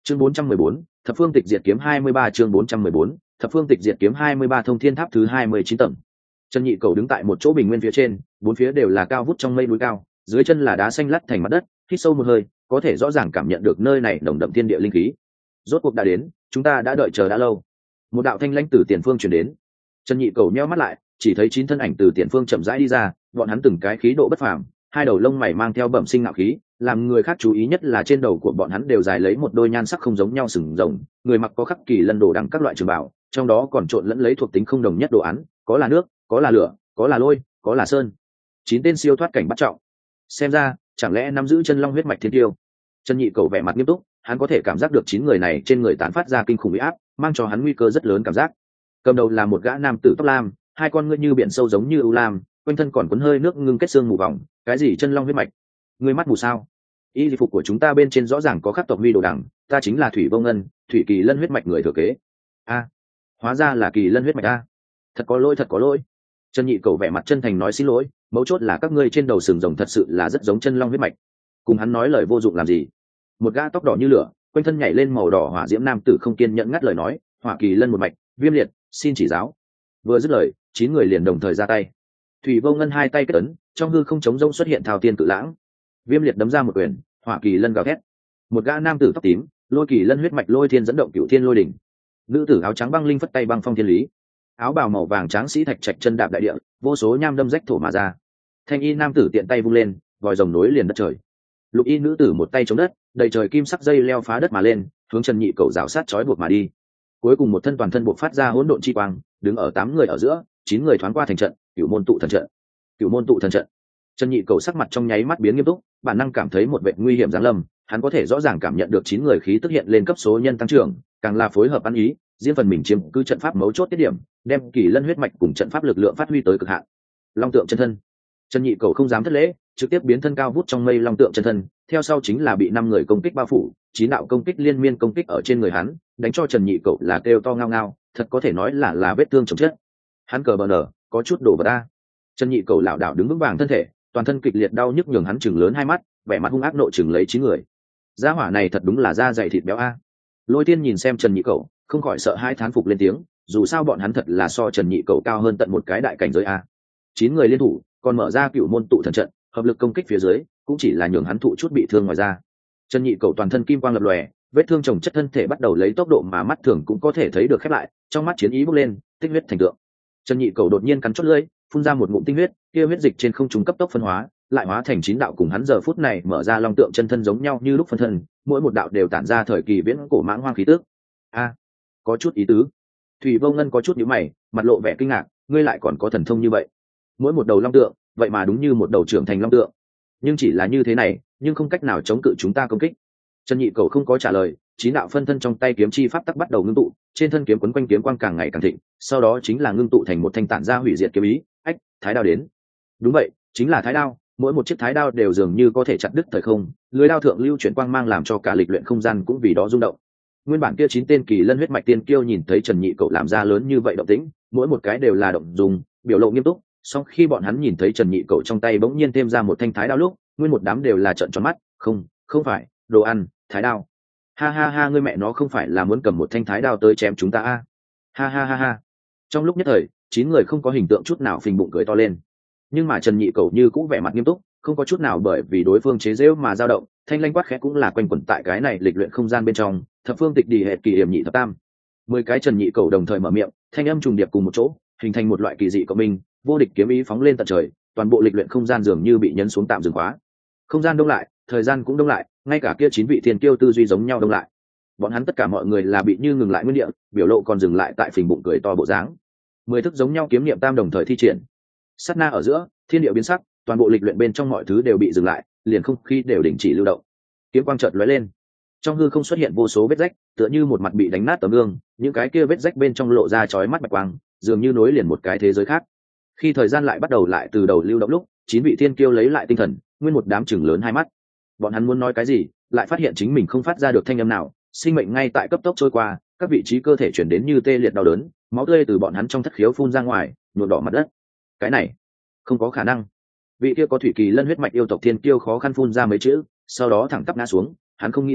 Chương 414, Thập Phương Tịch Diệt Kiếm 23, chương 414, Thập Phương Tịch Diệt Kiếm 23 thông thiên tháp thứ 29 tầng. Trần Nhị Cầu đứng tại một chỗ bình nguyên phía trên, bốn phía đều là cao vút trong mây núi cao, dưới chân là đá xanh lắt thành mặt đất, hít sâu một hơi, có thể rõ ràng cảm nhận được nơi này nồng đậm thiên địa linh khí. Rốt cuộc đã đến, chúng ta đã đợi chờ đã lâu. Một đạo thanh lãnh từ tiền phương truyền đến. Trần Nhị Cầu nheo mắt lại, chỉ thấy 9 thân ảnh từ tiền phương chậm rãi đi ra, bọn hắn từng cái khí độ bất phàm, hai đầu lông mày mang theo bẩm sinh ngạo khí, làm người khác chú ý nhất là trên đầu của bọn hắn đều dài lấy một đôi nhan sắc không giống nhau sừng rồng, người mặc có khắc kỳ lân đồ đằng các loại trường bảo, trong đó còn trộn lẫn lấy thuộc tính không đồng nhất đồ án, có là nước, có là lửa, có là lôi, có là sơn. 9 tên siêu thoát cảnh bắt trọng. Xem ra, chẳng lẽ nắm giữ chân long huyết mạch thiên tiêu? Trần Nhị Cầu vẻ mặt nghiêm túc, hắn có thể cảm giác được 9 người này trên người tán phát ra kinh khủng uy áp, mang cho hắn nguy cơ rất lớn cảm giác. Cầm đầu là một gã nam tử tóc lam, hai con ngươi như biển sâu giống như ưu lam, quanh thân còn cuốn hơi nước ngưng kết xương mù vòng, cái gì chân long huyết mạch? Ngươi mắt mù sao? Y phục của chúng ta bên trên rõ ràng có khắc tộc huy đồ đằng, ta chính là Thủy Vô Ngân, Thủy Kỳ Lân huyết mạch người thừa kế. A, hóa ra là Kỳ Lân huyết mạch a. Thật có lỗi, thật có lỗi. Trần Nhị Cầu vẻ mặt chân thành nói xin lỗi, mấu chốt là các ngươi trên đầu sừng rồng thật sự là rất giống chân long huyết mạch. Cùng hắn nói lời vô dụng làm gì? Một gã tóc đỏ như lửa, quanh thân nhảy lên màu đỏ hỏa diễm nam tử không kiên nhẫn ngắt lời nói, Hỏa Kỳ Lân một mạch, Viêm Liệt, xin chỉ giáo. Vừa dứt lời, 9 người liền đồng thời ra tay. Thủy Vô Ngân hai tay kết ấn, trong hư không trống rông xuất hiện thao tiên cự lãng. Viêm Liệt đấm ra một quyền, Hỏa Kỳ Lân gào thét. Một gã nam tử tóc tím, Lôi Kỳ Lân huyết mạch lôi thiên dẫn động cửu thiên lôi đỉnh. Nữ tử áo trắng băng linh phất tay băng phong thiên lý. Áo bào màu vàng tráng sĩ thạch trạch chân đạp đại địa, vô số nham đâm rách thổ mà ra. Thanh y nam tử tiện tay vung lên, vòi rồng nối liền đất trời. Lục y nữ tử một tay chống đất, đầy trời kim sắc dây leo phá đất mà lên, hướng Trần Nhị Cầu rào sát chói buộc mà đi. Cuối cùng một thân toàn thân buộc phát ra hỗn độn chi quang, đứng ở 8 người ở giữa, 9 người thoáng qua thành trận, Cửu môn tụ thần trận. Cửu môn tụ thần trận. Trần Nhị Cầu sắc mặt trong nháy mắt biến nghiêm túc, bản năng cảm thấy một vẻ nguy hiểm giáng lâm, hắn có thể rõ ràng cảm nhận được 9 người khí tức hiện lên cấp số nhân tăng trưởng, càng là phối hợp ăn ý, riêng phần mình chiếm cứ trận pháp mấu chốt tiết điểm, đem Kỳ Lân huyết mạch cùng trận pháp lực lượng phát huy tới cực hạn. Long tượng chân thân. Trần Nhị Cầu không dám thất lễ, trực tiếp biến thân cao vút trong mây long tượng chân thân, theo sau chính là bị 5 người công kích bao phủ, 9 đạo công kích liên miên công kích ở trên người hắn, đánh cho Trần Nhị Cầu là kêu to ngao ngao, thật có thể nói là vết thương chồng chết. Hắn cờ bờ nở, có chút đổ vật a. Trần Nhị Cầu lảo đảo đứng vững vàng thân thể, toàn thân kịch liệt đau nhức nhường hắn chừng lớn hai mắt, vẻ mặt hung ác nội chừng lấy 9 người. Gia hỏa này thật đúng là da dày thịt béo a. Lôi Tiên nhìn xem Trần Nhị Cầu, không khỏi sợ hai thán phục lên tiếng, dù sao bọn hắn thật là so Trần Nhị Cầu cao hơn tận một cái đại cảnh giới a. 9 người liên thủ, còn mở ra Cửu môn tụ thần trận, hợp lực công kích phía dưới, cũng chỉ là nhường hắn thụ chút bị thương ngoài ra. Trần Nhị Cầu toàn thân kim quang lập lòe, vết thương chồng chất thân thể bắt đầu lấy tốc độ mà mắt thường cũng có thể thấy được khép lại, trong mắt chiến ý bốc lên, tích huyết thành tượng. Trần Nhị Cầu đột nhiên cắn chốt lưỡi, phun ra một ngụm tinh huyết, kia huyết dịch trên không trung cấp tốc phân hóa, lại hóa thành 9 đạo cùng hắn giờ phút này mở ra long tượng chân thân giống nhau như lúc phân thân, mỗi một đạo đều tản ra thời kỳ viễn cổ mãng hoang khí tức. A, có chút ý tứ. Thủy Vô Ngân có chút nhíu mày, mặt lộ vẻ kinh ngạc, ngươi lại còn có thần thông như vậy? Mỗi một đầu long tượng, vậy mà đúng như một đầu trưởng thành long tượng. Nhưng chỉ là như thế này, nhưng không cách nào chống cự chúng ta công kích. Trần Nhị Cầu không có trả lời, 9 đạo phân thân trong tay kiếm chi pháp tắc bắt đầu ngưng tụ, trên thân kiếm quấn quanh kiếm quang càng ngày càng thịnh, sau đó chính là ngưng tụ thành một thanh tản ra hủy diệt kiếm ý, ách, thái đao đến. Đúng vậy, chính là thái đao, mỗi một chiếc thái đao đều dường như có thể chặt đứt thời không, lưới đao thượng lưu chuyển quang mang làm cho cả lịch luyện không gian cũng vì đó rung động. Nguyên bản kia 9 tên Kỳ Lân huyết mạch tiên kiêu nhìn thấy Trần Nhị Cầu làm ra lớn như vậy động tĩnh, mỗi một cái đều là động dùng, biểu lộ nghiêm túc, song khi bọn hắn nhìn thấy Trần Nhị Cầu trong tay bỗng nhiên thêm ra một thanh thái đao lúc, nguyên một đám đều là trợn tròn mắt, không phải, đồ ăn, thái đao. Ha ha ha, ngươi mẹ nó không phải là muốn cầm một thanh thái đao tới chém chúng ta a? Ha ha ha ha. Trong lúc nhất thời, 9 người không có hình tượng chút nào phình bụng cười to lên. Nhưng mà Trần Nhị Cầu như cũng vẻ mặt nghiêm túc, không có chút nào bởi vì đối phương chế giễu mà dao động, thanh lanh quát khẽ cũng là quanh quẩn tại cái này lịch luyện không gian bên trong, thập phương tịch đi hệ kỳ hiểm nhị thập tam. 10 cái Trần Nhị Cầu đồng thời mở miệng, thanh âm trùng điệp cùng một chỗ, hình thành một loại kỳ dị của mình, vô địch kiếm ý phóng lên tận trời, toàn bộ lịch luyện không gian dường như bị nhấn xuống tạm dừng khóa. Không gian đông lại, thời gian cũng đông lại, ngay cả kia 9 vị thiên kiêu tư duy giống nhau đông lại. Bọn hắn tất cả mọi người là bị như ngừng lại nguyên địa, biểu lộ còn dừng lại tại phình bụng cười to bộ dáng. 10 thức giống nhau kiếm niệm tam đồng thời thi triển. Sát na ở giữa, thiên địa biến sắc, toàn bộ lịch luyện bên trong mọi thứ đều bị dừng lại, liền không khí đều đình chỉ lưu động. Kiếm quang chợt lóe lên, trong hư không xuất hiện vô số vết rách, tựa như một mặt bị đánh nát tấm gương, những cái kia vết rách bên trong lộ ra chói mắt bạch quang, dường như nối liền một cái thế giới khác. Khi thời gian lại bắt đầu lại từ đầu lưu động lúc, 9 vị thiên kiêu lấy lại tinh thần, nguyên một đám chừng lớn hai mắt. Bọn hắn muốn nói cái gì, lại phát hiện chính mình không phát ra được thanh âm nào, sinh mệnh ngay tại cấp tốc trôi qua, các vị trí cơ thể chuyển đến như tê liệt đau đớn, máu tươi từ bọn hắn trong thất khiếu phun ra ngoài, nhuộm đỏ mặt đất. Cái này không có khả năng. Vị kia có Thủy Kỳ Lân huyết mạch yêu tộc thiên kiêu khó khăn phun ra mấy chữ, sau đó thẳng tắp ngã xuống. Hắn không nghĩ tới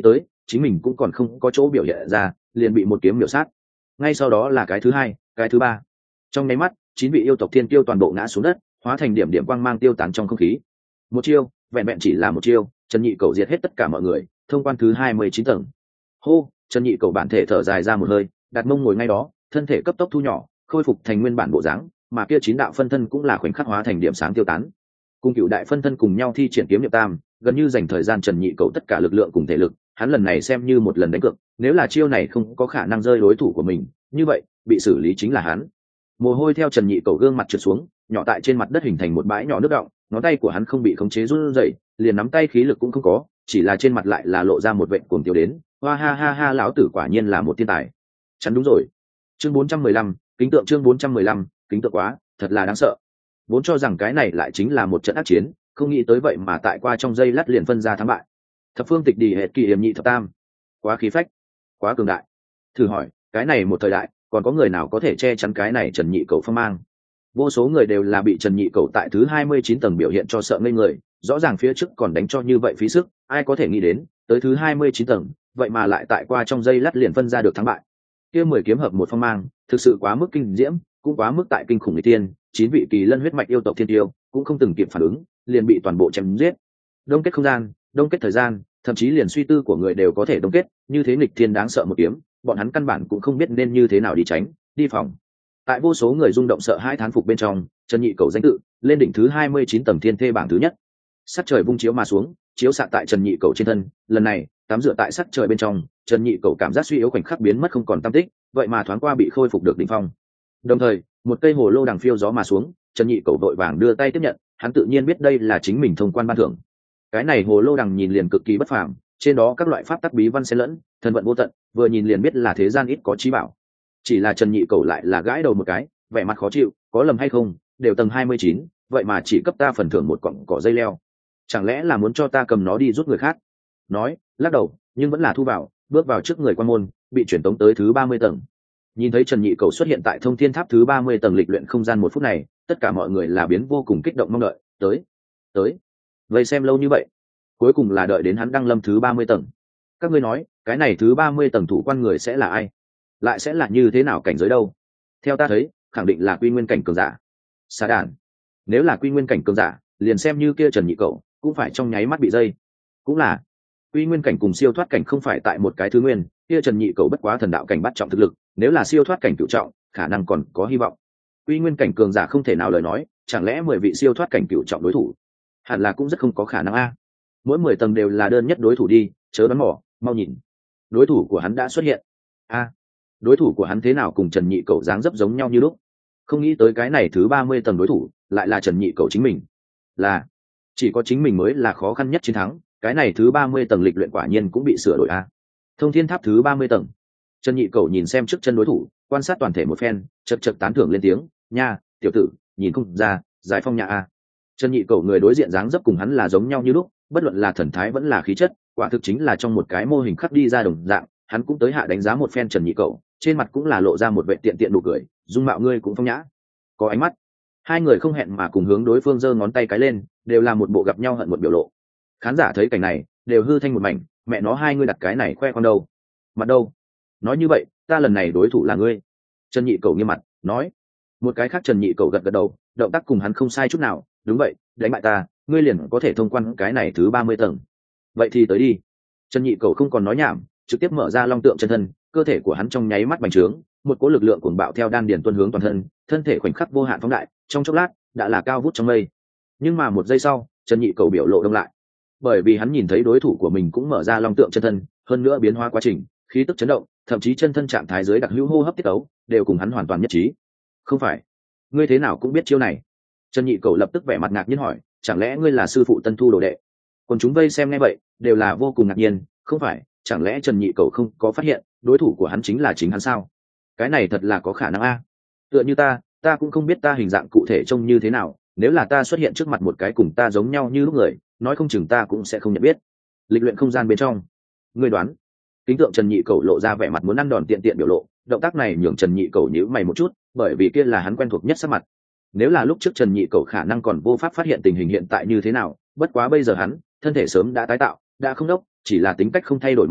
chính mình cũng còn không có chỗ biểu hiện ra, liền bị một kiếm miểu sát. Ngay sau đó là cái thứ hai, cái thứ ba. Trong nháy mắt, 9 vị yêu tộc thiên kiêu toàn bộ ngã xuống đất, hóa thành điểm điểm quang mang tiêu tán trong không khí. Một chiêu, vẹn vẹn chỉ là một chiêu, Trần Nhị Cẩu diệt hết tất cả mọi người, thông quan thứ 29 tầng. Hô, Trần Nhị Cẩu bản thể thở dài ra một hơi, đặt mông ngồi ngay đó, thân thể cấp tốc thu nhỏ, khôi phục thành nguyên bản bộ dáng, mà kia 9 đạo phân thân cũng là khoảnh khắc hóa thành điểm sáng tiêu tán. Cùng Cựu đại phân thân cùng nhau thi triển kiếm niệm tam, gần như dành thời gian Trần Nhị Cẩu tất cả lực lượng cùng thể lực, hắn lần này xem như một lần đánh cược, nếu là chiêu này không có khả năng rơi đối thủ của mình, như vậy, bị xử lý chính là hắn. Mồ hôi theo Trần Nhị Cẩu gương mặt trượt xuống, nhỏ tại trên mặt đất hình thành một bãi nhỏ nước đọng, ngón tay của hắn không bị khống chế run rẩy, liền nắm tay khí lực cũng không có, chỉ là trên mặt lại là lộ ra một vệt cuồng tiêu đến, hoa ha ha ha, lão tử quả nhiên là một thiên tài. Chắn đúng rồi. Chương 415, kính tượng, chương 415, kính tượng quá, thật là đáng sợ. Vốn cho rằng cái này lại chính là một trận ác chiến, không nghĩ tới vậy mà tại qua trong giây lát liền phân ra thắng bại. Thập phương tịch đi hệt kỳ hiểm nhị thập tam, quá khí phách, quá cường đại. Thử hỏi, cái này một thời đại, còn có người nào có thể che chắn cái này Trần Nhị Cẩu phong mang? Vô số người đều là bị Trần Nhị Cẩu tại thứ 29 tầng biểu hiện cho sợ ngây người, rõ ràng phía trước còn đánh cho như vậy phí sức, ai có thể nghĩ đến, tới thứ 29 tầng, vậy mà lại tại qua trong giây lát liền phân ra được thắng bại. Kia 10 kiếm hợp một phong mang, thực sự quá mức kinh diễm, cũng quá mức tại kinh khủng người tiên, 9 vị kỳ lân huyết mạch yêu tộc thiên tiêu, cũng không từng kịp phản ứng, liền bị toàn bộ chém giết. Đông kết không gian, đông kết thời gian, thậm chí liền suy tư của người đều có thể đông kết, như thế nghịch thiên đáng sợ một kiếm, bọn hắn căn bản cũng không biết nên như thế nào đi tránh, đi phòng. Tại vô số người rung động sợ hãi thán phục bên trong, Trần Nhị Cẩu danh tự lên đỉnh thứ 29 tầng thiên thê bảng thứ nhất. Sắc trời vung chiếu mà xuống, chiếu xạ tại Trần Nhị Cẩu trên thân, lần này, tắm rửa tại sắc trời bên trong, Trần Nhị Cẩu cảm giác suy yếu khoảnh khắc biến mất không còn tăm tích, vậy mà thoáng qua bị khôi phục được đỉnh phong. Đồng thời, một cây hồ lô đằng phiêu gió mà xuống, Trần Nhị Cẩu vội vàng đưa tay tiếp nhận, hắn tự nhiên biết đây là chính mình thông quan ban thưởng. Cái này hồ lô đằng nhìn liền cực kỳ bất phàm, trên đó các loại pháp tắc bí văn xen lẫn, thần vận vô tận, vừa nhìn liền biết là thế gian ít có trí bảo. Chỉ là Trần Nhị Cẩu lại là gãi đầu một cái, vẻ mặt khó chịu, có lầm hay không, đều tầng 29, vậy mà chỉ cấp ta phần thưởng một cọng cỏ dây leo, chẳng lẽ là muốn cho ta cầm nó đi rút người khác? Nói, lắc đầu, nhưng vẫn là thu vào, bước vào trước người quan môn, bị chuyển tống tới thứ 30 tầng. Nhìn thấy Trần Nhị Cẩu xuất hiện tại Thông Thiên Tháp thứ 30 tầng lịch luyện không gian một phút này, tất cả mọi người là biến vô cùng kích động mong đợi, tới. Vậy xem lâu như vậy, cuối cùng là đợi đến hắn đăng lâm thứ 30 tầng. Các ngươi nói, cái này thứ 30 tầng thủ quan người sẽ là ai? Lại sẽ là như thế nào cảnh giới đâu? Theo ta thấy, khẳng định là quy nguyên cảnh cường giả. Xà đàn. Nếu là quy nguyên cảnh cường giả, liền xem như kia Trần Nhị Cẩu, cũng phải trong nháy mắt bị dây. Cũng là, quy nguyên cảnh cùng siêu thoát cảnh không phải tại một cái thứ nguyên, kia Trần Nhị Cẩu bất quá thần đạo cảnh bắt trọng thực lực, nếu là siêu thoát cảnh cửu trọng, khả năng còn có hy vọng. Quy nguyên cảnh cường giả không thể nào lời nói, chẳng lẽ 10 vị siêu thoát cảnh cửu trọng đối thủ? Hẳn là cũng rất không có khả năng a. Mỗi 10 tầng đều là đơn nhất đối thủ đi, chớ đoán mò, mau nhìn. Đối thủ của hắn đã xuất hiện. A, đối thủ của hắn thế nào cùng Trần Nhị Cẩu dáng dấp giống nhau như lúc? Không nghĩ tới cái này thứ 30 tầng đối thủ, lại là Trần Nhị Cẩu chính mình. Là, chỉ có chính mình mới là khó khăn nhất chiến thắng, cái này thứ 30 tầng lịch luyện quả nhiên cũng bị sửa đổi a. Thông Thiên Tháp thứ 30 tầng. Trần Nhị Cẩu nhìn xem trước chân đối thủ, quan sát toàn thể một phen, chật chật tán thưởng lên tiếng, nha, tiểu tử, nhìn không ra, giải phong nhà a. Trần Nhị Cẩu người đối diện dáng dấp cùng hắn là giống nhau như lúc, bất luận là thần thái vẫn là khí chất, quả thực chính là trong một cái mô hình khắc đi ra đồng dạng. Hắn cũng tới hạ đánh giá một phen Trần Nhị Cẩu, trên mặt cũng là lộ ra một vẻ tiện tiện nụ cười, dung mạo ngươi cũng phong nhã, có ánh mắt. Hai người không hẹn mà cùng hướng đối phương giơ ngón tay cái lên, đều là một bộ gặp nhau hận một biểu lộ. Khán giả thấy cảnh này, đều hư thanh một mảnh, mẹ nó hai ngươi đặt cái này khoe con đâu? Mặt đâu? Nói như vậy, ta lần này đối thủ là ngươi. Trần Nhị Cẩu nghiêm mặt nói. Một cái khác Trần Nhị Cẩu gật gật đầu, động tác cùng hắn không sai chút nào, đúng vậy, đánh bại ta, ngươi liền có thể thông quan cái này thứ 30 tầng. Vậy thì tới đi. Trần Nhị Cẩu không còn nói nhảm, trực tiếp mở ra long tượng chân thân, cơ thể của hắn trong nháy mắt bành trướng, một cỗ lực lượng cuồng bạo theo đan điền tuôn hướng toàn thân, thân thể khoảnh khắc vô hạn phóng đại, trong chốc lát đã là cao vút trong mây. Nhưng mà một giây sau, Trần Nhị Cẩu biểu lộ đông lại, bởi vì hắn nhìn thấy đối thủ của mình cũng mở ra long tượng chân thân, hơn nữa biến hóa quá trình, khí tức chấn động, thậm chí chân thân trạng thái dưới đặc hữu hô hấp tiết tấu đều cùng hắn hoàn toàn nhất trí. Không phải, ngươi thế nào cũng biết chiêu này? Trần Nhị Cẩu lập tức vẻ mặt ngạc nhiên hỏi, chẳng lẽ ngươi là sư phụ tân thu đồ đệ? Còn chúng vây xem nghe vậy, đều là vô cùng ngạc nhiên, không phải, chẳng lẽ Trần Nhị Cẩu không có phát hiện đối thủ của hắn chính là chính hắn sao? Cái này thật là có khả năng a. Tựa như ta cũng không biết ta hình dạng cụ thể trông như thế nào, nếu là ta xuất hiện trước mặt một cái cùng ta giống nhau như lúc người, nói không chừng ta cũng sẽ không nhận biết. Lịch luyện không gian bên trong, ngươi đoán? Kính tượng Trần Nhị Cẩu lộ ra vẻ mặt muốn ăn đòn tiện tiện biểu lộ, động tác này nhường Trần Nhị Cẩu nhíu mày một chút, bởi vì kia là hắn quen thuộc nhất sắc mặt. Nếu là lúc trước Trần Nhị Cẩu khả năng còn vô pháp phát hiện tình hình hiện tại như thế nào, bất quá bây giờ hắn, thân thể sớm đã tái tạo, đã không đốc, chỉ là tính cách không thay đổi mà thôi,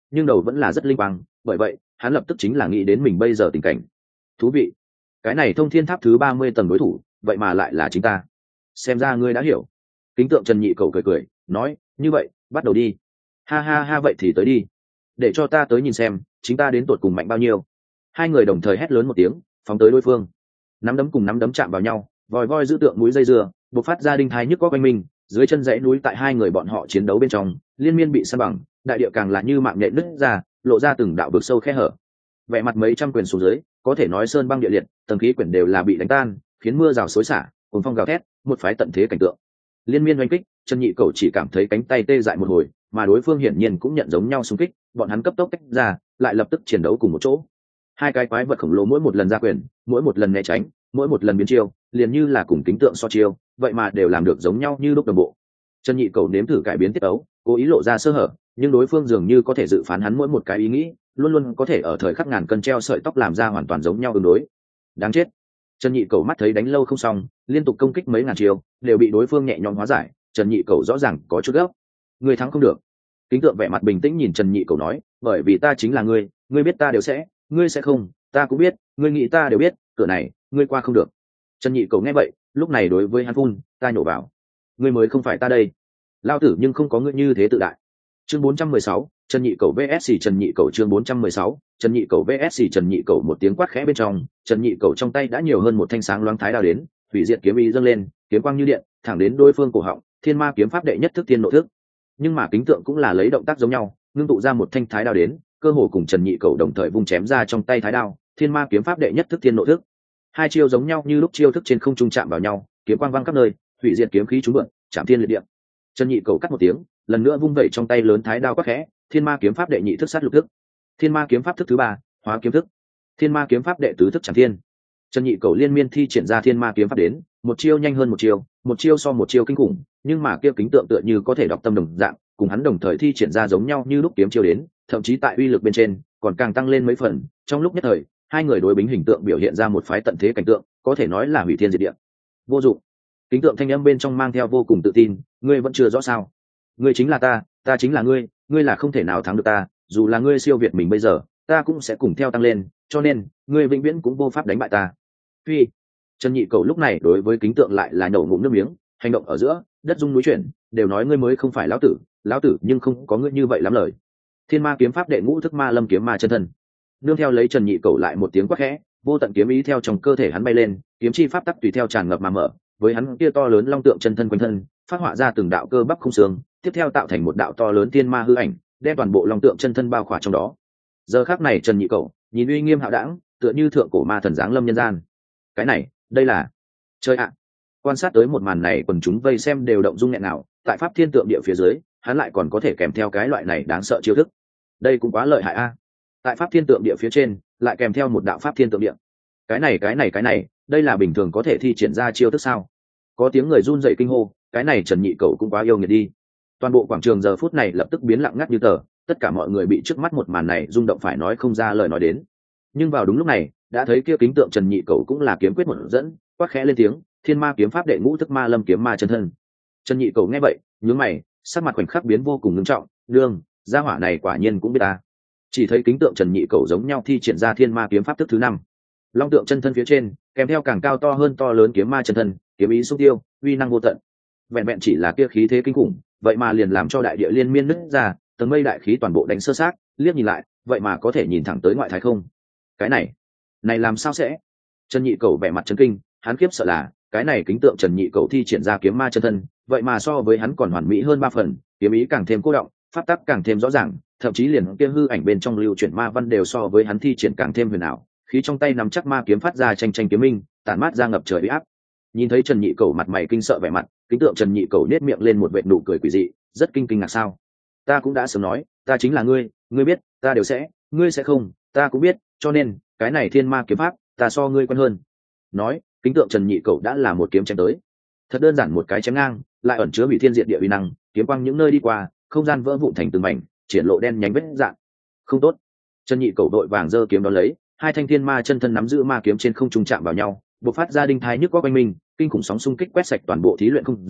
nhưng đầu vẫn là rất linh quang, bởi vậy hắn lập tức chính là nghĩ đến mình bây giờ tình cảnh. Thú vị, cái này thông thiên tháp thứ 30 tầng đối thủ vậy mà lại là chính ta, xem ra ngươi đã hiểu. Kính tượng Trần Nhị Cầu cười cười nói, như vậy bắt đầu đi. Ha ha ha, vậy thì tới đi, để cho ta tới nhìn xem chính ta đến tột cùng mạnh bao nhiêu. Hai người đồng thời hét lớn một tiếng, phóng tới đối phương. Nắm đấm cùng nắm đấm chạm vào nhau, vòi voi giữ tượng núi dây dưa, bộc phát ra đinh thái nhức có quanh mình. Dưới chân dãy núi tại hai người bọn họ chiến đấu bên trong liên miên bị san bằng, đại địa càng là như mạng nhện nứt ra, lộ ra từng đạo vực sâu khe hở. Vẻ mặt mấy trăm quyền xuống dưới, có thể nói sơn băng địa liệt, tầng khí quyển đều là bị đánh tan, khiến mưa rào xối xả, cuồng phong gào thét, một phái tận thế cảnh tượng. Liên miên oanh kích, Trần Nhị Cầu chỉ cảm thấy cánh tay tê dại một hồi, mà đối phương hiển nhiên cũng nhận giống nhau xung kích, bọn hắn cấp tốc tách ra, lại lập tức chiến đấu cùng một chỗ. Hai cái quái vật khổng lồ mỗi một lần ra quyền, mỗi một lần né tránh, mỗi một lần biến chiêu, liền như là cùng kính tượng so chiêu, vậy mà đều làm được giống nhau như lúc đồng bộ. Trần Nhị Cầu nếm thử cải biến tiết ấu, cố ý lộ ra sơ hở, nhưng đối phương dường như có thể dự phán hắn mỗi một cái ý nghĩ, luôn luôn có thể ở thời khắc ngàn cân treo sợi tóc làm ra hoàn toàn giống nhau ứng đối. Đáng chết. Trần Nhị Cầu mắt thấy đánh lâu không xong, liên tục công kích mấy ngàn chiêu, đều bị đối phương nhẹ nhõm hóa giải. Trần Nhị Cầu rõ ràng có chút gấp. Người thắng không được. Kính tượng vẻ mặt bình tĩnh nhìn Trần Nhị Cầu nói, bởi vì ta chính là ngươi biết ta đều sẽ, ngươi sẽ không, ta cũng biết, ngươi nghĩ ta đều biết, cửa này ngươi qua không được. Trần Nhị Cầu nghe vậy, lúc này đối với hắn phun, ta nhổ vào, ngươi mới không phải ta đây, lao tử nhưng không có ngươi như thế tự đại. Chương 416, Trần Nhị Cầu vs Trần Nhị Cầu. Chương 416, Trần Nhị Cầu vs Trần Nhị Cầu. Một tiếng quát khẽ bên trong, Trần Nhị Cầu trong tay đã nhiều hơn một thanh sáng loáng thái đao đến, hủy diệt kiếm ý dâng lên, kiếm quang như điện, thẳng đến đối phương cổ họng. Thiên Ma kiếm pháp đệ nhất thức thiên nội thức. Nhưng mà kính tượng cũng là lấy động tác giống nhau, ngưng tụ ra một thanh thái đao đến, cơ hồ cùng Trần Nhị Cầu đồng thời vung chém ra trong tay thái đao. Thiên Ma kiếm pháp đệ nhất thức thiên nội thức. Hai chiêu giống nhau như lúc, chiêu thức trên không trung chạm vào nhau, kiếm quang vang khắp nơi, hủy diệt kiếm khí trúng mượn, chạm thiên liệt địa. Trần Nhị Cầu cắt một tiếng, lần nữa vung vẩy trong tay lớn thái đao quát khẽ, Thiên Ma kiếm pháp đệ nhị thức sát lục thức, Thiên Ma kiếm pháp thức thứ 3, hóa kiếm thức, Thiên Ma kiếm pháp đệ tứ thức chẳng thiên. Trần Nhị Cầu liên miên thi triển ra Thiên Ma kiếm pháp đến, một chiêu nhanh hơn một chiêu so một chiêu kinh khủng, nhưng mà kia kính tượng tựa như có thể đọc tâm đồng dạng, cùng hắn đồng thời thi triển ra giống nhau như lúc kiếm chiêu đến, thậm chí tại uy lực bên trên còn càng tăng lên mấy phần. Trong lúc nhất thời, hai người đối bính hình tượng biểu hiện ra một phái tận thế cảnh tượng, có thể nói là hủy thiên diệt địa. Vô dụng. Kính tượng thanh âm bên trong mang theo vô cùng tự tin, ngươi vẫn chưa rõ sao? Ngươi chính là ta, ta chính là ngươi, ngươi là không thể nào thắng được ta, dù là ngươi siêu việt mình bây giờ, ta cũng sẽ cùng theo tăng lên, cho nên ngươi vĩnh viễn cũng vô pháp đánh bại ta. Phi. Trần Nhị Cầu lúc này đối với kính tượng lại là nổ ngụm nước miếng, hành động ở giữa đất rung núi chuyển, đều nói ngươi mới không phải lão tử nhưng không có ngươi như vậy lắm lời. Thiên Ma kiếm pháp đệ ngũ thức Ma Lâm kiếm ma chân thân. Nương theo lấy Trần Nhị Cầu lại một tiếng quát khẽ, vô tận kiếm ý theo trong cơ thể hắn bay lên, kiếm chi pháp tắc tùy theo tràn ngập mà mở, với hắn kia to lớn long tượng chân thân quanh thân, phát họa ra từng đạo cơ bắp không xương, tiếp theo tạo thành một đạo to lớn thiên ma hư ảnh, đem toàn bộ long tượng chân thân bao khỏa trong đó. Giờ khắc này Trần Nhị Cầu nhìn uy nghiêm hạo đãng, tựa như thượng cổ ma thần giáng lâm nhân gian. Cái này, đây là chơi ạ. Quan sát tới một màn này, quần chúng vây xem đều động dung nghẹn nào, tại pháp thiên tượng địa phía dưới, hắn lại còn có thể kèm theo cái loại này đáng sợ chiêu thức. Đây cũng quá lợi hại a. Tại pháp thiên tượng địa phía trên, lại kèm theo một đạo pháp thiên tượng địa. Cái này, đây là bình thường có thể thi triển ra chiêu thức sao? Có tiếng người run rẩy kinh hô, cái này Trần Nhị Cầu cũng quá yêu nghiệt đi. Toàn bộ quảng trường giờ phút này lập tức biến lặng ngắt như tờ, tất cả mọi người bị trước mắt một màn này rung động phải nói không ra lời nói đến. Nhưng vào đúng lúc này, đã thấy kia kính tượng Trần Nhị Cầu cũng là kiếm quyết một dẫn, quát khẽ lên tiếng, Thiên Ma kiếm pháp đệ ngũ thức Ma Lâm kiếm ma chân thân. Trần Nhị Cầu nghe vậy, nhướng mày, sắc mặt khoảnh khắc biến vô cùng nghiêm trọng, đương, gia hỏa này quả nhiên cũng biết ta. Chỉ thấy kính tượng Trần Nhị Cầu giống nhau thi triển ra Thiên Ma kiếm pháp thức thứ 5. Long tượng chân thân phía trên, kèm theo càng cao to hơn to lớn kiếm ma chân thân, kiếm ý xúc tiêu, uy năng vô tận. Vẹn vẹn chỉ là kia khí thế kinh khủng, vậy mà liền làm cho đại địa liên miên nứt ra, tầng mây đại khí toàn bộ đánh sơ xác, liếc nhìn lại, vậy mà có thể nhìn thẳng tới ngoại thái không. Cái này làm sao sẽ? Trần Nhị Cầu vẻ mặt chấn kinh, hắn khiếp sợ là, cái này kính tượng Trần Nhị Cầu thi triển ra kiếm ma chân thân, vậy mà so với hắn còn hoàn mỹ hơn 3 phần, kiếm ý càng thêm cô động, pháp tắc càng thêm rõ ràng, thậm chí liền kia hư ảnh bên trong lưu chuyển ma văn đều so với hắn thi triển càng thêm huyền ảo. Khí trong tay nắm chắc ma kiếm phát ra tranh tranh kiếm minh, tản mát ra ngập trời uy áp. Nhìn thấy Trần Nhị Cầu mặt mày kinh sợ vẻ mặt, kính tượng Trần Nhị Cầu nét miệng lên một vệt nụ cười quỷ dị, rất kinh ngạc sao? Ta cũng đã sớm nói, ta chính là ngươi biết, ta đều sẽ, ngươi sẽ không, ta cũng biết, cho nên cái này Thiên Ma kiếm pháp, ta so ngươi quen hơn. Nói, kính tượng Trần Nhị Cầu đã là một kiếm chém tới. Thật đơn giản một cái chém ngang, lại ẩn chứa hủy thiên diệt địa uy năng, kiếm quang những nơi đi qua, không gian vỡ vụn thành từng mảnh, triển lộ đen nhánh vết rạn. Không tốt. Trần Nhị Cầu đội vàng giơ kiếm đón lấy, hai thanh thiên ma chân thân nắm giữ ma kiếm trên không trung chạm vào nhau, bộc phát ra đinh thái nhức có quanh mình, kinh khủng sóng xung kích quét sạch toàn bộ thí luyện không gian,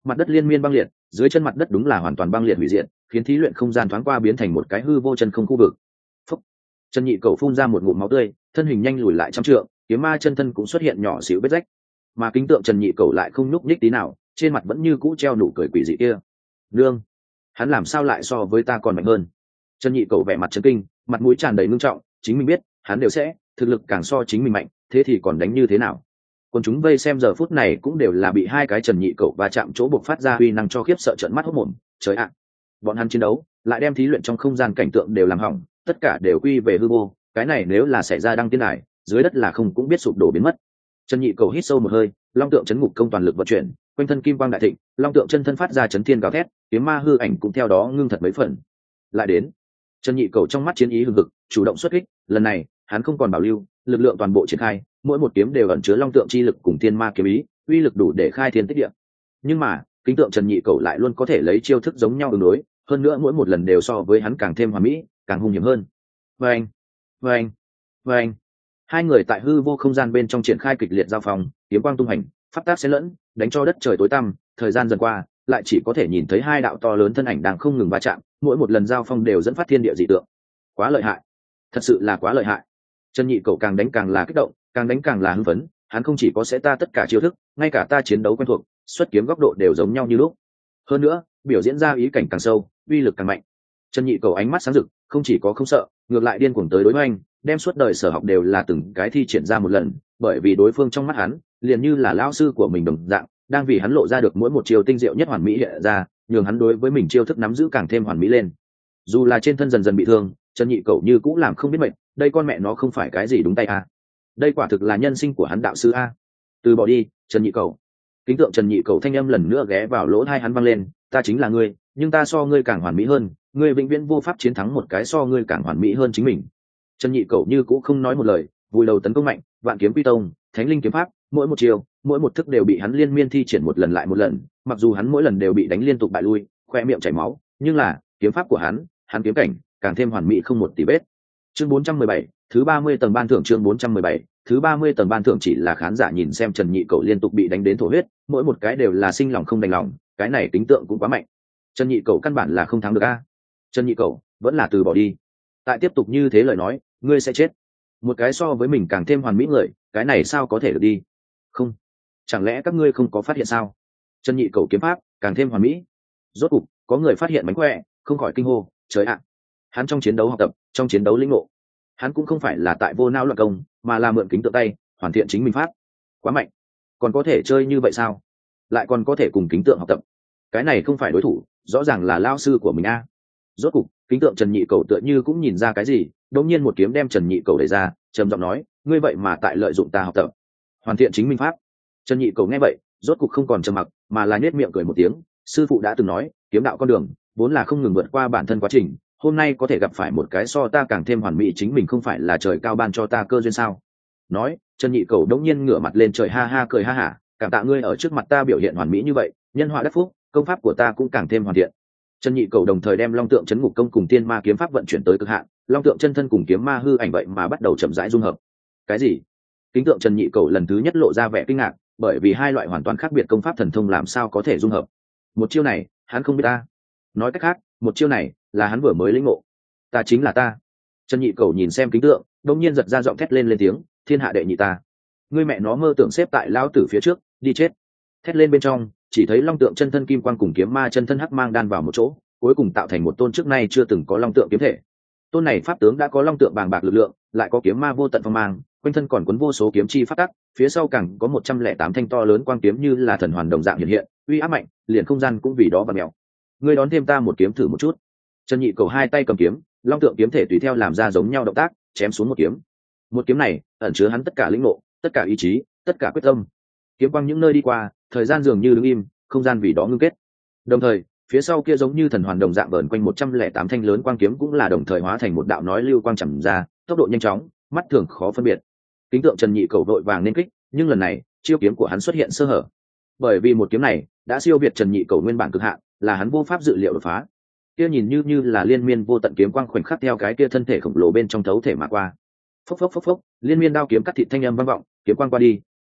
mặt đất liên miên băng liệt, dưới chân mặt đất đúng là hoàn toàn băng liệt hủy diệt, khiến thí luyện không gian thoáng qua biến thành một cái hư vô chân không khu vực. Phúc. Trần Nhị Cầu phun ra một ngụm máu tươi, thân hình nhanh lùi lại trăm trượng, kiếm ma chân thân cũng xuất hiện nhỏ xíu vết rách. Mà kính tượng Trần Nhị Cầu lại không nhúc nhích tí nào, trên mặt vẫn như cũ treo nụ cười quỷ dị kia. Nương, hắn làm sao lại so với ta còn mạnh hơn? Trần Nhị Cầu vẻ mặt chấn kinh, mặt mũi tràn đầy ngưng trọng, chính mình biết, hắn đều sẽ, thực lực càng so chính mình mạnh, thế thì còn đánh như thế nào? Còn chúng vây xem giờ phút này cũng đều là bị hai cái Trần Nhị Cầu va chạm chỗ buộc phát ra uy năng cho khiếp sợ trợn mắt hốt mồm. Trời ạ, bọn hắn chiến đấu lại đem thí luyện trong không gian cảnh tượng đều làm hỏng, tất cả đều quy về hư vô. Cái này nếu là xảy ra đăng tiên đài, dưới đất là không cũng biết sụp đổ biến mất. Trần Nhị Cầu hít sâu một hơi, long tượng chấn ngục công toàn lực vận chuyển, quanh thân kim quang đại thịnh, long tượng chân thân phát ra chấn thiên gào thét, kiếm ma hư ảnh cũng theo đó ngưng thật mấy phần. Lại đến, Trần Nhị Cầu trong mắt chiến ý hừng hực, chủ động xuất kích, lần này, hắn không còn bảo lưu, lực lượng toàn bộ triển khai, mỗi một kiếm đều ẩn chứa long tượng chi lực cùng thiên ma kiếm ý, uy lực đủ để khai thiên tích địa. Nhưng mà, kính tượng Trần Nhị Cầu lại luôn có thể lấy chiêu thức giống nhau ứng đối, hơn nữa mỗi một lần đều so với hắn càng thêm hoàn mỹ, càng hung hiểm hơn. Vâng, vâng, vâng. Hai người tại hư vô không gian bên trong triển khai kịch liệt giao phong, kiếm quang tung hành, pháp tác xen lẫn, đánh cho đất trời tối tăm. Thời gian dần qua, lại chỉ có thể nhìn thấy hai đạo to lớn thân ảnh đang không ngừng va chạm, mỗi một lần giao phong đều dẫn phát thiên địa dị tượng. Quá lợi hại, thật sự là quá lợi hại. Trần Nhị Cầu càng đánh càng là kích động, càng đánh càng là hưng phấn. Hắn không chỉ có sẽ ta tất cả chiêu thức, ngay cả ta chiến đấu quen thuộc, xuất kiếm góc độ đều giống nhau như lúc. Hơn nữa, biểu diễn ra ý cảnh càng sâu, uy lực càng mạnh. Trần Nhị Cầu ánh mắt sáng rực, không chỉ có không sợ, ngược lại điên cuồng tới đối hoành, đem suốt đời sở học đều là từng cái thi triển ra một lần, bởi vì đối phương trong mắt hắn, liền như là lão sư của mình đồng dạng, đang vì hắn lộ ra được mỗi một chiêu tinh diệu nhất hoàn mỹ hiện ra, nhường hắn đối với mình chiêu thức nắm giữ càng thêm hoàn mỹ lên. Dù là trên thân dần dần bị thương, Trần Nhị Cầu như cũng làm không biết mệt, đây con mẹ nó không phải cái gì đúng tay a. Đây quả thực là nhân sinh của hắn đạo sư a. Từ bỏ đi, Trần Nhị Cầu. Kính tượng Trần Nhị Cầu thanh âm lần nữa ghé vào lỗ tai hắn vang lên, ta chính là ngươi, nhưng ta so ngươi càng hoàn mỹ hơn, ngươi vĩnh viễn vô pháp chiến thắng một cái so ngươi càng hoàn mỹ hơn chính mình. Trần Nhị Cầu như cũng không nói một lời, vùi đầu tấn công mạnh, vạn kiếm quy tông, thánh linh kiếm pháp, mỗi một chiều, mỗi một thức đều bị hắn liên miên thi triển một lần lại một lần, mặc dù hắn mỗi lần đều bị đánh liên tục bại lui, khoe miệng chảy máu, nhưng là kiếm pháp của hắn kiếm cảnh càng thêm hoàn mỹ không một tì vết. Chương 417, thứ 30 tầng ban thưởng. Chương 417, thứ 30 tầng ban thưởng. Chỉ là khán giả nhìn xem Trần Nhị Cầu liên tục bị đánh đến thổ huyết, mỗi một cái đều là sinh lòng không đành lòng, cái này tính tượng cũng quá mạnh. Trần Nhị Cầu căn bản là không thắng được a. Trần Nhị Cầu vẫn là từ bỏ đi. Tại tiếp tục như thế lời nói, ngươi sẽ chết. Một cái so với mình càng thêm hoàn mỹ người, cái này sao có thể được đi? Không, chẳng lẽ các ngươi không có phát hiện sao? Trần Nhị Cầu kiếm pháp càng thêm hoàn mỹ. Rốt cục có người phát hiện mánh khỏe, không khỏi kinh hô, trời ạ! Hắn trong chiến đấu học tập, trong chiến đấu lĩnh ngộ, hắn cũng không phải là tại vô não loạn công, mà là mượn kính tự tay hoàn thiện chính mình pháp. Quá mạnh, còn có thể chơi như vậy sao? Lại còn có thể cùng kính tượng học tập, cái này không phải đối thủ, rõ ràng là lao sư của mình a. Rốt cục kính tượng Trần Nhị Cầu tựa như cũng nhìn ra cái gì, đột nhiên một kiếm đem Trần Nhị Cầu đẩy ra, trầm giọng nói, ngươi vậy mà tại lợi dụng ta học tập, hoàn thiện chính minh pháp. Trần Nhị Cầu nghe vậy, rốt cục không còn trầm mặc, mà là nhếch miệng cười một tiếng, sư phụ đã từng nói, kiếm đạo con đường vốn là không ngừng vượt qua bản thân quá trình, hôm nay có thể gặp phải một cái so ta càng thêm hoàn mỹ chính mình, không phải là trời cao ban cho ta cơ duyên sao? Nói, Trần Nhị Cầu đống nhiên ngửa mặt lên trời ha ha cười ha hả, cảm tạ ngươi ở trước mặt ta biểu hiện hoàn mỹ như vậy, nhân họa đắc phúc, công pháp của ta cũng càng thêm hoàn thiện. Trần Nhị Cầu đồng thời đem long tượng chấn ngục công cùng tiên ma kiếm pháp vận chuyển tới cực hạn, long tượng chân thân cùng kiếm ma hư ảnh vậy mà bắt đầu chậm rãi dung hợp. Cái gì? Kính tượng Trần Nhị Cầu lần thứ nhất lộ ra vẻ kinh ngạc, bởi vì hai loại hoàn toàn khác biệt công pháp thần thông làm sao có thể dung hợp? Một chiêu này, hắn không biết ta. Nói cách khác, một chiêu này là hắn vừa mới lĩnh ngộ. Ta chính là ta. Trần Nhị Cầu nhìn xem kính tượng, đột nhiên giật ra giọng thét lên tiếng, thiên hạ đệ nhị ta. Ngươi mẹ nó mơ tưởng xếp tại lão tử phía trước, đi chết. Thét lên bên trong, chỉ thấy long tượng chân thân kim quang cùng kiếm ma chân thân hắc mang đan vào một chỗ, cuối cùng tạo thành một tôn trước nay chưa từng có long tượng kiếm thể. Tôn này pháp tướng đã có long tượng bàng bạc lực lượng, lại có kiếm ma vô tận phong mang, quanh thân còn cuốn vô số kiếm chi phát tắc, phía sau càng có 108 thanh to lớn quang kiếm như là thần hoàn đồng dạng hiện hiện, uy áp mạnh, liền không gian cũng vì đó vặn mèo. Ngươi đón thêm ta một kiếm thử một chút. Trần Nhị Cầu hai tay cầm kiếm, long tượng kiếm thể tùy theo làm ra giống nhau động tác, chém xuống một kiếm. Một kiếm này ẩn chứa hắn tất cả lĩnh ngộ, tất cả ý chí, tất cả quyết tâm. Kiếm quang những nơi đi qua, thời gian dường như đứng im, không gian vì đó ngưng kết. Đồng thời, phía sau kia giống như thần hoàn đồng dạng vờn quanh 108 thanh lớn quang kiếm cũng là đồng thời hóa thành một đạo nói lưu quang chầm ra, tốc độ nhanh chóng, mắt thường khó phân biệt. Kính tượng Trần Nhị Cầu vội vàng nên kích, nhưng lần này, chiêu kiếm của hắn xuất hiện sơ hở. Bởi vì một kiếm này đã siêu việt Trần Nhị Cầu nguyên bản cực hạn, là hắn vô pháp dự liệu đột phá. Kia nhìn như là liên miên vô tận kiếm quang khoảnh khắc theo cái kia thân thể khổng lồ bên trong thấu thể mà qua. Phốc phốc phốc phốc, liên miên đao kiếm cắt thịt thanh âm vang vọng, kiếm quang qua đi,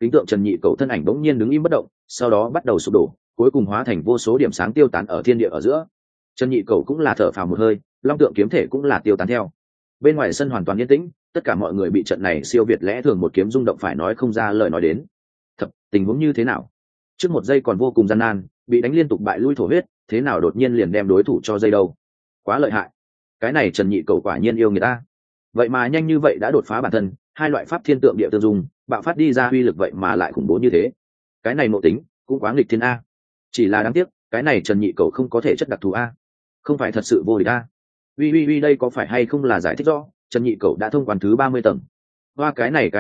kính tượng Trần Nhị Cầu thân ảnh bỗng nhiên đứng im bất động, sau đó bắt đầu sụp đổ, cuối cùng hóa thành vô số điểm sáng tiêu tán ở thiên địa ở giữa. Trần Nhị Cầu cũng là thở phào một hơi, long tượng kiếm thể cũng là tiêu tán theo. Bên ngoài sân hoàn toàn yên tĩnh, tất cả mọi người bị trận này siêu việt lẽ thường một kiếm rung động phải nói không ra lời nói đến. Thật, tình huống như thế nào? Trước một giây còn vô cùng gian nan, bị đánh liên tục bại lui thổ huyết, thế nào đột nhiên liền đem đối thủ cho dây đâu? Quá lợi hại. Cái này Trần Nhị Cầu quả nhiên yêu người ta. Vậy mà nhanh như vậy đã đột phá bản thân, hai loại pháp thiên tượng địa tương dung, bạo phát đi ra uy lực vậy mà lại khủng bố như thế. Cái này nội tính cũng quá nghịch thiên a. Chỉ là đáng tiếc, cái này Trần Nhị Cầu không có thể chất đặc thù a. Không phải thật sự vô địch a. Uy đây có phải hay không là giải thích rõ, Trần Nhị Cầu đã thông quan thứ 30 tầng. Hoa cái này,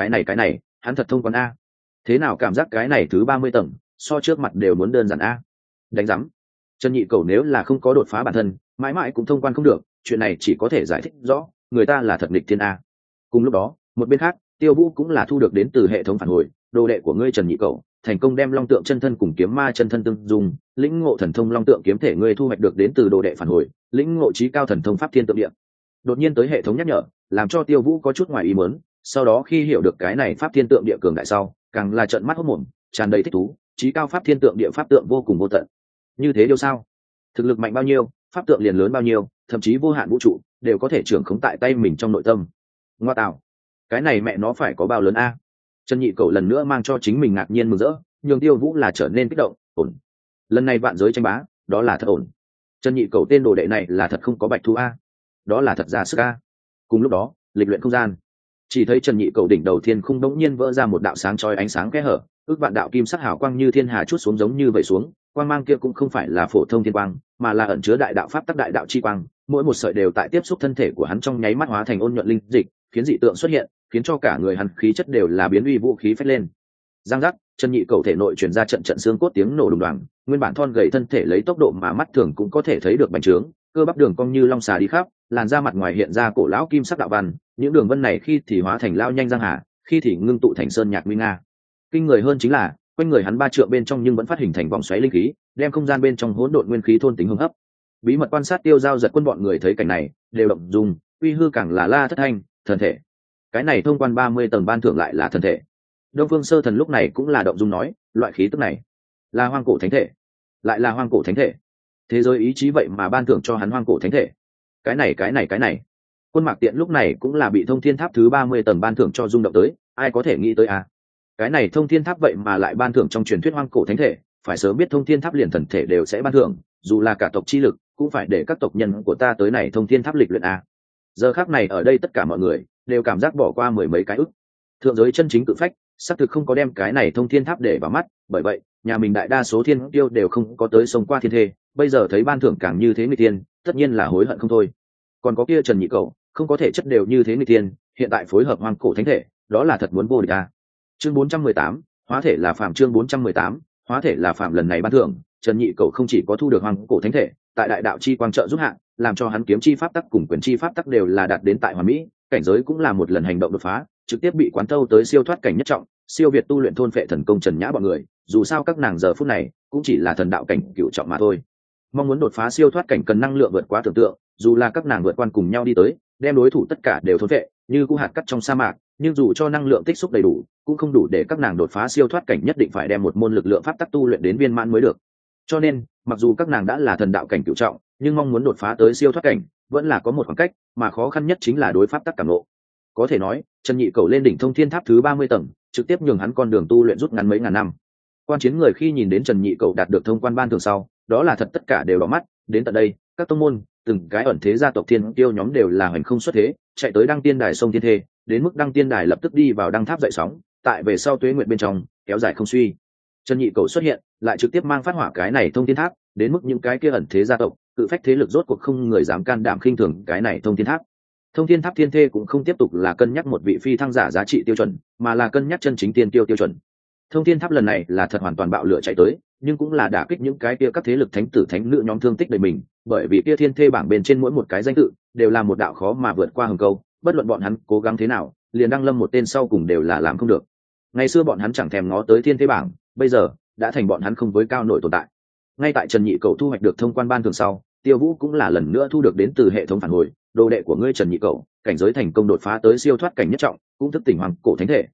hắn thật thông quan a. Thế nào cảm giác cái này thứ 30 tầng, so trước mặt đều muốn đơn giản a. Đánh rắm. Trần Nhị Cầu nếu là không có đột phá bản thân, mãi mãi cũng thông quan không được, chuyện này chỉ có thể giải thích rõ, người ta là thật nghịch thiên a. Cùng lúc đó, một bên khác, Tiêu Vũ cũng là thu được đến từ hệ thống phản hồi, đồ đệ của ngươi Trần Nhị Cầu thành công đem long tượng chân thân cùng kiếm ma chân thân tương dung, lĩnh ngộ thần thông long tượng kiếm thể ngươi thu hoạch được đến từ đồ đệ phản hồi, lĩnh ngộ trí cao thần thông pháp thiên tượng địa. Đột nhiên tới hệ thống nhắc nhở, làm cho Tiêu Vũ có chút ngoài ý muốn, sau đó khi hiểu được cái này pháp thiên tượng địa cường đại sau, càng là trợn mắt hốt mồm, tràn đầy thích thú, trí cao pháp thiên tượng địa pháp tượng vô cùng vô tận. Như thế điều sao? Thực lực mạnh bao nhiêu, pháp tượng liền lớn bao nhiêu, thậm chí vô hạn vũ trụ đều có thể trưởng khống tại tay mình trong nội tâm. Ngoa tạo, cái này mẹ nó phải có bao lớn a. Trần Nhị Cầu lần nữa mang cho chính mình ngạc nhiên mừng rỡ, nhường Tiêu Vũ là trở nên kích động. Ổn, lần này vạn giới tranh bá, đó là thật ổn. Trần Nhị Cầu tên đồ đệ này là thật không có bạch thu a, đó là thật ra sức a. Cùng lúc đó, lịch luyện không gian, chỉ thấy Trần Nhị Cầu đỉnh đầu thiên khung đống nhiên vỡ ra một đạo sáng chói ánh sáng kẽ hở, ước vạn đạo kim sắc hào quang như thiên hà chút xuống giống như vậy xuống, quang mang kia cũng không phải là phổ thông thiên quang, mà là ẩn chứa đại đạo pháp tắc đại đạo chi quang, mỗi một sợi đều tại tiếp xúc thân thể của hắn trong nháy mắt hóa thành ôn nhuận linh dịch, khiến dị tượng xuất hiện, khiến cho cả người hắn khí chất đều là biến uy vũ khí phách lên. Giang giác, Trần Nhị Cầu thể nội truyền ra trận trận xương cốt tiếng nổ đùng đoàng, nguyên bản thon gầy thân thể lấy tốc độ mà mắt thường cũng có thể thấy được bành trướng, cơ bắp đường cong như long xà đi khắp, làn da mặt ngoài hiện ra cổ lão kim sắc đạo văn, những đường vân này khi thì hóa thành lao nhanh giang hà, khi thì ngưng tụ thành sơn nhạc nguy nga. Kinh người hơn chính là, quanh người hắn 3 trượng bên trong nhưng vẫn phát hình thành vòng xoáy linh khí, đem không gian bên trong hỗn độn nguyên khí thôn tính hung hấp. Bí mật quan sát Tiêu Giao Giật Quân bọn người thấy cảnh này, đều động dung, uy hư càng là la thất thanh, thần thể. Cái này thông quan 30 tầng ban thưởng lại là thần thể. Đông Phương Sơ Thần lúc này cũng là động dung nói, loại khí tức này là hoang cổ thánh thể, lại là hoang cổ thánh thể. Thế giới ý chí vậy mà ban thưởng cho hắn hoang cổ thánh thể. Cái này. Quân Mạc Tiện lúc này cũng là bị Thông Thiên Tháp thứ 30 tầng ban thưởng cho rung động tới, ai có thể nghĩ tới à? Cái này Thông Thiên Tháp vậy mà lại ban thưởng trong truyền thuyết hoang cổ thánh thể, phải sớm biết Thông Thiên Tháp liền thần thể đều sẽ ban thưởng, dù là cả tộc chi lực, cũng phải để các tộc nhân của ta tới này Thông Thiên Tháp lịch luyện à. Giờ khắc này ở đây tất cả mọi người đều cảm giác bỏ qua mười mấy cái ức. Thượng giới chân chính tự phách, xác thực không có đem cái này Thông Thiên Tháp để vào mắt, bởi vậy, nhà mình đại đa số thiên tiêu đều không có tới sông qua thiên thê, bây giờ thấy ban thưởng càng như thế người tiên, tất nhiên là hối hận không thôi. Còn có kia Trần Nhị Cầu, không có thể chất đều như thế người tiên, hiện tại phối hợp hoang cổ thánh thể, đó là thật muốn vô địch à. Chương 418, hóa thể là phàm. Chương 418, hóa thể là phàm. Lần này ban thưởng, Trần Nhị Cầu không chỉ có thu được hoang cổ thánh thể, tại đại đạo chi quang trợ giúp hạn, làm cho hắn kiếm chi pháp tắc cùng quyền chi pháp tắc đều là đạt đến tại hoàn mỹ, cảnh giới cũng là một lần hành động đột phá, trực tiếp bị quán thâu tới siêu thoát cảnh nhất trọng, siêu việt tu luyện thôn phệ thần công Trần Nhã bọn người, dù sao các nàng giờ phút này cũng chỉ là thần đạo cảnh cửu trọng mà thôi. Mong muốn đột phá siêu thoát cảnh cần năng lượng vượt quá tưởng tượng, dù là các nàng vượt quan cùng nhau đi tới, đem đối thủ tất cả đều thôn phệ, như củ hạt cắt trong sa mạc, nhưng dù cho năng lượng tích xúc đầy đủ, cũng không đủ để các nàng đột phá siêu thoát cảnh, nhất định phải đem một môn lực lượng pháp tắc tu luyện đến viên mãn mới được. Cho nên, mặc dù các nàng đã là thần đạo cảnh cửu trọng, nhưng mong muốn đột phá tới siêu thoát cảnh, vẫn là có một khoảng cách, mà khó khăn nhất chính là đối pháp tắc cảm ngộ. Có thể nói, Trần Nhị Cầu lên đỉnh Thông Thiên Tháp thứ 30 tầng, trực tiếp nhường hắn con đường tu luyện rút ngắn mấy ngàn năm. Quan chiến người khi nhìn đến Trần Nhị Cầu đạt được thông quan ban thường sau, đó là thật tất cả đều đỏ mắt, đến tận đây, các tông môn, từng cái ẩn thế gia tộc thiên tiêu nhóm đều là hoành không xuất thế, chạy tới đăng tiên đài sông thiên thê, đến mức đăng tiên đài lập tức đi vào đăng tháp dậy sóng, tại về sau tuế nguyện bên trong, kéo dài không suy. Trần Nhị Cầu xuất hiện, lại trực tiếp mang phát hỏa cái này Thông Thiên Tháp, đến mức những cái kia ẩn thế gia tộc, cự phách thế lực rốt cuộc không người dám can đảm khinh thường cái này Thông Thiên Tháp. Thông Thiên Tháp thiên thê cũng không tiếp tục là cân nhắc một vị phi thăng giả giá trị tiêu chuẩn, mà là cân nhắc chân chính tiên tiêu tiêu chuẩn. Thông Thiên Tháp lần này là thật hoàn toàn bạo lửa chạy tới, nhưng cũng là đả kích những cái kia các thế lực thánh tử thánh nữ nhóm thương tích đời mình, bởi vì kia thiên thê bảng bên trên mỗi một cái danh tự đều là một đạo khó mà vượt qua hừng câu, bất luận bọn hắn cố gắng thế nào, liền đăng lâm một tên sau cùng đều là làm không được. Ngày xưa bọn hắn chẳng thèm ngó tới thiên thê bảng, bây giờ đã thành bọn hắn không với cao nổi tồn tại. Ngay tại Trần Nhị Cầu thu hoạch được thông quan ban thường sau, Tiêu Vũ cũng là lần nữa thu được đến từ hệ thống phản hồi, đồ đệ của ngươi Trần Nhị Cầu, cảnh giới thành công đột phá tới siêu thoát cảnh nhất trọng, cũng thức tỉnh hoàng cổ thánh thể.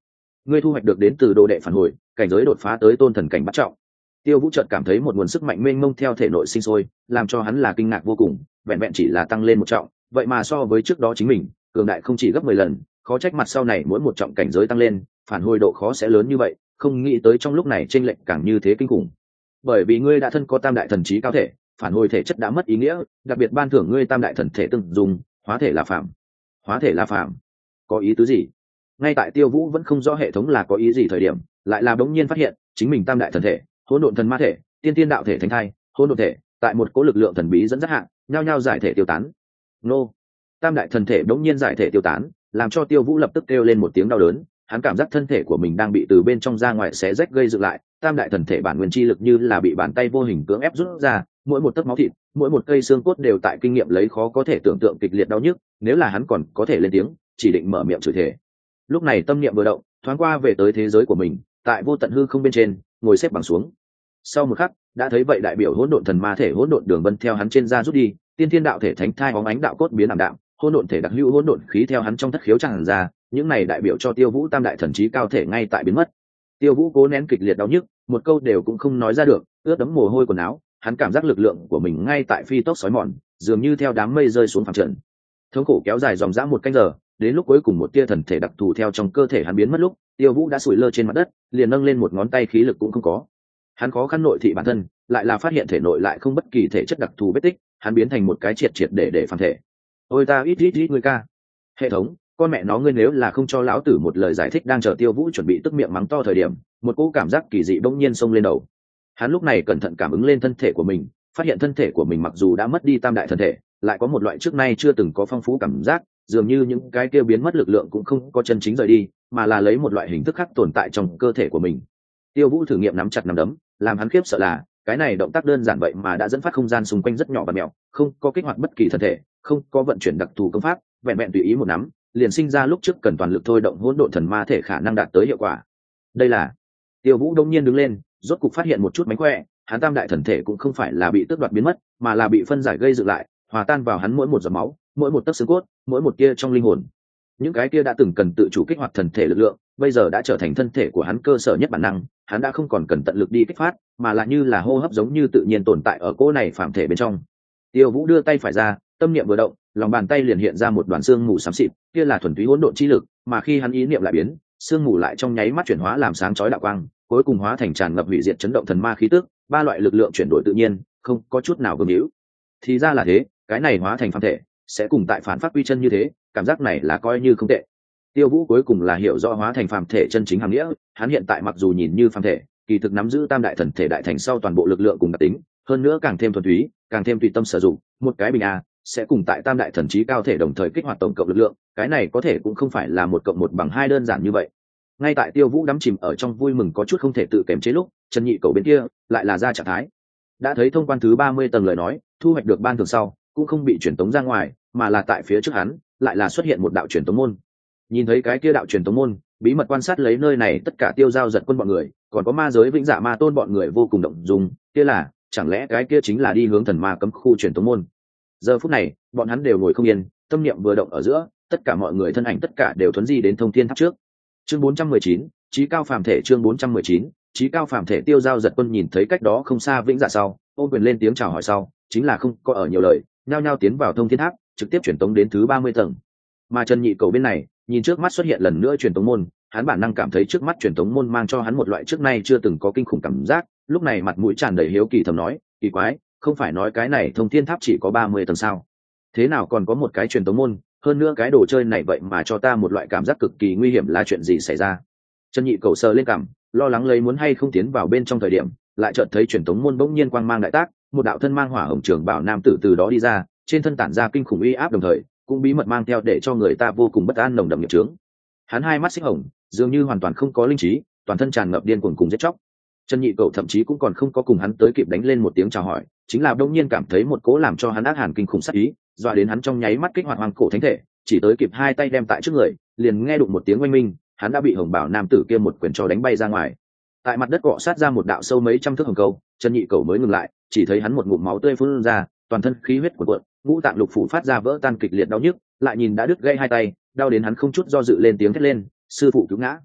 ngươi thu hoạch được đến từ đồ đệ phản hồi, cảnh giới đột phá tới tôn thần cảnh bắt trọng. Tiêu Vũ chợt cảm thấy một nguồn sức mạnh mênh mông theo thể nội sinh sôi, làm cho hắn là kinh ngạc vô cùng, vẹn vẹn chỉ là tăng lên một trọng, vậy mà so với trước đó chính mình, cường đại không chỉ gấp 10 lần, khó trách mặt sau này mỗi một trọng cảnh giới tăng lên, phản hồi độ khó sẽ lớn như vậy, không nghĩ tới trong lúc này chênh lệch càng như thế kinh khủng. Bởi vì ngươi đã thân có tam đại thần trí cao thể, phản hồi thể chất đã mất ý nghĩa, đặc biệt ban thưởng ngươi tam đại thần thể từng dùng, hóa thể là phàm. Hóa thể là phàm, có ý tứ gì? Ngay tại Tiêu Vũ vẫn không rõ hệ thống là có ý gì thời điểm, lại là bỗng nhiên phát hiện, chính mình tam đại thần thể, hỗn độn thần ma thể, tiên tiên đạo thể thánh thai, hỗn độn thể, tại một cỗ lực lượng thần bí dẫn dắt hạ, nhao nhao giải thể tiêu tán. Nô! Tam đại thần thể bỗng nhiên giải thể tiêu tán, làm cho Tiêu Vũ lập tức kêu lên một tiếng đau đớn, hắn cảm giác thân thể của mình đang bị từ bên trong ra ngoài xé rách gây dựng lại, tam đại thần thể bản nguyên chi lực như là bị bàn tay vô hình cưỡng ép rút ra, mỗi một tấc máu thịt, mỗi một cây xương cốt đều tại kinh nghiệm lấy khó có thể tưởng tượng kịch liệt đau nhức, nếu là hắn còn có thể lên tiếng, chỉ định mở miệng chửi thề. Lúc này tâm niệm vừa động, thoáng qua về tới thế giới của mình, tại vô tận hư không bên trên, ngồi xếp bằng xuống. Sau một khắc, đã thấy vậy đại biểu hỗn độn thần ma thể hỗn độn đường vân theo hắn trên da rút đi, tiên thiên đạo thể thánh thai bóng ánh đạo cốt biến ảm đạm, hỗn độn thể đặc hữu hỗn độn khí theo hắn trong thất khiếu tràn ra, những này đại biểu cho Tiêu Vũ tam đại thần trí cao thể ngay tại biến mất. Tiêu Vũ cố nén kịch liệt đau nhức, một câu đều cũng không nói ra được, ướt đẫm mồ hôi quần áo, hắn cảm giác lực lượng của mình ngay tại phi tốc sói mòn, dường như theo đám mây rơi xuống phẳng trần. Thống khổ kéo dài dòng dã một canh giờ, đến lúc cuối cùng một tia thần thể đặc thù theo trong cơ thể hắn biến mất lúc, Tiêu Vũ đã sủi lơ trên mặt đất, liền nâng lên một ngón tay khí lực cũng không có. Hắn khó khăn nội thị bản thân, lại là phát hiện thể nội lại không bất kỳ thể chất đặc thù vết tích, hắn biến thành một cái triệt triệt để phàm thể. Ôi ta ít người ca. Hệ thống, con mẹ nó ngươi nếu là không cho lão tử một lời giải thích, đang chờ Tiêu Vũ chuẩn bị tức miệng mắng to thời điểm, một cỗ cảm giác kỳ dị bỗng nhiên xông lên đầu. Hắn lúc này cẩn thận cảm ứng lên thân thể của mình, phát hiện thân thể của mình mặc dù đã mất đi tam đại thần thể, lại có một loại trước nay chưa từng có phong phú cảm giác, dường như những cái kia biến mất lực lượng cũng không có chân chính rời đi, mà là lấy một loại hình thức khác tồn tại trong cơ thể của mình. Tiêu Vũ thử nghiệm nắm chặt nắm đấm, làm hắn khiếp sợ là cái này động tác đơn giản vậy mà đã dẫn phát không gian xung quanh rất nhỏ và mèo, không có kích hoạt bất kỳ thân thể, không có vận chuyển đặc thù công pháp, vẹn vẹn tùy ý một nắm, liền sinh ra lúc trước cần toàn lực thôi động hỗn độn thần ma thể khả năng đạt tới hiệu quả. Đây là Tiêu Vũ đông nhiên đứng lên, rốt cục phát hiện một chút mánh khỏe, hắn tam đại thần thể cũng không phải là bị tước đoạt biến mất, mà là bị phân giải gây dựng lại, hòa tan vào hắn mỗi một giọt máu, mỗi một tấc xương cốt, mỗi một tia trong linh hồn. Những cái kia đã từng cần tự chủ kích hoạt thần thể lực lượng, bây giờ đã trở thành thân thể của hắn cơ sở nhất bản năng, hắn đã không còn cần tận lực đi kích phát, mà là như là hô hấp giống như tự nhiên tồn tại ở cỗ này phàm thể bên trong. Tiêu Vũ đưa tay phải ra, tâm niệm vừa động, lòng bàn tay liền hiện ra một đoàn xương mù xám xịt, kia là thuần túy hỗn độn chi lực, mà khi hắn ý niệm lại biến, xương mù lại trong nháy mắt chuyển hóa làm sáng chói đạo quang, cuối cùng hóa thành tràn ngập hủy diệt chấn động thần ma khí tức, ba loại lực lượng chuyển đổi tự nhiên, không có chút nào vương hữu. Thì ra là thế, cái này hóa thành phàm thể, sẽ cùng tại phản phát quy chân như thế, cảm giác này là coi như không tệ. Tiêu Vũ cuối cùng là hiểu rõ hóa thành phàm thể chân chính hàm nghĩa, hắn hiện tại mặc dù nhìn như phàm thể, kỳ thực nắm giữ tam đại thần thể đại thành sau toàn bộ lực lượng cùng đặc tính, hơn nữa càng thêm thuần túy, càng thêm tùy tâm sử dụng, một cái bình a sẽ cùng tại tam đại thần trí cao thể đồng thời kích hoạt tổng cộng lực lượng, cái này có thể cũng không phải là 1+1=2 đơn giản như vậy. Ngay tại Tiêu Vũ đắm chìm ở trong vui mừng có chút không thể tự kiềm chế lúc, Trần Nhị Cầu bên kia lại là ra trạng thái. Đã thấy thông quan thứ 30 tầng lời nói, thu hoạch được ban thưởng sau, cũng không bị truyền tống ra ngoài, mà là tại phía trước hắn, lại là xuất hiện một đạo truyền tống môn. Nhìn thấy cái kia đạo truyền tống môn, bí mật quan sát lấy nơi này tất cả Tiêu Giao Giật Quân bọn người, còn có ma giới Vĩnh Dạ Ma Tôn bọn người vô cùng động dung, kia là, chẳng lẽ cái kia chính là đi hướng thần ma cấm khu truyền tống môn. Giờ phút này, bọn hắn đều ngồi không yên, tâm niệm vừa động ở giữa, tất cả mọi người thân ảnh tất cả đều thuấn di đến thông thiên tháp trước. Chương 419, Chí cao phàm thể. Chương 419, Chí cao phàm thể. Tiêu Giao Giật Quân nhìn thấy cách đó không xa Vĩnh Dạ sau, ôm quyền lên tiếng chào hỏi sau, chính là không có ở nhiều lời, nhao nhao tiến vào thông thiên tháp, trực tiếp chuyển tống đến thứ 30 tầng. Mà Trần Nhị Cầu bên này, nhìn trước mắt xuất hiện lần nữa truyền tống môn, hắn bản năng cảm thấy trước mắt truyền tống môn mang cho hắn một loại trước nay chưa từng có kinh khủng cảm giác, lúc này mặt mũi tràn đầy hiếu kỳ thầm nói, kỳ quái, không phải nói cái này thông thiên tháp chỉ có 30 tầng sao? Thế nào còn có một cái truyền tống môn, hơn nữa cái đồ chơi này vậy mà cho ta một loại cảm giác cực kỳ nguy hiểm, là chuyện gì xảy ra? Trần Nhị Cầu sờ lên cằm, lo lắng lấy muốn hay không tiến vào bên trong thời điểm, lại chợt thấy truyền tống môn bỗng nhiên quang mang đại tác, một đạo thân mang hỏa hồng trường bảo nam tử từ đó đi ra, trên thân tản ra kinh khủng uy áp, đồng thời cũng bí mật mang theo để cho người ta vô cùng bất an nồng đậm nghiệp chướng. Hắn hai mắt xích hồng, dường như hoàn toàn không có linh trí, toàn thân tràn ngập điên cuồng cùng giết chóc. Trần Nhị Cầu thậm chí cũng còn không có cùng hắn tới kịp đánh lên một tiếng chào hỏi, chính là đông nhiên cảm thấy một cỗ làm cho hắn ác hàn kinh khủng sát ý, dọa đến hắn trong nháy mắt kích hoạt hoàng cổ thánh thể, chỉ tới kịp hai tay đem tại trước người, liền nghe đụng một tiếng oanh minh, hắn đã bị hồng bảo nam tử kia một quyền cho đánh bay ra ngoài. Tại mặt đất cọ sát ra một đạo sâu mấy trăm thước hồng câu, Trần Nhị Cầu mới ngừng lại, chỉ thấy hắn một ngụm máu tươi phun ra, toàn thân khí huyết cuộn cuộn, ngũ tạng lục phủ phát ra vỡ tan kịch liệt đau nhức, lại nhìn đã đứt gãy hai tay, đau đến hắn không chút do dự lên tiếng thét lên, sư phụ cứu ngã.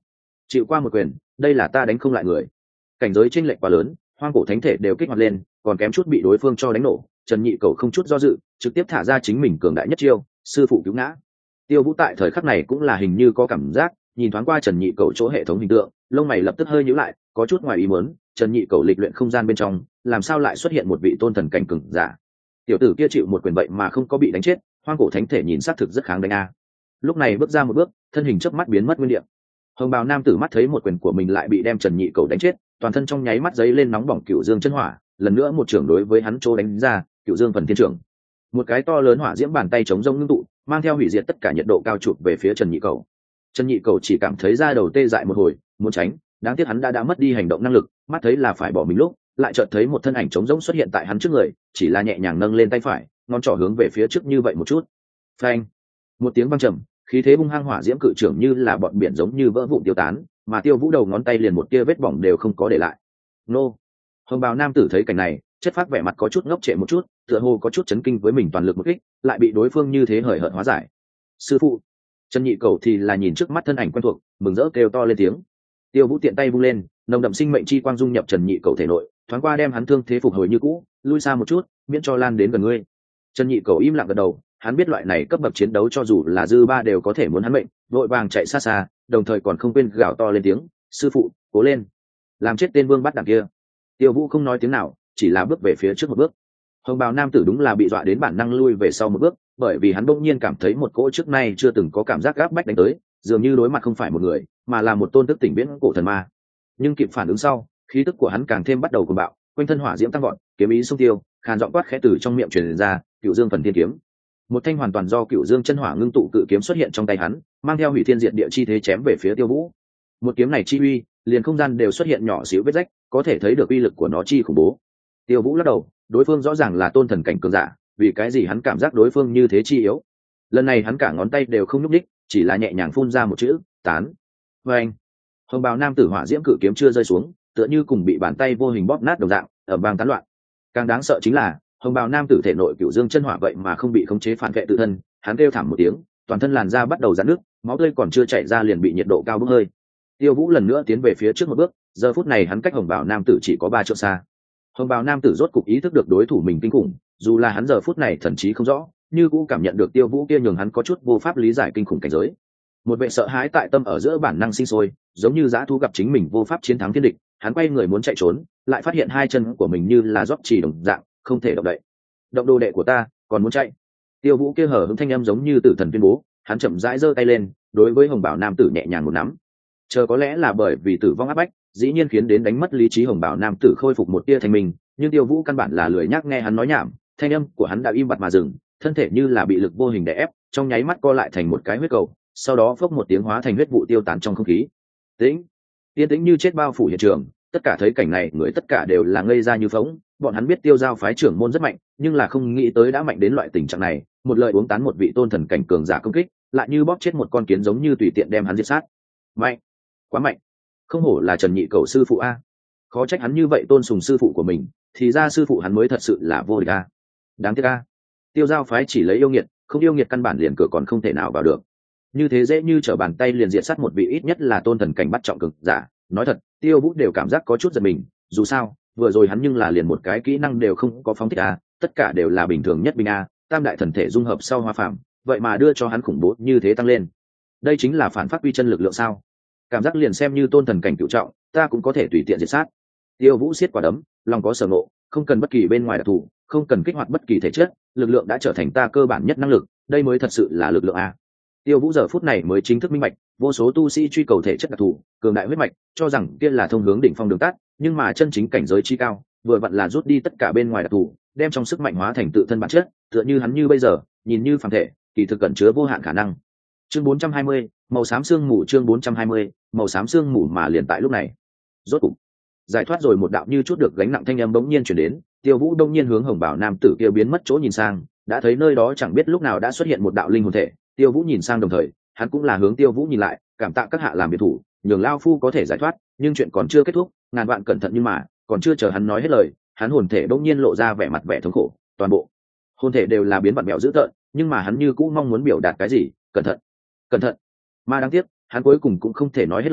chịu qua một quyền, đây là ta đánh không lại người. Cảnh giới chênh lệch quá lớn, hoang cổ thánh thể đều kích hoạt lên, còn kém chút bị đối phương cho đánh nổ. Trần Nhị Cầu không chút do dự, trực tiếp thả ra chính mình cường đại nhất chiêu, sư phụ cứu ngã. Tiêu Vũ tại thời khắc này cũng là hình như có cảm giác, nhìn thoáng qua Trần Nhị Cầu chỗ hệ thống hình tượng, lông mày lập tức hơi nhíu lại, có chút ngoài ý muốn, Trần Nhị Cầu lịch luyện không gian bên trong, làm sao lại xuất hiện một vị tôn thần cảnh cường giả? Tiểu tử kia chịu một quyền vậy mà không có bị đánh chết, hoang cổ thánh thể nhìn xác thực rất kháng đánh a. Lúc này bước ra một bước, thân hình chớp mắt biến mất nguyên địa. Hồng bào nam tử mắt thấy một quyền của mình lại bị đem Trần Nhị Cầu đánh chết, toàn thân trong nháy mắt giấy lên nóng bỏng cựu dương chân hỏa, lần nữa một trưởng đối với hắn chỗ đánh ra, cựu dương phần thiên trưởng. Một cái to lớn hỏa diễm bàn tay chống rông ngưng tụ, mang theo hủy diệt tất cả nhiệt độ cao chụp về phía Trần Nhị Cầu. Trần Nhị Cầu chỉ cảm thấy da đầu tê dại một hồi, muốn tránh, đáng tiếc hắn đã mất đi hành động năng lực, mắt thấy là phải bỏ mình lúc, lại chợt thấy một thân ảnh trống rỗng xuất hiện tại hắn trước người, chỉ là nhẹ nhàng nâng lên tay phải, ngón trỏ hướng về phía trước như vậy một chút. Phanh! Một tiếng vang trầm, khí thế hung hăng hỏa diễm cự trưởng như là bọn biển giống như vỡ vụn tiêu tán, mà Tiêu Vũ đầu ngón tay liền một tia vết bỏng đều không có để lại. Nô! Hồng bào nam tử thấy cảnh này, chất phát vẻ mặt có chút ngốc trệ một chút, tựa hồ có chút chấn kinh với mình toàn lực một kích, lại bị đối phương như thế hời hợt hóa giải. Sư phụ! Trần Nhị Cầu thì là nhìn trước mắt thân ảnh quen thuộc, mừng rỡ kêu to lên tiếng. Tiêu Vũ tiện tay vung lên, nồng đậm sinh mệnh chi quang dung nhập Trần Nhị Cầu thể nội, thoáng qua đem hắn thương thế phục hồi như cũ, lui xa một chút, miễn cho lan đến gần ngươi. Trần Nhị Cầu im lặng gật đầu, hắn biết loại này cấp bậc chiến đấu cho dù là dư ba đều có thể muốn hắn mệnh, vội vàng chạy xa xa, đồng thời còn không quên gào to lên tiếng, sư phụ, cố lên, làm chết tên vương bắt đẳng kia. Tiêu Vũ không nói tiếng nào, chỉ là bước về phía trước một bước. Hồng bào nam tử đúng là bị dọa đến bản năng lui về sau một bước, bởi vì hắn bỗng nhiên cảm thấy một cỗ trước nay chưa từng có cảm giác gáp bách đánh tới, dường như đối mặt không phải một người, mà là một tôn thức tỉnh viễn cổ thần ma. Nhưng kịp phản ứng sau, khí tức của hắn càng thêm bắt đầu cuồng bạo, quanh thân hỏa diễm tăng vọt, kiếm ý xung tiêu, khàn giọng quát khẽ từ trong miệng truyền ra, Cựu Dương Phần Thiên Kiếm. Một thanh hoàn toàn do Cựu Dương chân hỏa ngưng tụ cự kiếm xuất hiện trong tay hắn, mang theo hủy thiên diệt địa chi thế chém về phía Tiêu Vũ. Một kiếm này chi uy, liền không gian đều xuất hiện nhỏ xíu vết rách, có thể thấy được uy lực của nó chi khủng bố. Tiêu Vũ lắc đầu, đối phương rõ ràng là tôn thần cảnh cường giả, vì cái gì hắn cảm giác đối phương như thế chi yếu? Lần này hắn cả ngón tay đều không nhúc nhích, chỉ là nhẹ nhàng phun ra một chữ, tán. Vâng. Hồng bào nam tử hỏa diễm cự kiếm chưa rơi xuống, tựa như cùng bị bàn tay vô hình bóp nát đồng dạng, ở bang tán loạn. Càng đáng sợ chính là, hồng bào nam tử thể nội Cựu Dương chân hỏa vậy mà không bị khống chế phản vệ tự thân, hắn kêu thảm một tiếng, toàn thân làn da bắt đầu rạn nước, máu tươi còn chưa chảy ra liền bị nhiệt độ cao bốc hơi. Tiêu Vũ lần nữa tiến về phía trước một bước, giờ phút này hắn cách hồng bào nam tử chỉ có 3 trượng xa. Hồng bào nam tử rốt cục ý thức được đối thủ mình kinh khủng, dù là hắn giờ phút này thậm chí không rõ, như cũng cảm nhận được Tiêu Vũ kia nhường hắn có chút vô pháp lý giải kinh khủng cảnh giới. Một vẻ sợ hãi tại tâm ở giữa bản năng sinh sôi, giống như dã thú gặp chính mình vô pháp chiến thắng thiên địch, hắn quay người muốn chạy trốn, lại phát hiện hai chân của mình như là rót chỉ đồng dạng, không thể động đậy. Động đồ đệ của ta, còn muốn chạy? Tiêu Vũ kia hở hững thanh âm giống như tử thần tuyên bố, hắn chậm rãi giơ tay lên, đối với hồng bảo nam tử nhẹ nhàng một nắm. Chờ có lẽ là bởi vì tử vong áp bách, dĩ nhiên khiến đến đánh mất lý trí hồng bảo nam tử khôi phục một tia thanh minh, nhưng Tiêu Vũ căn bản là lười nhác nghe hắn nói nhảm, thanh âm của hắn đã im bặt mà dừng, thân thể như là bị lực vô hình đè ép, trong nháy mắt co lại thành một cái huyết cầu, sau đó phốc một tiếng hóa thành huyết vụ tiêu tán trong không khí. Tĩnh, yên tĩnh như chết bao phủ hiện trường, tất cả thấy cảnh này người tất cả đều là ngây ra như phỗng, bọn hắn biết Tiêu Giao phái trưởng môn rất mạnh, nhưng là không nghĩ tới đã mạnh đến loại tình trạng này, một lời uống tán một vị tôn thần cảnh cường giả công kích, lại như bóp chết một con kiến giống như tùy tiện đem hắn giết sát. Mạnh, quá mạnh, không hổ là Trần Nhị Cầu sư phụ a, khó trách hắn như vậy tôn sùng sư phụ của mình, thì ra sư phụ hắn mới thật sự là vô địch a. Đáng tiếc a, Tiêu Giao phái chỉ lấy yêu nghiệt, không yêu nghiệt căn bản liền cửa còn không thể nào vào được, như thế dễ như trở bàn tay liền diệt sát một vị ít nhất là tôn thần cảnh bắt trọng cực giả. Nói thật, Tiêu Vũ đều cảm giác có chút giật mình, dù sao vừa rồi hắn nhưng là liền một cái kỹ năng đều không có phóng thích a, tất cả đều là bình thường nhất bình a, tam đại thần thể dung hợp sau hóa phàm, vậy mà đưa cho hắn khủng bố như thế tăng lên, đây chính là phản phát quy chân lực lượng sao? Cảm giác liền xem như tôn thần cảnh cửu trọng, ta cũng có thể tùy tiện diệt sát. Tiêu Vũ siết quả đấm, lòng có sở ngộ, không cần bất kỳ bên ngoài đặc thù, không cần kích hoạt bất kỳ thể chất, lực lượng đã trở thành ta cơ bản nhất năng lực, đây mới thật sự là lực lượng a. Tiêu Vũ giờ phút này mới chính thức minh bạch, vô số tu sĩ truy cầu thể chất đặc thù, cường đại huyết mạch, cho rằng kia là thông hướng đỉnh phong đường tắt, nhưng mà chân chính cảnh giới chi cao, vừa vặn là rút đi tất cả bên ngoài đặc thù, đem trong sức mạnh hóa thành tự thân bản chất, tựa như hắn như bây giờ, nhìn như phàm thể, kỳ thực cẩn chứa vô hạn khả năng. Chương 420, màu xám sương mù, chương 420, màu xám sương mù. Mà liền tại lúc này, rốt cục giải thoát rồi, một đạo như chút được gánh nặng thanh âm bỗng nhiên truyền đến. Tiêu Vũ đông nhiên hướng hồng bảo nam tử kia biến mất chỗ nhìn sang, đã thấy nơi đó chẳng biết lúc nào đã xuất hiện một đạo linh hồn thể. Tiêu Vũ nhìn sang đồng thời, hắn cũng là hướng Tiêu Vũ nhìn lại, cảm tạ các hạ làm biệt thủ, nhường lao phu có thể giải thoát, nhưng chuyện còn chưa kết thúc, ngàn vạn cẩn thận. Nhưng mà còn chưa chờ hắn nói hết lời, hắn hồn thể bỗng nhiên lộ ra vẻ mặt vẻ thống khổ, toàn bộ hồn thể đều là biến vặn mèo dữ tợn, nhưng mà hắn như cũng mong muốn biểu đạt cái gì, cẩn thận, cẩn thận. Mà đáng tiếc, hắn cuối cùng cũng không thể nói hết lời,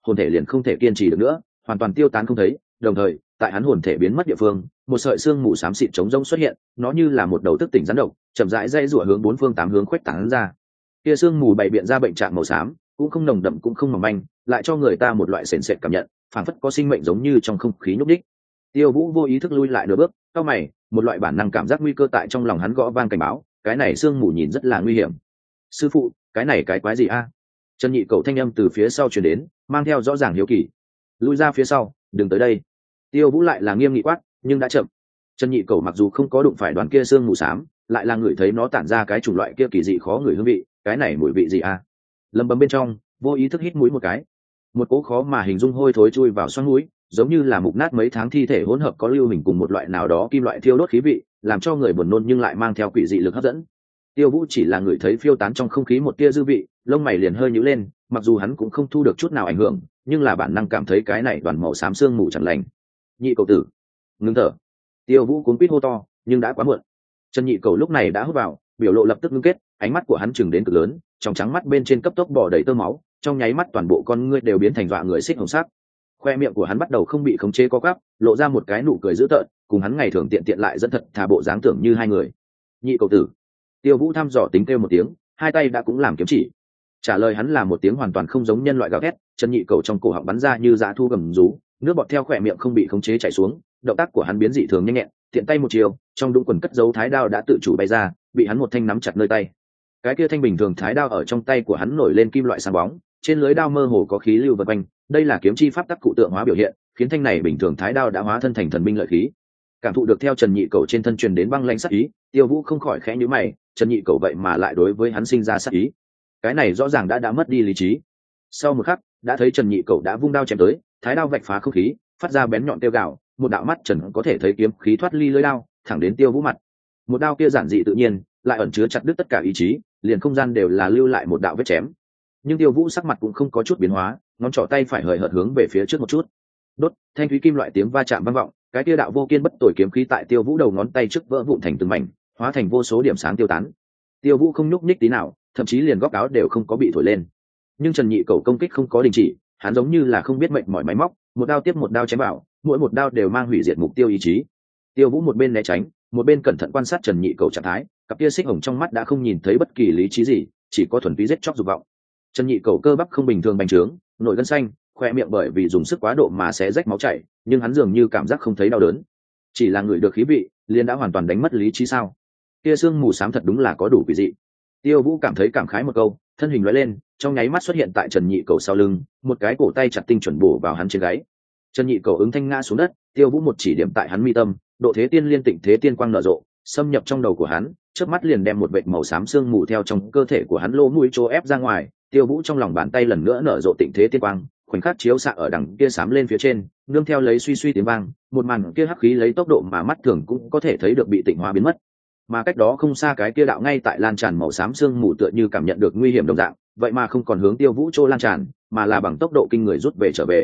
hồn thể liền không thể kiên trì được nữa, hoàn toàn tiêu tán không thấy. Đồng thời tại hắn hồn thể biến mất địa phương, một sợi xương mù xám xịt trống rỗng xuất hiện, nó như là một đầu thức tỉnh rắn độc, chậm rãi dây rủa hướng bốn phương tám hướng khuếch tán ra. Kia xương mù bày biện ra bệnh trạng màu xám, cũng không nồng đậm cũng không mỏng manh, lại cho người ta một loại sền sệt cảm nhận, phảng phất có sinh mệnh giống như trong không khí nhúc nhích. Tiêu Vũ vô ý thức lui lại nửa bước, cau mày, một loại bản năng cảm giác nguy cơ tại trong lòng hắn gõ vang cảnh báo, cái này xương mù nhìn rất là nguy hiểm. Sư phụ, cái này cái quái gì a? Trần Nhị Cầu thanh âm từ phía sau truyền đến, mang theo rõ ràng hiếu kỳ. Lui ra phía sau, đừng tới đây. Tiêu Vũ lại là nghiêm nghị quát, nhưng đã chậm. Trần Nhị Cầu mặc dù không có đụng phải đoàn kia xương mù xám, lại là ngửi thấy nó tản ra cái chủng loại kia kỳ dị khó ngửi hương vị, cái này mùi vị gì a? Lầm bầm bên trong, vô ý thức hít mũi một cái. Một cỗ khó mà hình dung hôi thối chui vào xoang mũi, giống như là mục nát mấy tháng thi thể hỗn hợp có lưu hình cùng một loại nào đó kim loại thiêu đốt khí vị, làm cho người buồn nôn nhưng lại mang theo quỷ dị lực hấp dẫn. Tiêu Vũ chỉ là ngửi thấy phiêu tán trong không khí một tia dư vị, lông mày liền hơi nhíu lên, mặc dù hắn cũng không thu được chút nào ảnh hưởng, nhưng là bản năng cảm thấy cái này đoàn màu xám xương mù chẳng lành. Nhị Cầu tử, ngưng thở. Tiêu Vũ cuống quýt hô to, nhưng đã quá muộn. Trần Nhị Cầu lúc này đã hút vào, biểu lộ lập tức ngưng kết, ánh mắt của hắn chừng đến cực lớn, trong trắng mắt bên trên cấp tốc bò đầy tơ máu, trong nháy mắt toàn bộ con ngươi đều biến thành dọa người xích hồng sắc. Khoe miệng của hắn bắt đầu không bị khống chế co quắp, lộ ra một cái nụ cười dữ tợn, cùng hắn ngày thường tiện tiện lại dẫn thật thà bộ dáng tưởng như hai người. Nhị Cầu tử. Tiêu Vũ thăm dò tính kêu một tiếng, hai tay đã cũng làm kiếm chỉ. Trả lời hắn là một tiếng hoàn toàn không giống nhân loại gào thét, Trần Nhị Cầu trong cổ họng bắn ra như dã thu gầm rú, nước bọt theo khỏe miệng không bị khống chế chảy xuống, động tác của hắn biến dị thường nhanh nhẹn, tiện tay một chiều, trong đúng quần cất dấu thái đao đã tự chủ bay ra, bị hắn một thanh nắm chặt nơi tay. Cái kia thanh bình thường thái đao ở trong tay của hắn nổi lên kim loại sáng bóng, trên lưới đao mơ hồ có khí lưu vần quanh, đây là kiếm chi pháp tắc cụ tượng hóa biểu hiện, khiến thanh này bình thường thái đao đã hóa thân thành thần binh lợi khí. Cảm thụ được theo Trần Nhị Cầu trên thân truyền đến băng lãnh sát ý, Tiêu Vũ không khỏi khẽ nhíu mày, Trần Nhị Cầu vậy mà lại đối với hắn sinh ra sát ý, cái này rõ ràng đã mất đi lý trí. Sau một khắc, đã thấy Trần Nhị Cầu đã vung đao chém tới, thái đao vạch phá không khí, phát ra bén nhọn tiêu gạo, một đạo mắt trần có thể thấy kiếm khí thoát ly lưỡi đao, thẳng đến Tiêu Vũ mặt. Một đao kia giản dị tự nhiên, lại ẩn chứa chặt đứt tất cả ý chí, liền không gian đều là lưu lại một đạo vết chém. Nhưng Tiêu Vũ sắc mặt cũng không có chút biến hóa, ngón trỏ tay phải hời hợt hướng về phía trước một chút. Đốt, thanh thúy kim loại tiếng va chạm vang vọng, cái kia đạo vô kiên bất tồi kiếm khí tại Tiêu Vũ đầu ngón tay trước vỡ vụn thành từng mảnh, hóa thành vô số điểm sáng tiêu tán. Tiêu Vũ không nhúc nhích tí nào, thậm chí liền góc áo đều không có bị thổi lên. Nhưng Trần Nhị Cầu công kích không có đình chỉ, hắn giống như là không biết mệnh mỏi máy móc, một đao tiếp một đao chém vào, mỗi một đao đều mang hủy diệt mục tiêu ý chí. Tiêu Vũ một bên né tránh, một bên cẩn thận quan sát Trần Nhị Cầu trạng thái, cặp kia xích hồng trong mắt đã không nhìn thấy bất kỳ lý trí gì, chỉ có thuần túy giết chóc dục vọng. Trần Nhị Cầu cơ bắp không bình thường bành trướng, nổi gân xanh, khoe miệng bởi vì dùng sức quá độ mà sẽ rách máu chảy, nhưng hắn dường như cảm giác không thấy đau đớn, chỉ là người được khí vị, liền đã hoàn toàn đánh mất lý trí sao? Kia xương mù xám thật đúng là có đủ quỷ dị. Tiêu Vũ cảm thấy cảm khái một câu, thân hình lóe lên, trong nháy mắt xuất hiện tại Trần Nhị Cầu sau lưng, một cái cổ tay chặt tinh chuẩn bổ vào hắn trên gáy. Trần Nhị Cầu ứng thanh ngã xuống đất, Tiêu Vũ một chỉ điểm tại hắn mi tâm, độ thế tiên liên tịnh thế tiên quang nở rộ, xâm nhập trong đầu của hắn, chớp mắt liền đem một vệt màu xám xương mù theo trong cơ thể của hắn lỗ mũi trô ép ra ngoài. Tiêu Vũ trong lòng bàn tay lần nữa nở rộ tịnh thế tiên quang, khoảnh khắc chiếu xạ ở đằng kia xám lên phía trên, nương theo lấy suy suy tiếng vang, một màn kia hắc khí lấy tốc độ mà mắt thường cũng có thể thấy được bị tịnh hóa biến mất. Mà cách đó không xa cái kia đạo ngay tại lan tràn màu xám xương mù tựa như cảm nhận được nguy hiểm đồng dạng, vậy mà không còn hướng Tiêu Vũ trô lan tràn, mà là bằng tốc độ kinh người rút về trở về.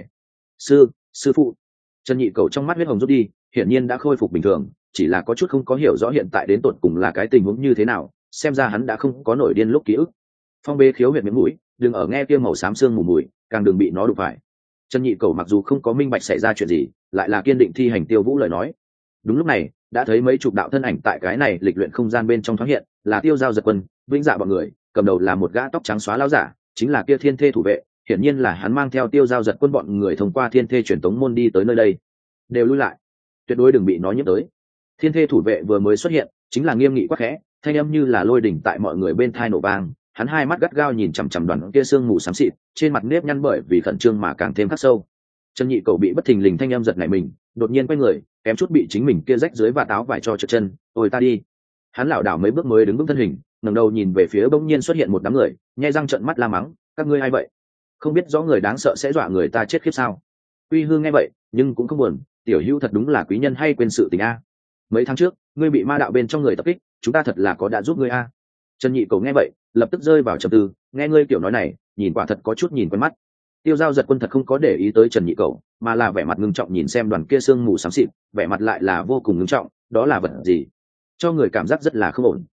Sư phụ. Trần Nhị Cầu trong mắt huyết hồng rút đi, hiển nhiên đã khôi phục bình thường, chỉ là có chút không có hiểu rõ hiện tại đến tột cùng là cái tình huống như thế nào, xem ra hắn đã không có nổi điên lúc ký ức. Phong Bế khiếu huyệt miệng mũi, đừng ở nghe kia màu xám xương mù mùi, càng đừng bị nó đụng phải. Trần Nhị Cầu mặc dù không có minh bạch xảy ra chuyện gì, lại là kiên định thi hành Tiêu Vũ lời nói. Đúng lúc này, đã thấy mấy chục đạo thân ảnh tại cái này lịch luyện không gian bên trong thoáng hiện, là Tiêu Giao Giật Quân, Vĩnh Dạ bọn người, cầm đầu là một gã tóc trắng xóa lão giả, chính là kia Thiên Thê thủ vệ, hiển nhiên là hắn mang theo Tiêu Giao Giật Quân bọn người thông qua Thiên Thê truyền tống môn đi tới nơi đây. Đều lui lại, tuyệt đối đừng bị nó nhiễm tới. Thiên Thê thủ vệ vừa mới xuất hiện, chính là nghiêm nghị quát khẽ, thanh âm như là lôi đỉnh tại mọi người bên tai nổ vang, hắn hai mắt gắt gao nhìn chằm chằm đoàn kia sương mù xám xịt, trên mặt nếp nhăn bởi vì khẩn trương mà càng thêm khắc sâu. Trần Nhị Cầu bị bất thình lình thanh âm giật nảy mình, đột nhiên quay người, kém chút bị chính mình kia rách dưới và áo vải cho trượt chân. Ôi ta đi! Hắn lảo đảo mấy bước mới đứng vững thân hình, ngẩng đầu nhìn về phía bỗng nhiên xuất hiện một đám người, nhe răng trợn mắt la mắng, các ngươi ai vậy? Không biết rõ người đáng sợ sẽ dọa người ta chết khiếp sao? Uy Hương nghe vậy, nhưng cũng không buồn, tiểu hữu thật đúng là quý nhân hay quên sự tình a. Mấy tháng trước, ngươi bị ma đạo bên trong người tập kích, chúng ta thật là có đã giúp ngươi a. Trần Nhị Cầu nghe vậy, lập tức rơi vào trầm tư, nghe ngươi kiểu nói này, nhìn quả thật có chút nhìn quen mắt. Tiêu Giao Giật Quân thật không có để ý tới Trần Nhị Cầu, mà là vẻ mặt ngưng trọng nhìn xem đoàn kia sương mù xám xịt, vẻ mặt lại là vô cùng ngưng trọng, đó là vật gì? Cho người cảm giác rất là không ổn.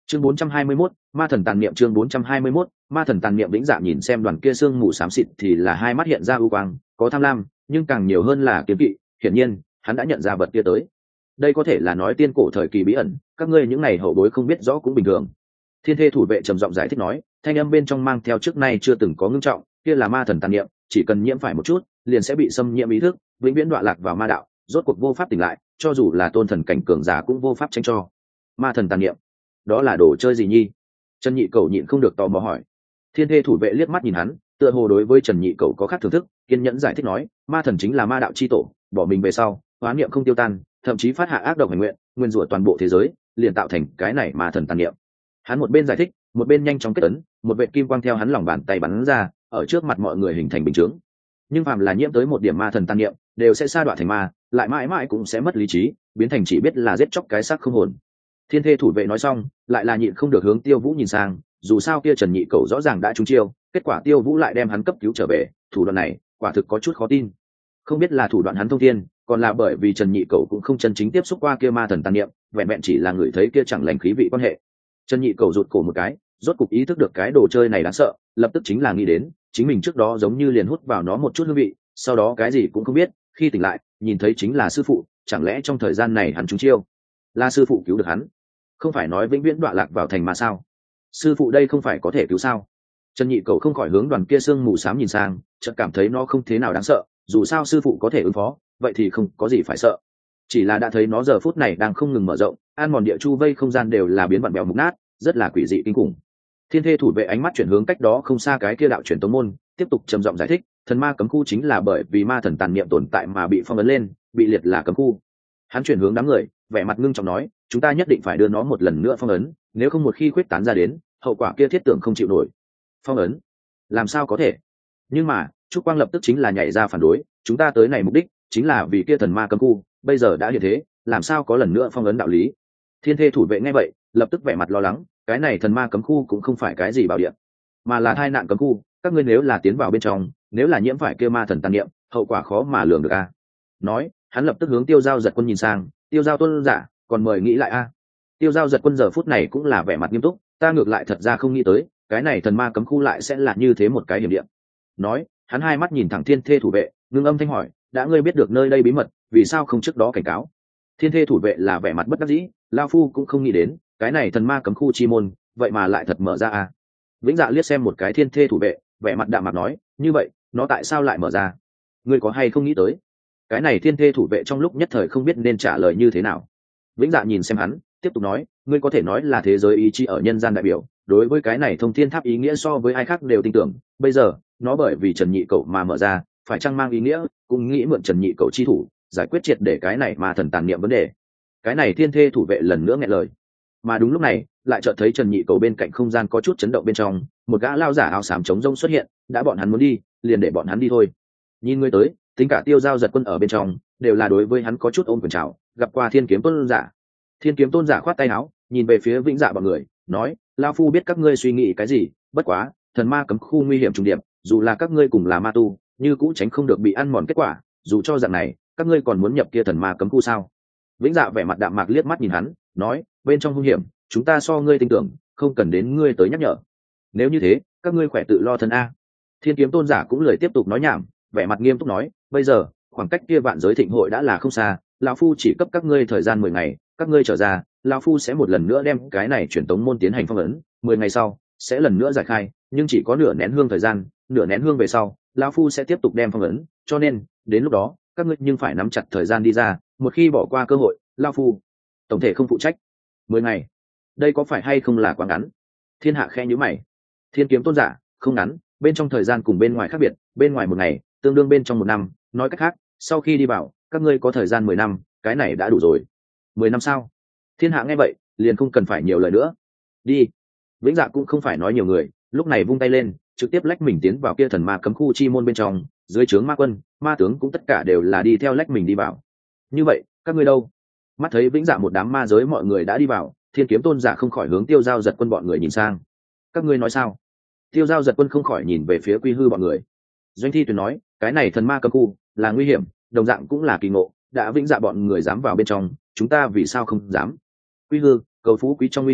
Chương 421, ma thần tàn niệm. Chương 421, ma thần tàn niệm. Vĩnh Dạ nhìn xem đoàn kia xương mù xám xịt thì là hai mắt hiện ra ưu quang, có tham lam, nhưng càng nhiều hơn là kiếm kỵ. Hiển nhiên, hắn đã nhận ra vật kia tới. Đây có thể là nói tiên cổ thời kỳ bí ẩn, các ngươi những này hậu bối không biết rõ cũng bình thường. Thiên Thê thủ vệ trầm giọng giải thích nói, thanh âm bên trong mang theo trước nay chưa từng có ngưng trọng, kia là ma thần tàn niệm, chỉ cần nhiễm phải một chút, liền sẽ bị xâm nhiễm ý thức, vĩnh viễn đọa lạc vào ma đạo, rốt cuộc vô pháp tỉnh lại, cho dù là tôn thần cảnh cường giả cũng vô pháp tránh cho. Ma thần tàn niệm, đó là đồ chơi gì nhi? Trần Nhị Cẩu nhịn không được tò mò hỏi. Thiên Thê thủ vệ liếc mắt nhìn hắn, tựa hồ đối với Trần Nhị Cẩu có khác thưởng thức, kiên nhẫn giải thích nói, ma thần chính là ma đạo chi tổ, bỏ mình về sau, hóa niệm không tiêu tan, thậm chí phát hạ ác độc hành nguyện, nguyên rủa toàn bộ thế giới, liền tạo thành cái này ma thần tàn niệm. Hắn một bên giải thích, một bên nhanh chóng kết ấn, một vệt kim quang theo hắn lòng bàn tay bắn ra, ở trước mặt mọi người hình thành bình chướng. Nhưng phàm là nhiễm tới một điểm ma thần tàn niệm, đều sẽ sa đọa thành ma, lại mãi mãi cũng sẽ mất lý trí, biến thành chỉ biết là giết chóc cái xác không hồn. Thiên Thê thủ vệ nói xong, lại là nhịn không được hướng Tiêu Vũ nhìn sang, dù sao kia Trần Nhị Cẩu rõ ràng đã trúng chiêu, kết quả Tiêu Vũ lại đem hắn cấp cứu trở về, thủ đoạn này, quả thực có chút khó tin. Không biết là thủ đoạn hắn thông thiên, còn là bởi vì Trần Nhị Cẩu cũng không chân chính tiếp xúc qua kia ma thần tàn niệm, vẹn vẹn chỉ là người thấy kia chẳng lành khí vị quan hệ. Trần Nhị Cẩu rụt cổ một cái, rốt cục ý thức được cái đồ chơi này đáng sợ, lập tức chính là nghĩ đến, chính mình trước đó giống như liền hút vào nó một chút hương vị, sau đó cái gì cũng không biết, khi tỉnh lại, nhìn thấy chính là sư phụ, chẳng lẽ trong thời gian này hắn trúng chiêu, là sư phụ cứu được hắn? Không phải nói vĩnh viễn đọa lạc vào thành ma sao? Sư phụ đây không phải có thể cứu sao? Trần Nhị Cẩu không khỏi hướng đoàn kia sương mù xám nhìn sang, chợt cảm thấy nó không thế nào đáng sợ, dù sao sư phụ có thể ứng phó, vậy thì không có gì phải sợ. Chỉ là đã thấy nó giờ phút này đang không ngừng mở rộng, an mòn địa chu vây không gian đều là biến vặn bèo mục nát, rất là quỷ dị kinh khủng. Thiên Thê thủ vệ ánh mắt chuyển hướng cách đó không xa cái kia đạo truyền tống môn, tiếp tục trầm giọng giải thích, thần ma cấm khu chính là bởi vì ma thần tàn niệm tồn tại mà bị phong ấn lên, bị liệt là cấm khu. Hắn chuyển hướng đám người, vẻ mặt ngưng trọng nói, chúng ta nhất định phải đưa nó một lần nữa phong ấn, nếu không một khi khuyết tán ra đến, hậu quả kia thiết tưởng không chịu nổi. Phong ấn? Làm sao có thể? Nhưng mà, Trúc Quang lập tức chính là nhảy ra phản đối, chúng ta tới này mục đích chính là vì kia thần ma cấm khu, bây giờ đã hiện thế, làm sao có lần nữa phong ấn đạo lý? Thiên Thê thủ vệ nghe vậy, lập tức vẻ mặt lo lắng, cái này thần ma cấm khu cũng không phải cái gì bảo địa, mà là tai nạn cấm khu, các ngươi nếu là tiến vào bên trong, nếu là nhiễm phải kia ma thần tàn niệm, hậu quả khó mà lường được a. Nói, hắn lập tức hướng Tiêu Giao Giật Quân nhìn sang, Tiêu Giao tôn giả, còn mời nghĩ lại a. Tiêu Giao Giật Quân giờ phút này cũng là vẻ mặt nghiêm túc, ta ngược lại thật ra không nghĩ tới, cái này thần ma cấm khu lại sẽ là như thế một cái hiểm địa. Nói, hắn hai mắt nhìn thẳng Thiên Thê thủ vệ, ngưng âm thanh hỏi, đã ngươi biết được nơi đây bí mật, vì sao không trước đó cảnh cáo? Thiên Thê thủ vệ là vẻ mặt bất đắc dĩ, lao phu cũng không nghĩ đến, cái này thần ma cấm khu chi môn, vậy mà lại thật mở ra a. Vĩnh Dạ liếc xem một cái Thiên Thê thủ vệ, vẻ mặt đạm mạc nói, như vậy, nó tại sao lại mở ra? Ngươi có hay không nghĩ tới? Cái này Thiên Thê thủ vệ trong lúc nhất thời không biết nên trả lời như thế nào. Vĩnh Dạ nhìn xem hắn, tiếp tục nói, ngươi có thể nói là thế giới ý chí ở nhân gian đại biểu, đối với cái này thông thiên tháp ý nghĩa so với ai khác đều tin tưởng, bây giờ nó bởi vì Trần Nhị Cẩu mà mở ra, phải chăng mang ý nghĩa cũng nghĩ mượn Trần Nhị Cẩu chi thủ giải quyết triệt để cái này mà thần tàn niệm vấn đề. Cái này Thiên Thê thủ vệ lần nữa nghẹn lời. Mà đúng lúc này, lại chợt thấy Trần Nhị Cẩu bên cạnh không gian có chút chấn động, bên trong một gã lao giả áo xám chống rông xuất hiện, đã bọn hắn muốn đi, liền để bọn hắn đi thôi. Nhìn ngươi tới, tính cả Tiêu Giao Giật Quân ở bên trong, đều là đối với hắn có chút ôm quyền chào, gặp qua Thiên Kiếm tôn giả. Thiên Kiếm tôn giả khoát tay áo, nhìn về phía Vĩnh Dạ bọn người, nói, lao phu biết các ngươi suy nghĩ cái gì, bất quá, thần ma cấm khu nguy hiểm trùng điệp, dù là các ngươi cùng là ma tu, như cũ tránh không được bị ăn mòn kết quả, dù cho dạng này, các ngươi còn muốn nhập kia thần ma cấm khu sao? Vĩnh Dạ vẻ mặt đạm mạc liếc mắt nhìn hắn, nói, bên trong hung hiểm, chúng ta so ngươi tin tưởng, không cần đến ngươi tới nhắc nhở. Nếu như thế, các ngươi khỏe tự lo thân a. Thiên Kiếm tôn giả cũng lời tiếp tục nói nhảm, vẻ mặt nghiêm túc nói, bây giờ khoảng cách kia vạn giới thịnh hội đã là không xa, lão phu chỉ cấp các ngươi thời gian 10 ngày, các ngươi trở ra, lão phu sẽ một lần nữa đem cái này truyền tống môn tiến hành phong ấn, 10 ngày sau sẽ lần nữa giải khai, nhưng chỉ có nửa nén hương thời gian, nửa nén hương về sau, lão phu sẽ tiếp tục đem phong ấn, cho nên đến lúc đó các ngươi nhưng phải nắm chặt thời gian đi ra, một khi bỏ qua cơ hội, lão phu tổng thể không phụ trách. 10 ngày, đây có phải hay không là quá ngắn? Thiên Hạ khẽ nhíu mày. Thiên Kiếm tôn giả, không ngắn, bên trong thời gian cùng bên ngoài khác biệt, bên ngoài 1 ngày tương đương bên trong 1 năm, nói cách khác, sau khi đi vào, các ngươi có thời gian 10 năm, cái này đã đủ rồi. 10 năm sao? Thiên Hạ nghe vậy, liền không cần phải nhiều lời nữa. Đi. Vĩnh Dạ cũng không phải nói nhiều người, lúc này vung tay lên, trực tiếp lách mình tiến vào kia thần ma cấm khu chi môn bên trong, dưới trướng ma quân, ma tướng cũng tất cả đều là đi theo lách mình đi vào. Như vậy, các ngươi đâu? Mắt thấy Vĩnh Dạ một đám ma giới mọi người đã đi vào, Thiên Kiếm tôn giả không khỏi hướng Tiêu Giao Giật Quân bọn người nhìn sang. Các ngươi nói sao? Tiêu Giao Giật Quân không khỏi nhìn về phía Quy Hư bọn người. Doanh Thi Tuyền nói, cái này thần ma cấm khu là nguy hiểm, đồng dạng cũng là kỳ ngộ, đã Vĩnh Dạ bọn người dám vào bên trong, chúng ta vì sao không dám? Quy Hư, cầu phú quý trong nguy hiểm,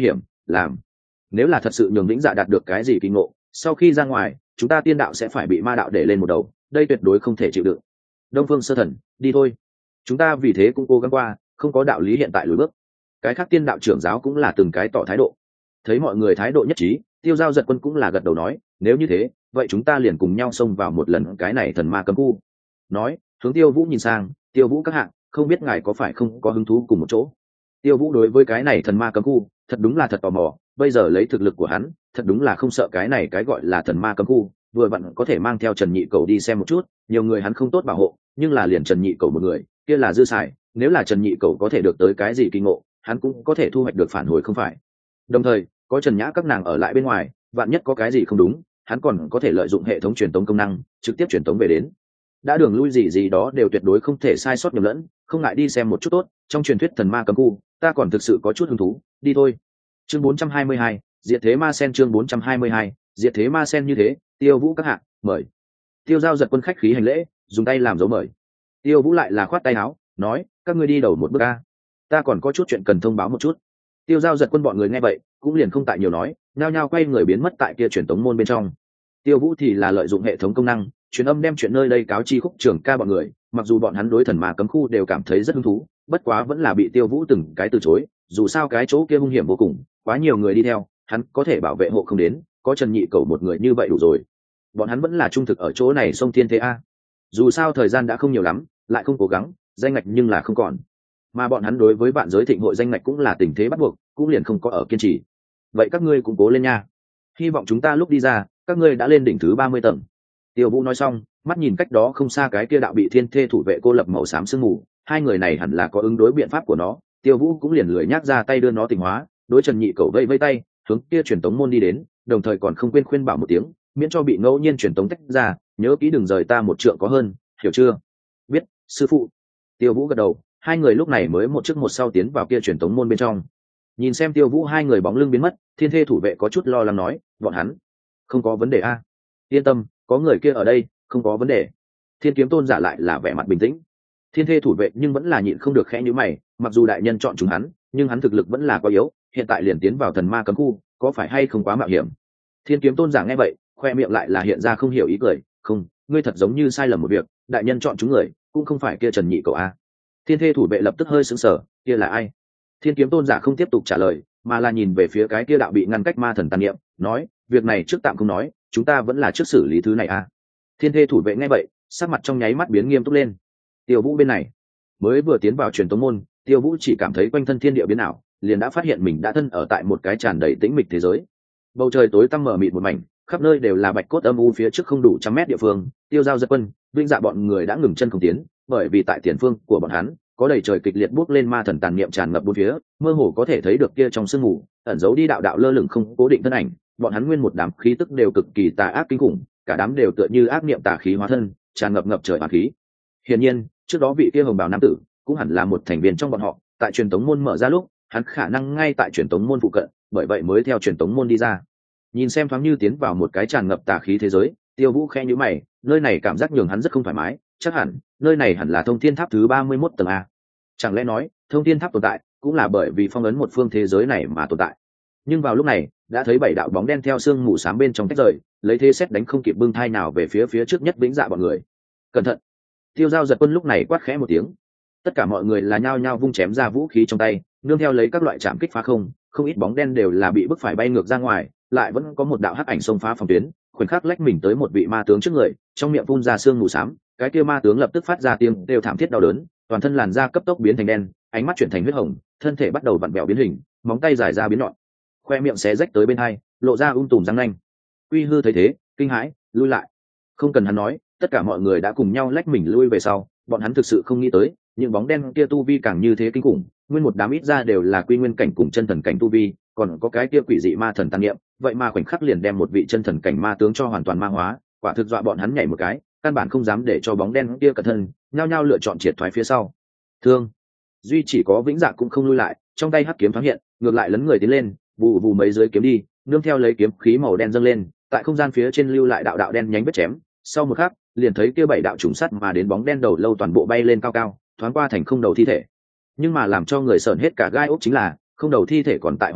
làm. Nếu là thật sự nhường vĩnh dạ đạt được cái gì kỳ ngộ, sau khi ra ngoài chúng ta tiên đạo sẽ phải bị ma đạo để lên một đầu, đây tuyệt đối không thể chịu đựng. Đông Phương Sơ Thần, đi thôi, chúng ta vì thế cũng cố gắng qua, không có đạo lý hiện tại lùi bước. Cái khác tiên đạo trưởng giáo cũng là từng cái tỏ thái độ. Thấy mọi người thái độ nhất trí, Tiêu Giao Giật Quân cũng là gật đầu nói, nếu như thế vậy chúng ta liền cùng nhau xông vào một lần cái này thần ma cấm khu. Nói hướng Tiêu Vũ nhìn sang, Tiêu Vũ các hạng, không biết ngài có phải không có hứng thú cùng một chỗ. Tiêu Vũ đối với cái này thần ma cấm khu thật đúng là thật tò mò, bây giờ lấy thực lực của hắn thật đúng là không sợ cái này cái gọi là thần ma cấm khu, vừa vặn có thể mang theo Trần Nhị Cầu đi xem một chút, nhiều người hắn không tốt bảo hộ, nhưng là liền Trần Nhị Cầu một người kia là dư xài, nếu là Trần Nhị Cầu có thể được tới cái gì kinh ngộ, hắn cũng có thể thu hoạch được phản hồi không phải. Đồng thời có Trần Nhã các nàng ở lại bên ngoài, vạn nhất có cái gì không đúng, hắn còn có thể lợi dụng hệ thống truyền tống công năng trực tiếp truyền tống về đến. Đã đường lui gì đó đều tuyệt đối không thể sai sót nhầm lẫn, không ngại đi xem một chút tốt. Trong truyền thuyết thần ma cấm khu ta còn thực sự có chút hứng thú, đi thôi. Chương 422, diệt thế ma sen. Chương 422, diệt thế ma sen. Như thế Tiêu Vũ các hạng, mời. Tiêu Giao Giật Quân khách khí hành lễ, dùng tay làm dấu mời. Tiêu Vũ lại là khoát tay áo, nói, các ngươi đi đầu một bước a, ta còn có chút chuyện cần thông báo một chút. Tiêu Giao Giật Quân bọn người nghe vậy cũng liền không tại nhiều nói, nhao nhao quay người biến mất tại kia truyền tống môn bên trong. Tiêu Vũ thì là lợi dụng hệ thống công năng truyền âm đem chuyện nơi đây cáo chi Khúc Trường Ca bọn người, mặc dù bọn hắn đối thần ma cấm khu đều cảm thấy rất hứng thú, bất quá vẫn là bị Tiêu Vũ từng cái từ chối, dù sao cái chỗ kia hung hiểm vô cùng, quá nhiều người đi theo, hắn có thể bảo vệ hộ không đến, có Trần Nhị Cầu một người như vậy đủ rồi. Bọn hắn vẫn là trung thực ở chỗ này sông Thiên Thế a. Dù sao thời gian đã không nhiều lắm, lại không cố gắng, danh ngạch nhưng là không còn. Mà bọn hắn đối với bạn giới thịnh hội danh ngạch cũng là tình thế bắt buộc, cũng liền không có ở kiên trì. Vậy các ngươi cũng cố lên nha. Hy vọng chúng ta lúc đi ra, các ngươi đã lên đỉnh thứ 30 tầng. Tiêu Vũ nói xong, mắt nhìn cách đó không xa cái kia đạo bị thiên thê thủ vệ cô lập màu xám sương mù, hai người này hẳn là có ứng đối biện pháp của nó. Tiêu Vũ cũng liền lười nhác ra tay đưa nó tỉnh hóa, đối Trần Nhị Cầu vây vây tay, hướng kia truyền tống môn đi đến, đồng thời còn không quên khuyên bảo một tiếng, miễn cho bị ngẫu nhiên truyền tống tách ra, nhớ kỹ đừng rời ta một trượng có hơn, hiểu chưa? Biết, sư phụ. Tiêu Vũ gật đầu, hai người lúc này mới một trước một sau tiến vào kia truyền tống môn bên trong. Nhìn xem Tiêu Vũ hai người bóng lưng biến mất, thiên thê thủ vệ có chút lo lắng nói, bọn hắn không có vấn đề a, yên tâm, có người kia ở đây, không có vấn đề. Thiên Kiếm Tôn giả lại là vẻ mặt bình tĩnh. Thiên thê thủ vệ nhưng vẫn là nhịn không được khẽ nhíu mày, mặc dù đại nhân chọn chúng hắn, nhưng hắn thực lực vẫn là quá yếu, hiện tại liền tiến vào thần ma cấm khu, có phải hay không quá mạo hiểm? Thiên Kiếm Tôn giả nghe vậy, khoe miệng lại là hiện ra không hiểu ý cười, không, ngươi thật giống như sai lầm một việc, đại nhân chọn chúng người, cũng không phải kia Trần Nhị Cầu a. Thiên thê thủ vệ lập tức hơi sững sờ, kia là ai? Thiên Kiếm Tôn giả không tiếp tục trả lời, mà là nhìn về phía cái kia đạo bị ngăn cách ma thần tàn niệm, nói, việc này trước tạm không nói, chúng ta vẫn là trước xử lý thứ này a. Thiên thê thủ vệ nghe vậy, sắc mặt trong nháy mắt biến nghiêm túc lên. Tiêu Vũ bên này mới vừa tiến vào truyền tống môn, Tiêu Vũ chỉ cảm thấy quanh thân thiên địa biến ảo, liền đã phát hiện mình đã thân ở tại một cái tràn đầy tĩnh mịch thế giới. Bầu trời tối tăm mờ mịt một mảnh, khắp nơi đều là bạch cốt âm u, phía trước không đủ 100 mét địa phương, Tiêu Giao Giật Quân, Vinh Dạ bọn người đã ngừng chân không tiến, bởi vì tại tiền phương của bọn hắn có đầy trời kịch liệt bốc lên ma thần tàn niệm tràn ngập bốn phía, mơ hồ có thể thấy được kia trong sương mù ẩn giấu đi đạo đạo lơ lửng không cố định thân ảnh, bọn hắn nguyên một đám khí tức đều cực kỳ tà ác kinh khủng, cả đám đều tựa như ác niệm tà khí hóa thân, tràn ngập ngập trời oán khí. Hiển nhiên, trước đó vị kia hồng bào nam tử cũng hẳn là một thành viên trong bọn họ, tại truyền tống môn mở ra lúc, hắn khả năng ngay tại truyền tống môn phụ cận, bởi vậy mới theo truyền tống môn đi ra. Nhìn xem thoáng như tiến vào một cái tràn ngập tà khí thế giới, Tiêu Vũ khẽ nhíu mày, nơi này cảm giác nhường hắn rất không thoải mái, chắc hẳn nơi này hẳn là Thông Thiên Tháp thứ 31 tầng a. Chẳng lẽ nói, Thông Thiên Tháp tồn tại cũng là bởi vì phong ấn một phương thế giới này mà tồn tại. Nhưng vào lúc này, đã thấy 7 đạo bóng đen theo sương mù xám bên trong tách rời, lấy thế xét đánh không kịp bưng thai nào về phía trước nhất Vĩnh Dạ bọn người. Cẩn thận! Tiêu Giao Giật Quân lúc này quát khẽ một tiếng. Tất cả mọi người là nhao nhao vung chém ra vũ khí trong tay, nương theo lấy các loại chạm kích phá không ít bóng đen đều là bị bức phải bay ngược ra ngoài, lại vẫn có một đạo hắc ảnh xông phá phòng tuyến, khoảnh khắc lách mình tới một vị ma tướng trước người, trong miệng phun ra sương mù xám, cái kia ma tướng lập tức phát ra tiếng đều thảm thiết đau đớn, toàn thân làn da cấp tốc biến thành đen, ánh mắt chuyển thành huyết hồng, thân thể bắt đầu vặn vẹo biến hình, móng tay dài ra biến nhọn, khoe miệng xé rách tới bên hai, lộ ra tùm răng nanh. Uy Hư thấy thế, kinh hãi, lui lại. Không cần hắn nói, tất cả mọi người đã cùng nhau lách mình lui về sau, bọn hắn thực sự không nghĩ tới, những bóng đen kia tu vi càng như thế kinh khủng, nguyên một đám ít ra đều là quy nguyên cảnh cùng chân thần cảnh tu vi, còn có cái kia quỷ dị ma thần tàn niệm, vậy mà khoảnh khắc liền đem một vị chân thần cảnh ma tướng cho hoàn toàn ma hóa, quả thực dọa bọn hắn nhảy một cái, căn bản không dám để cho bóng đen kia cẩn thân, nhao nhao lựa chọn triệt thoái phía sau. Thương, duy chỉ có Vĩnh Dạ cũng không lui lại, trong tay hắc kiếm thoáng hiện, ngược lại lấn người tiến lên, vù vù mấy dưới kiếm đi, nương theo lấy kiếm khí màu đen dâng lên, tại không gian phía trên lưu lại đạo đạo đen nhánh vết chém, sau một khắc, liền thấy kia 7 đạo trùng sắt mà đến bóng đen đầu lâu toàn bộ bay lên cao cao, thoáng qua thành không đầu thi thể. Nhưng mà làm cho người sởn hết cả gai ốc chính là, không đầu thi thể còn tại hoạt động,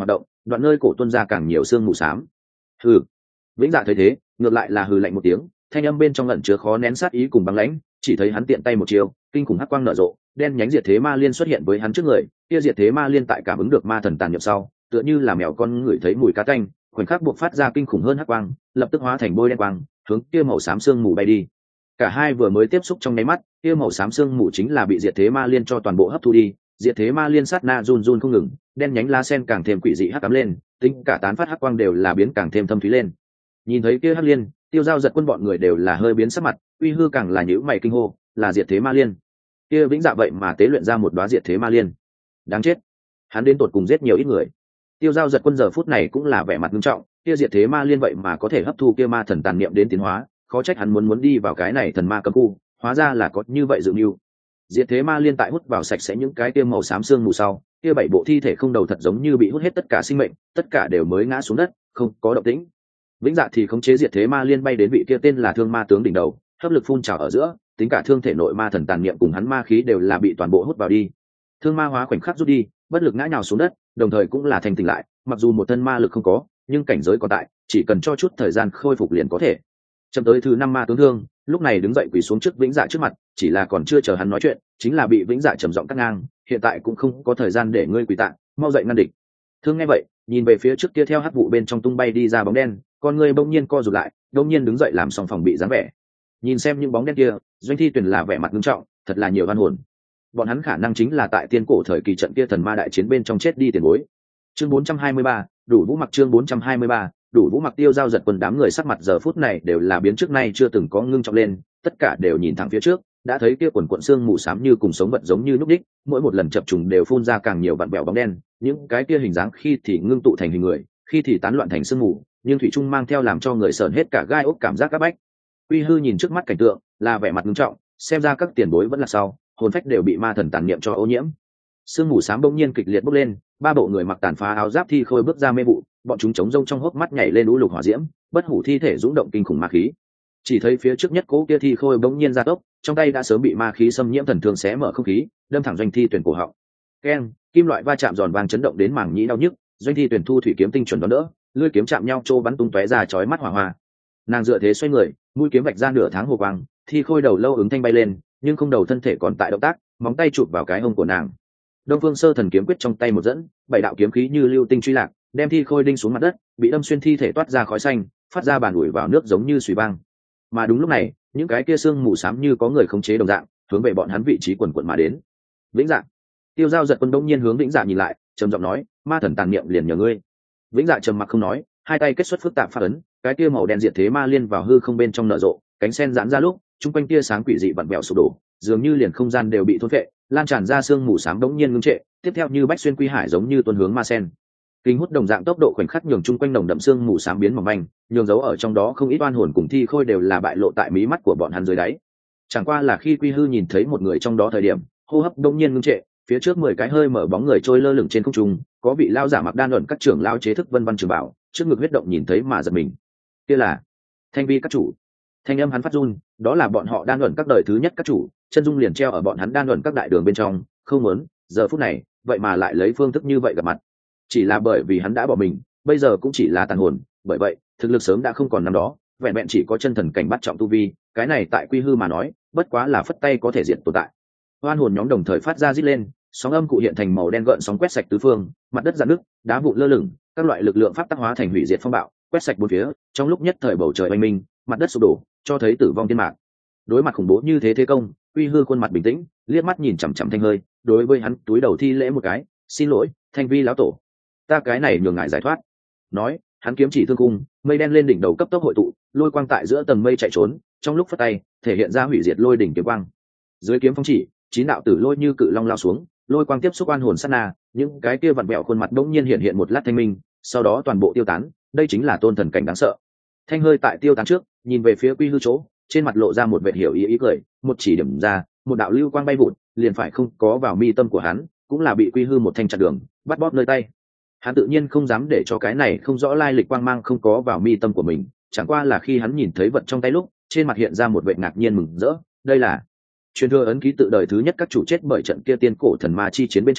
đoạn nơi cổ tuôn ra càng nhiều xương mù xám. Hừ. Vĩnh Dạ thấy thế, ngược lại là hừ lạnh một tiếng, thanh âm bên trong ẩn chứa khó nén sát ý cùng băng lãnh, chỉ thấy hắn tiện tay một chiều, kinh khủng hắc quang nở rộ, đen nhánh diệt thế ma liên xuất hiện với hắn trước người. Kia diệt thế ma liên tại cảm ứng được ma thần tàn nhập sau, tựa như là mèo con ngửi thấy mùi cá tanh, khoảnh khắc buộc phát ra kinh khủng hơn hắc quang, lập tức hóa thành bôi đen quang, hướng kia màu xám xương mù bay đi. Cả hai vừa mới tiếp xúc trong nháy mắt, kia màu xám xương mù chính là bị diệt thế ma liên cho toàn bộ hấp thu đi. Diệt thế ma liên sát na run run không ngừng, đen nhánh lá sen càng thêm quỷ dị hắc ám lên, tính cả tán phát hắc quang đều là biến càng thêm thâm thúy lên. Nhìn thấy kia hắc liên, Tiêu Giao Giật Quân bọn người đều là hơi biến sắc mặt, uy hư càng là nhíu mày kinh hô, là diệt thế ma liên. Kia Vĩnh Dạ vậy mà tế luyện ra một đóa diệt thế ma liên. Đáng chết, hắn đến tột cùng giết nhiều ít người. Tiêu Giao Giật Quân giờ phút này cũng là vẻ mặt nghiêm trọng, kia diệt thế ma liên vậy mà có thể hấp thu kia ma thần tàn niệm đến tiến hóa, khó trách hắn muốn đi vào cái này thần ma cấm khu, hóa ra là có như vậy dự mưu. Diệt thế ma liên tại hút vào sạch sẽ những cái kia màu xám xương mù sau, kia bảy bộ thi thể không đầu thật giống như bị hút hết tất cả sinh mệnh, tất cả đều mới ngã xuống đất, không có động tĩnh. Vĩnh Dạ thì khống chế diệt thế ma liên bay đến vị kia tên là Thương Ma tướng đỉnh đầu, hấp lực phun trào ở giữa, tính cả thương thể nội ma thần tàn niệm cùng hắn ma khí đều là bị toàn bộ hút vào đi. Thương ma hóa khoảnh khắc rút đi, bất lực ngã nhào xuống đất, đồng thời cũng là thành tỉnh lại, mặc dù một thân ma lực không có, nhưng cảnh giới còn tại, chỉ cần cho chút thời gian khôi phục liền có thể. Chậm tới thứ 5 ma tướng Thương, lúc này đứng dậy quỳ xuống trước Vĩnh Dạ trước mặt, chỉ là còn chưa chờ hắn nói chuyện, chính là bị Vĩnh Dạ trầm giọng cắt ngang, hiện tại cũng không có thời gian để ngươi quỳ tạ, mau dậy ngăn địch. Thương nghe vậy, nhìn về phía trước kia theo hắc vụ bên trong tung bay đi ra bóng đen, con người bỗng nhiên co rụt lại, bỗng nhiên đứng dậy làm xong phòng bị dáng vẻ. Nhìn xem những bóng đen kia, Doanh Thi Tuyền là vẻ mặt nghiêm trọng, thật là nhiều oan hồn. Bọn hắn khả năng chính là tại tiên cổ thời kỳ trận kia thần ma đại chiến bên trong chết đi tiền bối. Chương 423, đủ vũ mặc chương 423, đủ vũ mặc. Tiêu Giao Giật Quân đám người sắc mặt giờ phút này đều là biến trước nay chưa từng có ngưng trọng lên, tất cả đều nhìn thẳng phía trước, đã thấy kia quần cuộn xương mù xám như cùng sống vật giống như núc đích, mỗi một lần chập trùng đều phun ra càng nhiều vặn vẹo bóng đen, những cái kia hình dáng khi thì ngưng tụ thành hình người, khi thì tán loạn thành sương mù, nhưng thủy trung mang theo làm cho người sởn hết cả gai ốc cảm giác áp bách. Uy Hư nhìn trước mắt cảnh tượng, là vẻ mặt nghiêm trọng, xem ra các tiền bối vẫn là sau, hồn phách đều bị ma thần tàn niệm cho ô nhiễm. Sương mù xám bỗng nhiên kịch liệt bốc lên, ba bộ người mặc tàn phá áo giáp thi khôi bước ra mê vụ, bọn chúng chống rông trong hốc mắt nhảy lên lũ lục hỏa diễm, bất hủ thi thể dũng động kinh khủng ma khí. Chỉ thấy phía trước nhất cố kia thi khôi bỗng nhiên ra tốc, trong tay đã sớm bị ma khí xâm nhiễm thần thương xé mở không khí, đâm thẳng Doanh Thi Tuyển cổ họng. Keng, kim loại va chạm giòn vang chấn động đến màng nhĩ đau nhức, Doanh Thi Tuyển thu thủy kiếm tinh chuẩn đón đỡ, lưỡi kiếm chạm nhau trô bắn tung tóe ra chói mắt hỏa hoa. Nàng dựa thế xoay người, mũi kiếm vạch ra nửa tháng hồ quang, thi khôi đầu lâu ứng thanh bay lên, nhưng không đầu thân thể còn tại động tác, móng tay chụp vào cái hông của nàng. Đông Phương Sơ Thần kiếm quyết trong tay một dẫn, bảy đạo kiếm khí như lưu tinh truy lạc, đem thi khôi đinh xuống mặt đất, bị đâm xuyên thi thể toát ra khói xanh, phát ra bàn ủi vào nước giống như xùy băng. Mà đúng lúc này, những cái kia xương mù xám như có người khống chế đồng dạng, hướng về bọn hắn vị trí quần quần mà đến. Vĩnh Dạ. Tiêu Giao Giật Quân đông nhiên hướng Vĩnh Dạ nhìn lại, trầm giọng nói, ma thần tàn niệm liền nhờ ngươi. Vĩnh Dạ trầm mặc không nói, hai tay kết xuất phức tạp pháp ấn, cái kia màu đen diệt thế ma liên vào hư không bên trong nở rộ, cánh sen giãn ra lúc, trung quanh tia sáng quỷ dị vặn vẹo sụp đổ, dường như liền không gian đều bị thôn phệ, lan tràn ra xương mù xám đống nhiên ngưng trệ, tiếp theo như bách xuyên quy hải giống như tuôn hướng ma sen. Kinh hút đồng dạng tốc độ khoảnh khắc nhường chung quanh nồng đậm xương mù xám biến mỏng manh, nhường dấu ở trong đó không ít oan hồn cùng thi khôi đều là bại lộ tại mí mắt của bọn hắn dưới đáy. Chẳng qua là khi Quy Hư nhìn thấy một người trong đó thời điểm, hô hấp đống nhiên ngưng trệ, phía trước 10 cái hơi mở bóng người trôi lơ lửng trên không trung, có vị lao giả mặc đan luận các trưởng lao chế thức vân văn trường bảo, trước ngực huyết động nhìn thấy mà giật mình. Kia là Thanh Vi các chủ. Thanh âm hắn phát run, đó là bọn họ đan luận các đời thứ nhất các chủ, chân dung liền treo ở bọn hắn đan luận các đại đường bên trong, không muốn, giờ phút này, vậy mà lại lấy phương thức như vậy gặp mặt. Chỉ là bởi vì hắn đã bỏ mình, bây giờ cũng chỉ là tàn hồn, bởi vậy, thực lực sớm đã không còn năm đó, vẹn vẹn chỉ có chân thần cảnh bắt trọng tu vi, cái này tại Quy Hư mà nói, bất quá là phất tay có thể diệt tồn tại. Oan hồn nhóm đồng thời phát ra rít lên, sóng âm cụ hiện thành màu đen gợn sóng quét sạch tứ phương, mặt đất rạn nứt, đá vụn lơ lửng, các loại lực lượng pháp tác hóa thành hủy diệt phong bạo, quét sạch bốn phía, trong lúc nhất thời bầu trời oanh minh, mặt đất sụp đổ, cho thấy tử vong thiên mạng. Đối mặt khủng bố như thế thế công, Quy Hư khuôn mặt bình tĩnh, liếc mắt nhìn chằm chằm Thanh Hơi, đối với hắn túi đầu thi lễ một cái, xin lỗi, Thanh Vi lão tổ, ta cái này nhường ngài giải thoát. Nói, hắn kiếm chỉ thương cung, mây đen lên đỉnh đầu cấp tốc hội tụ, lôi quang tại giữa tầng mây chạy trốn, trong lúc phất tay, thể hiện ra hủy diệt lôi đỉnh kiếm quang. Dưới kiếm phong chỉ, 9 đạo tử lôi như cự long lao xuống, lôi quang tiếp xúc oan hồn sát na, những cái kia vặn vẹo khuôn mặt đống nhiên hiện một lát thanh minh, sau đó toàn bộ tiêu tán, đây chính là tôn thần cảnh đáng sợ. Thanh Hơi tại tiêu tán trước, nhìn về phía Quy Hư chỗ, trên mặt lộ ra một vẻ hiểu ý cười, một chỉ điểm ra, một đạo lưu quang bay vụt, liền phải không có vào mi tâm của hắn, cũng là bị Quy Hư một thanh chặn đường, bắt bóp nơi tay. Hắn tự nhiên không dám để cho cái này không rõ lai lịch quang mang không có vào mi tâm của mình, chẳng qua là khi hắn nhìn thấy vật trong tay lúc, trên mặt hiện ra một vẻ ngạc nhiên mừng rỡ, đây là truyền thừa ấn ký tự đời thứ nhất các chủ chết bởi trận kia tiên cổ thần ma chi chiến bên trong,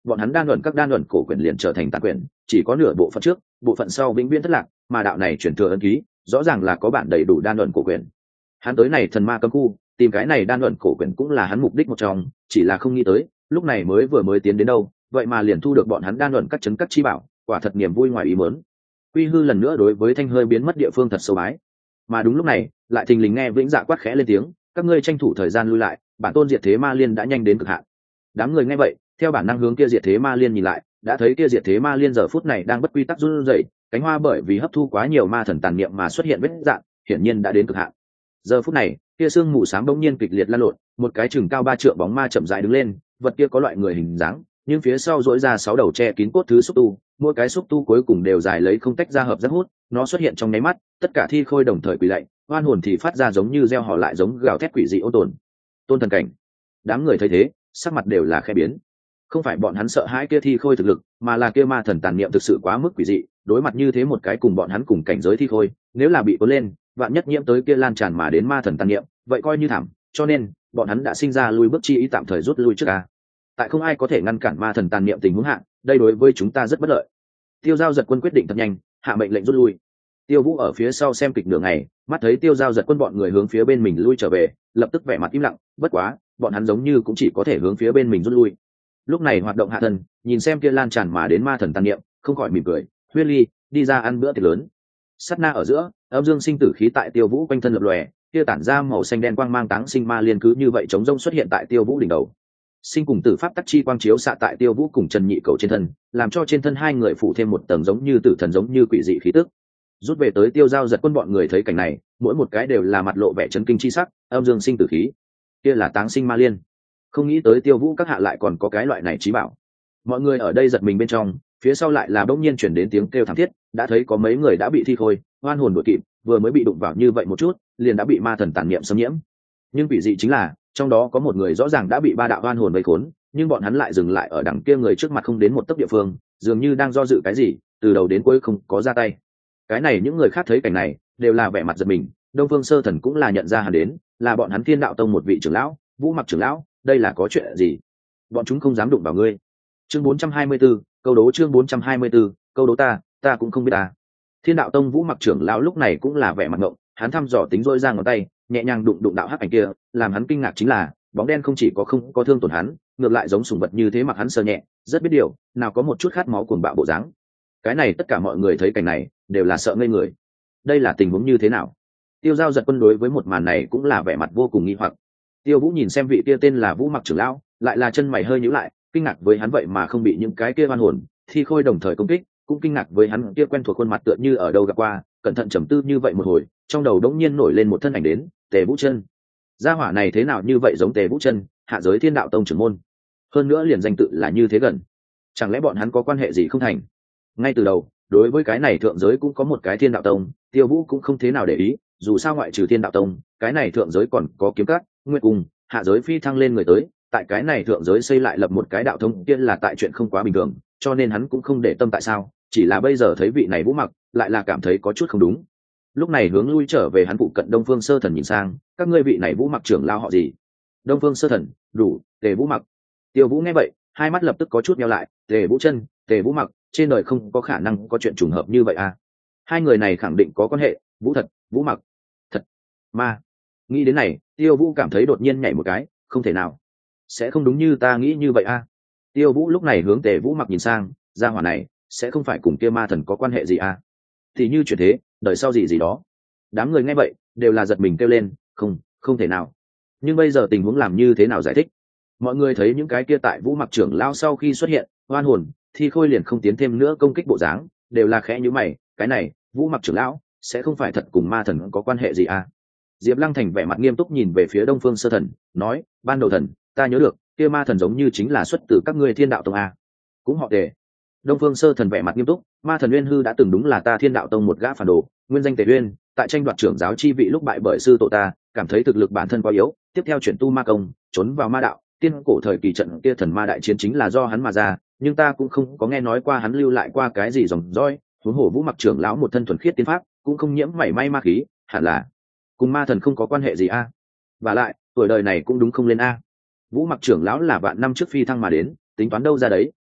bọn hắn đan luận các đan luận cổ quyển liền trở thành tàn quyển, chỉ có nửa bộ phận trước, bộ phận sau vĩnh viễn thất lạc, mà đạo này chuyển thừa ấn ký rõ ràng là có bản đầy đủ đan luận cổ quyển. Hắn tới này thần ma cấm khu tìm cái này đan luận cổ quyển cũng là hắn mục đích một trong, chỉ là không nghĩ tới lúc này mới tiến đến đâu, vậy mà liền thu được bọn hắn đan luận các chấn các chi bảo, quả thật niềm vui ngoài ý muốn. Quy Hư lần nữa đối với Thanh Hơi biến mất địa phương thật sâu bái. Mà đúng lúc này, lại thình lình nghe Vĩnh Dạ quát khẽ lên tiếng, các ngươi tranh thủ thời gian lui lại, bản tôn diệt thế ma liên đã nhanh đến cực hạn. Đám người nghe vậy, theo bản năng hướng kia diệt thế ma liên nhìn lại, đã thấy kia diệt thế ma liên giờ phút này đang bất quy tắc run rẩy, cánh hoa bởi vì hấp thu quá nhiều ma thần tàn niệm mà xuất hiện vết rạn, hiển nhiên đã đến cực hạn. Giờ phút này, kia sương mù xám bỗng nhiên kịch liệt lan lộn, một cái chừng cao 3 trượng bóng ma chậm rãi đứng lên, vật kia có loại người hình dáng, nhưng phía sau duỗi ra 6 đầu che kín cốt thứ xúc tu, mỗi cái xúc tu cuối cùng đều dài lấy không tách ra hợp rất hút, nó xuất hiện trong nháy mắt, tất cả thi khôi đồng thời quỳ lạy, oan hồn thì phát ra giống như reo hò lại giống gào thét quỷ dị ôn tồn. Tôn thần cảnh. Đám người thấy thế, sắc mặt đều là khẽ biến. Không phải bọn hắn sợ hãi kia thi khôi thực lực, mà là kia ma thần tàn niệm thực sự quá mức quỷ dị, đối mặt như thế một cái cùng bọn hắn cùng cảnh giới thi khôi, nếu là bị cuốn lên, vạn nhất nhiễm tới kia lan tràn mà đến ma thần tàn niệm, vậy coi như thảm, cho nên bọn hắn đã sinh ra lui bước chi ý tạm thời rút lui trước a. Tại không ai có thể ngăn cản ma thần tàn niệm tình huống hạ, đây đối với chúng ta rất bất lợi. Tiêu Giao Giật Quân quyết định thật nhanh, hạ mệnh lệnh rút lui. Tiêu Vũ ở phía sau xem kịch nửa ngày, mắt thấy Tiêu Giao Giật Quân bọn người hướng phía bên mình lui trở về, lập tức vẻ mặt im lặng, bất quá, bọn hắn giống như cũng chỉ có thể hướng phía bên mình rút lui. Lúc này hoạt động hạ thần, nhìn xem kia lan tràn mà đến ma thần tàn niệm, không khỏi mỉm cười, Huyết Ly, đi ra ăn bữa tiệc lớn. Sát na ở giữa, âm dương sinh tử khí tại Tiêu Vũ quanh thân lập lòe, kia tản ra màu xanh đen quang mang táng sinh ma liên cứ như vậy chống rông xuất hiện tại Tiêu Vũ đỉnh đầu. Sinh cùng tử pháp tắc chi quang chiếu xạ tại Tiêu Vũ cùng Trần Nhị Cầu trên thân, làm cho trên thân hai người phủ thêm một tầng giống như tử thần giống như quỷ dị khí tức. Rút về tới Tiêu Giao Giật Quân bọn người thấy cảnh này, mỗi một cái đều là mặt lộ vẻ chấn kinh chi sắc, âm dương sinh tử khí, kia là táng sinh ma liên. Không nghĩ tới Tiêu Vũ các hạ lại còn có cái loại này trí bảo. Mọi người ở đây giật mình bên trong, phía sau lại là bỗng nhiên chuyển đến tiếng kêu thảm thiết, đã thấy có mấy người đã bị thi khôi, oan hồn đuổi kịp, vừa mới bị đụng vào như vậy một chút, liền đã bị ma thần tàn niệm xâm nhiễm. Nhưng quỷ dị chính là, trong đó có một người rõ ràng đã bị ba đạo oan hồn vây khốn, nhưng bọn hắn lại dừng lại ở đằng kia người trước mặt không đến một tấc địa phương, dường như đang do dự cái gì, từ đầu đến cuối không có ra tay. Cái này những người khác thấy cảnh này, đều là vẻ mặt giật mình, Đông Phương Sơ Thần cũng là nhận ra hắn đến, là bọn hắn Thiên Đạo Tông một vị trưởng lão, Vũ Mặc trưởng lão, đây là có chuyện gì? Bọn chúng không dám đụng vào ngươi. Chương 424, câu đố chương 424, câu đố ta cũng không biết ta. Thiên Đạo Tông Vũ Mặc trưởng lão lúc này cũng là vẻ mặt ngộng, hắn thăm dò tính rỗi ra ngón tay, nhẹ nhàng đụng đạo hắc ảnh kia, làm hắn kinh ngạc chính là, bóng đen không chỉ không có thương tổn hắn, ngược lại giống sủng vật như thế mặc hắn sờ nhẹ, rất biết điều, nào có một chút khát máu cuồng bạo bộ dáng. Cái này tất cả mọi người thấy cảnh này, đều là sợ ngây người. Đây là tình huống như thế nào? Tiêu Giao Giật Quân đối với một màn này cũng là vẻ mặt vô cùng nghi hoặc. Tiêu Vũ nhìn xem vị kia tên là Vũ Mặc trưởng lão, lại là chân mày hơi nhíu lại, kinh ngạc với hắn vậy mà không bị những cái kia oan hồn thi khôi đồng thời công kích, cũng kinh ngạc với hắn kia quen thuộc khuôn mặt tựa như ở đâu gặp qua, cẩn thận trầm tư như vậy một hồi, trong đầu đống nhiên nổi lên một thân ảnh đến, Tề Vũ Chân. Gia hỏa này thế nào như vậy giống Tề Vũ Chân, hạ giới Thiên Đạo Tông trưởng môn, hơn nữa liền danh tự là như thế gần, chẳng lẽ bọn hắn có quan hệ gì không thành? Ngay từ đầu, đối với cái này thượng giới cũng có một cái Thiên Đạo Tông, Tiêu Vũ cũng không thế nào để ý, dù sao ngoại trừ Thiên Đạo Tông, cái này thượng giới còn có Kiếm Các, Nguyệt Cung, hạ giới phi thăng lên người tới, tại cái này thượng giới xây lại lập một cái đạo thống kia là tại chuyện không quá bình thường, cho nên hắn cũng không để tâm tại sao, chỉ là bây giờ thấy vị này Vũ Mặc, lại là cảm thấy có chút không đúng. Lúc này hướng lui trở về hắn phụ cận Đông Phương Sơ Thần nhìn sang, các ngươi vị này Vũ Mặc trưởng lao họ gì? Đông Phương Sơ Thần, đủ, Tề Vũ Mặc. Tiêu Vũ nghe vậy, hai mắt lập tức có chút nheo lại, Tề Vũ Chân, Tề Vũ Mặc, trên đời không có khả năng có chuyện trùng hợp như vậy à? Hai người này khẳng định có quan hệ, Vũ thật, Vũ Mặc, thật, ma. Nghĩ đến này, Tiêu Vũ cảm thấy đột nhiên nhảy một cái, không thể nào, sẽ không đúng như ta nghĩ như vậy à? Tiêu Vũ lúc này hướng Tề Vũ Mặc nhìn sang, gia hỏa này sẽ không phải cùng kia ma thần có quan hệ gì à? Thì như chuyện thế, đời sau gì đó. Đám người nghe vậy đều là giật mình kêu lên, không thể nào. Nhưng bây giờ tình huống làm như thế nào giải thích? Mọi người thấy những cái kia tại Vũ Mặc trưởng lao sau khi xuất hiện, oan hồn thi khôi liền không tiến thêm nữa công kích bộ dáng, đều là khẽ nhíu mày, cái này Vũ Mặc trưởng lão sẽ không phải thật cùng ma thần có quan hệ gì à? Diệp Lăng Thành vẻ mặt nghiêm túc nhìn về phía Đông Phương Sơ Thần, nói, ban đầu thần, ta nhớ được, kia ma thần giống như chính là xuất từ các ngươi Thiên Đạo Tông a. Cũng họ Tề. Đông Phương Sơ Thần vẻ mặt nghiêm túc, ma thần Uyên Hư đã từng đúng là ta Thiên Đạo Tông một gã phản đồ, nguyên danh Tề Uyên, tại tranh đoạt trưởng giáo chi vị lúc bại bởi sư tổ ta, cảm thấy thực lực bản thân quá yếu, tiếp theo chuyển tu ma công, trốn vào ma đạo, tiên cổ thời kỳ trận kia thần ma đại chiến chính là do hắn mà ra, nhưng ta cũng không có nghe nói qua hắn lưu lại qua cái gì dòng dõi, huống hồ Vũ Mặc trưởng lão một thân thuần khiết tiên pháp, cũng không nhiễm mảy may ma khí, hẳn là cùng ma thần không có quan hệ gì a. Và lại, tuổi đời này cũng đúng không lên a. Vũ Mặc trưởng lão là vạn năm trước phi thăng mà đến, tính toán đâu ra đấy,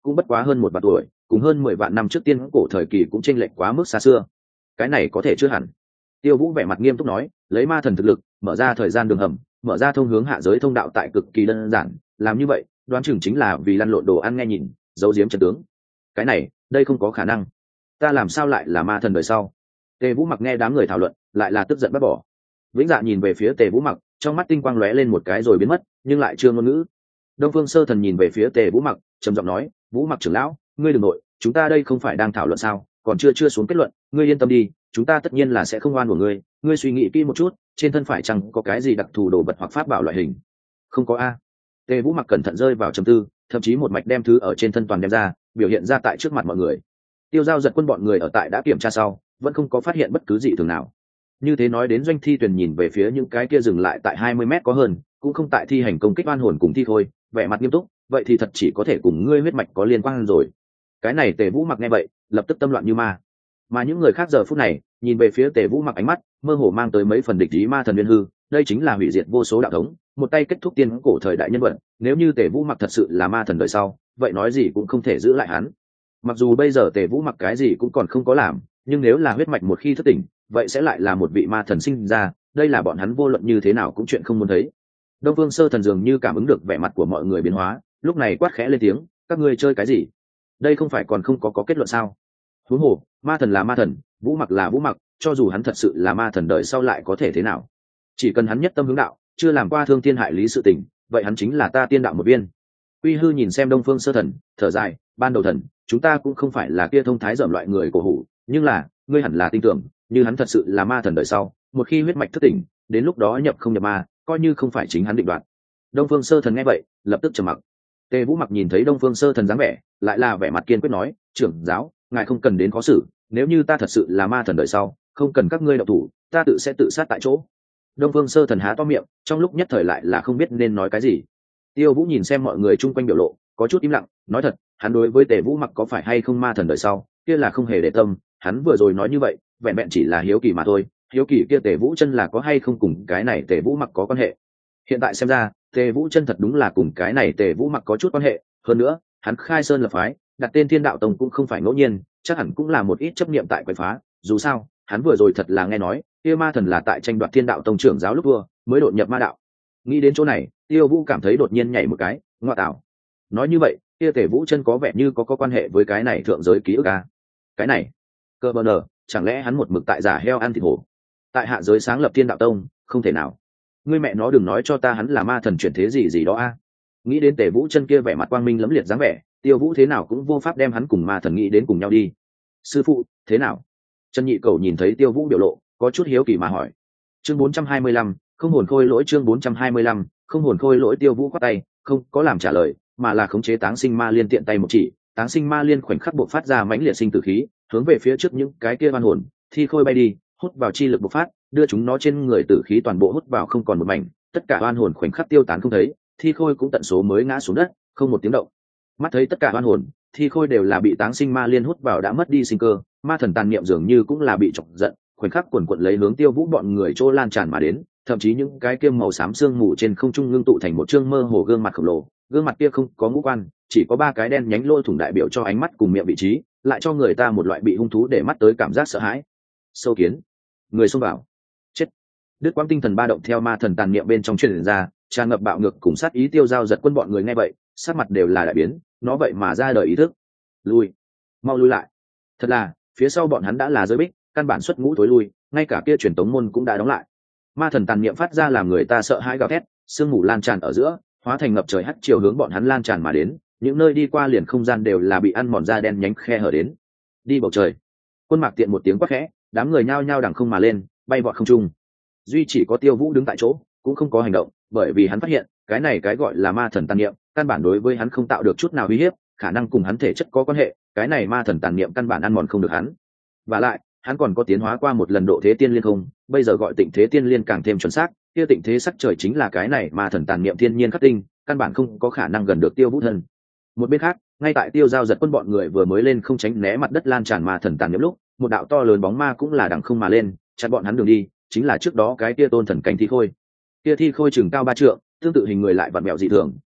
cũng bất quá hơn 1 vạn tuổi, cùng hơn 10 vạn năm trước tiên cổ thời kỳ cũng chênh lệch quá mức xa xưa. Cái này có thể chưa hẳn. Tiêu Vũ vẻ mặt nghiêm túc nói, lấy ma thần thực lực, mở ra thời gian đường hầm, mở ra thông hướng hạ giới thông đạo tại cực kỳ đơn giản, làm như vậy, đoán chừng chính là vì lăn lộn đồ ăn nghe nhìn, giấu giếm chân tướng. Cái này, đây không có khả năng. Ta làm sao lại là ma thần đời sau? Tề Vũ Mặc nghe đám người thảo luận, lại là tức giận bắt bỏ. Vĩnh Dạ nhìn về phía Tề Vũ Mặc, trong mắt tinh quang lóe lên một cái rồi biến mất, nhưng lại chưa ngôn ngữ. Đông Phương Sơ Thần nhìn về phía Tề Vũ Mặc, trầm giọng nói, Vũ Mặc trưởng lão, ngươi đừng nội, chúng ta đây không phải đang thảo luận sao, còn chưa xuống kết luận, ngươi yên tâm đi, chúng ta tất nhiên là sẽ không oan của ngươi suy nghĩ kỹ một chút, trên thân phải chăng có cái gì đặc thù đồ vật hoặc pháp bảo loại hình? Không có a. Tề Vũ Mặc cẩn thận rơi vào trầm tư, thậm chí một mạch đem thứ ở trên thân toàn đem ra, biểu hiện ra tại trước mặt mọi người. Tiêu Giao Giật Quân bọn người ở tại đã kiểm tra sau, vẫn không có phát hiện bất cứ gì thường nào. Như thế nói đến Doanh Thi Tuyền nhìn về phía những cái kia dừng lại tại 20 mét có hơn, cũng không tại thi hành công kích oan hồn cùng thi thôi, vẻ mặt nghiêm túc, vậy thì thật chỉ có thể cùng ngươi huyết mạch có liên quan rồi. Cái này Tề Vũ Mặc nghe vậy, lập tức tâm loạn như ma. Mà những người khác giờ phút này, nhìn về phía Tề Vũ Mặc ánh mắt, mơ hồ mang tới mấy phần địch ý ma thần nguyên hư, đây chính là hủy diệt vô số đạo thống, một tay kết thúc tiên cổ thời đại nhân vật, nếu như Tề Vũ Mặc thật sự là ma thần đời sau, vậy nói gì cũng không thể giữ lại hắn. Mặc dù bây giờ Tề Vũ Mặc cái gì cũng còn không có làm, nhưng nếu là huyết mạch một khi thức tỉnh, vậy sẽ lại là một vị ma thần sinh ra, đây là bọn hắn vô luận như thế nào cũng chuyện không muốn thấy. Đông Vương Sơ Thần dường như cảm ứng được vẻ mặt của mọi người biến hóa, lúc này quát khẽ lên tiếng, các ngươi chơi cái gì? Đây không phải còn không có kết luận sao? Huống hồ, ma thần là ma thần, Vũ Mặc là Vũ Mặc, cho dù hắn thật sự là ma thần đời sau lại có thể thế nào? Chỉ cần hắn nhất tâm hướng đạo, chưa làm qua thương thiên hại lý sự tình, vậy hắn chính là ta tiên đạo một viên. Uy Hư nhìn xem Đông Phương Sơ Thần, thở dài, ban đầu thần, chúng ta cũng không phải là kia thông thái dởm loại người cổ hủ, nhưng là, ngươi hẳn là tin tưởng, như hắn thật sự là ma thần đời sau, một khi huyết mạch thức tỉnh, đến lúc đó nhập không nhập ma, coi như không phải chính hắn định đoạt. Đông Phương Sơ Thần nghe vậy, lập tức trầm mặc. Tề Vũ Mặc nhìn thấy Đông Phương Sơ Thần dáng vẻ, lại là vẻ mặt kiên quyết nói, trưởng giáo, ngài không cần đến khó xử, nếu như ta thật sự là ma thần đời sau, không cần các ngươi động thủ, ta sẽ tự sát tại chỗ. Đông Phương Sơ Thần há to miệng, trong lúc nhất thời lại là không biết nên nói cái gì. Tiêu Vũ nhìn xem mọi người chung quanh biểu lộ, có chút im lặng, nói thật, hắn đối với Tề Vũ Mặc có phải hay không ma thần đời sau, kia là không hề để tâm, hắn vừa rồi nói như vậy, vẹn vẹn chỉ là hiếu kỳ mà thôi, hiếu kỳ kia Tề Vũ Chân là có hay không cùng cái này Tề Vũ Mặc có quan hệ. Hiện tại xem ra, Tề Vũ Chân thật đúng là cùng cái này Tề Vũ Mặc có chút quan hệ, hơn nữa, hắn khai sơn lập phái, đặt tên Thiên Đạo Tông cũng không phải ngẫu nhiên, chắc hẳn cũng là một ít chấp niệm tại quái phá, dù sao, hắn vừa rồi thật là nghe nói, kia ma thần là tại tranh đoạt Thiên Đạo Tông trưởng giáo lúc vua, mới đột nhập ma đạo. Nghĩ đến chỗ này, Tiêu Vũ cảm thấy đột nhiên nhảy một cái, ngoa tạo. Nói như vậy, kia Tề Vũ Chân có vẻ như có quan hệ với cái này thượng giới ký ức à? Cái này, cơ bờ nở, chẳng lẽ hắn một mực tại giả heo ăn thịt hổ, tại hạ giới sáng lập Thiên Đạo Tông, không thể nào. Ngươi mẹ nó đừng nói cho ta hắn là ma thần chuyển thế gì đó a. Nghĩ đến Tề Vũ Chân kia vẻ mặt quang minh lẫm liệt dáng vẻ, Tiêu Vũ thế nào cũng vô pháp đem hắn cùng ma thần nghĩ đến cùng nhau đi. Sư phụ, thế nào? Trần Nhị Cầu nhìn thấy Tiêu Vũ biểu lộ, có chút hiếu kỳ mà hỏi. Chương 425, không hồn khôi lỗi. Chương 425, không hồn khôi lỗi. Tiêu Vũ quát tay, không có làm trả lời, mà là khống chế Táng Sinh Ma Liên tiện tay một chỉ, Táng Sinh Ma Liên khoảnh khắc bộc phát ra mãnh liệt sinh tử khí, hướng về phía trước những cái kia oan hồn, thi khôi bay đi, hút vào chi lực bộc phát, đưa chúng nó trên người tử khí toàn bộ hút vào không còn một mảnh, tất cả oan hồn khoảnh khắc tiêu tán không thấy, thi khôi cũng tận số mới ngã xuống đất, không một tiếng động. Mắt thấy tất cả oan hồn, thi khôi đều là bị Táng Sinh Ma Liên hút vào đã mất đi sinh cơ, ma thần tàn niệm dường như cũng là bị chọc giận, khoảnh khắc quần quật lấy hướng Tiêu Vũ bọn người chỗ lan tràn mà đến, thậm chí những cái kia màu xám xương mù trên không trung ngưng tụ thành một trương mơ hồ gương mặt khổng lồ, gương mặt kia không có ngũ quan, chỉ có 3 cái đen nhánh lỗ thủng đại biểu cho ánh mắt cùng miệng vị trí, lại cho người ta một loại bị hung thú để mắt tới cảm giác sợ hãi. Sâu kiến, người xông vào, chết. Đứt quãng tinh thần ba động theo ma thần tàn niệm bên trong truyền ra, tràn ngập bạo ngược cùng sát ý. Tiêu Giao Giật Quân bọn người nghe vậy, sắc mặt đều là đại biến, nó vậy mà ra đời ý thức. Lui, mau lui lại. Thật là, phía sau bọn hắn đã là giới bích, căn bản xuất ngũ tối lui, ngay cả kia truyền tống môn cũng đã đóng lại. Ma thần tàn niệm phát ra làm người ta sợ hãi gào thét, sương mù lan tràn ở giữa, hóa thành ngập trời hắt chiều hướng bọn hắn lan tràn mà đến, những nơi đi qua liền không gian đều là bị ăn mòn ra đen nhánh khe hở đến. Đi bầu trời. Quân Mạc Tiện một tiếng quát khẽ, đám người nhao nhao đằng không mà lên, bay vọt không trung. Duy chỉ có Tiêu Vũ đứng tại chỗ, cũng không có hành động, bởi vì hắn phát hiện, cái này cái gọi là ma thần tàn niệm, căn bản đối với hắn không tạo được chút nào uy hiếp, khả năng cùng hắn thể chất có quan hệ, cái này ma thần tàn niệm căn bản ăn mòn không được hắn. Và lại, hắn còn có tiến hóa qua một lần độ thế tiên liên không, bây giờ gọi Tịnh Thế Tiên Liên càng thêm chuẩn xác, kia Tịnh Thế sắc trời chính là cái này ma thần tàn niệm thiên nhiên khắc tinh, căn bản không có khả năng gần được Tiêu Vũ thân. Một bên khác, ngay tại Tiêu Giao Giật Quân bọn người vừa mới lên không tránh né mặt đất lan tràn ma thần tàn niệm lúc, một đạo to lớn bóng ma cũng là đằng không mà lên, chặn bọn hắn đường đi, chính là trước đó cái kia tôn thần cảnh thi khôi. Kia thi khôi chừng cao 3 trượng, tương tự hình người lại vặn vẹo dị thường,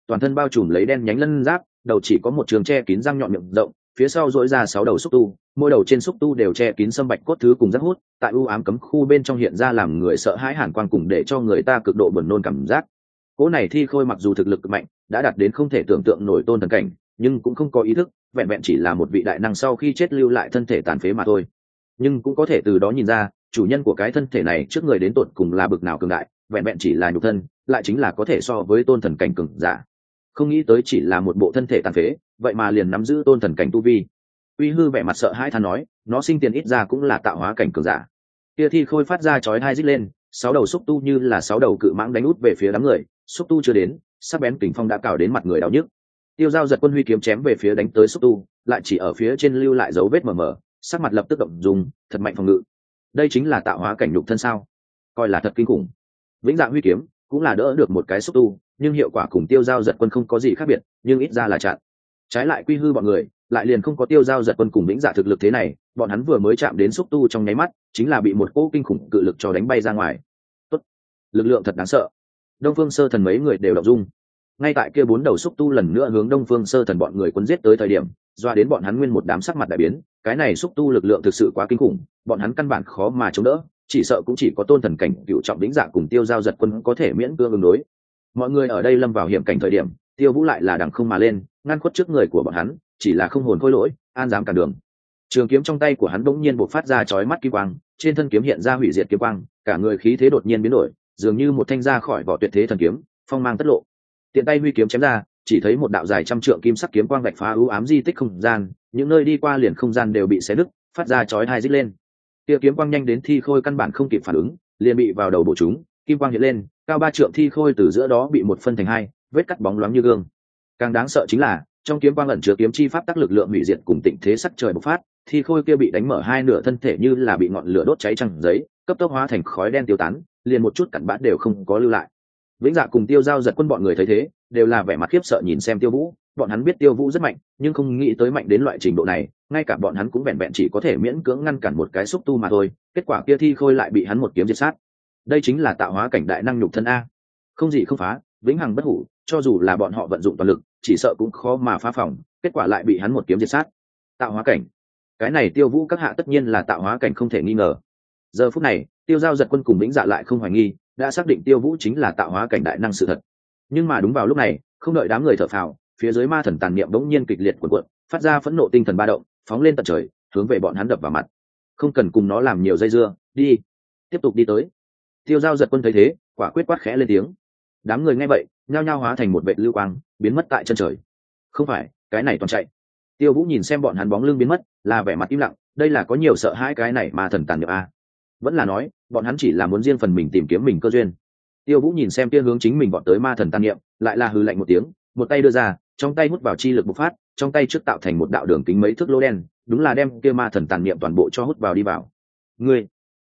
toàn thân bao trùm lấy đen nhánh lân giáp, đầu chỉ có một trường che kín răng nhọn miệng rộng, phía sau dỗi ra 6 đầu xúc tu, mỗi đầu trên xúc tu đều che kín sâm bạch cốt thứ cùng rất hút, tại u ám cấm khu bên trong hiện ra làm người sợ hãi hàn quang cùng để cho người ta cực độ buồn nôn cảm giác. Cỗ này thi khôi mặc dù thực lực mạnh, đã đạt đến không thể tưởng tượng nổi tôn thần cảnh, nhưng cũng không có ý thức, vẹn vẹn chỉ là một vị đại năng sau khi chết lưu lại thân thể tàn phế mà thôi. Nhưng cũng có thể từ đó nhìn ra, chủ nhân của cái thân thể này trước người đến tột cùng là bực nào cường đại, vẹn vẹn chỉ là nhục thân, lại chính là có thể so với tôn thần cảnh cường giả. Không nghĩ tới chỉ là một bộ thân thể tàn phế, vậy mà liền nắm giữ tôn thần cảnh tu vi. Uy Hư vẻ mặt sợ hãi than nói, nó sinh tiền ít ra cũng là tạo hóa cảnh cường giả. Kia thi khôi phát ra chói tai rít lên, 6 đầu xúc tu như là 6 đầu cự mãng đánh út về phía đám người, xúc tu chưa đến, sắc bén kình phong đã cào đến mặt người đau nhức. Tiêu Dao giật quân huy kiếm chém về phía đánh tới xúc tu, lại chỉ ở phía trên lưu lại dấu vết mờ mờ, sắc mặt lập tức động dùng, thật mạnh phòng ngự. Đây chính là tạo hóa cảnh nhục thân sao? Coi là thật kinh khủng. Vĩnh Dạ huy kiếm cũng là đỡ được một cái xúc tu, nhưng hiệu quả cùng Tiêu Dao giật quân không có gì khác biệt, nhưng ít ra là chặn. Trái lại Quy Hư bọn người, lại liền không có Tiêu Dao giật quân cùng Vĩnh Dạ thực lực thế này, bọn hắn vừa mới chạm đến xúc tu trong nháy mắt, chính là bị một cỗ kinh khủng cự lực cho đánh bay ra ngoài. Tốt, lực lượng thật đáng sợ. Đông Phương Sơ Thần mấy người đều động dung. Ngay tại kia 4 đầu xúc tu lần nữa hướng Đông Phương Sơ Thần bọn người cuốn giết tới thời điểm, doa đến bọn hắn nguyên một đám sắc mặt đại biến, cái này xúc tu lực lượng thực sự quá kinh khủng, bọn hắn căn bản khó mà chống đỡ, chỉ sợ cũng chỉ có tôn thần cảnh cựu trọng Vĩnh Dạ cùng Tiêu Dao giật quân có thể miễn cưỡng ứng đối. Mọi người ở đây lâm vào hiểm cảnh thời điểm, Tiêu Vũ lại là đằng không mà lên, ngăn khuất trước người của bọn hắn, chỉ là không hồn khôi lỗi, an dám cản đường. Trường kiếm trong tay của hắn bỗng nhiên bộc phát ra chói mắt kim quang, trên thân kiếm hiện ra hủy diệt kiếm quang, cả người khí thế đột nhiên biến đổi, dường như một thanh ra khỏi vỏ tuyệt thế thần kiếm, phong mang tất lộ. Tiện tay huy kiếm chém ra, chỉ thấy một đạo dài trăm trượng kim sắc kiếm quang vạch phá u ám di tích không gian, những nơi đi qua liền không gian đều bị xé nứt, phát ra chói tai rít lên. Kia kiếm quang nhanh đến thi khôi căn bản không kịp phản ứng, liền bị vào đầu bổ chúng, kim quang hiện lên, cao 3 trượng thi khôi từ giữa đó bị một phân thành hai, vết cắt bóng loáng như gương. Càng đáng sợ chính là, trong kiếm quang ẩn chứa kiếm chi pháp tác lực lượng hủy diệt cùng tịnh thế sắc trời bộc phát, thi khôi kia bị đánh mở hai nửa thân thể như là bị ngọn lửa đốt cháy trăng giấy, cấp tốc hóa thành khói đen tiêu tán, liền một chút cặn bã đều không có lưu lại. Vĩnh Dạ cùng Tiêu Dao giật quân bọn người thấy thế, đều là vẻ mặt khiếp sợ nhìn xem Tiêu Vũ, bọn hắn biết Tiêu Vũ rất mạnh, nhưng không nghĩ tới mạnh đến loại trình độ này, ngay cả bọn hắn cũng vẹn vẹn chỉ có thể miễn cưỡng ngăn cản một cái xúc tu mà thôi, kết quả kia thi khôi lại bị hắn một kiếm diệt sát. Đây chính là tạo hóa cảnh đại năng nhục thân a. Không gì không phá, vĩnh hằng bất hủ, cho dù là bọn họ vận dụng toàn lực, chỉ sợ cũng khó mà phá phòng, kết quả lại bị hắn một kiếm diệt sát. Tạo hóa cảnh, cái này Tiêu Vũ các hạ tất nhiên là tạo hóa cảnh không thể nghi ngờ. Giờ phút này, Tiêu Dao giật quân cùng Vĩnh Dạ lại không hoài nghi, đã xác định Tiêu Vũ chính là tạo hóa cảnh đại năng sự thật. Nhưng mà đúng vào lúc này, không đợi đám người thở phào, phía dưới ma thần tàn niệm bỗng nhiên kịch liệt cuộn cuộn, phát ra phẫn nộ tinh thần ba động, phóng lên tận trời, hướng về bọn hắn đập vào mặt. Không cần cùng nó làm nhiều dây dưa, đi, tiếp tục đi tới. Tiêu Dao giật quân thấy thế, quả quyết quát khẽ lên tiếng. Đám người nghe vậy, nhao nhao hóa thành một vệt lưu quang, biến mất tại chân trời. Không phải, cái này toàn chạy. Tiêu Vũ nhìn xem bọn hắn bóng lưng biến mất, là vẻ mặt im lặng, đây là có nhiều sợ hãi cái này ma thần tàn niệm a. Vẫn là nói, bọn hắn chỉ là muốn riêng phần mình tìm kiếm mình cơ duyên. Tiêu Vũ nhìn xem kia hướng chính mình bọn tới ma thần tàn niệm, lại là hừ lạnh một tiếng, một tay đưa ra, trong tay hút vào chi lực bộc phát, trong tay trước tạo thành một đạo đường kính mấy thước lỗ đen, đúng là đem kia ma thần tàn niệm toàn bộ cho hút vào đi vào. Ngươi,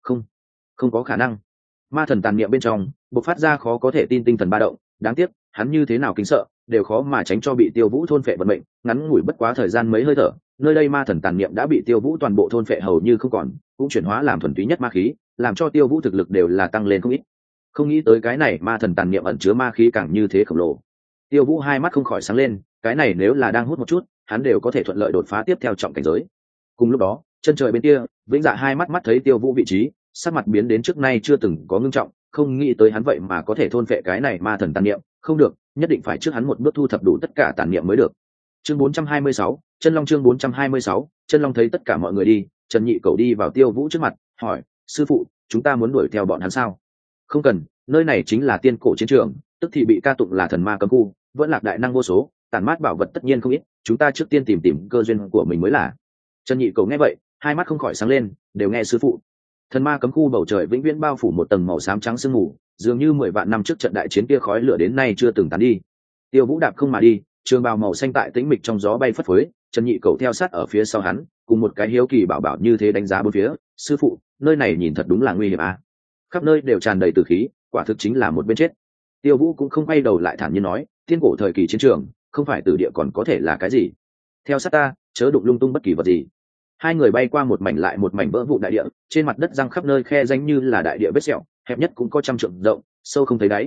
không có khả năng. Ma thần tàn niệm bên trong bộc phát ra khó có thể tin tinh thần ba động, đáng tiếc, hắn như thế nào kính sợ, đều khó mà tránh cho bị Tiêu Vũ thôn phệ vận mệnh, ngắn ngủi bất quá thời gian mấy hơi thở, nơi đây ma thần tàn niệm đã bị Tiêu Vũ toàn bộ thôn phệ hầu như không còn, cũng chuyển hóa làm thuần túy nhất ma khí, làm cho Tiêu Vũ thực lực đều là tăng lên không ít. Không nghĩ tới cái này ma thần tàn niệm ẩn chứa ma khí càng như thế khổng lồ. Tiêu Vũ hai mắt không khỏi sáng lên, cái này nếu là đang hút một chút, hắn đều có thể thuận lợi đột phá tiếp theo trọng cảnh giới. Cùng lúc đó, chân trời bên kia, Vĩnh Dạ hai mắt thấy Tiêu Vũ vị trí, sắc mặt biến đến trước nay chưa từng có ngưng trọng, không nghĩ tới hắn vậy mà có thể thôn phệ cái này ma thần tàn niệm, không được, nhất định phải trước hắn một bước thu thập đủ tất cả tàn niệm mới được. Chương 426, Chân Long chương 426, Chân Long thấy tất cả mọi người đi, Trần Nhị Cẩu đi vào Tiêu Vũ trước mặt, hỏi: "Sư phụ, chúng ta muốn đuổi theo bọn hắn sao?" "Không cần, nơi này chính là tiên cổ chiến trường, tức thì bị ca tụng là thần ma cấm khu, vẫn lạc đại năng vô số, tàn mát bảo vật tất nhiên không ít, chúng ta trước tiên tìm cơ duyên của mình mới là." Trần Nhị Cẩu nghe vậy, hai mắt không khỏi sáng lên, đều nghe sư phụ. Thần ma cấm khu bầu trời vĩnh viễn bao phủ một tầng màu xám trắng sương mù, dường như 10 vạn năm trước trận đại chiến kia khói lửa đến nay chưa từng tán đi. Tiêu Vũ đạp không mà đi, trường bào màu xanh tại tĩnh mịch trong gió bay phất phới, Trần Nhị Cẩu theo sát ở phía sau hắn, cùng một cái hiếu kỳ bảo bảo như thế đánh giá bốn phía. "Sư phụ, nơi này nhìn thật đúng là nguy hiểm à? Khắp nơi đều tràn đầy tử khí, quả thực chính là một bên chết." Tiêu Vũ cũng không quay đầu lại thản nhiên nói: "Tiên cổ thời kỳ chiến trường, không phải tử địa còn có thể là cái gì? Theo sát ta, chớ đụng lung tung bất kỳ vật gì." Hai người bay qua một mảnh lại một mảnh vỡ vụn đại địa, trên mặt đất răng khắp nơi khe rãnh như là đại địa vết sẹo, hẹp nhất cũng có trăm trượng rộng, sâu không thấy đáy.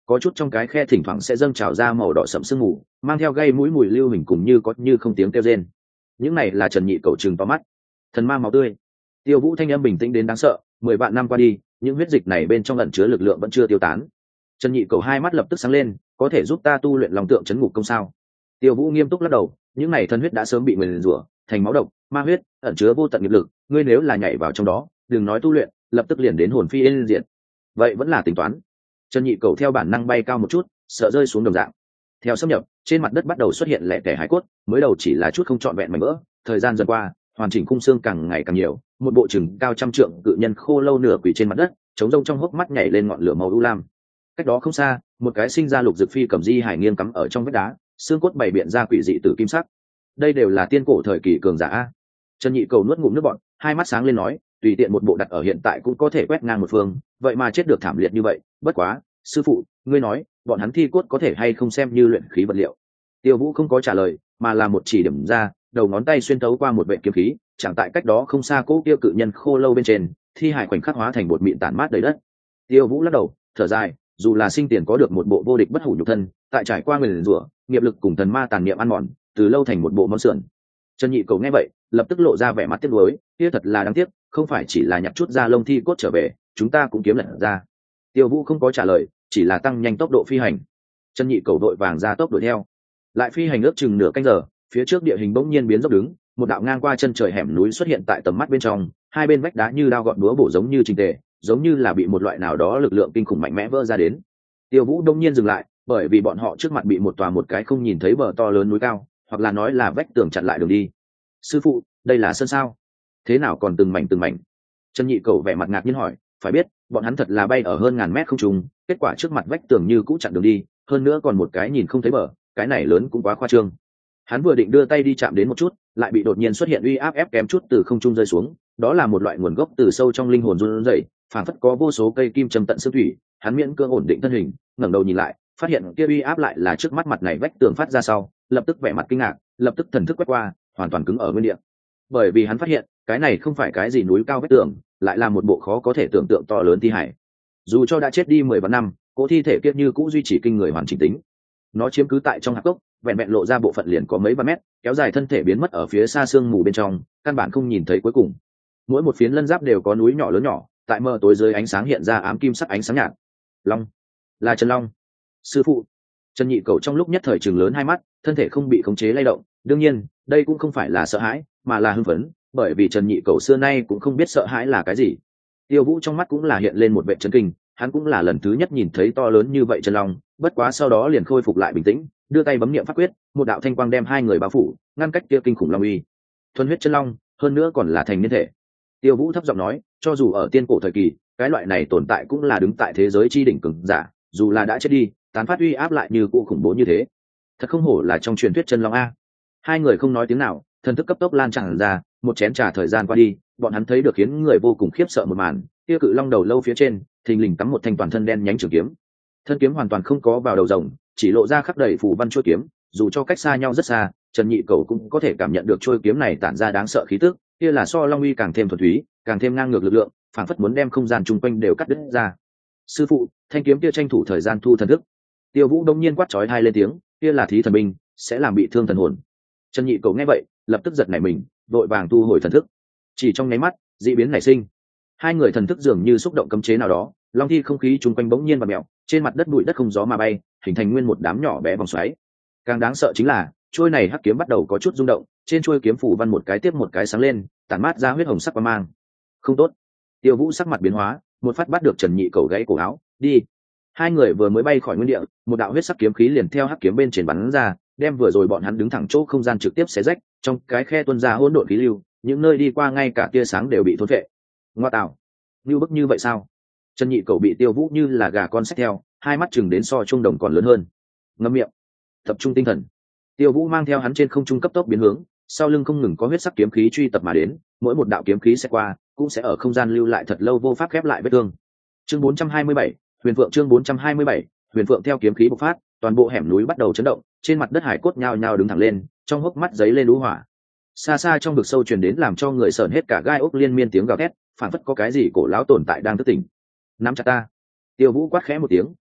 có chút trong cái khe thỉnh thoảng sẽ dâng trào ra màu đỏ sẫm sương mù, mang theo gây mũi mùi lưu hình cùng như có như không tiếng kêu rên. Những này là Trần Nhị Cầu trừng to mắt. Thần ma máu tươi. Tiêu Vũ thanh âm bình tĩnh đến đáng sợ, 10 vạn năm qua đi, những huyết dịch này bên trong ẩn chứa lực lượng vẫn chưa tiêu tán. Trần Nhị Cầu hai mắt lập tức sáng lên, có thể giúp ta tu luyện long tượng chấn ngục công sao? Tiêu Vũ nghiêm túc lắc đầu, những này thần huyết đã sớm bị nguyền rủa thành máu độc, ma huyết, ẩn chứa vô tận nghiệp lực, ngươi nếu là nhảy vào trong đó, đừng nói tu luyện, lập tức liền đến hồn phi yên diệt. Vậy vẫn là tính toán. Trần Nhị Cầu theo bản năng bay cao một chút, sợ rơi xuống đồng dạng. Theo xâm nhập, trên mặt đất bắt đầu xuất hiện lẻ tẻ hải cốt, mới đầu chỉ là chút không trọn vẹn mảnh vỡ, thời gian dần qua, hoàn chỉnh khung xương càng ngày càng nhiều, một bộ chừng cao trăm trượng cự nhân khô lâu nửa quỳ trên mặt đất, chống rông trong hốc mắt nhảy lên ngọn lửa màu u lam. Cách đó không xa, một cái sinh ra lục dược phi cầm di hải nghiêng cắm ở trong vách đá, xương cốt bày biện ra quỷ dị tử kim sắc. Đây đều là tiên cổ thời kỳ cường giả a. Trần Nhị Cầu nuốt ngụm nước bọt, hai mắt sáng lên nói, tùy tiện một bộ đặt ở hiện tại cũng có thể quét ngang một phương, vậy mà chết được thảm liệt như vậy, bất quá, sư phụ, ngươi nói, bọn hắn thi cốt có thể hay không xem như luyện khí vật liệu? Tiêu Vũ không có trả lời, mà là một chỉ điểm ra, đầu ngón tay xuyên thấu qua một vệt kiếm khí, chẳng tại cách đó không xa cố kia cự nhân khô lâu bên trên, thi hải khoảnh khắc hóa thành bột mịn tản mát đầy đất. Tiêu Vũ lắc đầu, thở dài, dù là sinh tiền có được một bộ vô địch bất hủ nhục thân, tại trải qua nguyền rủa, nghiệp lực cùng thần ma tàn niệm ăn mòn, từ lâu thành một bộ món sườn. Trần Nhị Cầu nghe vậy, lập tức lộ ra vẻ mặt tiếc nuối, kia thật là đáng tiếc, không phải chỉ là nhặt chút da lông thi cốt trở về, chúng ta cũng kiếm lật ra. Tiêu Vũ không có trả lời, chỉ là tăng nhanh tốc độ phi hành. Trần Nhị Cầu đội vàng ra tốc đuổi theo, lại phi hành ước chừng nửa canh giờ, phía trước địa hình bỗng nhiên biến dốc đứng, một đạo ngang qua chân trời hẻm núi xuất hiện tại tầm mắt bên trong, hai bên vách đá như dao gọt búa bổ giống như trình tề, giống như là bị một loại nào đó lực lượng kinh khủng mạnh mẽ vỡ ra đến. Tiêu Vũ đông nhiên dừng lại, bởi vì bọn họ trước mặt bị một cái không nhìn thấy bờ to lớn núi cao, hoặc là nói là vách tường chặn lại đường đi. Sư phụ, đây là sơn sao? Thế nào còn từng mảnh? Trần Nhị Cầu vẻ mặt ngạc nhiên hỏi, phải biết, bọn hắn thật là bay ở hơn ngàn mét không trung, kết quả trước mặt vách tường như cũ chặn đường đi, hơn nữa còn một cái nhìn không thấy bờ, cái này lớn cũng quá khoa trương. Hắn vừa định đưa tay đi chạm đến một chút, lại bị đột nhiên xuất hiện uy áp ép kém chút từ không trung rơi xuống, đó là một loại nguồn gốc từ sâu trong linh hồn run rẩy, phản phất có vô số cây kim châm tận xương thủy. Hắn miễn cưỡng ổn định thân hình, ngẩng đầu nhìn lại, phát hiện kia uy áp lại là trước mắt mặt này vách tường phát ra sau, lập tức vẻ mặt kinh ngạc, lập tức thần thức quét qua, hoàn toàn cứng ở nguyên địa. Bởi vì hắn phát hiện, cái này không phải cái gì núi cao vách tường, lại là một bộ khó có thể tưởng tượng to lớn thi hải. Dù cho đã chết đi 10 vạn năm, cỗ thi thể kia như cũ duy trì kinh người hoàn chỉnh tính. Nó chiếm cứ tại trong hạp cốc, vẹn vẹn lộ ra bộ phận liền có mấy vạn mét, kéo dài thân thể biến mất ở phía xa sương mù bên trong, căn bản không nhìn thấy cuối cùng. Mỗi một phiến lân giáp đều có núi nhỏ lớn nhỏ, tại mờ tối dưới ánh sáng hiện ra ám kim sắc ánh sáng nhạt. Long, là Trần Long. Sư phụ. Trần Nhị Cầu trong lúc nhất thời trừng lớn hai mắt, thân thể không bị khống chế lay động. Đương nhiên, đây cũng không phải là sợ hãi, mà là hưng phấn, bởi vì Trần Nhị Cầu xưa nay cũng không biết sợ hãi là cái gì. Tiêu Vũ trong mắt cũng là hiện lên một vẻ chấn kinh, hắn cũng là lần thứ nhất nhìn thấy to lớn như vậy Trần Long, bất quá sau đó liền khôi phục lại bình tĩnh, đưa tay bấm niệm pháp quyết, một đạo thanh quang đem hai người bao phủ, ngăn cách kia kinh khủng long uy. Thuần huyết chân long, hơn nữa còn là thành niên thể. Tiêu Vũ thấp giọng nói, cho dù ở tiên cổ thời kỳ, cái loại này tồn tại cũng là đứng tại thế giới chi đỉnh cường giả, dù là đã chết đi, tán phát uy áp lại như cũ khủng bố như thế. Thật không hổ là trong truyền thuyết chân long a. Hai người không nói tiếng nào, thần thức cấp tốc lan tràn ra, một chén trà thời gian qua đi, bọn hắn thấy được khiến người vô cùng khiếp sợ một màn, kia cự long đầu lâu phía trên, thình lình cắm một thanh toàn thân đen nhánh trường kiếm. Thân kiếm hoàn toàn không có vào đầu rồng, chỉ lộ ra khắp đầy phù văn chuôi kiếm, dù cho cách xa nhau rất xa, Trần Nhị Cầu cũng có thể cảm nhận được chuôi kiếm này tản ra đáng sợ khí tức, kia là so long uy càng thêm thuần túy, càng thêm ngang ngược lực lượng, phảng phất muốn đem không gian chung quanh đều cắt đứt ra. Sư phụ, thanh kiếm kia tranh thủ thời gian thu thần thức. Tiêu Vũ đông nhiên quát chói tai lên tiếng, kia là thí thần binh, sẽ làm bị thương thần hồn. Trần Nhị Cầu nghe vậy, lập tức giật nảy mình, vội vàng thu hồi thần thức. Chỉ trong nháy mắt, dị biến nảy sinh. Hai người thần thức dường như xúc động cấm chế nào đó, long thi không khí chung quanh bỗng nhiên và mèo, trên mặt đất bụi đất không gió mà bay, hình thành nguyên một đám nhỏ bé vòng xoáy. Càng đáng sợ chính là, chuôi này hắc kiếm bắt đầu có chút rung động, trên chuôi kiếm phủ văn một cái tiếp một cái sáng lên, tản mát ra huyết hồng sắc quang mang. Không tốt. Tiêu Vũ sắc mặt biến hóa, một phát bắt được Trần Nhị Cầu gãy cổ áo, đi. Hai người vừa mới bay khỏi nguyên địa, một đạo huyết sắc kiếm khí liền theo hắc kiếm bên trên bắn ra, đem vừa rồi bọn hắn đứng thẳng chỗ không gian trực tiếp xé rách, trong cái khe tuôn ra hỗn độn khí lưu, những nơi đi qua ngay cả tia sáng đều bị thôn phệ. Ngoa tạo, như bức như vậy sao? Trần Nhị Cầu bị Tiêu Vũ như là gà con xách theo, hai mắt chừng đến so trung đồng còn lớn hơn. Ngậm miệng, tập trung tinh thần. Tiêu Vũ mang theo hắn trên không trung cấp tốc biến hướng, sau lưng không ngừng có huyết sắc kiếm khí truy tập mà đến, mỗi một đạo kiếm khí sẽ qua, cũng sẽ ở không gian lưu lại thật lâu vô pháp khép lại vết thương. Chương 427, Huyền Phượng chương 427, Huyền Phượng theo kiếm khí bộc phát, toàn bộ hẻm núi bắt đầu chấn động, trên mặt đất hải cốt nhao nhao đứng thẳng lên, trong hốc mắt giấy lên lũ hỏa. Xa xa trong vực sâu truyền đến làm cho người sởn hết cả gai ốc liên miên tiếng gào thét, phản phất có cái gì cổ lão tồn tại đang thức tỉnh. Nắm chặt ta. Tiêu Vũ quát khẽ một tiếng,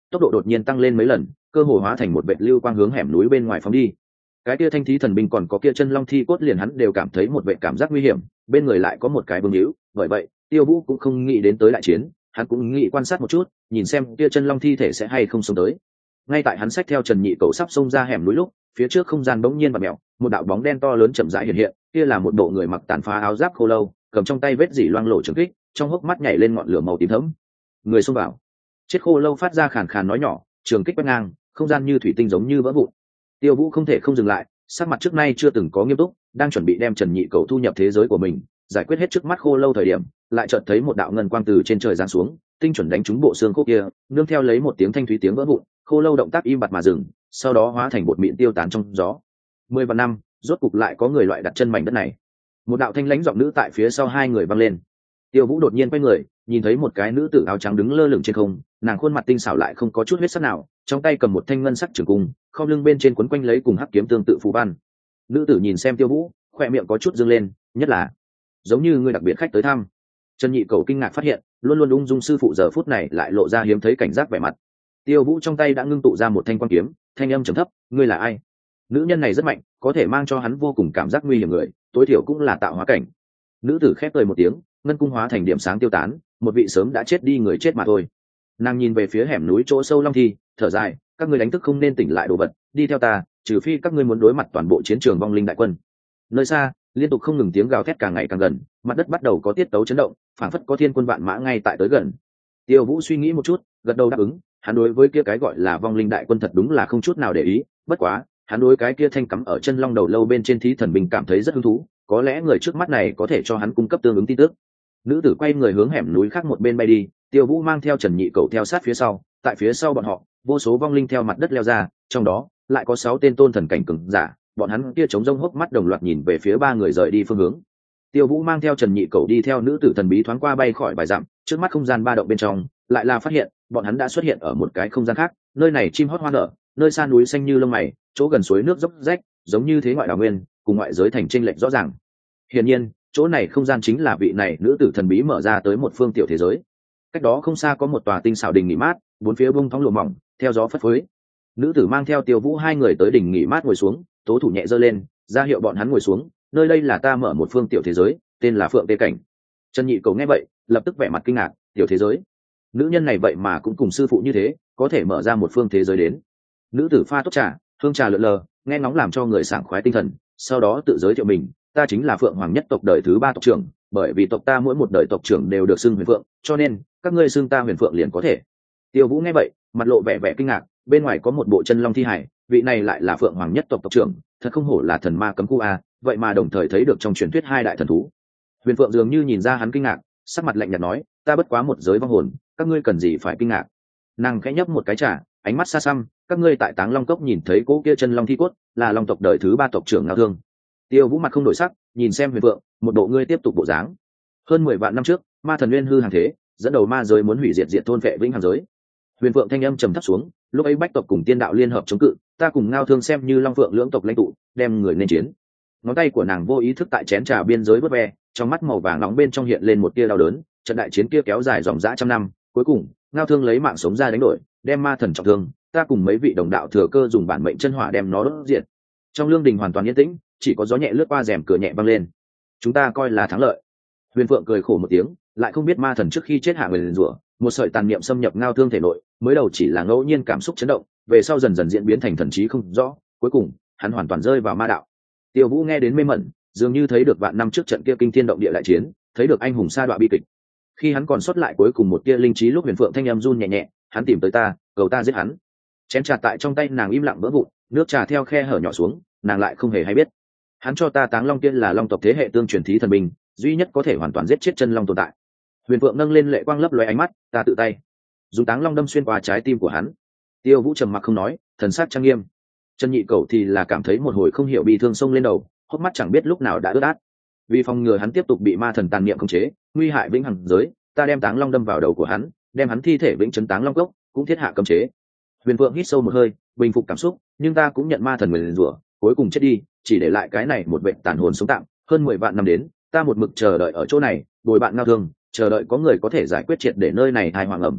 tốc độ đột nhiên tăng lên mấy lần, cơ hồ hóa thành một vệt lưu quang hướng hẻm núi bên ngoài phóng đi. Cái kia thanh thí thần binh còn có kia chân long thi cốt liền hắn đều cảm thấy một vệ cảm giác nguy hiểm, bên người lại có một cái vương hữu, bởi vậy Tiêu Vũ cũng không nghĩ đến tới đại chiến, hắn cũng nghĩ quan sát một chút, nhìn xem kia chân long thi thể sẽ hay không sống tới. Ngay tại hắn xách theo Trần Nhị Cầu sắp xông ra hẻm núi lúc, phía trước không gian bỗng nhiên vặn mèo, một đạo bóng đen to lớn chậm rãi hiện hiện, kia là một bộ người mặc tàn phá áo giáp khô lâu, cầm trong tay vết dỉ loang lổ trường kích, trong hốc mắt nhảy lên ngọn lửa màu tím thẫm. Người xông vào. Chết khô lâu phát ra khàn khàn nói nhỏ, trường kích quét ngang, không gian như thủy tinh giống như vỡ vụn. Tiêu Vũ không thể không dừng lại, sắc mặt trước nay chưa từng có nghiêm túc, đang chuẩn bị đem Trần Nhị Cầu thu nhập thế giới của mình, giải quyết hết trước mắt khô lâu thời điểm, lại chợt thấy một đạo ngân quang từ trên trời giáng xuống, tinh chuẩn đánh trúng bộ xương khô kia, nương theo lấy một tiếng thanh thúy tiếng vỡ vụn, khô lâu động tác im bặt mà dừng, sau đó hóa thành bột mịn tiêu tán trong gió. 10 vạn năm, rốt cục lại có người loại đặt chân mảnh đất này. Một đạo thanh lãnh giọng nữ tại phía sau hai người vang lên. Tiêu Vũ đột nhiên quay người, nhìn thấy một cái nữ tử áo trắng đứng lơ lửng trên không, nàng khuôn mặt tinh xảo lại không có chút huyết sắc nào, trong tay cầm một thanh ngân sắc trường cung, khom lưng bên trên quấn quanh lấy cùng hắc kiếm tương tự phù văn. Nữ tử nhìn xem Tiêu Vũ, khoe miệng có chút dương lên, nhất là giống như người đặc biệt khách tới thăm. Trần Nhị Cầu kinh ngạc phát hiện, luôn luôn ung dung sư phụ giờ phút này lại lộ ra hiếm thấy cảnh giác vẻ mặt. Tiêu Vũ trong tay đã ngưng tụ ra một thanh quan kiếm, thanh âm trầm thấp, ngươi là ai? Nữ nhân này rất mạnh, có thể mang cho hắn vô cùng cảm giác nguy hiểm người, tối thiểu cũng là tạo hóa cảnh. Nữ tử khép cười một tiếng, ngân cung hóa thành điểm sáng tiêu tán, một vị sớm đã chết đi người chết mà thôi. Nàng nhìn về phía hẻm núi chỗ sâu long thi, thở dài, các ngươi đánh thức không nên tỉnh lại đồ vật, đi theo ta, trừ phi các ngươi muốn đối mặt toàn bộ chiến trường vong linh đại quân. Nơi xa, liên tục không ngừng tiếng gào thét càng ngày càng gần, mặt đất bắt đầu có tiết tấu chấn động, phảng phất có thiên quân vạn mã ngay tại tới gần. Tiêu Vũ suy nghĩ một chút, gật đầu đáp ứng, hắn đối với kia cái gọi là vong linh đại quân thật đúng là không chút nào để ý, bất quá, hắn đối cái kia thanh cắm ở chân long đầu lâu bên trên thí thần binh cảm thấy rất hứng thú, có lẽ người trước mắt này có thể cho hắn cung cấp tương ứng tin tức. Nữ tử quay người hướng hẻm núi khác một bên bay đi, Tiêu Vũ mang theo Trần Nhị Cầu theo sát phía sau, tại phía sau bọn họ, vô số vong linh theo mặt đất leo ra, trong đó lại có 6 tên tôn thần cảnh cường giả, bọn hắn kia chống rông hốc mắt đồng loạt nhìn về phía ba người rời đi phương hướng. Tiêu Vũ mang theo Trần Nhị Cầu đi theo nữ tử thần bí thoáng qua bay khỏi vài dặm, trước mắt không gian ba động bên trong, lại là phát hiện, bọn hắn đã xuất hiện ở một cái không gian khác, nơi này chim hót hoa nở, nơi xa núi xanh như lông mày, chỗ gần suối nước dốc rách, giống như thế ngoại đảo nguyên, cùng ngoại giới thành chênh lệch rõ ràng. Hiển nhiên, chỗ này không gian chính là vị này nữ tử thần bí mở ra tới một phương tiểu thế giới. Cách đó không xa có một tòa tinh xảo đình nghỉ mát, bốn phía bông thóng lụa mỏng, theo gió phất phới. Nữ tử mang theo Tiêu Vũ hai người tới đình nghỉ mát ngồi xuống, tố thủ nhẹ giơ lên, ra hiệu bọn hắn ngồi xuống, nơi đây là ta mở một phương tiểu thế giới, tên là Phượng Tê Cảnh. Trần Nhị Cầu nghe vậy, lập tức vẻ mặt kinh ngạc, tiểu thế giới? Nữ nhân này vậy mà cũng cùng sư phụ như thế, có thể mở ra một phương thế giới đến. Nữ tử pha tốt trà, hương trà lượn lờ, nghe ngóng làm cho người sảng khoái tinh thần, sau đó tự giới thiệu mình, ta chính là Phượng Hoàng nhất tộc đời thứ 3 tộc trưởng, bởi vì tộc ta mỗi một đời tộc trưởng đều được xưng Huyền Phượng, cho nên các ngươi xưng ta Huyền Phượng liền có thể. Tiêu Vũ nghe vậy, mặt lộ vẻ vẻ kinh ngạc, bên ngoài có một bộ chân long thi hải, vị này lại là Phượng Hoàng nhất tộc tộc trưởng, thật không hổ là thần ma cấm khu a, vậy mà đồng thời thấy được trong truyền thuyết hai đại thần thú. Huyền Phượng dường như nhìn ra hắn kinh ngạc, sắc mặt lạnh nhạt nói, ta bất quá một giới vong hồn, các ngươi cần gì phải kinh ngạc. Nàng khẽ nhấp một cái trà, ánh mắt xa xăm, các ngươi tại Táng Long Cốc nhìn thấy cố kia chân long thi cốt, là long tộc đời thứ 3 tộc trưởng Ngao Thương. Tiêu Vũ mặt không đổi sắc, nhìn xem Huyền Phượng, một bộ ngươi tiếp tục bộ dáng. Hơn 10 vạn năm trước, ma thần nguyên hư hàng thế, dẫn đầu ma giới muốn hủy diệt diệt thôn vệ vĩnh hằng giới. Huyền Phượng thanh âm trầm thấp xuống, lúc ấy bách tộc cùng tiên đạo liên hợp chống cự, ta cùng Ngao Thương xem như long phượng lưỡng tộc lãnh tụ, đem người nên chiến. Ngón tay của nàng vô ý thức tại chén trà biên giới vớt ve, trong mắt màu vàng nóng bên trong hiện lên một tia đau đớn. Trận đại chiến kia kéo dài dòng dã trăm năm, cuối cùng Ngao Thương lấy mạng sống ra đánh đổi, đem ma thần trọng thương, ta cùng mấy vị đồng đạo thừa cơ dùng bản mệnh chân hỏa đem nó đốt diệt. Trong lương đình hoàn toàn yên tĩnh, chỉ có gió nhẹ lướt qua rèm cửa nhẹ văng lên. Chúng ta coi là thắng lợi. Huyền Phượng cười khổ một tiếng, lại không biết ma thần trước khi chết hạ người liền rủa, một sợi tàn niệm xâm nhập Ngao Thương thể nội, mới đầu chỉ là ngẫu nhiên cảm xúc chấn động, về sau dần dần diễn biến thành thần trí không rõ, cuối cùng hắn hoàn toàn rơi vào ma đạo. Tiêu Vũ nghe đến mê mẩn, dường như thấy được vạn năm trước trận kia kinh thiên động địa đại chiến, thấy được anh hùng sa đọa bi kịch. Khi hắn còn sót lại cuối cùng một tia linh trí lúc Huyền Phượng thanh âm run nhẹ nhẹ, hắn tìm tới ta, cầu ta giết hắn. Chén trà tại trong tay nàng im lặng vỡ vụn, nước trà theo khe hở nhỏ xuống, nàng lại không hề hay biết. Hắn cho ta Táng Long Tiên là long tộc thế hệ tương truyền thí thần binh, duy nhất có thể hoàn toàn giết chết chân long tồn tại. Huyền Phượng nâng lên lệ quang lấp lóe ánh mắt, ta tự tay dùng Táng Long đâm xuyên qua trái tim của hắn. Tiêu Vũ trầm mặc không nói, thần sắc trang nghiêm. Trần Nhị Cầu thì là cảm thấy một hồi không hiểu bị thương sông lên đầu, hốc mắt chẳng biết lúc nào đã ướt át. Vì phòng ngừa hắn tiếp tục bị ma thần tàn niệm khống chế, nguy hại vĩnh hằng giới, ta đem Táng Long đâm vào đầu của hắn, đem hắn thi thể vĩnh trấn Táng Long cốc, cũng thiết hạ cấm chế. Huyền Phượng hít sâu một hơi, bình phục cảm xúc, nhưng ta cũng nhận ma thần nguyền rủa, cuối cùng chết đi, chỉ để lại cái này một vệt tàn hồn sống tạm. Hơn 10 vạn năm đến, ta một mực chờ đợi ở chỗ này, bồi bạn Ngao Thương, chờ đợi có người có thể giải quyết triệt để nơi này thai hoàng ẩm.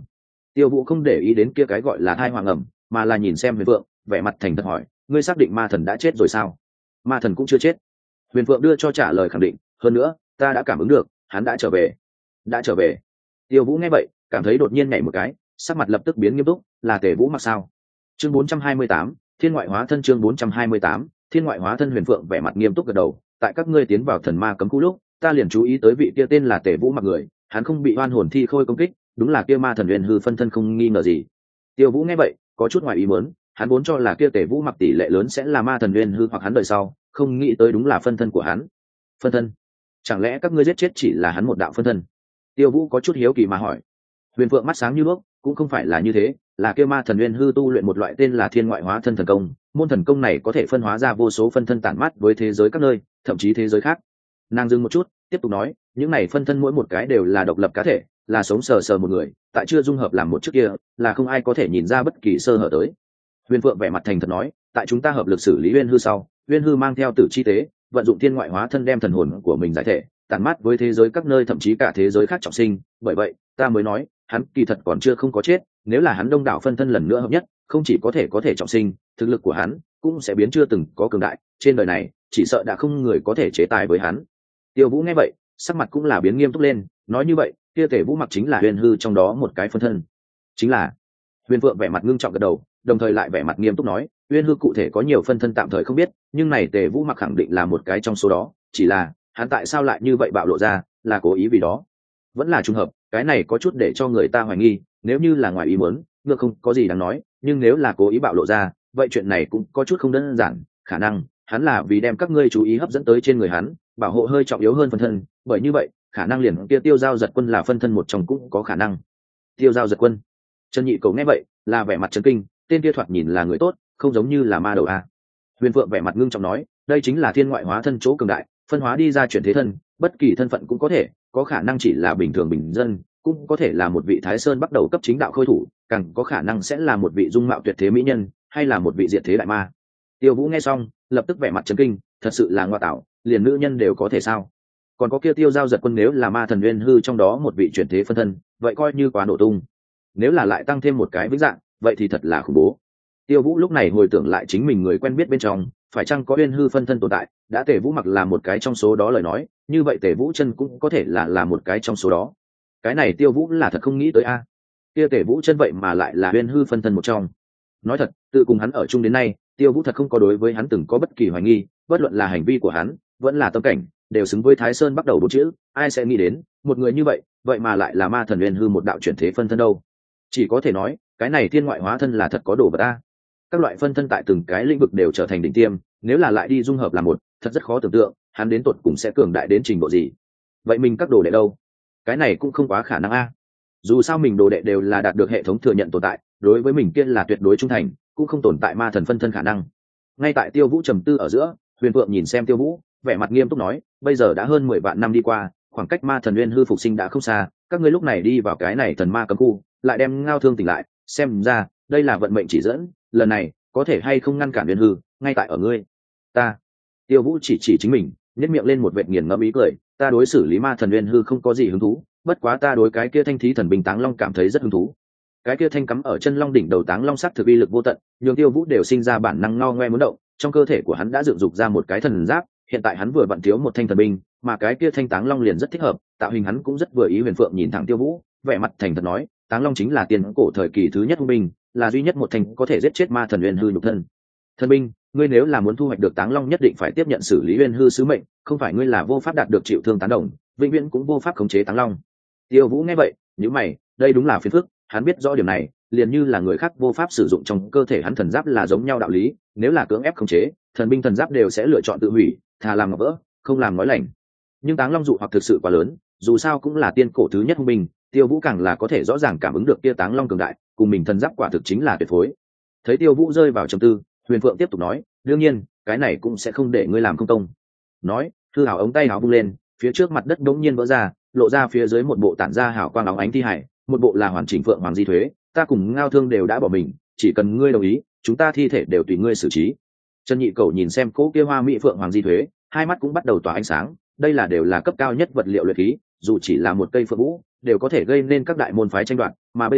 Tiêu Vũ không để ý đến kia cái gọi là thai hoàng ẩm, mà là nhìn xem Huyền Phượng, vẻ mặt thành thật hỏi, ngươi xác định ma thần đã chết rồi sao? Ma thần cũng chưa chết. Huyền Phượng đưa cho trả lời khẳng định, hơn nữa ta đã cảm ứng được hắn đã trở về. Đã trở về? Tiêu Vũ nghe vậy cảm thấy đột nhiên nhảy một cái, sắc mặt lập tức biến nghiêm túc, là Tề Vũ Mặc sao? Chương 428, Thiên ngoại hóa thân. Chương 428, Thiên ngoại hóa thân. Huyền Phượng vẻ mặt nghiêm túc gật đầu, tại các ngươi tiến vào thần ma cấm khu lúc, ta liền chú ý tới vị kia tên là Tề Vũ Mặc người, hắn không bị oan hồn thi khôi công kích, đúng là kia ma thần Huyền hư phân thân không nghi ngờ gì. Tiêu Vũ nghe vậy có chút ngoài ý muốn, hắn vốn cho là kia Tề Vũ Mặc tỷ lệ lớn sẽ là ma thần Huyền hư hoặc hắn đời sau, không nghĩ tới đúng là phân thân của hắn. Phân thân? Chẳng lẽ các ngươi giết chết chỉ là hắn một đạo phân thân? Tiêu Vũ có chút hiếu kỳ mà hỏi. Huyền Phượng mắt sáng như đuốc, cũng không phải là như thế, là kia ma thần Nguyên hư tu luyện một loại tên là Thiên ngoại hóa thân thần công, môn thần công này có thể phân hóa ra vô số phân thân tản mát với thế giới các nơi, thậm chí thế giới khác. Nàng dừng một chút, tiếp tục nói, những này phân thân mỗi một cái đều là độc lập cá thể, là sống sờ sờ một người, tại chưa dung hợp làm một trước kia, là không ai có thể nhìn ra bất kỳ sơ hở tới. Huyền Phượng vẻ mặt thành thật nói, tại chúng ta hợp lực xử lý Nguyên hư sau, Nguyên hư mang theo tử chi tế, vận dụng thiên ngoại hóa thân đem thần hồn của mình giải thể, tản mát với thế giới các nơi, thậm chí cả thế giới khác trọng sinh, bởi vậy ta mới nói hắn kỳ thật còn chưa không có chết, nếu là hắn đông đảo phân thân lần nữa hợp nhất, không chỉ có thể trọng sinh, thực lực của hắn cũng sẽ biến chưa từng có cường đại, trên đời này chỉ sợ đã không người có thể chế tài với hắn. Tiêu Vũ nghe vậy sắc mặt cũng là biến nghiêm túc lên, nói như vậy kia Tề Vũ Mặc chính là Huyền hư trong đó một cái phân thân? Chính là. Huyền Phượng vẻ mặt ngưng trọng gật đầu, đồng thời lại vẻ mặt nghiêm túc nói, Huyền hư cụ thể có nhiều phân thân tạm thời không biết, nhưng này Tề Vũ Mặc khẳng định là một cái trong số đó, chỉ là hắn tại sao lại như vậy bạo lộ ra, là cố ý vì đó vẫn là trùng hợp, cái này có chút để cho người ta hoài nghi, nếu như là ngoài ý muốn ngược không có gì đáng nói, nhưng nếu là cố ý bạo lộ ra, vậy chuyện này cũng có chút không đơn giản, khả năng hắn là vì đem các ngươi chú ý hấp dẫn tới trên người hắn, bảo hộ hơi trọng yếu hơn phân thân, bởi như vậy khả năng liền kia Tiêu Giao Giật Quân là phân thân một trong cũng có khả năng. Tiêu Giao Giật Quân? Trần Nhị Cầu nghe vậy là vẻ mặt chấn kinh, tên kia thoạt nhìn là người tốt, không giống như là ma đầu a. Huyền Phượng vẻ mặt ngưng trọng nói, đây chính là thiên ngoại hóa thân chỗ cường đại, phân hóa đi ra chuyển thế thân, bất kỳ thân phận cũng có thể, có khả năng chỉ là bình thường bình dân, cũng có thể là một vị Thái Sơn bắt đầu cấp chính đạo khôi thủ, càng có khả năng sẽ là một vị dung mạo tuyệt thế mỹ nhân, hay là một vị diệt thế đại ma. Tiêu Vũ nghe xong lập tức vẻ mặt chấn kinh, thật sự là ngoa tạo, liền nữ nhân đều có thể sao? Còn có kia Tiêu Giao Giật Quân nếu là ma thần Nguyên hư trong đó một vị chuyển thế phân thân, vậy coi như quá nổ tung. Nếu là lại tăng thêm một cái vĩnh dạng, vậy thì thật là khủng bố. Tiêu Vũ lúc này hồi tưởng lại chính mình người quen biết bên trong, phải chăng có Nguyên hư phân thân tồn tại, đã Tề Vũ Mặc là một cái trong số đó lời nói, như vậy Tề Vũ Chân cũng có thể là một cái trong số đó. Cái này Tiêu Vũ là thật không nghĩ tới a. Kia Tề Vũ Chân vậy mà lại là Nguyên hư phân thân một trong. Nói thật, tự cùng hắn ở chung đến nay, Tiêu Vũ thật không có đối với hắn từng có bất kỳ hoài nghi, bất luận là hành vi của hắn, vẫn là tâm cảnh, đều xứng với Thái Sơn bắt đầu bốn chữ, ai sẽ nghĩ đến, một người như vậy, vậy mà lại là ma thần Nguyên hư một đạo chuyển thế phân thân đâu. Chỉ có thể nói, cái này thiên ngoại hóa thân là thật có đồ vật a. Các loại phân thân tại từng cái lĩnh vực đều trở thành đỉnh tiêm, nếu là lại đi dung hợp làm một, thật rất khó tưởng tượng hắn đến tột cùng sẽ cường đại đến trình độ gì. Vậy mình các đồ đệ đâu? Cái này cũng không quá khả năng a. Dù sao mình đồ đệ đều là đạt được hệ thống thừa nhận tồn tại, đối với mình kia là tuyệt đối trung thành, cũng không tồn tại ma thần phân thân khả năng. Ngay tại Tiêu Vũ trầm tư ở giữa, Huyền Phượng nhìn xem Tiêu Vũ, vẻ mặt nghiêm túc nói, bây giờ đã hơn 10 vạn năm đi qua, khoảng cách ma thần Nguyên hư phục sinh đã không xa, các ngươi lúc này đi vào cái này thần ma cấm khu, lại đem Ngao Thương tỉnh lại, xem ra đây là vận mệnh chỉ dẫn, lần này có thể hay không ngăn cản Nguyên hư, ngay tại ở ngươi. Ta. Tiêu Vũ chỉ chính mình, nhếch miệng lên một vệt nghiền ngẫm ý cười, ta đối xử lý ma thần Nguyên hư không có gì hứng thú, bất quá ta đối cái kia thanh thí thần binh Táng Long cảm thấy rất hứng thú. Cái kia thanh cắm ở chân long đỉnh đầu Táng Long sắc thực uy lực vô tận, nhường Tiêu Vũ đều sinh ra bản năng ngao ngoe muốn động, trong cơ thể của hắn đã dựng dục ra một cái thần giáp, hiện tại hắn vừa vặn thiếu một thanh thần binh, mà cái kia thanh Táng Long liền rất thích hợp, tạo hình hắn cũng rất vừa ý. Huyền Phượng nhìn thẳng Tiêu Vũ, vẻ mặt thành thật nói, Táng Long chính là tiền cổ thời kỳ thứ nhất hung binh, là duy nhất một thanh có thể giết chết ma thần Nguyên hư nhục thân. Thần binh, ngươi nếu là muốn thu hoạch được Táng Long nhất định phải tiếp nhận xử lý Nguyên hư sứ mệnh, không phải ngươi là vô pháp đạt được chịu thương tán đồng, vĩnh viễn cũng vô pháp khống chế Táng Long. Tiêu Vũ nghe vậy, nhíu mày, đây đúng là phiền phức, hắn biết rõ điểm này, liền như là người khác vô pháp sử dụng trong cơ thể hắn thần giáp là giống nhau đạo lý, nếu là cưỡng ép khống chế, thần binh thần giáp đều sẽ lựa chọn tự hủy, thà làm ngọc vỡ, không làm nói lành. Nhưng Táng Long dụ hoặc thực sự quá lớn, dù sao cũng là tiên cổ thứ nhất hung binh, Tiêu Vũ càng là có thể rõ ràng cảm ứng được kia Táng Long cường đại, cùng mình thần giáp quả thực chính là tuyệt phối. Thấy Tiêu Vũ rơi vào trầm tư, Huyền Phượng tiếp tục nói, đương nhiên, cái này cũng sẽ không để ngươi làm không công. Nói, thư hào ống tay hào vung lên, phía trước mặt đất đống nhiên vỡ ra, lộ ra phía dưới một bộ tản ra hào quang óng ánh thi hải, một bộ là hoàn chỉnh Phượng Hoàng di thuế, ta cùng Ngao Thương đều đã bỏ mình, chỉ cần ngươi đồng ý, chúng ta thi thể đều tùy ngươi xử trí. Trần Nhị Cầu nhìn xem cỗ kia hoa mỹ Phượng Hoàng di thuế, hai mắt cũng bắt đầu tỏa ánh sáng, đây là đều là cấp cao nhất vật liệu luyện khí, dù chỉ là một cây phượng vũ, đều có thể gây nên các đại môn phái tranh đoạt, mà bây giờ,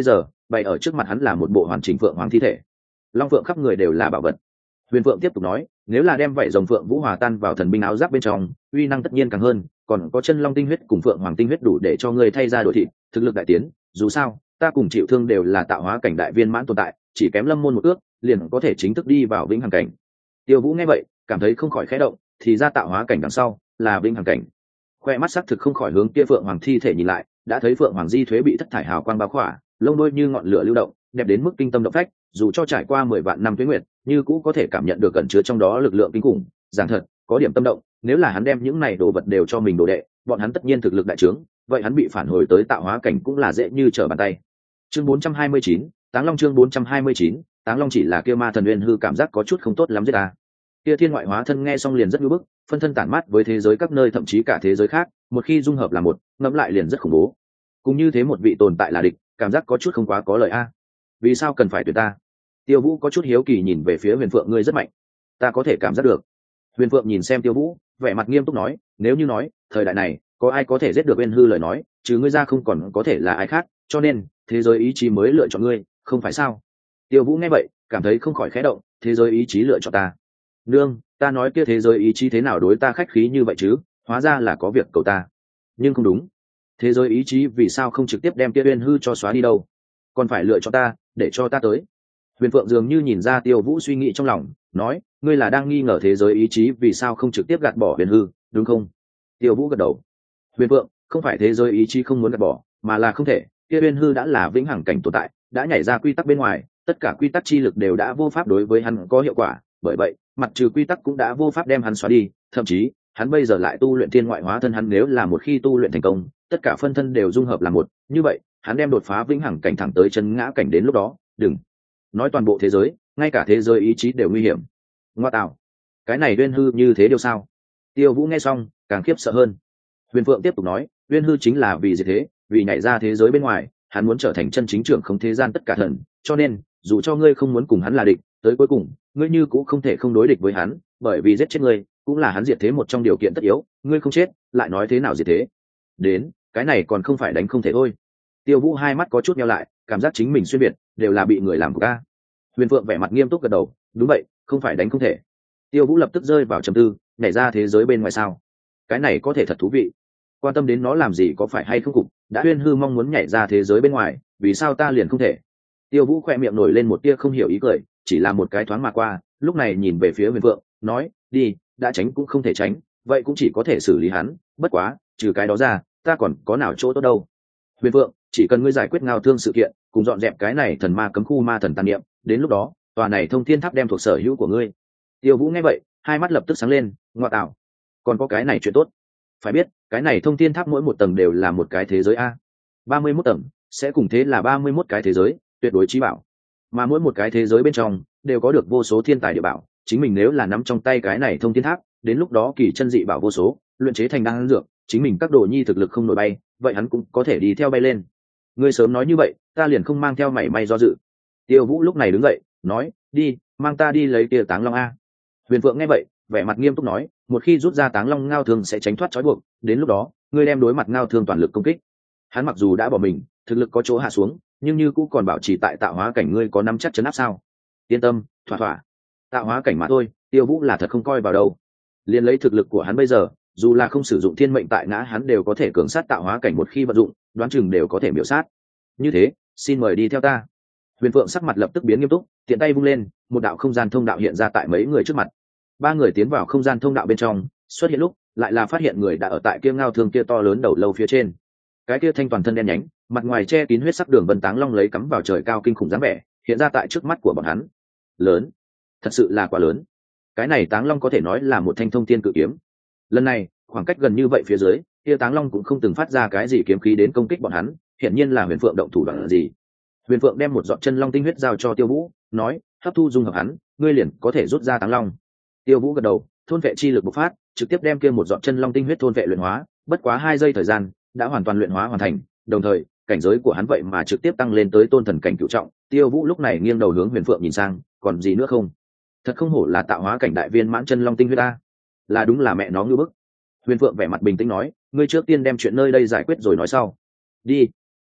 bày ở trước mặt hắn là một bộ hoàn chỉnh phượng hoàng thi thể. Long phượng khắp người đều là bảo vật. Huyền Phượng tiếp tục nói, nếu là đem vảy rồng phượng vũ hòa tan vào thần binh áo giáp bên trong, uy năng tất nhiên càng hơn, còn có chân long tinh huyết cùng phượng hoàng tinh huyết đủ để cho ngươi thay ra đổi thịt, thực lực đại tiến. Dù sao, ta cùng Triệu Thương đều là tạo hóa cảnh đại viên mãn tồn tại, chỉ kém Lâm môn một ước, liền có thể chính thức đi vào vĩnh hằng cảnh. Tiêu Vũ nghe vậy, cảm thấy không khỏi khẽ động, thì ra tạo hóa cảnh đằng sau là vĩnh hằng cảnh. Khoe mắt sắc thực không khỏi hướng kia phượng hoàng thi thể nhìn lại, đã thấy phượng hoàng di thuế bị thất thải hào quang bao khỏa, lông đuôi như ngọn lửa lưu động, đẹp đến mức kinh tâm động phách, dù cho trải qua 10 vạn năm tuế nguyệt, như cũ có thể cảm nhận được cẩn chứa trong đó lực lượng kinh khủng. Giảng thật, có điểm tâm động, nếu là hắn đem những này đồ vật đều cho mình đồ đệ, bọn hắn tất nhiên thực lực đại trướng, vậy hắn bị phản hồi tới tạo hóa cảnh cũng là dễ như trở bàn tay. Chương 429, Táng Long chương 429, Táng Long chỉ là kia ma thần Uyên Hư cảm giác có chút không tốt lắm giết ta. Kia thiên ngoại hóa thân nghe xong liền rất ngưỡng bức, phân thân tản mát với thế giới các nơi thậm chí cả thế giới khác, một khi dung hợp là một, ngẫm lại liền rất khủng bố. Cũng như thế một vị tồn tại là địch, cảm giác có chút không quá có lời a. Vì sao cần phải tuyệt ta? Tiêu Vũ có chút hiếu kỳ nhìn về phía Huyền Phượng, ngươi rất mạnh, ta có thể cảm giác được. Huyền Phượng nhìn xem Tiêu Vũ, vẻ mặt nghiêm túc nói, nếu như nói thời đại này có ai có thể giết được Uyên Hư lời nói, trừ ngươi ra không còn có thể là ai khác, cho nên thế giới ý chí mới lựa chọn ngươi, không phải sao? Tiêu Vũ nghe vậy, cảm thấy không khỏi khẽ động, thế giới ý chí lựa chọn ta? Nương, ta nói kia thế giới ý chí thế nào đối ta khách khí như vậy chứ, hóa ra là có việc cầu ta. Nhưng không đúng, thế giới ý chí vì sao không trực tiếp đem kia Uyên Hư cho xóa đi đâu, còn phải lựa chọn ta, để cho ta tới? Huyền Phượng dường như nhìn ra Tiêu Vũ suy nghĩ trong lòng, nói, ngươi là đang nghi ngờ thế giới ý chí vì sao không trực tiếp gạt bỏ Huyền Hư, đúng không? Tiêu Vũ gật đầu. Huyền Phượng, không phải thế giới ý chí không muốn gạt bỏ, mà là không thể, kia Huyền Hư đã là vĩnh hằng cảnh tồn tại, đã nhảy ra quy tắc bên ngoài, tất cả quy tắc chi lực đều đã vô pháp đối với hắn có hiệu quả, bởi vậy, mặt trừ quy tắc cũng đã vô pháp đem hắn xóa đi, thậm chí, hắn bây giờ lại tu luyện thiên ngoại hóa thân, hắn nếu là một khi tu luyện thành công, tất cả phân thân đều dung hợp làm một, như vậy, hắn đem đột phá vĩnh hằng cảnh thẳng tới chân ngã cảnh, đến lúc đó, đừng nói toàn bộ thế giới, ngay cả thế giới ý chí đều nguy hiểm. Ngoa tạo, cái này Uyên Hư như thế điều sao? Tiêu Vũ nghe xong càng khiếp sợ hơn. Huyền Phượng tiếp tục nói, Uyên Hư chính là vì gì thế, vì nhảy ra thế giới bên ngoài, hắn muốn trở thành chân chính trưởng không thế gian tất cả thần, cho nên dù cho ngươi không muốn cùng hắn là địch, tới cuối cùng ngươi như cũng không thể không đối địch với hắn, bởi vì giết chết ngươi cũng là hắn diệt thế một trong điều kiện tất yếu, ngươi không chết lại nói thế nào diệt thế? Đến cái này còn không phải đánh không thể thôi. Tiêu Vũ hai mắt có chút nheo lại, cảm giác chính mình xuyên biệt đều là bị người làm của ca. Huyền Phượng vẻ mặt nghiêm túc gật đầu, đúng vậy, không phải đánh không thể. Tiêu Vũ lập tức rơi vào trầm tư, nhảy ra thế giới bên ngoài sao? Cái này có thể thật thú vị. Quan tâm đến nó làm gì, có phải hay không cục, đã Uyên Hư mong muốn nhảy ra thế giới bên ngoài, vì sao ta liền không thể? Tiêu Vũ khoe miệng nổi lên một tia không hiểu ý cười, chỉ là một cái thoáng mà qua, lúc này nhìn về phía Huyền Phượng, nói, đi, đã tránh cũng không thể tránh, vậy cũng chỉ có thể xử lý hắn, bất quá, trừ cái đó ra, ta còn có nào chỗ tốt đâu. Huyền Phượng, chỉ cần ngươi giải quyết Ngao Thương sự kiện, cùng dọn dẹp cái này thần ma cấm khu ma thần tàn niệm, đến lúc đó, tòa này Thông Thiên Tháp đem thuộc sở hữu của ngươi. Tiêu Vũ nghe vậy, hai mắt lập tức sáng lên, ngoa tạo, còn có cái này chuyện tốt. Phải biết, cái này Thông Thiên Tháp mỗi một tầng đều là một cái thế giới a. 31 tầng, sẽ cùng thế là 31 cái thế giới, tuyệt đối chí bảo. Mà mỗi một cái thế giới bên trong đều có được vô số thiên tài địa bảo, chính mình nếu là nắm trong tay cái này Thông Thiên Tháp, đến lúc đó kỳ chân dị bảo vô số, luyện chế thành đan dược, chính mình các đồ nhi thực lực không nổi bay, vậy hắn cũng có thể đi theo bay lên. Ngươi sớm nói như vậy, ta liền không mang theo mảy may do dự. Tiêu Vũ lúc này đứng dậy, nói, đi, mang ta đi lấy kia Táng Long a. Huyền Phượng nghe vậy, vẻ mặt nghiêm túc nói, một khi rút ra Táng Long, Ngao Thương sẽ tránh thoát trói buộc, đến lúc đó, ngươi đem đối mặt Ngao Thương toàn lực công kích. Hắn mặc dù đã bỏ mình, thực lực có chỗ hạ xuống, nhưng như cũng còn bảo trì tại tạo hóa cảnh, ngươi có nắm chắc chấn áp sao? Yên tâm, thỏa thỏa. Tạo hóa cảnh mà thôi, Tiêu Vũ là thật không coi vào đâu. Liên lấy thực lực của hắn bây giờ, dù là không sử dụng thiên mệnh tại ngã, hắn đều có thể cường sát tạo hóa cảnh, một khi vận dụng, đoán chừng đều có thể miểu sát. Như thế, xin mời đi theo ta. Huyền Phượng sắc mặt lập tức biến nghiêm túc, tiện tay vung lên, một đạo không gian thông đạo hiện ra tại mấy người trước mặt. Ba người tiến vào không gian thông đạo bên trong, xuất hiện lúc, lại là phát hiện người đã ở tại kia Ngao Thương kia to lớn đầu lâu phía trên. Cái kia thanh toàn thân đen nhánh, mặt ngoài che kín huyết sắc đường vân Táng Long lấy cắm vào trời cao kinh khủng dáng vẻ, hiện ra tại trước mắt của bọn hắn. Lớn, thật sự là quá lớn. Cái này Táng Long có thể nói là một thanh thông thiên cự kiếm. Lần này, khoảng cách gần như vậy phía dưới, kia Táng Long cũng không từng phát ra cái gì kiếm khí đến công kích bọn hắn, hiển nhiên là Huyền Phượng động thủ đoạn gì. Huyền Phượng đem một giọt chân long tinh huyết giao cho Tiêu Vũ, nói, hấp thu dung hợp hắn, ngươi liền có thể rút ra Táng Long. Tiêu Vũ gật đầu, thôn vệ chi lực bộc phát, trực tiếp đem kia một giọt chân long tinh huyết thôn vệ luyện hóa, bất quá 2 giây thời gian, đã hoàn toàn luyện hóa hoàn thành, đồng thời, cảnh giới của hắn vậy mà trực tiếp tăng lên tới tôn thần cảnh cửu trọng. Tiêu Vũ lúc này nghiêng đầu hướng Huyền Phượng nhìn sang, còn gì nữa không? Thật không hổ là tạo hóa cảnh đại viên mãn chân long tinh huyết a. Là đúng là mẹ nó ngưu bức. Huyền Phượng vẻ mặt bình tĩnh nói, ngươi trước tiên đem chuyện nơi đây giải quyết rồi nói sau. Đi.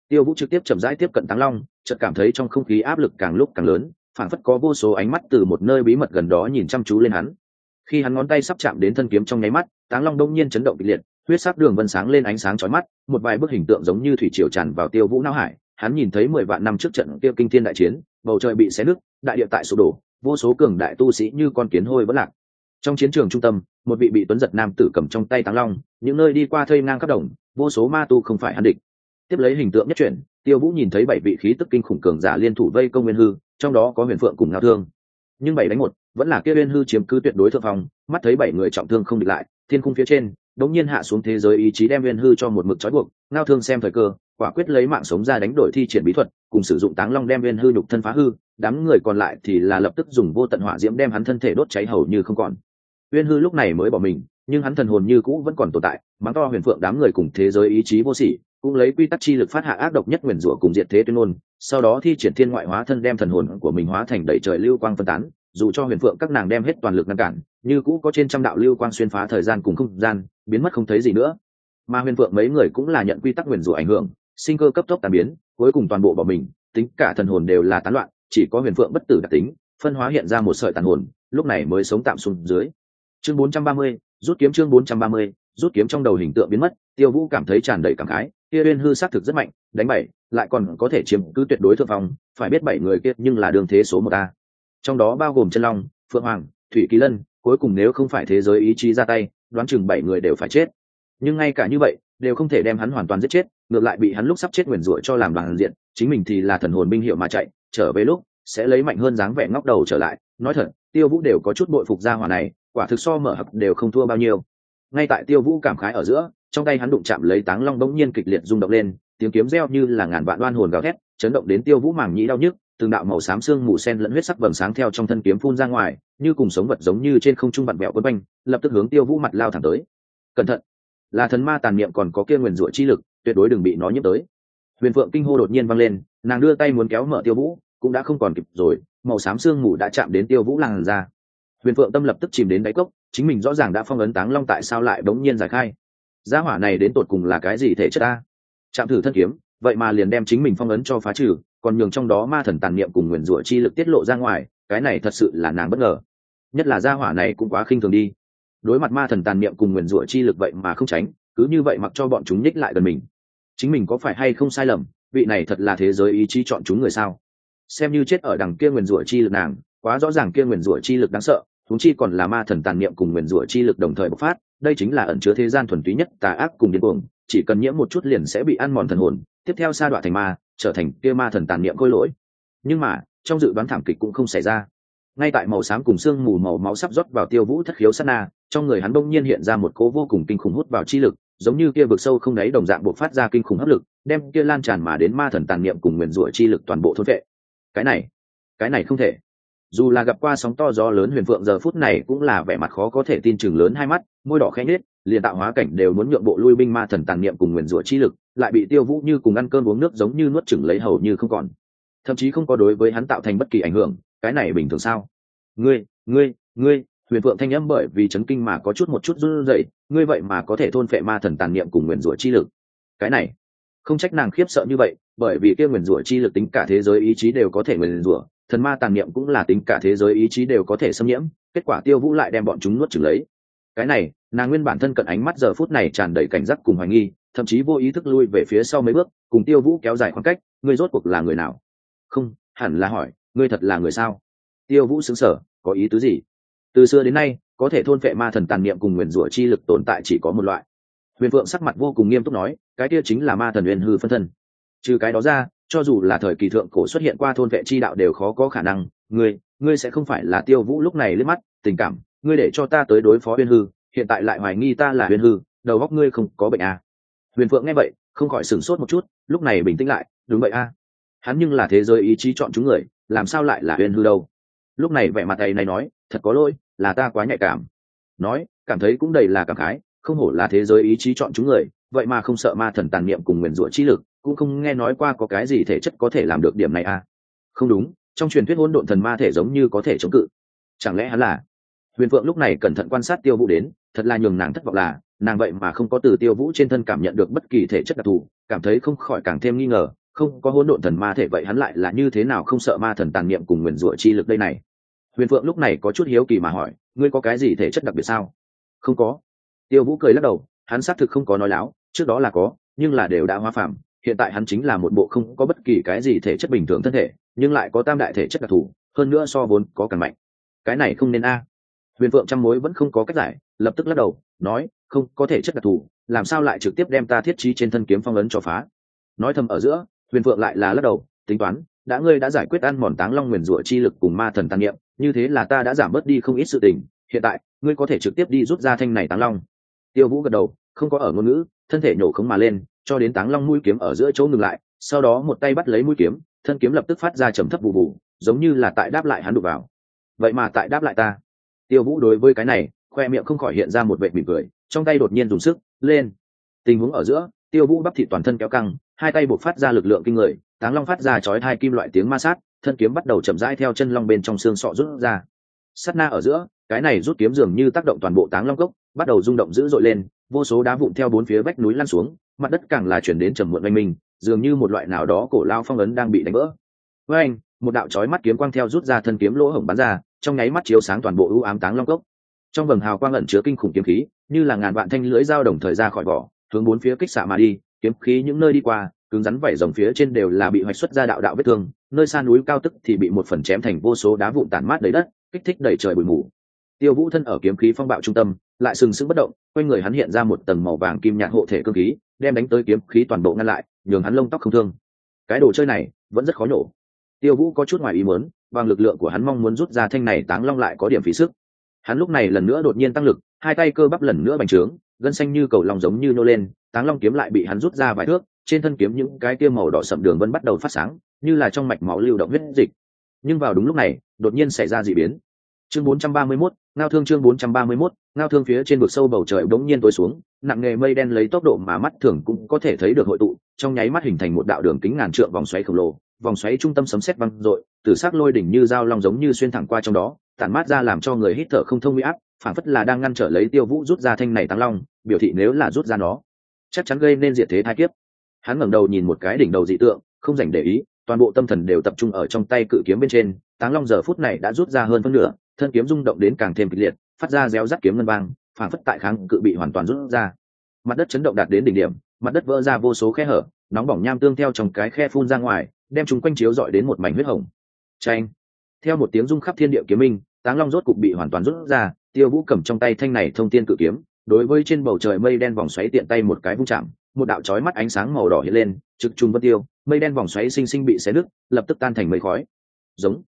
Tiêu Vũ trực tiếp chậm rãi tiếp cận Táng Long, chợt cảm thấy trong không khí áp lực càng lúc càng lớn, phảng phất có vô số ánh mắt từ một nơi bí mật gần đó nhìn chăm chú lên hắn. Khi hắn ngón tay sắp chạm đến thân kiếm trong nháy mắt, Táng Long đông nhiên chấn động kịch liệt, huyết sắc đường vân sáng lên ánh sáng chói mắt, một vài bức hình tượng giống như thủy triều tràn vào Tiêu Vũ não hải. Hắn nhìn thấy 10 vạn năm trước trận kia kinh thiên đại chiến, bầu trời bị xé nứt, đại địa tại sụp đổ, vô số cường đại tu sĩ như con kiến hôi vẫn lạc. Trong chiến trường trung tâm, một vị bị tuấn giật nam tử cầm trong tay Táng Long, những nơi đi qua thây ngang khắp đồng, vô số ma tu không phải hắn địch. Tiếp lấy hình tượng nhất chuyển, Tiêu Vũ nhìn thấy 7 vị khí tức kinh khủng cường giả liên thủ vây công Nguyên Hư, trong đó có Huyền Phượng cùng Ngao Thương. Nhưng 7 đánh 1, vẫn là kia Nguyên Hư chiếm cứ tuyệt đối thượng phong, mắt thấy 7 người trọng thương không địch lại, thiên khung phía trên, đống nhiên hạ xuống thế giới ý chí đem Nguyên Hư cho một mực trói buộc, Ngao Thương xem thời cơ, quả quyết lấy mạng sống ra đánh đổi thi triển bí thuật, cùng sử dụng Táng Long đem Nguyên Hư nhục thân phá hư, đám người còn lại thì là lập tức dùng vô tận hỏa diễm đem hắn thân thể đốt cháy hầu như không còn. Nguyên Hư lúc này mới bỏ mình, nhưng hắn thần hồn như cũ vẫn còn tồn tại, mắng to Huyền Phượng đám người cùng thế giới ý chí vô sỉ, cũng lấy quy tắc chi lực phát hạ ác độc nhất nguyền rủa cùng diệt thế tuyên ngôn, sau đó thi triển thiên ngoại hóa thân đem thần hồn của mình hóa thành đầy trời lưu quang phân tán, dù cho Huyền Phượng các nàng đem hết toàn lực ngăn cản, như cũ có trên trăm đạo lưu quang xuyên phá thời gian cùng không gian, biến mất không thấy gì nữa. Mà Huyền Phượng mấy người cũng là nhận quy tắc nguyền rủa ảnh hưởng, sinh cơ cấp tốc tan biến, cuối cùng toàn bộ bỏ mình, tính cả thần hồn đều là tán loạn, chỉ có Huyền Phượng bất tử đặc tính, phân hóa hiện ra một sợi tàn hồn, lúc này mới sống tạm xuống dưới. Chương 430, rút kiếm. Chương 430, rút kiếm. Trong đầu hình tượng biến mất, Tiêu Vũ cảm thấy tràn đầy cảm khái, kia Uyên Hư xác thực rất mạnh, đánh 7, lại còn có thể chiếm cứ tuyệt đối thượng phong, phải biết 7 người kia nhưng là đường thế số 1 a. Trong đó bao gồm Chân Long, Phượng Hoàng, Thủy Kỳ Lân, cuối cùng nếu không phải thế giới ý chí ra tay, đoán chừng 7 người đều phải chết. Nhưng ngay cả như vậy, đều không thể đem hắn hoàn toàn giết chết, ngược lại bị hắn lúc sắp chết nguyền rủa cho làm đoàn diện, chính mình thì là thần hồn binh hiệu mà chạy, trở về lúc sẽ lấy mạnh hơn dáng vẻ ngóc đầu trở lại. Nói thật, Tiêu Vũ đều có chút bội phục gia hỏa này, quả thực so mở hặc đều không thua bao nhiêu. Ngay tại Tiêu Vũ cảm khái ở giữa, trong tay hắn đụng chạm lấy Táng Long bỗng nhiên kịch liệt rung động lên, tiếng kiếm reo như là ngàn vạn oan hồn gào thét, chấn động đến Tiêu Vũ màng nhĩ đau nhức, từng đạo màu xám xương mù sen lẫn huyết sắc vầng sáng theo trong thân kiếm phun ra ngoài, như cùng sống vật giống như trên không trung vặn vẹo quấn quanh, lập tức hướng Tiêu Vũ mặt lao thẳng tới. Cẩn thận, là thần ma tàn niệm còn có kia nguyền rủa chi lực, tuyệt đối đừng bị nó nhiễm tới. Huyền Phượng kinh hô đột nhiên vang lên, nàng đưa tay muốn kéo mở Tiêu Vũ, cũng đã không còn kịp rồi, màu xám xương mù đã chạm đến Tiêu Vũ làn ra. Huyền Phượng tâm lập tức chìm đến đáy cốc, chính mình rõ ràng đã phong ấn Táng Long, tại sao lại bỗng nhiên giải khai? Gia hỏa này đến tột cùng là cái gì thể chất a? Chạm thử thân kiếm, vậy mà liền đem chính mình phong ấn cho phá trừ, còn nhường trong đó ma thần tàn niệm cùng nguyền rủa chi lực tiết lộ ra ngoài, cái này thật sự là nàng bất ngờ. Nhất là gia hỏa này cũng quá khinh thường đi. Đối mặt ma thần tàn niệm cùng nguyền rủa chi lực vậy mà không tránh, cứ như vậy mặc cho bọn chúng nhích lại gần mình. Chính mình có phải hay không sai lầm, vị này thật là thế giới ý chí chọn chúng người sao? Xem như chết ở đằng kia nguyền rủa chi lực nàng, quá rõ ràng kia nguyền rủa chi lực đáng sợ, huống chi còn là ma thần tàn niệm cùng nguyền rủa chi lực đồng thời bộc phát, đây chính là ẩn chứa thế gian thuần túy nhất tà ác cùng điên cuồng, chỉ cần nhiễm một chút liền sẽ bị ăn mòn thần hồn, tiếp theo sa đọa thành ma, trở thành kia ma thần tàn niệm khôi lỗi. Nhưng mà, trong dự đoán thảm kịch cũng không xảy ra. Ngay tại màu xám cùng xương mù màu máu sắp rót vào Tiêu Vũ thất khiếu sát na, trong người hắn bỗng nhiên hiện ra một cỗ vô cùng kinh khủng hút vào chi lực, giống như kia vực sâu không đáy đồng dạng bộc phát ra kinh khủng hấp lực, đem kia lan tràn mà đến ma thần tàn niệm cùng nguyền rủa chi lực toàn bộ thôn vệ. Cái này không thể. Dù là gặp qua sóng to gió lớn, Huyền Phượng giờ phút này cũng là vẻ mặt khó có thể tin, chừng lớn hai mắt, môi đỏ khẽ nhếch, liền tạo hóa cảnh đều muốn nhượng bộ lui binh ma thần tàn niệm cùng nguyền rủa chi lực, lại bị Tiêu Vũ như cùng ăn cơm uống nước giống như nuốt chửng lấy hầu như không còn, thậm chí không có đối với hắn tạo thành bất kỳ ảnh hưởng. Cái này bình thường sao? Ngươi, Huyền Phượng thanh âm bởi vì chấn kinh mà có một chút run rẩy, ngươi vậy mà có thể thôn phệ ma thần tàn niệm cùng nguyền rủa chi lực. Cái này, không trách nàng khiếp sợ như vậy, bởi vì kia nguyền rủa chi lực tính cả thế giới ý chí đều có thể nguyền rủa, thần ma tàn niệm cũng là tính cả thế giới ý chí đều có thể xâm nhiễm, kết quả Tiêu Vũ lại đem bọn chúng nuốt chửng lấy. Cái này, nàng nguyên bản thân cận ánh mắt giờ phút này tràn đầy cảnh giác cùng hoài nghi, thậm chí vô ý thức lui về phía sau mấy bước, cùng Tiêu Vũ kéo dài khoảng cách. Ngươi rốt cuộc là người nào? Không, hẳn là hỏi, ngươi thật là người sao? Tiêu Vũ sững sờ, có ý tứ gì? Từ xưa đến nay, có thể thôn phệ ma thần tàn niệm cùng nguyền rủa chi lực tồn tại chỉ có một loại. Huyền Phượng sắc mặt vô cùng nghiêm túc nói, cái kia chính là ma thần Uyên Hư phân thân. Trừ cái đó ra, cho dù là thời kỳ thượng cổ xuất hiện qua thôn vệ chi đạo đều khó có khả năng. Ngươi sẽ không phải là Tiêu Vũ lúc này liếc mắt tình cảm, ngươi để cho ta tới đối phó Uyên Hư, hiện tại lại hoài nghi ta là Uyên Hư, đầu óc ngươi không có bệnh à? Huyền Phượng nghe vậy, không khỏi sửng sốt một chút, lúc này bình tĩnh lại, đúng vậy à? Hắn nhưng là thế giới ý chí chọn chúng người, làm sao lại là Uyên Hư đâu? Lúc này vẻ mặt này nói, thật có lỗi, là ta quá nhạy cảm. Nói, cảm thấy cũng đầy là cảm khái, không hổ là thế giới ý chí chọn chúng người, vậy mà không sợ ma thần tàn niệm cùng nguyền rủa chi lực, cũng không nghe nói qua có cái gì thể chất có thể làm được điểm này à? Không đúng, trong truyền thuyết hỗn độn thần ma thể giống như có thể chống cự, chẳng lẽ hắn là? Huyền Phượng lúc này cẩn thận quan sát Tiêu Vũ đến, thật là nhường nàng thất vọng là, nàng vậy mà không có từ Tiêu Vũ trên thân cảm nhận được bất kỳ thể chất đặc thù, cảm thấy không khỏi càng thêm nghi ngờ, không có hỗn độn thần ma thể vậy hắn lại là như thế nào không sợ ma thần tàn niệm cùng nguyền rủa chi lực đây này? Huyền Phượng lúc này có chút hiếu kỳ mà hỏi, ngươi có cái gì thể chất đặc biệt sao? Không có. Tiêu Vũ cười lắc đầu, hắn xác thực không có nói láo, trước đó là có, nhưng là đều đã hóa phàm. Hiện tại hắn chính là một bộ không có bất kỳ cái gì thể chất bình thường thân thể, nhưng lại có tam đại thể chất đặc thù, hơn nữa so vốn có càng mạnh. Cái này không nên a. Huyền Phượng trăm mối vẫn không có cách giải, lập tức lắc đầu, nói, không có thể chất đặc thù, làm sao lại trực tiếp đem ta thiết trí trên thân kiếm phong ấn cho phá? Nói thầm ở giữa, Huyền Phượng lại là lắc đầu, tính toán, ngươi đã giải quyết ăn mòn táng long nguyền rủa chi lực cùng ma thần tàn niệm, như thế là ta đã giảm bớt đi không ít sự tình, hiện tại ngươi có thể trực tiếp đi rút ra thanh này táng long. Tiêu Vũ gật đầu, không có ở ngôn ngữ, thân thể nhổ khống mà lên, cho đến táng long mũi kiếm ở giữa chỗ ngừng lại, sau đó một tay bắt lấy mũi kiếm, thân kiếm lập tức phát ra trầm thấp bù bù, giống như là tại đáp lại hắn đụng vào. Vậy mà tại đáp lại ta. Tiêu Vũ đối với cái này, khoe miệng không khỏi hiện ra một vệt mỉm cười, trong tay đột nhiên dùng sức lên. Tình huống ở giữa, Tiêu Vũ bắp thịt toàn thân kéo căng, hai tay buộc phát ra lực lượng kinh người, táng long phát ra chói tai kim loại tiếng ma sát, thân kiếm bắt đầu chậm rãi theo chân long bên trong xương sọ rút ra. Sát na ở giữa, cái này rút kiếm dường như tác động toàn bộ táng long cốc, bắt đầu rung động dữ dội lên, vô số đá vụn theo bốn phía vách núi lăn xuống, mặt đất càng là chuyển đến trầm muộn oanh minh, dường như một loại nào đó cổ lao phong ấn đang bị đánh vỡ. Với anh, một đạo chói mắt kiếm quang theo rút ra thân kiếm lỗ hổng bắn ra, trong nháy mắt chiếu sáng toàn bộ u ám táng long cốc. Trong vầng hào quang ẩn chứa kinh khủng kiếm khí, như là ngàn vạn thanh lưỡi dao đồng thời ra khỏi vỏ, hướng bốn phía kích xạ mà đi, kiếm khí những nơi đi qua, cứng rắn vảy rồng phía trên đều là bị hoạch xuất ra đạo đạo vết thương, nơi xa núi cao tức thì bị một phần chém thành vô số đá vụn tàn mát đầy đất, kích thích đầy trời bụi mù. Tiêu Vũ thân ở kiếm khí phong bạo trung tâm, lại sừng sững bất động, quanh người hắn hiện ra một tầng màu vàng kim nhạt hộ thể cương khí, đem đánh tới kiếm khí toàn bộ ngăn lại, nhường hắn lông tóc không thương. Cái đồ chơi này vẫn rất khó nổ. Tiêu Vũ có chút ngoài ý muốn, bằng lực lượng của hắn mong muốn rút ra thanh này táng long lại có điểm phí sức. Hắn lúc này lần nữa đột nhiên tăng lực, hai tay cơ bắp lần nữa bành trướng, gân xanh như cầu long giống như nô lên, táng long kiếm lại bị hắn rút ra vài thước, trên thân kiếm những cái kia màu đỏ sậm đường vân bắt đầu phát sáng, như là trong mạch máu lưu động huyết dịch. Nhưng vào đúng lúc này, đột nhiên xảy ra dị biến. Chương 431, ngao thương chương 431, ngao thương phía trên vực sâu bầu trời bỗng nhiên tối xuống, nặng nề mây đen lấy tốc độ mà mắt thường cũng có thể thấy được hội tụ, trong nháy mắt hình thành một đạo đường kính ngàn trượng vòng xoáy khổng lồ, vòng xoáy trung tâm sấm sét vang dội, tử sắc lôi đỉnh như dao long giống như xuyên thẳng qua trong đó, tản mát ra làm cho người hít thở không thông uy áp, phảng phất là đang ngăn trở lấy Tiêu Vũ rút ra thanh này táng long, biểu thị nếu là rút ra nó, chắc chắn gây nên diệt thế tai kiếp. Hắn ngẩng đầu nhìn một cái đỉnh đầu dị tượng, không dành để ý, toàn bộ tâm thần đều tập trung ở trong tay cự kiếm bên trên, táng long giờ phút này đã rút ra hơn phân nửa, thân kiếm rung động đến càng thêm kịch liệt, phát ra réo rắt kiếm ngân vang, phảng phất tại kháng cự bị hoàn toàn rút ra. Mặt đất chấn động đạt đến đỉnh điểm, mặt đất vỡ ra vô số khe hở, nóng bỏng nham tương theo trong cái khe phun ra ngoài, đem chúng quanh chiếu rọi đến một mảnh huyết hồng. Chanh! Theo một tiếng rung khắp thiên địa kiếm minh, táng long rốt cục bị hoàn toàn rút ra. Tiêu Vũ cầm trong tay thanh này thông tiên cự kiếm, đối với trên bầu trời mây đen vòng xoáy tiện tay một cái vung chạm, một đạo chói mắt ánh sáng màu đỏ hiện lên, trực trung vân tiêu, mây đen vòng xoáy sinh sinh bị xé nứt, lập tức tan thành mây khói. Giống.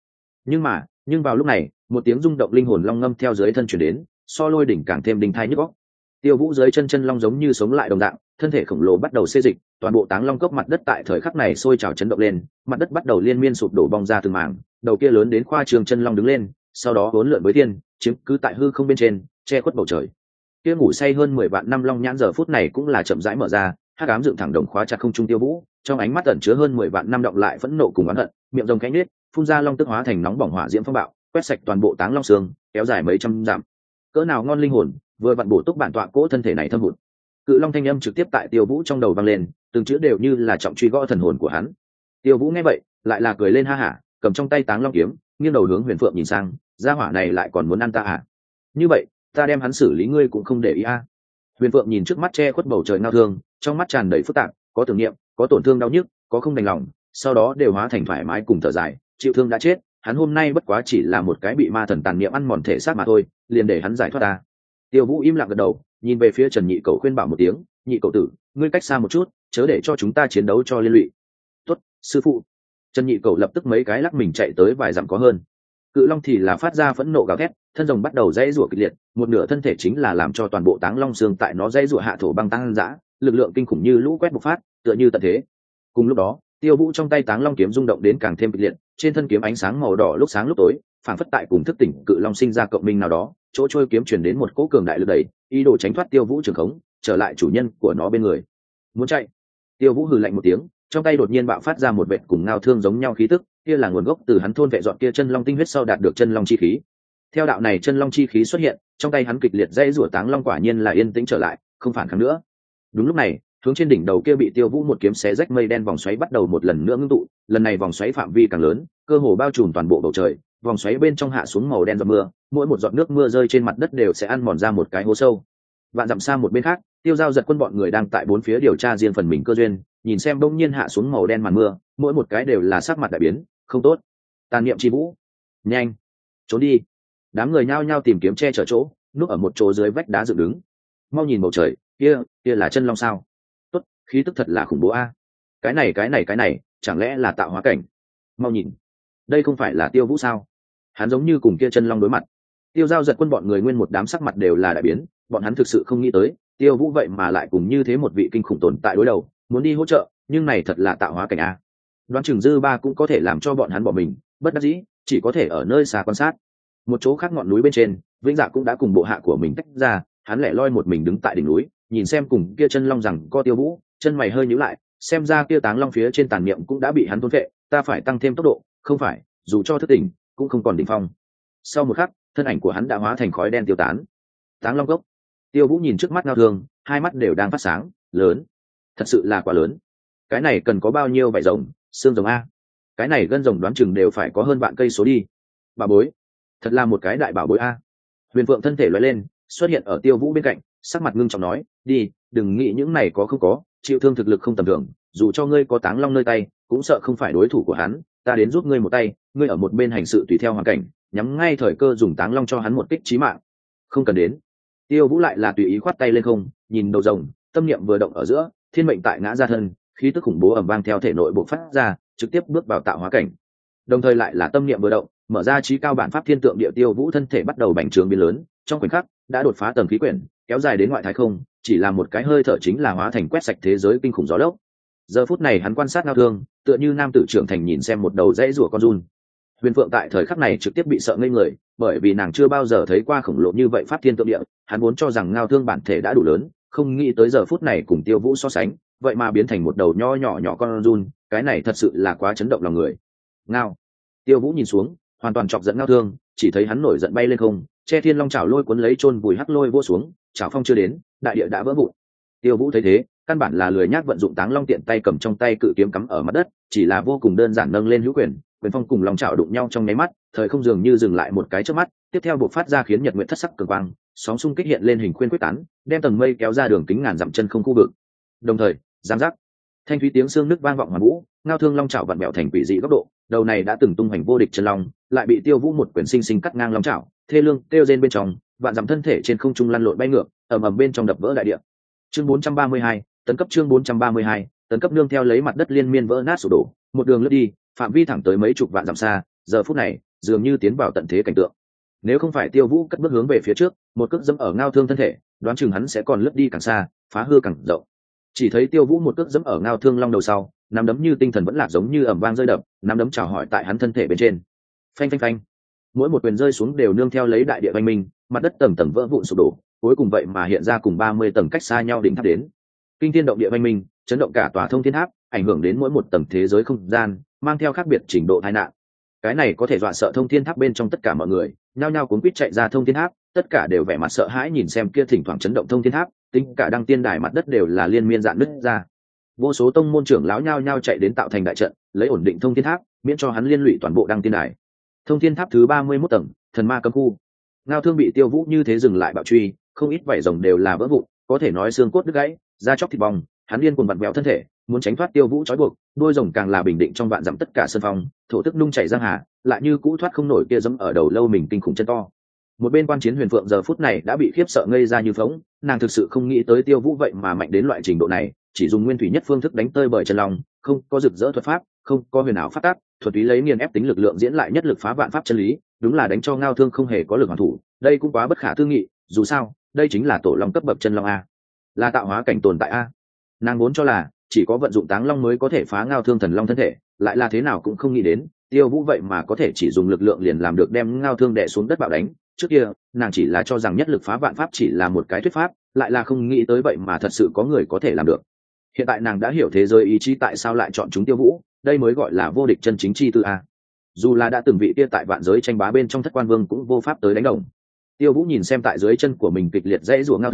Nhưng vào lúc này, một tiếng rung động linh hồn long ngâm theo dưới thân truyền đến, so lôi đỉnh càng thêm đinh thai nhức óc. Tiêu Vũ dưới chân chân long giống như sống lại đồng dạng, thân thể khổng lồ bắt đầu xê dịch, toàn bộ táng long cốc mặt đất tại thời khắc này sôi trào chấn động lên, mặt đất bắt đầu liên miên sụp đổ bong ra từng mảng, đầu kia lớn đến khoa trường chân long đứng lên, sau đó uốn lượn với thiên, chiếm cứ tại hư không bên trên, che khuất bầu trời. Kia ngủ say hơn 10 vạn năm long nhãn giờ phút này cũng là chậm rãi mở ra, hắc ám dựng thẳng đồng khóa chặt không trung Tiêu Vũ, trong ánh mắt ẩn chứa hơn 10 vạn năm động lại phẫn nộ cùng oán hận, miệng rồng cánh nết, phun ra long tức hóa thành nóng bỏng hỏa diễm phong bạo, quét sạch toàn bộ táng long xương, kéo dài mấy trăm dặm. Cỡ nào ngon linh hồn, vừa vặn bổ túc bản tọa cỗ thân thể này thâm hụt. Cự long thanh âm trực tiếp tại Tiêu Vũ trong đầu vang lên, từng chữ đều như là trọng truy gõ thần hồn của hắn. Tiêu Vũ nghe vậy, lại là cười lên ha hả, cầm trong tay táng long kiếm, nghiêng đầu hướng Huyền Phượng nhìn sang, gia hỏa này lại còn muốn ăn ta à? Như vậy, ta đem hắn xử lý ngươi cũng không để ý a. Huyền Phượng nhìn trước mắt che khuất bầu trời ngao thương, trong mắt tràn đầy phức tạp, có tưởng niệm, có tổn thương đau nhức, có không đành lòng, sau đó đều hóa thành thoải mái cùng thở dài, chịu thương đã chết, hắn hôm nay bất quá chỉ là một cái bị ma thần tàn niệm ăn mòn thể xác mà thôi, liền để hắn giải thoát ta. Tiêu Vũ im lặng gật đầu, nhìn về phía Trần Nhị Cẩu khuyên bảo một tiếng, "Nhị cậu tử, ngươi cách xa một chút, chớ để cho chúng ta chiến đấu cho liên lụy." "Tốt, sư phụ." Trần Nhị Cẩu lập tức mấy cái lắc mình chạy tới vài dặm có hơn. Cự long thì là phát ra phẫn nộ gào thét, thân rồng bắt đầu dãy rủa kịch liệt, một nửa thân thể chính là làm cho toàn bộ táng long xương tại nó dãy rủa hạ thổ băng tăng dã, lực lượng kinh khủng như lũ quét bộc phát, tựa như tận thế. Cùng lúc đó, Tiêu Vũ trong tay táng long kiếm rung động đến càng thêm kịch liệt, trên thân kiếm ánh sáng màu đỏ lúc sáng lúc tối, phản phất tại cùng thức tỉnh cự long sinh ra cộng minh nào đó, chỗ trôi kiếm truyền đến một cỗ cường đại lực đẩy, ý đồ tránh thoát Tiêu Vũ trường khống, trở lại chủ nhân của nó bên người. Muốn chạy? Tiêu Vũ hừ lạnh một tiếng, trong tay đột nhiên bạo phát ra một vệt cùng ngao thương giống nhau khí tức, kia là nguồn gốc từ hắn thôn vệ dọn kia chân long tinh huyết sau đạt được chân long chi khí. Theo đạo này chân long chi khí xuất hiện, trong tay hắn kịch liệt dãy rủa táng long quả nhiên là yên tĩnh trở lại, không phản kháng nữa. Đúng lúc này, hướng trên đỉnh đầu kia bị Tiêu Vũ một kiếm xé rách mây đen vòng xoáy bắt đầu một lần nữa ngưng tụ, lần này vòng xoáy phạm vi càng lớn, cơ hồ bao trùm toàn bộ bầu trời, vòng xoáy bên trong hạ xuống màu đen giọt mưa, mỗi một giọt nước mưa rơi trên mặt đất đều sẽ ăn mòn ra một cái hố sâu. Vạn dặm xa một bên khác, Tiêu Giao Giật Quân bọn người đang tại bốn phía điều tra riêng phần mình cơ duyên, nhìn xem bỗng nhiên hạ xuống màu đen màn mưa, mỗi một cái đều là sắc mặt đại biến, không tốt. Tàn niệm chi vũ, nhanh, trốn đi. Đám người nhao nhao tìm kiếm che chở chỗ, núp ở một chỗ dưới vách đá dựng đứng. Mau nhìn bầu trời, kia là chân long sao? Tốt, khí tức thật là khủng bố a. Cái này, chẳng lẽ là tạo hóa cảnh? Mau nhìn, đây không phải là Tiêu Vũ sao? Hắn giống như cùng kia chân long đối mặt. Tiêu Giao Giật Quân bọn người nguyên một đám sắc mặt đều là đại biến, bọn hắn thực sự không nghĩ tới Tiêu Vũ vậy mà lại cùng như thế một vị kinh khủng tồn tại đối đầu, muốn đi hỗ trợ, nhưng này thật là tạo hóa cảnh a. Đoán chừng dư ba cũng có thể làm cho bọn hắn bỏ mình, bất đắc dĩ chỉ có thể ở nơi xa quan sát. Một chỗ khác ngọn núi bên trên, Vĩnh Dạ cũng đã cùng bộ hạ của mình tách ra, hắn lẻ loi một mình đứng tại đỉnh núi, nhìn xem cùng kia chân long rằng co Tiêu Vũ, chân mày hơi nhíu lại, xem ra kia táng long phía trên tàn niệm cũng đã bị hắn thôn phệ, ta phải tăng thêm tốc độ, không phải, dù cho thức tỉnh, cũng không còn đỉnh phong. Sau một khắc, thân ảnh của hắn đã hóa thành khói đen tiêu tán. Táng long gốc. Tiêu Vũ nhìn trước mắt Ngao Thương, hai mắt đều đang phát sáng, lớn, thật sự là quá lớn. Cái này cần có bao nhiêu vảy rồng, xương rồng a? Cái này gân rồng đoán chừng đều phải có hơn vạn cây số đi. Bà bối, thật là một cái đại bảo bối a. Huyền Phượng thân thể lóe lên, xuất hiện ở Tiêu Vũ bên cạnh, sắc mặt ngưng trọng nói, đi, đừng nghĩ những này có không có, chịu thương thực lực không tầm thường, dù cho ngươi có Táng long nơi tay, cũng sợ không phải đối thủ của hắn, ta đến giúp ngươi một tay, ngươi ở một bên hành sự tùy theo hoàn cảnh, nhắm ngay thời cơ dùng Táng long cho hắn một kích chí mạng. Không cần đến. Tiêu Vũ lại là tùy ý khoát tay lên không, nhìn đầu rồng, tâm niệm vừa động ở giữa, thiên mệnh tại ngã ra thân, khí tức khủng bố ầm vang theo thể nội bộc phát ra, trực tiếp bước vào tạo hóa cảnh. Đồng thời lại là tâm niệm vừa động, mở ra trí cao bản pháp thiên tượng địa, Tiêu Vũ thân thể bắt đầu bành trướng biến lớn, trong khoảnh khắc đã đột phá tầng khí quyển, kéo dài đến ngoại thái không, chỉ là một cái hơi thở chính là hóa thành quét sạch thế giới kinh khủng gió lốc. Giờ phút này hắn quan sát Ngao Thương, tựa như nam tử trưởng thành nhìn xem một đầu dãy rùa con giun. Huyền Phượng tại thời khắc này trực tiếp bị sợ ngây người, bởi vì nàng chưa bao giờ thấy qua khổng lồ như vậy pháp thiên tượng địa, hắn vốn cho rằng Ngao Thương bản thể đã đủ lớn, không nghĩ tới giờ phút này cùng Tiêu Vũ so sánh, vậy mà biến thành một đầu nho nhỏ con giun, cái này thật sự là quá chấn động lòng người. Ngao. Tiêu Vũ nhìn xuống, hoàn toàn chọc giận Ngao Thương, chỉ thấy hắn nổi giận bay lên không, che thiên long chảo lôi cuốn lấy chôn vùi hắc lôi vô xuống, chảo phong chưa đến, đại địa đã vỡ vụn. Tiêu Vũ thấy thế, căn bản là lười nhác vận dụng Táng long tiện tay cầm trong tay cự kiếm cắm ở mặt đất, chỉ là vô cùng đơn giản nâng lên hữu quyền, quyền phong cùng long chảo đụng nhau trong nháy mắt, thời không dường như dừng lại một cái chớp mắt, tiếp theo bộc phát ra khiến nhật nguyện thất sắc cường quang, sóng xung kích hiện lên hình khuyên quyết tán, đem tầng mây kéo ra đường kính ngàn dặm chân không khu vực. Đồng thời, giang giác, thanh thúy tiếng xương nứt vang vọng hoàn vũ, Ngao Thương long chảo vặn vẹo thành quỷ dị góc độ, đầu này đã từng tung hoành vô địch chân long, lại bị Tiêu Vũ một quyền sinh sinh cắt ngang long chảo, thê lương kêu rên bên trong, vạn dặm thân thể trên không trung lăn lộn bay ngược, ầm ầm bên trong đập vỡ đại địa. Chương 432, tấn cấp chương 432, tấn cấp nương theo lấy mặt đất liên miên vỡ nát sụp đổ, một đường lướt đi, phạm vi thẳng tới mấy chục vạn dặm xa, giờ phút này, dường như tiến vào tận thế cảnh tượng. Nếu không phải Tiêu Vũ cất bước hướng về phía trước, một cước dẫm ở Ngao Thương thân thể, đoán chừng hắn sẽ còn lướt đi càng xa, phá hư càng rộng. Chỉ thấy Tiêu Vũ một cước dẫm ở Ngao Thương long đầu sau, nắm đấm như tinh thần vẫn lạc giống như ầm vang rơi đập, nắm đấm chào hỏi tại hắn thân thể bên trên. Phanh phanh phanh. Mỗi một quyền rơi xuống đều nương theo lấy đại địa vang minh, mặt đất tầng tầng vỡ vụn sụp đổ, cuối cùng vậy mà hiện ra cùng 30 tầng cách xa nhau đỉnh tháp đến. Kinh thiên động địa vang minh, chấn động cả tòa thông thiên tháp, ảnh hưởng đến mỗi một tầng thế giới không gian, mang theo khác biệt trình độ tai nạn. Cái này có thể dọa sợ thông thiên tháp bên trong tất cả mọi người, nhao nhao cuống quýt chạy ra thông thiên tháp, tất cả đều vẻ mặt sợ hãi nhìn xem kia thỉnh thoảng chấn động thông thiên tháp, tính cả đăng tiên đài mặt đất đều là liên miên dạn nứt ra. Vô số tông môn trưởng lão nhao nhao chạy đến tạo thành đại trận, lấy ổn định thông thiên tháp, miễn cho hắn liên lụy toàn bộ đăng tiên đài. Thông thiên tháp thứ 31 tầng, thần ma cấm khu. Ngao Thương bị Tiêu Vũ như thế dừng lại bạo truy, không ít vảy rồng đều là vỡ vụn, có thể nói xương cốt đứt gãy, da chóc thịt bong, hắn điên cuồng vặn vẹo thân thể, muốn tránh thoát Tiêu Vũ trói buộc, đuôi rồng càng là bình định trong vạn dặm tất cả sơn phong, thổ tức nung chảy giang hà, lại như cũ thoát không nổi kia dẫm ở đầu lâu mình kinh khủng chân to. Một bên quan chiến Huyền Phượng giờ phút này đã bị khiếp sợ ngây ra như phỗng, nàng thực sự không nghĩ tới Tiêu Vũ vậy mà mạnh đến loại trình độ này, chỉ dùng nguyên thủy nhất phương thức đánh tơi bởi chân long, không có rực rỡ thuật pháp, không có huyền ảo pháp tắc, thuật ý lấy nghiền ép tính lực lượng diễn lại nhất lực phá vạn pháp chân lý, đúng là đánh cho Ngao Thương không hề có lực hoàn thủ, đây cũng quá bất khả tư nghị, dù sao, đây chính là tổ long cấp bậc chân long a, là tạo hóa cảnh tồn tại a. Nàng vốn cho là chỉ có vận dụng Táng long mới có thể phá Ngao Thương thần long thân thể, lại là thế nào cũng không nghĩ đến, Tiêu Vũ vậy mà có thể chỉ dùng lực lượng liền làm được đem Ngao Thương đè xuống đất bạo đánh. Trước kia, nàng chỉ là cho rằng nhất lực phá vạn pháp chỉ là một cái thuyết pháp, lại là không nghĩ tới vậy mà thật sự có người có thể làm được. Hiện tại nàng đã hiểu thế giới ý chí tại sao lại chọn chúng Tiêu Vũ, đây mới gọi là vô địch chân chính chi tư a. Dù là đã từng vị kia tại vạn giới tranh bá bên trong Thất Quan Vương cũng vô pháp tới đánh đồng. Tiêu Vũ nhìn xem tại dưới chân của mình kịch liệt dãy rủa Ngao Thương,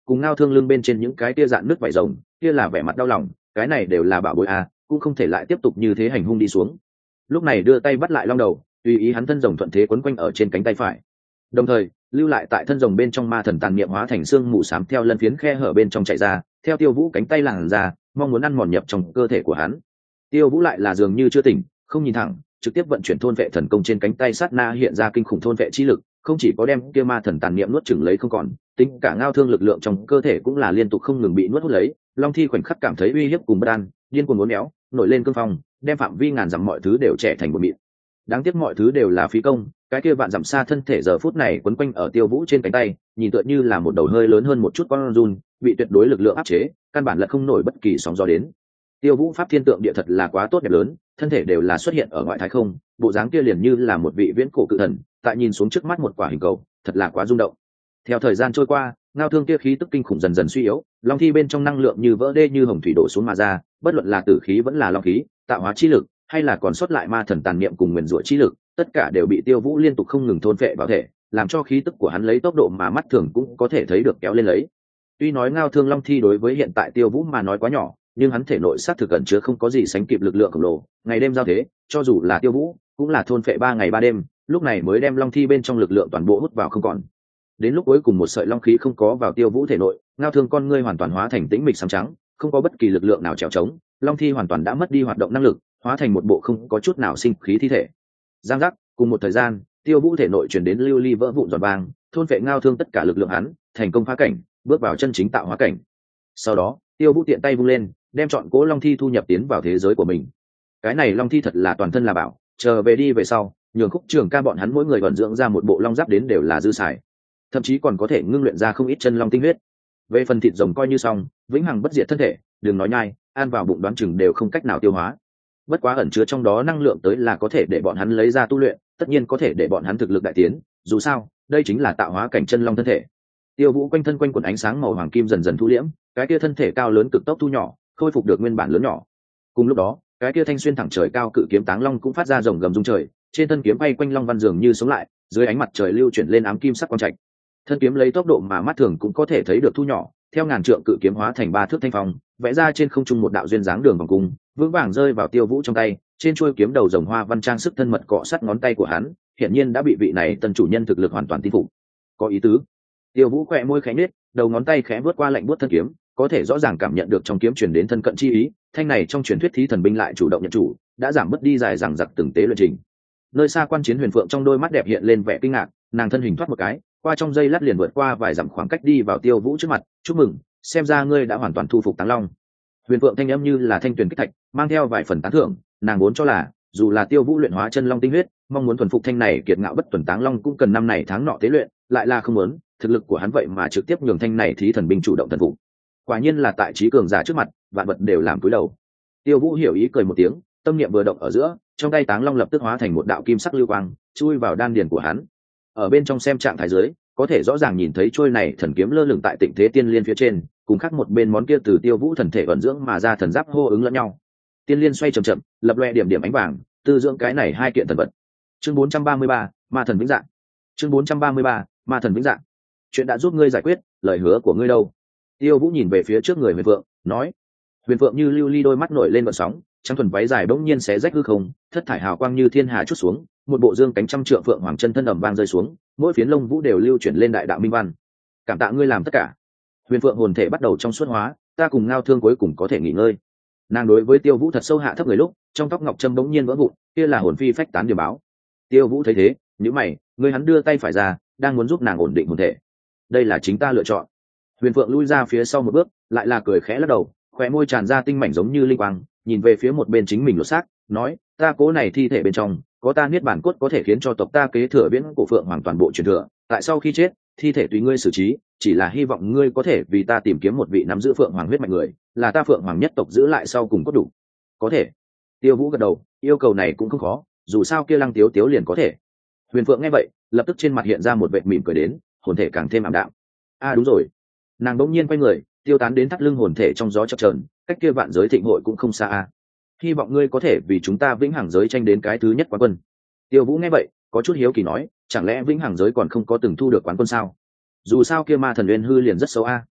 cùng ngao thương lưng bên trên những cái tia dạn nước vải rồng kia là vẻ mặt đau lòng, cái này đều là bảo bối à, cũng không thể lại tiếp tục như thế hành hung đi xuống. Lúc này đưa tay bắt lại long đầu, tùy ý hắn thân rồng thuận thế quấn quanh ở trên cánh tay phải, đồng thời lưu lại tại thân rồng bên trong ma thần tàn niệm hóa thành xương mù xám theo lân phiến khe hở bên trong chạy ra, theo Tiêu Vũ cánh tay làn ra, mong muốn ăn mòn nhập trong cơ thể của hắn. Tiêu Vũ lại là dường như chưa tỉnh, không nhìn thẳng, trực tiếp vận chuyển thôn vệ thần công trên cánh tay sát na hiện ra kinh khủng thôn vệ chi lực, không chỉ có đem kia ma thần tàn niệm nuốt chửng lấy không còn, tính cả ngao thương lực lượng trong cơ thể cũng là liên tục không ngừng bị nuốt hút lấy. Long Thi khoảnh khắc cảm thấy uy hiếp cùng bất an, điên cuồng uốn éo, nổi lên cương phong, đem phạm vi ngàn dặm mọi thứ đều trẻ thành một mịn. Đáng tiếc mọi thứ đều là phí công, cái kia vạn dặm xa thân thể giờ phút này quấn quanh ở Tiêu Vũ trên cánh tay, nhìn tựa như là một đầu hơi lớn hơn một chút con giun, bị tuyệt đối lực lượng áp chế, căn bản là không nổi bất kỳ sóng gió đến. Tiêu Vũ pháp thiên tượng địa thật là quá tốt đẹp lớn, thân thể đều là xuất hiện ở ngoại thái không, bộ dáng kia liền như là một vị viễn cổ cự thần, tại nhìn xuống trước mắt một quả hình cầu, thật là quá rung động. Theo thời gian trôi qua, ngao thương kia khí tức kinh khủng dần dần suy yếu, long thi bên trong năng lượng như vỡ đê như hồng thủy đổ xuống mà ra, bất luận là tử khí vẫn là long khí, tạo hóa chi lực, hay là còn sót lại ma thần tàn niệm cùng nguyền rủa chi lực, tất cả đều bị Tiêu Vũ liên tục không ngừng thôn phệ vào thể, làm cho khí tức của hắn lấy tốc độ mà mắt thường cũng có thể thấy được kéo lên lấy. Tuy nói ngao thương long thi đối với hiện tại Tiêu Vũ mà nói quá nhỏ, nhưng hắn thể nội sát thực ẩn chứa không có gì sánh kịp lực lượng khổng lồ, ngày đêm giao thế, cho dù là Tiêu Vũ, cũng là thôn phệ 3 ngày 3 đêm, lúc này mới đem long thi bên trong lực lượng toàn bộ hút vào không còn. Đến lúc cuối cùng một sợi long khí không có vào Tiêu Vũ thể nội, ngao thương con ngươi hoàn toàn hóa thành tĩnh mịch xám trắng, không có bất kỳ lực lượng nào chèo chống, long thi hoàn toàn đã mất đi hoạt động năng lực, hóa thành một bộ không có chút nào sinh khí thi thể. Giang giác, cùng một thời gian, Tiêu Vũ thể nội truyền đến lưu ly vỡ vụn giòn vang, thôn vệ ngao thương tất cả lực lượng hắn, thành công phá cảnh, bước vào chân chính tạo hóa cảnh. Sau đó, Tiêu Vũ tiện tay vung lên, đem chọn cố long thi thu nhập tiến vào thế giới của mình. Cái này long thi thật là toàn thân là bảo, chờ về đi về sau, nhường Khúc Trường Ca bọn hắn mỗi người vận dưỡng ra một bộ long giáp đến đều là dư xài, thậm chí còn có thể ngưng luyện ra không ít chân long tinh huyết. Về phần thịt rồng coi như xong, vĩnh hằng bất diệt thân thể, đừng nói nhai, ăn vào bụng đoán chừng đều không cách nào tiêu hóa. Bất quá ẩn chứa trong đó năng lượng tới là có thể để bọn hắn lấy ra tu luyện, tất nhiên có thể để bọn hắn thực lực đại tiến, dù sao, đây chính là tạo hóa cảnh chân long thân thể. Tiêu Vũ quanh thân quanh quần ánh sáng màu hoàng kim dần dần thu liễm, cái kia thân thể cao lớn cực tốc thu nhỏ, khôi phục được nguyên bản lớn nhỏ. Cùng lúc đó, cái kia thanh xuyên thẳng trời cao cự kiếm táng long cũng phát ra rồng gầm rung trời, trên thân kiếm bay quanh long văn dường như sống lại, dưới ánh mặt trời lưu chuyển lên ám kim sắc quang trạch. Thân kiếm lấy tốc độ mà mắt thường cũng có thể thấy được thu nhỏ, theo ngàn trượng cự kiếm hóa thành 3 thước thanh phong, vẽ ra trên không trung một đạo duyên dáng đường vòng cung, vững vàng rơi vào Tiêu Vũ trong tay, trên chuôi kiếm đầu rồng hoa văn trang sức thân mật cọ sát ngón tay của hắn, hiển nhiên đã bị vị này tân chủ nhân thực lực hoàn toàn tin phục. Có ý tứ. Tiêu Vũ khẽ môi khẽ nhếch, đầu ngón tay khẽ vuốt qua lạnh buốt thân kiếm, có thể rõ ràng cảm nhận được trong kiếm truyền đến thân cận chi ý, thanh này trong truyền thuyết thí thần binh lại chủ động nhận chủ, đã giảm bớt đi dài dằng dặc từng tế luyện trình. Nơi xa quan chiến Huyền Phượng trong đôi mắt đẹp hiện lên vẻ kinh ngạc, nàng thân hình thoát một cái, qua trong giây lát liền vượt qua vài dặm khoảng cách đi vào Tiêu Vũ trước mặt, "Chúc mừng, xem ra ngươi đã hoàn toàn thu phục Táng Long." Huyền Phượng thanh âm như là thanh tuyền kích thạch, mang theo vài phần tán thưởng, nàng vốn cho là, dù là Tiêu Vũ luyện hóa chân long tinh huyết, mong muốn thuần phục thanh này kiệt ngạo bất tuần Táng Long cũng cần năm này tháng nọ tế luyện, lại là không muốn, thực lực của hắn vậy mà trực tiếp nhường thanh này thí thần binh chủ động thần phục. Quả nhiên là tại trí cường giả trước mặt, vạn vật đều làm cúi đầu. Tiêu Vũ hiểu ý cười một tiếng, tâm niệm vừa động ở giữa, trong tay Táng Long lập tức hóa thành một đạo kim sắc lưu quang, chui vào đan điền của hắn. Ở bên trong xem trạng thái dưới, có thể rõ ràng nhìn thấy trôi này thần kiếm lơ lửng tại Tịnh Thế Tiên Liên phía trên, cùng khác một bên món kia từ Tiêu Vũ thần thể vận dưỡng mà ra thần giáp hô ứng lẫn nhau. Tiên Liên xoay chậm chậm, lập loè điểm điểm ánh vàng, tư dưỡng cái này hai kiện thần vật. Chương 433, Ma thần vĩnh dạng. Chương 433, Ma thần vĩnh dạng. Chuyện đã giúp ngươi giải quyết, lời hứa của ngươi đâu? Tiêu Vũ nhìn về phía trước người Huyền Phượng, nói. Huyền Phượng như lưu ly đôi mắt nổi lên gợn sóng, trắng thuần váy dài bỗng nhiên xé rách hư không, thất thải hào quang như thiên hà chút xuống, một bộ dương cánh trăm trượng phượng hoàng chân thân ầm vang rơi xuống, mỗi phiến lông vũ đều lưu chuyển lên đại đạo minh văn. Cảm tạ ngươi làm tất cả. Huyền Phượng hồn thể bắt đầu trong suốt hóa, ta cùng Ngao Thương cuối cùng có thể nghỉ ngơi. Nàng đối với Tiêu Vũ thật sâu hạ thấp người lúc, trong tóc ngọc trâm bỗng nhiên vỡ vụn, kia là hồn phi phách tán điểm báo. Tiêu Vũ thấy thế, nhíu mày, ngươi hắn đưa tay phải ra, đang muốn giúp nàng ổn định hồn thể. Đây là chính ta lựa chọn. Huyền Phượng lui ra phía sau một bước, lại là cười khẽ lắc đầu, khóe môi tràn ra tinh mảnh giống như linh quang, nhìn về phía một bên chính mình lột xác, nói, ta cố này thi thể bên trong, có ta niết bản cốt có thể khiến cho tộc ta kế thừa viễn cổ phượng hoàng toàn bộ truyền thừa, tại sau khi chết, thi thể tùy ngươi xử trí, chỉ là hy vọng ngươi có thể vì ta tìm kiếm một vị nắm giữ phượng hoàng huyết mạch người, là ta phượng hoàng nhất tộc giữ lại sau cùng cốt đủ. Có thể. Tiêu Vũ gật đầu, yêu cầu này cũng không khó, dù sao kia Lăng Tiếu Tiếu liền có thể. Huyền Phượng nghe vậy, lập tức trên mặt hiện ra một vệt mỉm cười đến, hồn thể càng thêm ảm đạm. Đúng rồi. Nàng bỗng nhiên quay người, tiêu tán đến thắt lưng hồn thể trong gió chập chờn, cách kia vạn giới thịnh hội cũng không xa. Hy vọng ngươi có thể vì chúng ta vĩnh hằng giới tranh đến cái thứ nhất quán quân. Tiêu Vũ nghe vậy, có chút hiếu kỳ nói, chẳng lẽ vĩnh hằng giới còn không có từng thu được quán quân sao? Dù sao kia ma thần uyên hư liền rất xấu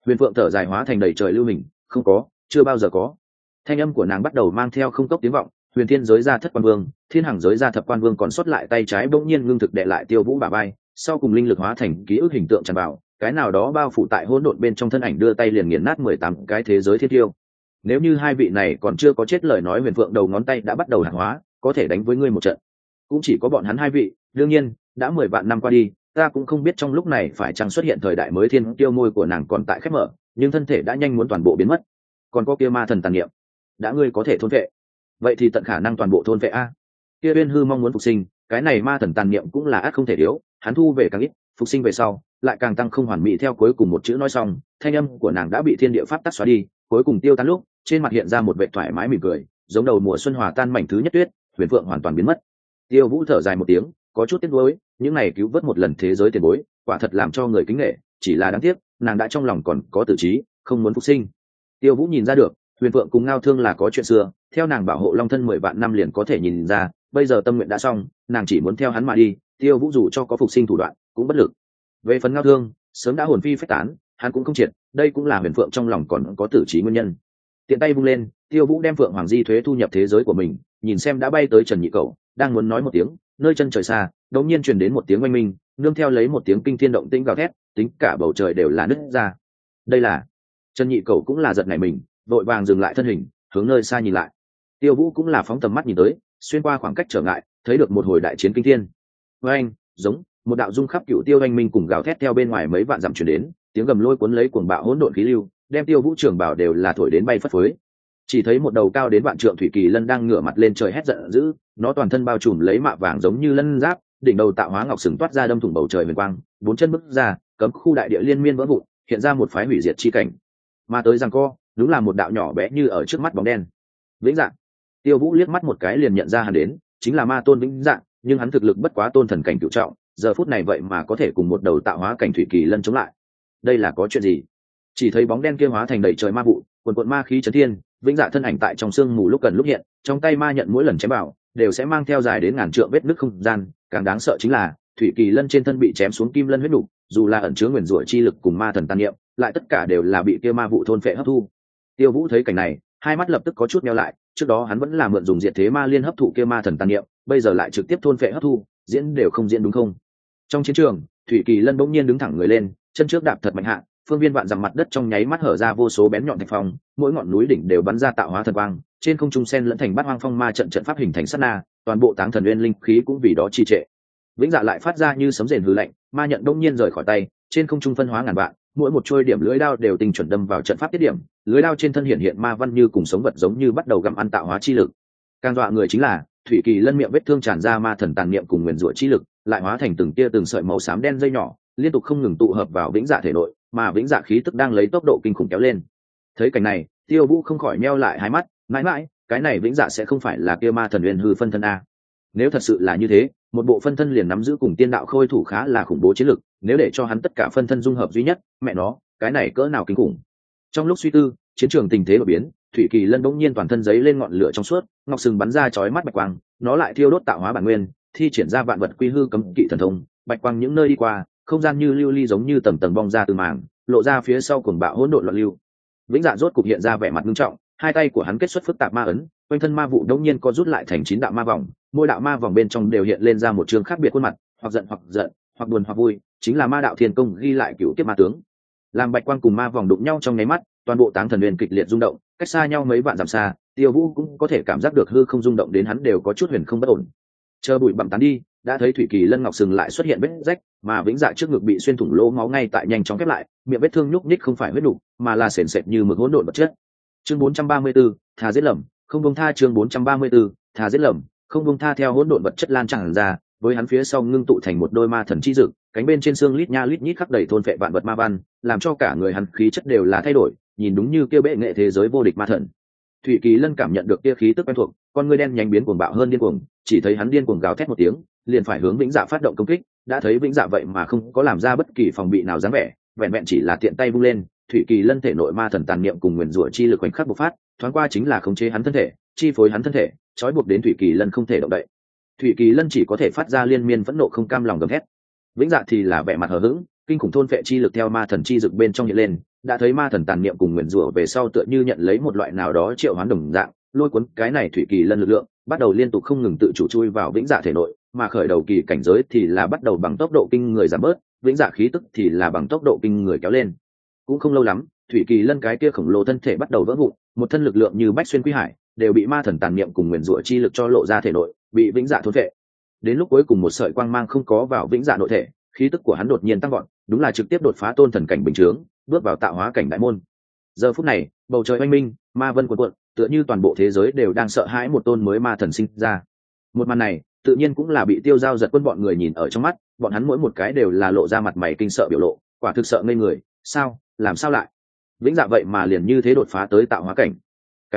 Huyền Phượng thở dài hóa thành đầy trời lưu hình, không có, chưa bao giờ có. Thanh âm của nàng bắt đầu mang theo không cốc tiếng vọng. Huyền Thiên giới ra thất quan vương, Thiên Hằng giới ra thập quan vương còn sót lại tay trái bỗng nhiên ngưng thực đệ lại Tiêu Vũ bả vai, sau cùng linh lực hóa thành ký ức hình tượng tràn vào, cái nào đó bao phủ tại hỗn độn bên trong thân ảnh đưa tay liền nghiền nát 18 cái thế giới thiên tiêu. Nếu như hai vị này còn chưa có chết lời nói, Huyền Phượng đầu ngón tay đã bắt đầu hàn hóa, có thể đánh với ngươi một trận. Cũng chỉ có bọn hắn hai vị, đương nhiên, đã 10 vạn năm qua đi, ta cũng không biết trong lúc này phải chăng xuất hiện thời đại mới. Thiên tiêu môi của nàng còn tại khép mở, nhưng thân thể đã nhanh muốn toàn bộ biến mất. Còn có kia ma thần tàn niệm, đã ngươi có thể thôn vệ, vậy thì tận khả năng toàn bộ thôn vệ a. Kia Uyên Hư mong muốn phục sinh, cái này ma thần tàn niệm cũng là ắt không thể thiếu, hắn thu về càng ít, phục sinh về sau lại càng tăng không hoàn mỹ. Theo cuối cùng một chữ nói xong, thanh âm của nàng đã bị thiên địa pháp tắc xóa đi, cuối cùng tiêu tán lúc trên mặt hiện ra một vẻ thoải mái mỉm cười, giống đầu mùa xuân hòa tan mảnh thứ nhất tuyết. Huyền Phượng hoàn toàn biến mất. Tiêu Vũ thở dài một tiếng, có chút tiếc nuối, những này cứu vớt một lần thế giới tiền bối, quả thật làm cho người kính nể, chỉ là đáng tiếc, nàng đã trong lòng còn có tử trí, không muốn phục sinh. Tiêu Vũ nhìn ra được, Huyền Phượng cùng Ngao Thương là có chuyện xưa, theo nàng bảo hộ Long Thân 10 vạn năm liền có thể nhìn ra, bây giờ tâm nguyện đã xong, nàng chỉ muốn theo hắn mà đi. Tiêu Vũ dù cho có phục sinh thủ đoạn, cũng bất lực. Về phần Ngao Thương, sớm đã hồn phi phách tán, hắn cũng không triệt, đây cũng là Huyền Phượng trong lòng còn có tử trí nguyên nhân. Tiện tay vung lên, Tiêu Vũ đem Phượng Hoàng Di thuế thu nhập thế giới của mình, nhìn xem đã bay tới Trần Nhị Cẩu, đang muốn nói một tiếng, nơi chân trời xa, đột nhiên truyền đến một tiếng oanh minh, nương theo lấy một tiếng kinh thiên động tĩnh gào thét, tính cả bầu trời đều là nứt ra. Đây là Trần Nhị Cẩu cũng là giật nảy mình, vội vàng dừng lại thân hình, hướng nơi xa nhìn lại. Tiêu Vũ cũng là phóng tầm mắt nhìn tới, xuyên qua khoảng cách trở ngại, thấy được một hồi đại chiến kinh thiên. Với anh, giống một đạo dung khắp cựu tiêu oanh minh cùng gào thét theo bên ngoài mấy vạn dặm truyền đến, tiếng gầm lôi cuốn lấy cuồng bạo hỗn độn khí lưu, đem Tiêu Vũ trường bảo đều là thổi đến bay phất phới. Chỉ thấy một đầu cao đến vạn trượng thủy kỳ lân đang ngửa mặt lên trời hét giận dữ, nó toàn thân bao trùm lấy mạ vàng giống như lân giáp, đỉnh đầu tạo hóa ngọc sừng toát ra đâm thủng bầu trời huyền quang, bốn chân bước ra, cấm khu đại địa liên miên vỡ vụn, hiện ra một phái hủy diệt chi cảnh. Mà tới giằng co, đúng là một đạo nhỏ bé như ở trước mắt bóng đen. Vĩnh Dạng. Tiêu Vũ liếc mắt một cái liền nhận ra hắn đến, chính là ma tôn Vĩnh Dạng, nhưng hắn thực lực bất quá tôn thần cảnh cửu trọng, giờ phút này vậy mà có thể cùng một đầu tạo hóa cảnh thủy kỳ lân chống lại. Đây là có chuyện gì? Chỉ thấy bóng đen kia hóa thành đầy trời ma vụ, quần quần ma khí chấn thiên, Vĩnh Dạ thân ảnh tại trong sương mù lúc gần lúc hiện, trong tay ma nhận mỗi lần chém vào đều sẽ mang theo dài đến ngàn trượng vết nứt không gian. Càng đáng sợ chính là thủy kỳ lân trên thân bị chém xuống kim lân huyết nục, dù là ẩn chứa nguyền rủa chi lực cùng ma thần tàn niệm, lại tất cả đều là bị kia ma vụ thôn phệ hấp thu. Tiêu Vũ thấy cảnh này, hai mắt lập tức có chút meo lại, trước đó hắn vẫn là mượn dùng diệt thế ma liên hấp thụ kia ma thần tàn niệm, bây giờ lại trực tiếp thôn phệ hấp thu, diễn đều không diễn đúng không? Trong chiến trường, thủy kỳ lân bỗng nhiên đứng thẳng người lên, chân trước đạp thật mạnh hạ, phương viên vạn dặm mặt đất trong nháy mắt hở ra vô số bén nhọn thạch phong, mỗi ngọn núi đỉnh đều bắn ra tạo hóa thần quang, trên không trung sen lẫn thành bát hoang phong ma trận trận pháp hình thành sát na, toàn bộ táng thần nguyên linh khí cũng vì đó trì trệ. Vĩnh Dạ lại phát ra như sấm rền hư lạnh, ma nhận đông nhiên rời khỏi tay, trên không trung phân hóa ngàn vạn, mỗi một trôi điểm lưỡi đao đều tinh chuẩn đâm vào trận pháp tiết điểm, lưỡi đao trên thân hiện hiện ma văn như cùng sống vật giống như bắt đầu gặm ăn tạo hóa chi lực. Càng dọa người chính là thủy kỳ lân miệng vết thương tràn ra ma thần tàn niệm cùng nguyền rủa chi lực, lại hóa thành từng tia từng sợi màu xám đen dây nhỏ, liên tục không ngừng tụ hợp vào Vĩnh Dạ thể nội, mà Vĩnh Dạ khí tức đang lấy tốc độ kinh khủng kéo lên. Thấy cảnh này, Tiêu Vũ không khỏi nheo lại hai mắt, mãi mãi, cái này Vĩnh Dạ sẽ không phải là kia ma thần Uyên Hư phân thân a? Nếu thật sự là như thế, một bộ phân thân liền nắm giữ cùng tiên đạo khôi thủ khá là khủng bố chiến lực, nếu để cho hắn tất cả phân thân dung hợp duy nhất, mẹ nó, cái này cỡ nào kinh khủng. Trong lúc suy tư, chiến trường tình thế đổi biến, thủy kỳ lân bỗng nhiên toàn thân giấy lên ngọn lửa trong suốt, ngọc sừng bắn ra chói mắt bạch quang, nó lại thiêu đốt tạo hóa bản nguyên, thi triển ra vạn vật quy hư cấm kỵ thần thông, bạch quang những nơi đi qua, không gian như lưu ly giống như tầng tầng bong ra từ màng, lộ ra phía sau cuồng bạo hỗn độn loạn lưu. Vĩnh Dạ rốt cục hiện ra vẻ mặt nghiêm trọng, hai tay của hắn kết xuất phức tạp ma ấn, quanh thân ma vụ đống nhiên co rút lại thành 9 đạo ma vòng, mỗi đạo ma vòng bên trong đều hiện lên ra một chương khác biệt khuôn mặt, hoặc giận, hoặc buồn hoặc vui, chính là ma đạo thiên công ghi lại cửu kiếp ma tướng. Làm bạch quang cùng ma vòng đụng nhau trong nháy mắt, toàn bộ táng thần huyền kịch liệt rung động, cách xa nhau mấy vạn dặm xa, Tiêu Vũ cũng có thể cảm giác được hư không rung động đến hắn đều có chút huyền không bất ổn. Chờ bụi bặm tán đi, đã thấy thủy kỳ lân ngọc sừng lại xuất hiện vết rách, mà Vĩnh Dạ trước ngực bị xuyên thủng lỗ máu ngay tại nhanh chóng khép lại, miệng vết thương nhúc nhích không phải huyết nục, mà là sền sệt như mực hỗn độn vật chất. Chương 434, thà giết lầm, không buông tha. Chương 434, thà giết lầm, không buông tha. Theo hỗn độn vật chất lan tràn ra, với hắn phía sau ngưng tụ thành một đôi ma thần chi dực, cánh bên trên xương lít nha lít nhít khắc đầy thôn phệ vạn vật ma văn, làm cho cả người hắn khí chất đều là thay đổi, nhìn đúng như kia bệ nghệ thế giới vô địch ma thần. Thủy Kỳ Lân cảm nhận được kia khí tức quen thuộc, con ngươi đen nhánh biến cuồng bạo hơn điên cuồng, chỉ thấy hắn điên cuồng gào thét một tiếng, liền phải hướng Vĩnh Dạ phát động công kích, đã thấy Vĩnh Dạ vậy mà không có làm ra bất kỳ phòng bị nào dáng vẻ, vẹn vẹn chỉ là tiện tay vung lên, Thủy Kỳ Lân thể nội ma thần tàn niệm cùng nguyên rủa chi lực khoảnh khắc bộc phát, thoáng qua chính là khống chế hắn thân thể, chi phối hắn thân thể, trói buộc đến Thủy Kỳ Lân không thể động đậy. Thủy Kỳ Lân chỉ có thể phát ra liên miên phẫn nộ không cam lòng gầm thét. Vĩnh Dạ thì là vẻ mặt hờ hững, kinh khủng thôn phệ chi lực theo ma thần chi dực bên trong hiện lên, đã thấy ma thần tàn niệm cùng nguyền rủa về sau tựa như nhận lấy một loại nào đó triệu hoán đồng dạng, lôi cuốn cái này thủy kỳ lân lực lượng bắt đầu liên tục không ngừng tự chủ chui vào vĩnh dạ thể nội, mà khởi đầu kỳ cảnh giới thì là bắt đầu bằng tốc độ kinh người giảm bớt, vĩnh dạ khí tức thì là bằng tốc độ kinh người kéo lên. Cũng không lâu lắm, thủy kỳ lân cái kia khổng lồ thân thể bắt đầu vỡ vụn, một thân lực lượng như bách xuyên quý hải đều bị ma thần tàn niệm cùng nguyền rủa chi lực cho lộ ra thể nội, bị vĩnh dạ thôn phệ. Đến lúc cuối cùng một sợi quang mang không có vào vĩnh dạ nội thể, khí tức của hắn đột nhiên tăng vọt, đúng là trực tiếp đột phá tôn thần cảnh bình chướng, bước vào tạo hóa cảnh đại môn. Giờ phút này, bầu trời oanh minh, ma vân cuộn cuộn, tựa như toàn bộ thế giới đều đang sợ hãi một tôn mới ma thần sinh ra. Một màn này tự nhiên cũng là bị Tiêu Giao Giật Quân bọn người nhìn ở trong mắt, bọn hắn mỗi một cái đều là lộ ra mặt mày kinh sợ biểu lộ, quả thực sợ ngây người. Sao, làm sao lại vĩnh dạ vậy mà liền như thế đột phá tới tạo hóa cảnh? Cái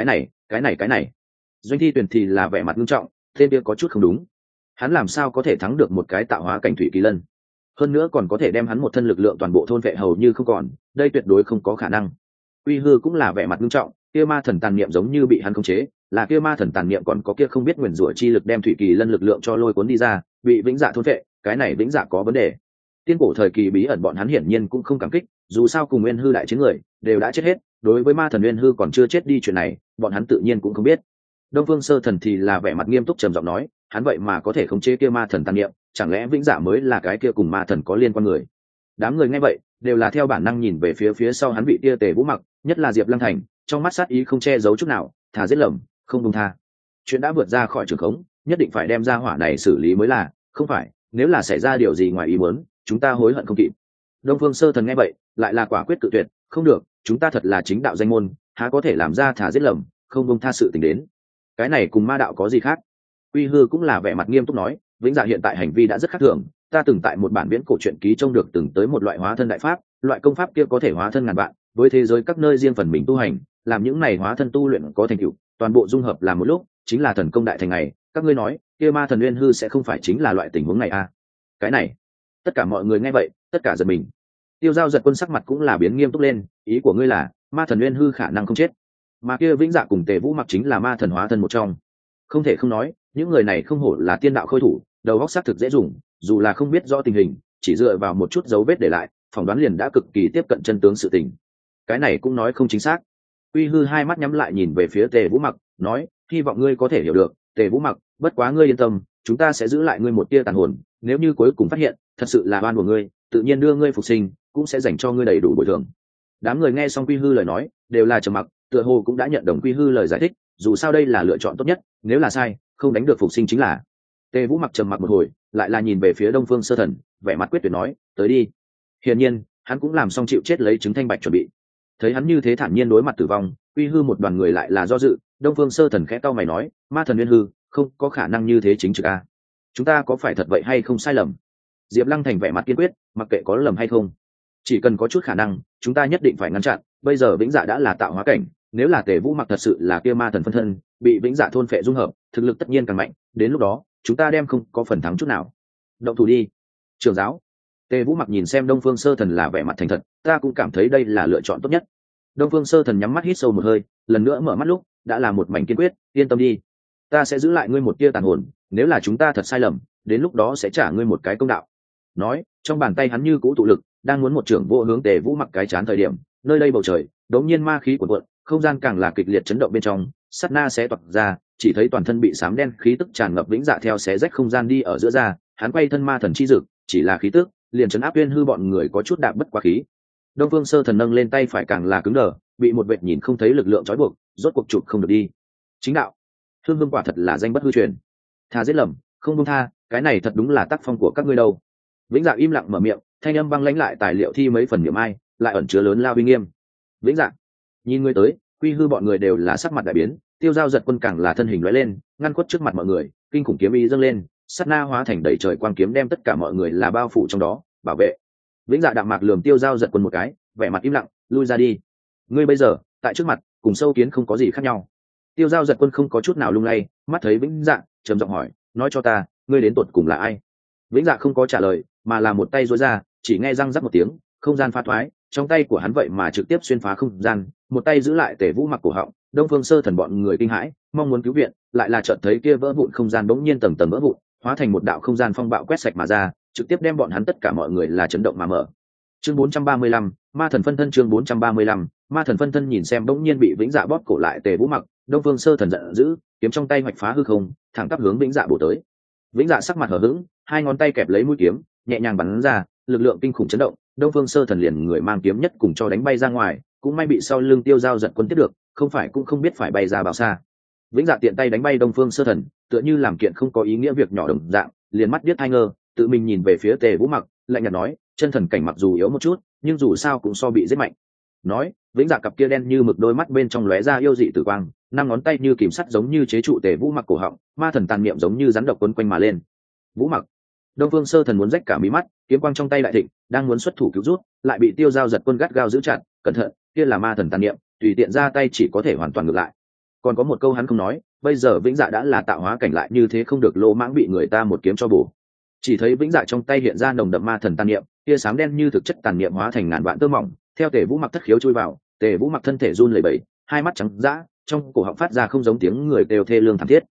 này Doanh Thi Tuyền thì là vẻ mặt nghiêm trọng, thêm kia có chút không đúng. Hắn làm sao có thể thắng được một cái tạo hóa cảnh thủy kỳ lân, hơn nữa còn có thể đem hắn một thân lực lượng toàn bộ thôn vệ hầu như không còn, đây tuyệt đối không có khả năng. Uy Hư cũng là vẻ mặt nghiêm trọng, kia ma thần tàn niệm giống như bị hắn khống chế, là kia ma thần tàn niệm còn có kia không biết nguyền rủa chi lực đem thủy kỳ lân lực lượng cho lôi cuốn đi ra, bị vĩnh dạ thôn vệ, cái này vĩnh dạ có vấn đề. Tiên cổ thời kỳ bí ẩn bọn hắn hiển nhiên cũng không cảm kích, dù sao cùng Nguyên Hư đại chiến người đều đã chết hết, đối với ma thần Nguyên Hư còn chưa chết đi chuyện này, bọn hắn tự nhiên cũng không biết. Đông Phương Sơ Thần thì là vẻ mặt nghiêm túc trầm giọng nói, hắn vậy mà có thể khống chế kia ma thần tàn niệm, chẳng lẽ vĩnh dạ mới là cái kia cùng ma thần có liên quan người? Đám người nghe vậy đều là theo bản năng nhìn về phía sau hắn vị kia Tề Vũ Mặc, nhất là Diệp Lăng Thành, trong mắt sát ý không che giấu chút nào, thà giết lầm không buông tha. Chuyện đã vượt ra khỏi trường khống, nhất định phải đem ra hỏa này xử lý mới là, không phải nếu là xảy ra điều gì ngoài ý muốn, chúng ta hối hận không kịp. Đông Phương Sơ Thần nghe vậy lại là quả quyết cự tuyệt, không được, chúng ta thật là chính đạo danh môn, há có thể làm ra thà giết lầm không buông tha sự tình đến. Cái này cùng ma đạo có gì khác? Uy Hư cũng là vẻ mặt nghiêm túc nói, vĩnh dạ hiện tại hành vi đã rất khác thường, ta từng tại một bản viễn cổ truyện ký trông được từng tới một loại hóa thân đại pháp, loại công pháp kia có thể hóa thân ngàn vạn, với thế giới các nơi riêng phần mình tu hành, làm những này hóa thân tu luyện có thành tựu, toàn bộ dung hợp làm một lúc, chính là thần công đại thành này. Các ngươi nói, kia ma thần Nguyên Hư sẽ không phải chính là loại tình huống này à? Cái này, tất cả mọi người nghe vậy, tất cả giật mình. Tiêu Giao Giật Quân sắc mặt cũng là biến nghiêm túc lên, ý của ngươi là, ma thần Nguyên Hư khả năng không chết, mà kia vĩnh dạ cùng Tề Vũ Mặc chính là ma thần hóa thân một trong. Không thể không nói, những người này không hổ là tiên đạo khôi thủ, đầu óc xác thực dễ dùng, dù là không biết rõ tình hình, chỉ dựa vào một chút dấu vết để lại, phỏng đoán liền đã cực kỳ tiếp cận chân tướng sự tình. Cái này cũng nói không chính xác. Uy Hư hai mắt nhắm lại nhìn về phía Tề Vũ Mặc, nói, hy vọng ngươi có thể hiểu được, Tề Vũ Mặc, bất quá ngươi yên tâm, chúng ta sẽ giữ lại ngươi một tia tàn hồn, nếu như cuối cùng phát hiện thật sự là oan của ngươi, tự nhiên đưa ngươi phục sinh, cũng sẽ dành cho ngươi đầy đủ bồi thường. Đám người nghe xong Uy Hư lời nói, đều là trầm mặc, tựa hồ cũng đã nhận đồng Uy Hư lời giải thích, dù sao đây là lựa chọn tốt nhất, nếu là sai, không đánh được phục sinh chính là. Tề Vũ Mặc trầm mặc một hồi, lại là nhìn về phía Đông Phương Sơ Thần, vẻ mặt quyết tuyệt nói, tới đi. Hiển nhiên, hắn cũng làm xong chịu chết lấy trứng thanh bạch chuẩn bị. Thấy hắn như thế thản nhiên đối mặt tử vong, Uy Hư một đoàn người lại là do dự. Đông Phương Sơ Thần khẽ cau mày nói, ma thần Nguyên Hư không có khả năng như thế chính trực a. Chúng ta có phải thật vậy hay không sai lầm? Diệp Lăng Thành vẻ mặt kiên quyết, mặc kệ có lầm hay không, chỉ cần có chút khả năng, chúng ta nhất định phải ngăn chặn. Bây giờ vĩnh dạ đã là tạo hóa cảnh, nếu là Tề Vũ Mặc thật sự là kia ma thần phân thân, bị vĩnh dạ thôn phệ dung hợp, thực lực tất nhiên càng mạnh, đến lúc đó chúng ta đem không có phần thắng chút nào. Động thủ đi, trưởng giáo. Tề Vũ Mặc nhìn xem Đông Phương Sơ Thần là vẻ mặt thành thật, ta cũng cảm thấy đây là lựa chọn tốt nhất. Đông Phương Sơ Thần nhắm mắt hít sâu một hơi, lần nữa mở mắt lúc đã là một mảnh kiên quyết, yên tâm đi, ta sẽ giữ lại ngươi một tia tàn hồn, nếu là chúng ta thật sai lầm, đến lúc đó sẽ trả ngươi một cái công đạo. Nói, trong bàn tay hắn như cũ tụ lực, đang muốn một trưởng vô hướng Tề Vũ Mặc cái chán thời điểm, nơi đây bầu trời đống nhiên ma khí cuộn cuộn, không gian càng là kịch liệt chấn động bên trong, sát na xé toạc ra, chỉ thấy toàn thân bị xám đen khí tức tràn ngập vĩnh dạ theo xé rách không gian đi ở giữa ra, hắn quay thân ma thần chi dực, chỉ là khí tức liền chấn áp Uyên Hư bọn người có chút đạp bất quá khí. Đông Phương Sơ Thần nâng lên tay phải càng là cứng đờ, bị một vệt nhìn không thấy lực lượng trói buộc, rốt cuộc chụp không được đi. Chính đạo, Hương Hương quả thật là danh bất hư truyền, tha giết lầm không buông tha, cái này thật đúng là tác phong của các ngươi đâu. Vĩnh Dạ im lặng mở miệng, thanh âm băng lãnh lại tài liệu thi mấy phần niệm ai, lại ẩn chứa lớn lao uy nghiêm. Vĩnh Dạ, nhìn ngươi tới, Uy Hư bọn người đều là sắc mặt đại biến, Tiêu Giao Giật Quân càng là thân hình lóe lên, ngăn khuất trước mặt mọi người, kinh khủng kiếm ý dâng lên, sát na hóa thành đầy trời quang kiếm đem tất cả mọi người là bao phủ trong đó, bảo vệ. Vĩnh Dạ đạm mạc lườm Tiêu Giao Giật Quân một cái, vẻ mặt im lặng, lui ra đi. Ngươi bây giờ tại trước mặt cùng sâu kiến không có gì khác nhau. Tiêu Giao Giật Quân không có chút nào lung lay, mắt thấy Vĩnh Dạ trầm giọng hỏi, nói cho ta, ngươi đến tột cùng là ai? Vĩnh Dạ không có trả lời, mà là một tay duỗi ra, chỉ nghe răng rắc một tiếng, không gian phá thoái, trong tay của hắn vậy mà trực tiếp xuyên phá không gian, một tay giữ lại Tề Vũ Mặc cổ họng. Đông Phương Sơ Thần bọn người kinh hãi, mong muốn cứu viện, lại là chợt thấy kia vỡ vụn không gian bỗng nhiên tầng tầng vỡ vụn, hóa thành một đạo không gian phong bạo quét sạch mà ra, trực tiếp đem bọn hắn tất cả mọi người là chấn động mà mở. chương 435, ma thần phân thân. chương 435, ma thần phân thân. Nhìn xem bỗng nhiên bị Vĩnh Dạ bóp cổ lại Tề Vũ Mặc, Đông Phương Sơ Thần giận dữ, kiếm trong tay hoạch phá hư không, thẳng tắp hướng Vĩnh Dạ bổ tới. Vĩnh Dạ sắc mặt hờ hững, hai ngón tay kẹp lấy mũi kiếm, nhẹ nhàng bắn ra, lực lượng kinh khủng chấn động, Đông Phương Sơ Thần liền người mang kiếm nhất cùng cho đánh bay ra ngoài, cũng may bị sau lưng Tiêu Giao giật quân tiếp được, không phải cũng không biết phải bay ra bao xa. Vĩnh Dạ tiện tay đánh bay Đông Phương Sơ Thần, tựa như làm kiện không có ý nghĩa việc nhỏ đồng dạng, liền mắt biết hai ngơ, tự mình nhìn về phía Tề Vũ Mặc, lạnh nhạt nói, chân thần cảnh mặc dù yếu một chút, nhưng dù sao cũng so bị giết mạnh. Nói, Vĩnh Dạ cặp kia đen như mực đôi mắt bên trong lóe ra yêu dị tử quang, năm ngón tay như kìm sắt giống như chế trụ Tề Vũ Mặc cổ họng, ma thần tàn niệm giống như rắn độc quấn quanh mà lên. Vũ Mặc, Đông Phương Sơ Thần muốn rách cả mí mắt, kiếm quang trong tay đại thịnh, đang muốn xuất thủ cứu rút, lại bị Tiêu Giao giật quân gắt gao giữ chặt, cẩn thận, kia là ma thần tàn niệm, tùy tiện ra tay chỉ có thể hoàn toàn ngược lại. Còn có một câu hắn không nói, bây giờ Vĩnh Dạ đã là tạo hóa cảnh lại như thế không được lỗ mãng bị người ta một kiếm cho bổ. Chỉ thấy Vĩnh Dạ trong tay hiện ra nồng đậm ma thần tàn niệm, tia sáng đen như thực chất tàn niệm hóa thành ngàn vạn tơ mỏng, theo Tề Vũ Mặc thất khiếu chui vào, Tề Vũ Mặc thân thể run lẩy bẩy, hai mắt trắng dã, trong cổ họng phát ra không giống tiếng người kêu thê lương thảm thiết.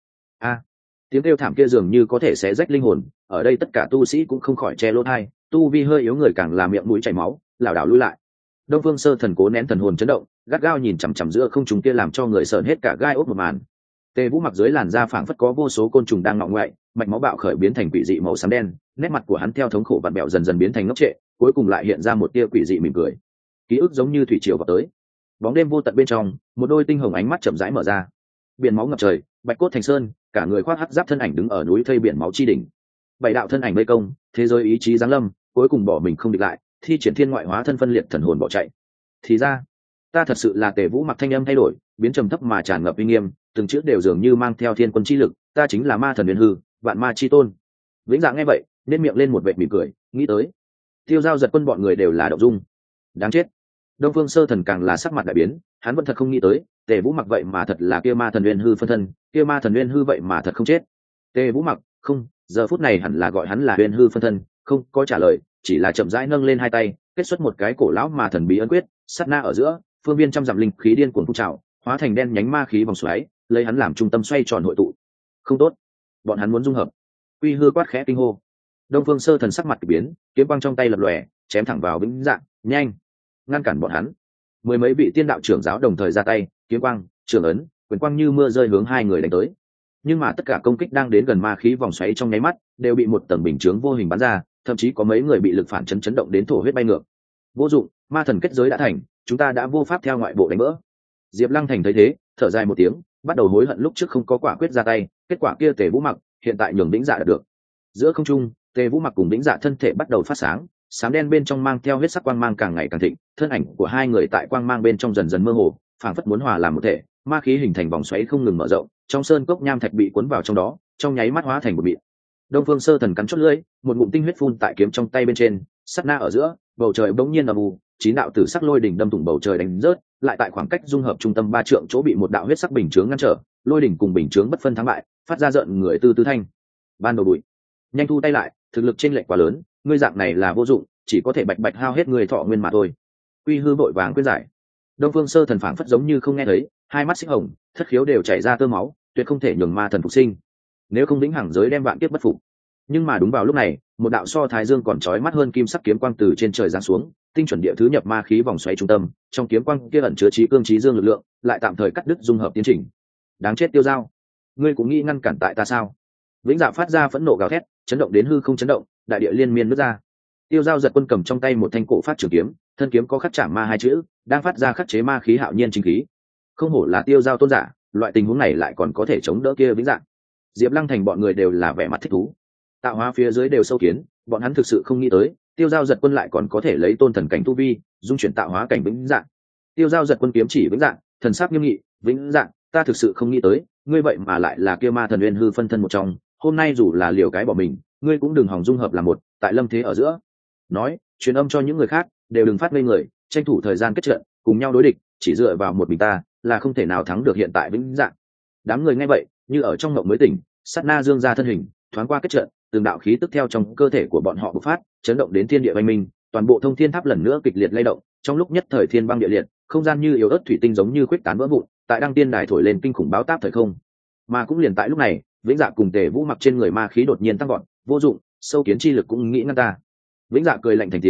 Tiếng kêu thảm kia dường như có thể xé rách linh hồn, ở đây tất cả tu sĩ cũng không khỏi che lỗ tai, tu vi hơi yếu người càng là miệng mũi chảy máu, lảo đảo lùi lại. Đông Phương Sơ Thần cố nén thần hồn chấn động, gắt gao nhìn chằm chằm giữa không trung kia làm cho người sởn hết cả gai ốc một màn. Tề Vũ Mặc dưới làn da phảng phất có vô số côn trùng đang ngọ ngoại, mạch máu bạo khởi biến thành quỷ dị màu xám đen, nét mặt của hắn theo thống khổ vặn bẹo dần dần biến thành ngốc trệ, cuối cùng lại hiện ra một tia quỷ dị mỉm cười. Ký ức giống như thủy triều vào tới. Bóng đêm vô tận bên trong, một đôi tinh hồng ánh mắt chậm rãi mở ra. Biển máu ngập trời, bạch cốt thành sơn, cả người khoác hắc giáp thân ảnh đứng ở núi thây biển máu chi đỉnh. Bảy đạo thân ảnh vây công, thế giới ý chí giáng lâm, cuối cùng bỏ mình không địch lại, thi triển thiên ngoại hóa thân phân liệt thần hồn bỏ chạy. Thì ra, ta thật sự là Tề Vũ Mặc thanh âm thay đổi, biến trầm thấp mà tràn ngập uy nghiêm, từng chữ đều dường như mang theo thiên quân chi lực, ta chính là ma thần huyền hư, vạn ma chi tôn. Vĩnh Dạ nghe vậy, nên miệng lên một vệt mỉm cười, nghĩ tới, Tiêu Giao giật quân bọn người đều là động dung. Đáng chết. Đông Phương Sơ Thần càng là sắc mặt đại biến, hắn vẫn thật không nghĩ tới, Tề Vũ Mặc vậy mà thật là kia ma thần huyền hư phân thân, kia ma thần huyền hư vậy mà thật không chết. Tề Vũ Mặc, không, giờ phút này hẳn là gọi hắn là huyền hư phân thân, không có trả lời, chỉ là chậm rãi nâng lên hai tay, kết xuất một cái cổ lão mà thần bí ấn quyết, sát na ở giữa, phương viên trăm dặm linh khí điên cuồng phun trào, hóa thành đen nhánh ma khí vòng xoáy, lấy hắn làm trung tâm xoay tròn hội tụ. Không tốt, bọn hắn muốn dung hợp. Uy hư quát khẽ kinh hô. Đông Phương Sơ Thần sắc mặt kỳ biến, kiếm quang trong tay lập lòe, chém thẳng vào Vĩnh Dạ, nhanh, ngăn cản bọn hắn. Mười mấy vị tiên đạo trưởng giáo đồng thời ra tay, kiếm quang, trường ấn, quyền quang như mưa rơi hướng hai người đánh tới. Nhưng mà tất cả công kích đang đến gần ma khí vòng xoáy trong nháy mắt, đều bị một tầng bình chướng vô hình bắn ra, thậm chí có mấy người bị lực phản chấn động đến thổ huyết bay ngược. Vô dụng, ma thần kết giới đã thành, chúng ta đã vô pháp theo ngoại bộ đánh vỡ. Diệp Lăng Thành thấy thế, thở dài một tiếng, bắt đầu hối hận lúc trước không có quả quyết ra tay, kết quả kia Tề Vũ Mặc hiện tại nhường Vĩnh Dạ đạt được. Giữa không trung, Tề Vũ Mặc cùng Vĩnh Dạ thân thể bắt đầu phát sáng, sáng đen bên trong mang theo huyết sắc quang mang càng ngày càng thịnh, thân ảnh của hai người tại quang mang bên trong dần dần mơ hồ, phảng phất muốn hòa làm một thể, ma khí hình thành vòng xoáy không ngừng mở rộng, trong sơn cốc nham thạch bị cuốn vào trong đó, trong nháy mắt hóa thành một mịn. Đông Phương Sơ Thần cắn chót lưỡi, một ngụm tinh huyết phun tại kiếm trong tay bên trên, sát na ở giữa, bầu trời bỗng nhiên âm u, chín đạo tử sắc lôi đỉnh đâm thủng bầu trời đánh rớt, lại tại khoảng cách dung hợp trung tâm ba trượng chỗ bị một đạo huyết sắc bình chướng ngăn trở, lôi đỉnh cùng bình chướng bất phân thắng bại, phát ra rợn người tư tư thanh. Ban đầu bụi, nhanh thu tay lại, thực lực chênh lệch quá lớn, ngươi dạng này là vô dụng, chỉ có thể bạch bạch hao hết người thọ nguyên mà thôi. Uy hư vội vàng khuyên giải. Đông Phương Sơ Thần phảng phất giống như không nghe thấy, hai mắt xích hồng, thất khiếu đều chảy ra tơ máu, tuyệt không thể nhường ma thần phục sinh. Nếu không vĩnh hằng giới đem vạn kiếp bất phục. Nhưng mà đúng vào lúc này, một đạo so thái dương còn chói mắt hơn kim sắc kiếm quang từ trên trời giáng xuống, tinh chuẩn địa thứ nhập ma khí vòng xoáy trung tâm, trong kiếm quang kia ẩn chứa trí cương trí dương lực lượng, lại tạm thời cắt đứt dung hợp tiến trình. Đáng chết Tiêu Giao, ngươi cũng nghĩ ngăn cản tại ta sao? Vĩnh Dạ phát ra phẫn nộ gào thét, chấn động đến hư không chấn động, đại địa liên miên nứt ra. Tiêu Giao giật quân cầm trong tay một thanh cổ phát trường kiếm, thân kiếm có khắc chạm ma hai chữ, đang phát ra khắc chế ma khí hạo nhiên chính khí. Không hổ là Tiêu Giao tôn giả, loại tình huống này lại còn có thể chống đỡ kia Vĩnh Dạ. Diệp Lăng Thành bọn người đều là vẻ mặt thích thú. Tạo hóa phía dưới đều sâu kiến, bọn hắn thực sự không nghĩ tới, Tiêu Giao giật quân lại còn có thể lấy tôn thần cảnh tu vi, dung chuyển tạo hóa cảnh Vĩnh Dạ. Tiêu Giao giật quân kiếm chỉ Vĩnh Dạ, thần sắc nghiêm nghị, Vĩnh Dạ, ta thực sự không nghĩ tới, ngươi vậy mà lại là kia ma thần nguyên hư phân thân một trong, hôm nay dù là liều cái bỏ mình, ngươi cũng đừng hòng dung hợp làm một, tại lâm thế ở giữa. Nói, truyền âm cho những người khác, đều đừng phát ngây người, tranh thủ thời gian kết trận, cùng nhau đối địch, chỉ dựa vào một mình ta, là không thể nào thắng được hiện tại Vĩnh Dạ. Đám người nghe vậy, như ở trong mộng mới tỉnh, sát na dương ra thân hình, thoáng qua kết trận, từng đạo khí tức theo trong cơ thể của bọn họ bộc phát, chấn động đến thiên địa oanh minh, toàn bộ thông thiên tháp lần nữa kịch liệt lay động, trong lúc nhất thời thiên băng địa liệt, không gian như yếu ớt thủy tinh giống như khuyết tán vỡ vụn, tại đăng tiên đài thổi lên kinh khủng báo táp thời không. Mà cũng liền tại lúc này, Vĩnh Dạ cùng Tề Vũ Mặc trên người ma khí đột nhiên tăng vọt, vô dụng, sâu kiến chi lực cũng nghĩ ngăn ta. Vĩnh Dạ cười lạnh thành tiếng,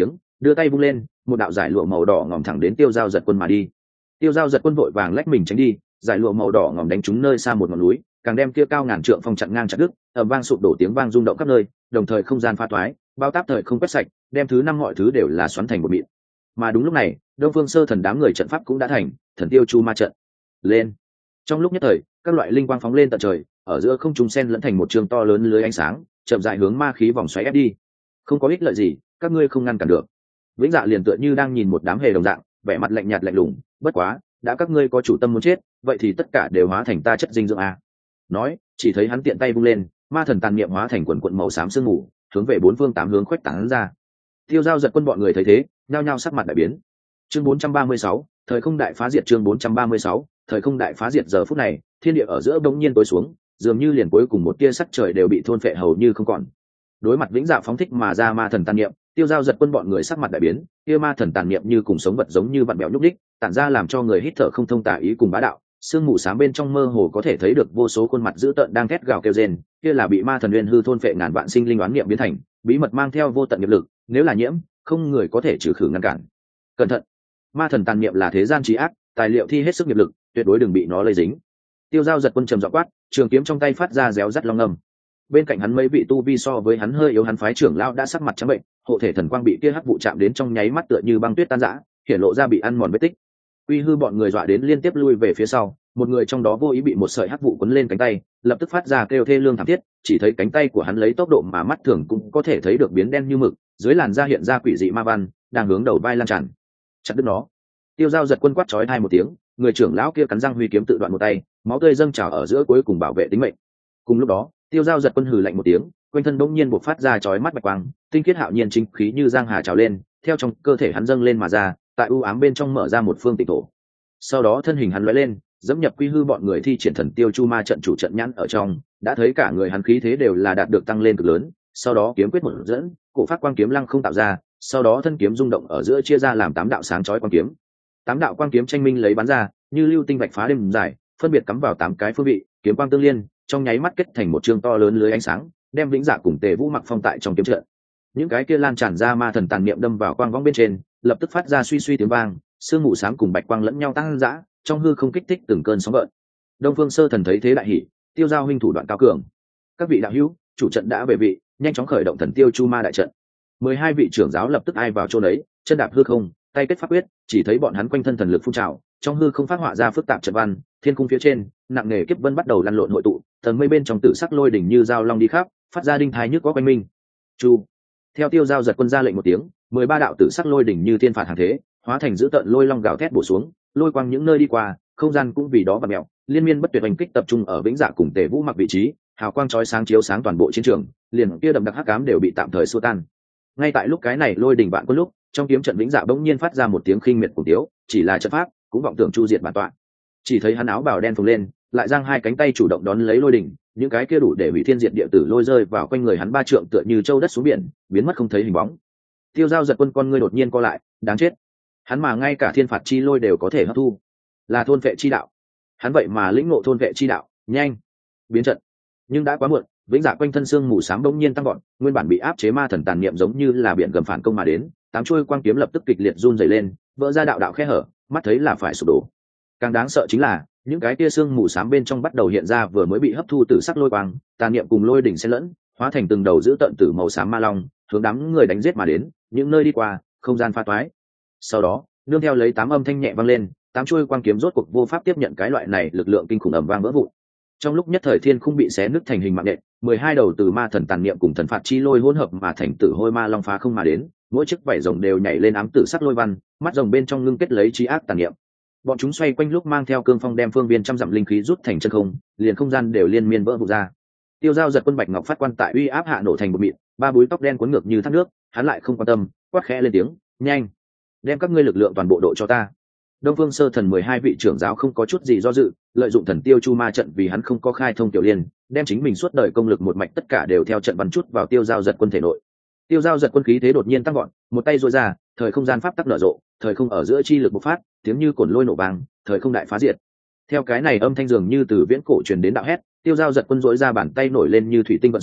đưa tay vung lên, một đạo giải lụa màu đỏ ngòm thẳng đến Tiêu Giao Giật Quân mà đi. Tiêu Giao Giật Quân vội vàng lách mình tránh đi, giải lụa màu đỏ ngòm đánh trúng nơi xa một ngọn núi, càng đem kia cao ngàn trượng phong chặn ngang chặt đứt, ầm vang sụp đổ tiếng vang rung động khắp nơi, đồng thời không gian pha toái, bao táp thời không quét sạch, đem thứ năm mọi thứ đều là xoắn thành một mịn. Mà đúng lúc này, Đông Phương Sơ Thần đám người trận pháp cũng đã thành, Thần Tiêu Chu Ma trận. Lên. Trong lúc nhất thời, các loại linh quang phóng lên tận trời, ở giữa không trung xen lẫn thành một trường to lớn lưới ánh sáng, chậm rãi hướng ma khí vòng xoáy ép đi. Không có ích lợi gì, các ngươi không ngăn cản được. Vĩnh Dạ liền tựa như đang nhìn một đám hề đồng dạng, vẻ mặt lạnh nhạt lạnh lùng, bất quá, đã các ngươi có chủ tâm muốn chết, vậy thì tất cả đều hóa thành ta chất dinh dưỡng a. Nói, chỉ thấy hắn tiện tay vung lên, ma thần tàn niệm hóa thành quần quần màu xám sương mù, hướng về bốn phương tám hướng khuếch tán ra. Tiêu Giao Giật Quân bọn người thấy thế, nhao nhao sắc mặt đại biến. Chương 436, thời không đại phá diệt. Chương 436, thời không đại phá diệt. Giờ phút này, thiên địa ở giữa bỗng nhiên tối xuống, dường như liền cuối cùng một tia sắc trời đều bị thôn phệ hầu như không còn. Đối mặt Vĩnh Dạ phóng thích mà ra ma thần tàn niệm, Tiêu Giao Giật Quân bọn người sắc mặt đại biến, kia ma thần tàn niệm như cùng sống vật giống như vặn bẹo nhúc đích, tản ra làm cho người hít thở không thông tả ý cùng bá đạo. Sương mù xám bên trong mơ hồ có thể thấy được vô số khuôn mặt dữ tợn đang thét gào kêu rên, kia là bị ma thần nguyên hư thôn phệ ngàn vạn sinh linh oán niệm biến thành, bí mật mang theo vô tận nghiệp lực, nếu là nhiễm, không người có thể trừ khử ngăn cản. Cẩn thận, ma thần tàn niệm là thế gian trí ác, tài liệu thi hết sức nghiệp lực, tuyệt đối đừng bị nó lây dính. Tiêu Giao Giật Quân trầm giọng quát, trường kiếm trong tay phát ra réo rắt long ngâm. Bên cạnh hắn mấy vị tu vi so với hắn hơi yếu hắn phái trưởng lão đã sắc mặt trắng bệnh, hộ thể thần quang bị kia hắc vụ chạm đến trong nháy mắt tựa như băng tuyết tan rã, hiển lộ ra bị ăn mòn vết tích. Uy Hư bọn người dọa đến liên tiếp lui về phía sau, một người trong đó vô ý bị một sợi hắc vụ quấn lên cánh tay, lập tức phát ra kêu thê lương thảm thiết, chỉ thấy cánh tay của hắn lấy tốc độ mà mắt thường cũng có thể thấy được biến đen như mực, dưới làn da hiện ra quỷ dị ma văn, đang hướng đầu vai lan tràn. Chặt đứt nó. Tiêu Giao Giật Quân quát chói tai một tiếng, người trưởng lão kia cắn răng huy kiếm tự đoạn một tay, máu tươi dâng trào ở giữa cuối cùng bảo vệ tính mệnh. Cùng lúc đó, Tiêu Giao Giật Quân hừ lạnh một tiếng, quanh thân bỗng nhiên bộc phát ra chói mắt bạch quang, tinh khiết hạo nhiên chính khí như giang hà trào lên, theo trong cơ thể hắn dâng lên mà ra, tại u ám bên trong mở ra một phương tịnh thổ. Sau đó thân hình hắn lóe lên, dẫm nhập Quy Hư bọn người thi triển Thần Tiêu Chu Ma trận chủ trận nhãn ở trong, đã thấy cả người hắn khí thế đều là đạt được tăng lên cực lớn, sau đó kiếm quyết một dẫn, cổ phát quang kiếm lăng không tạo ra, sau đó thân kiếm rung động ở giữa chia ra làm 8 đạo sáng chói quang kiếm. 8 đạo quang kiếm tranh minh lấy bắn ra, như lưu tinh vạch phá đêm dài, phân biệt cắm vào 8 cái phương vị, kiếm quang tương liên, trong nháy mắt kết thành một chương to lớn lưới ánh sáng, đem Vĩnh Dạ cùng Tề Vũ Mặc phong tại trong kiếm trận. Những cái kia lan tràn ra ma thần tàn niệm đâm vào quang võng bên trên, lập tức phát ra suy suy tiếng vang, sương mù xám cùng bạch quang lẫn nhau tăng dã, trong hư không kích thích từng cơn sóng gợn. Đông Phương Sơ Thần thấy thế đại hỉ, Tiêu Giao huynh thủ đoạn cao cường. Các vị đạo hữu, chủ trận đã về vị, nhanh chóng khởi động Thần Tiêu Chu Ma đại trận. 12 vị trưởng giáo lập tức ai vào chỗ đấy, chân đạp hư không, tay kết pháp quyết, chỉ thấy bọn hắn quanh thân thần lực phun trào, trong hư không phát họa ra phức tạp trận văn, thiên cung phía trên, nặng nề kiếp vân bắt đầu lăn lộn hội tụ, tầng mây bên trong tử sắc lôi đỉnh như dao long đi khắp, phát ra đinh thái nhức có quanh minh. Chu. Theo Tiêu Giao Giật Quân ra lệnh một tiếng, 13 đạo tử sắc lôi đỉnh như thiên phạt hàng thế, hóa thành dữ tợn lôi long gào thét bổ xuống, lôi quang những nơi đi qua, không gian cũng vì đó vặn mèo, liên miên bất tuyệt hành kích tập trung ở Vĩnh Dạ cùng Tề Vũ Mặc vị trí, hào quang chói sáng chiếu sáng toàn bộ chiến trường, liền kia đậm đặc hắc ám đều bị tạm thời xua tan. Ngay tại lúc cái này lôi đỉnh vạn quân lúc, trong kiếm trận Vĩnh Dạ bỗng nhiên phát ra một tiếng khinh miệt cùng tiếu, chỉ là trận pháp, cũng vọng tưởng chu diệt bản tọa. Chỉ thấy hắn áo bào đen phồng lên, lại giang hai cánh tay chủ động đón lấy lôi đỉnh, những cái kia đủ để hủy thiên diệt địa tử lôi rơi vào quanh người hắn 3 trượng tựa như châu đất xuống biển, biến mất không thấy hình bóng. Tiêu Giao Giật Quân con ngươi đột nhiên co lại, đáng chết, hắn mà ngay cả thiên phạt chi lôi đều có thể hấp thu, là thôn vệ chi đạo. Hắn vậy mà lĩnh ngộ thôn vệ chi đạo, nhanh biến trận. Nhưng đã quá muộn, Vĩnh Dạ quanh thân xương mù xám bỗng nhiên tăng vọt, nguyên bản bị áp chế ma thần tàn niệm giống như là biển gầm phản công mà đến, 8 chuôi quang kiếm lập tức kịch liệt run rẩy lên, vỡ ra đạo đạo khe hở, mắt thấy là phải sụp đổ. Càng đáng sợ chính là những cái tia xương mù xám bên trong bắt đầu hiện ra vừa mới bị hấp thu từ sắc lôi quang, tàn niệm cùng lôi đỉnh xen lẫn, hóa thành từng đầu dữ tận tử màu xám ma long, hướng đám người đánh giết mà đến, những nơi đi qua, không gian pha toái. Sau đó, nương theo lấy 8 âm thanh nhẹ vang lên, 8 chuôi quang kiếm rốt cuộc vô pháp tiếp nhận cái loại này lực lượng kinh khủng ầm vang vỡ vụn. Trong lúc nhất thời thiên khung bị xé nứt thành hình mạng nện, 12 đầu từ ma thần tàn niệm cùng thần phạt chi lôi hỗn hợp mà thành tử hôi ma long phá không mà đến, mỗi chiếc vảy rồng đều nhảy lên ám tử sắc lôi văn, mắt rồng bên trong ngưng kết lấy trí ác tàn niệm. Bọn chúng xoay quanh lúc mang theo cương phong đem phương viên trăm dặm linh khí rút thành chân không, liền không gian đều liên miên vỡ vụn ra. Tiêu Giao Giật Quân bạch ngọc phát quan tại uy áp hạ nổ thành một mịn, 3 búi tóc đen cuốn ngược như thác nước, hắn lại không quan tâm, quát khẽ lên tiếng, nhanh, đem các ngươi lực lượng toàn bộ độ cho ta. Đông Phương Sơ Thần 12 vị trưởng giáo không có chút gì do dự, lợi dụng Thần Tiêu Chu Ma trận vì hắn không có khai thông tiểu liên, đem chính mình suốt đời công lực một mạch tất cả đều theo trận bắn chút vào Tiêu Giao Giật Quân thể nội. Tiêu Giao Giật Quân khí thế đột nhiên tăng vọt, một tay duỗi ra, thời không gian pháp tắc nở rộ, thời không ở giữa chi lực bộc phát, tiếng như cồn lôi nổ vang, thời không đại phá diệt. Theo cái này âm thanh dường như từ viễn cổ truyền đến đạo hét, Tiêu Giao Giật Quân duỗi ra bàn tay nổi lên như thủy tinh vận sóng,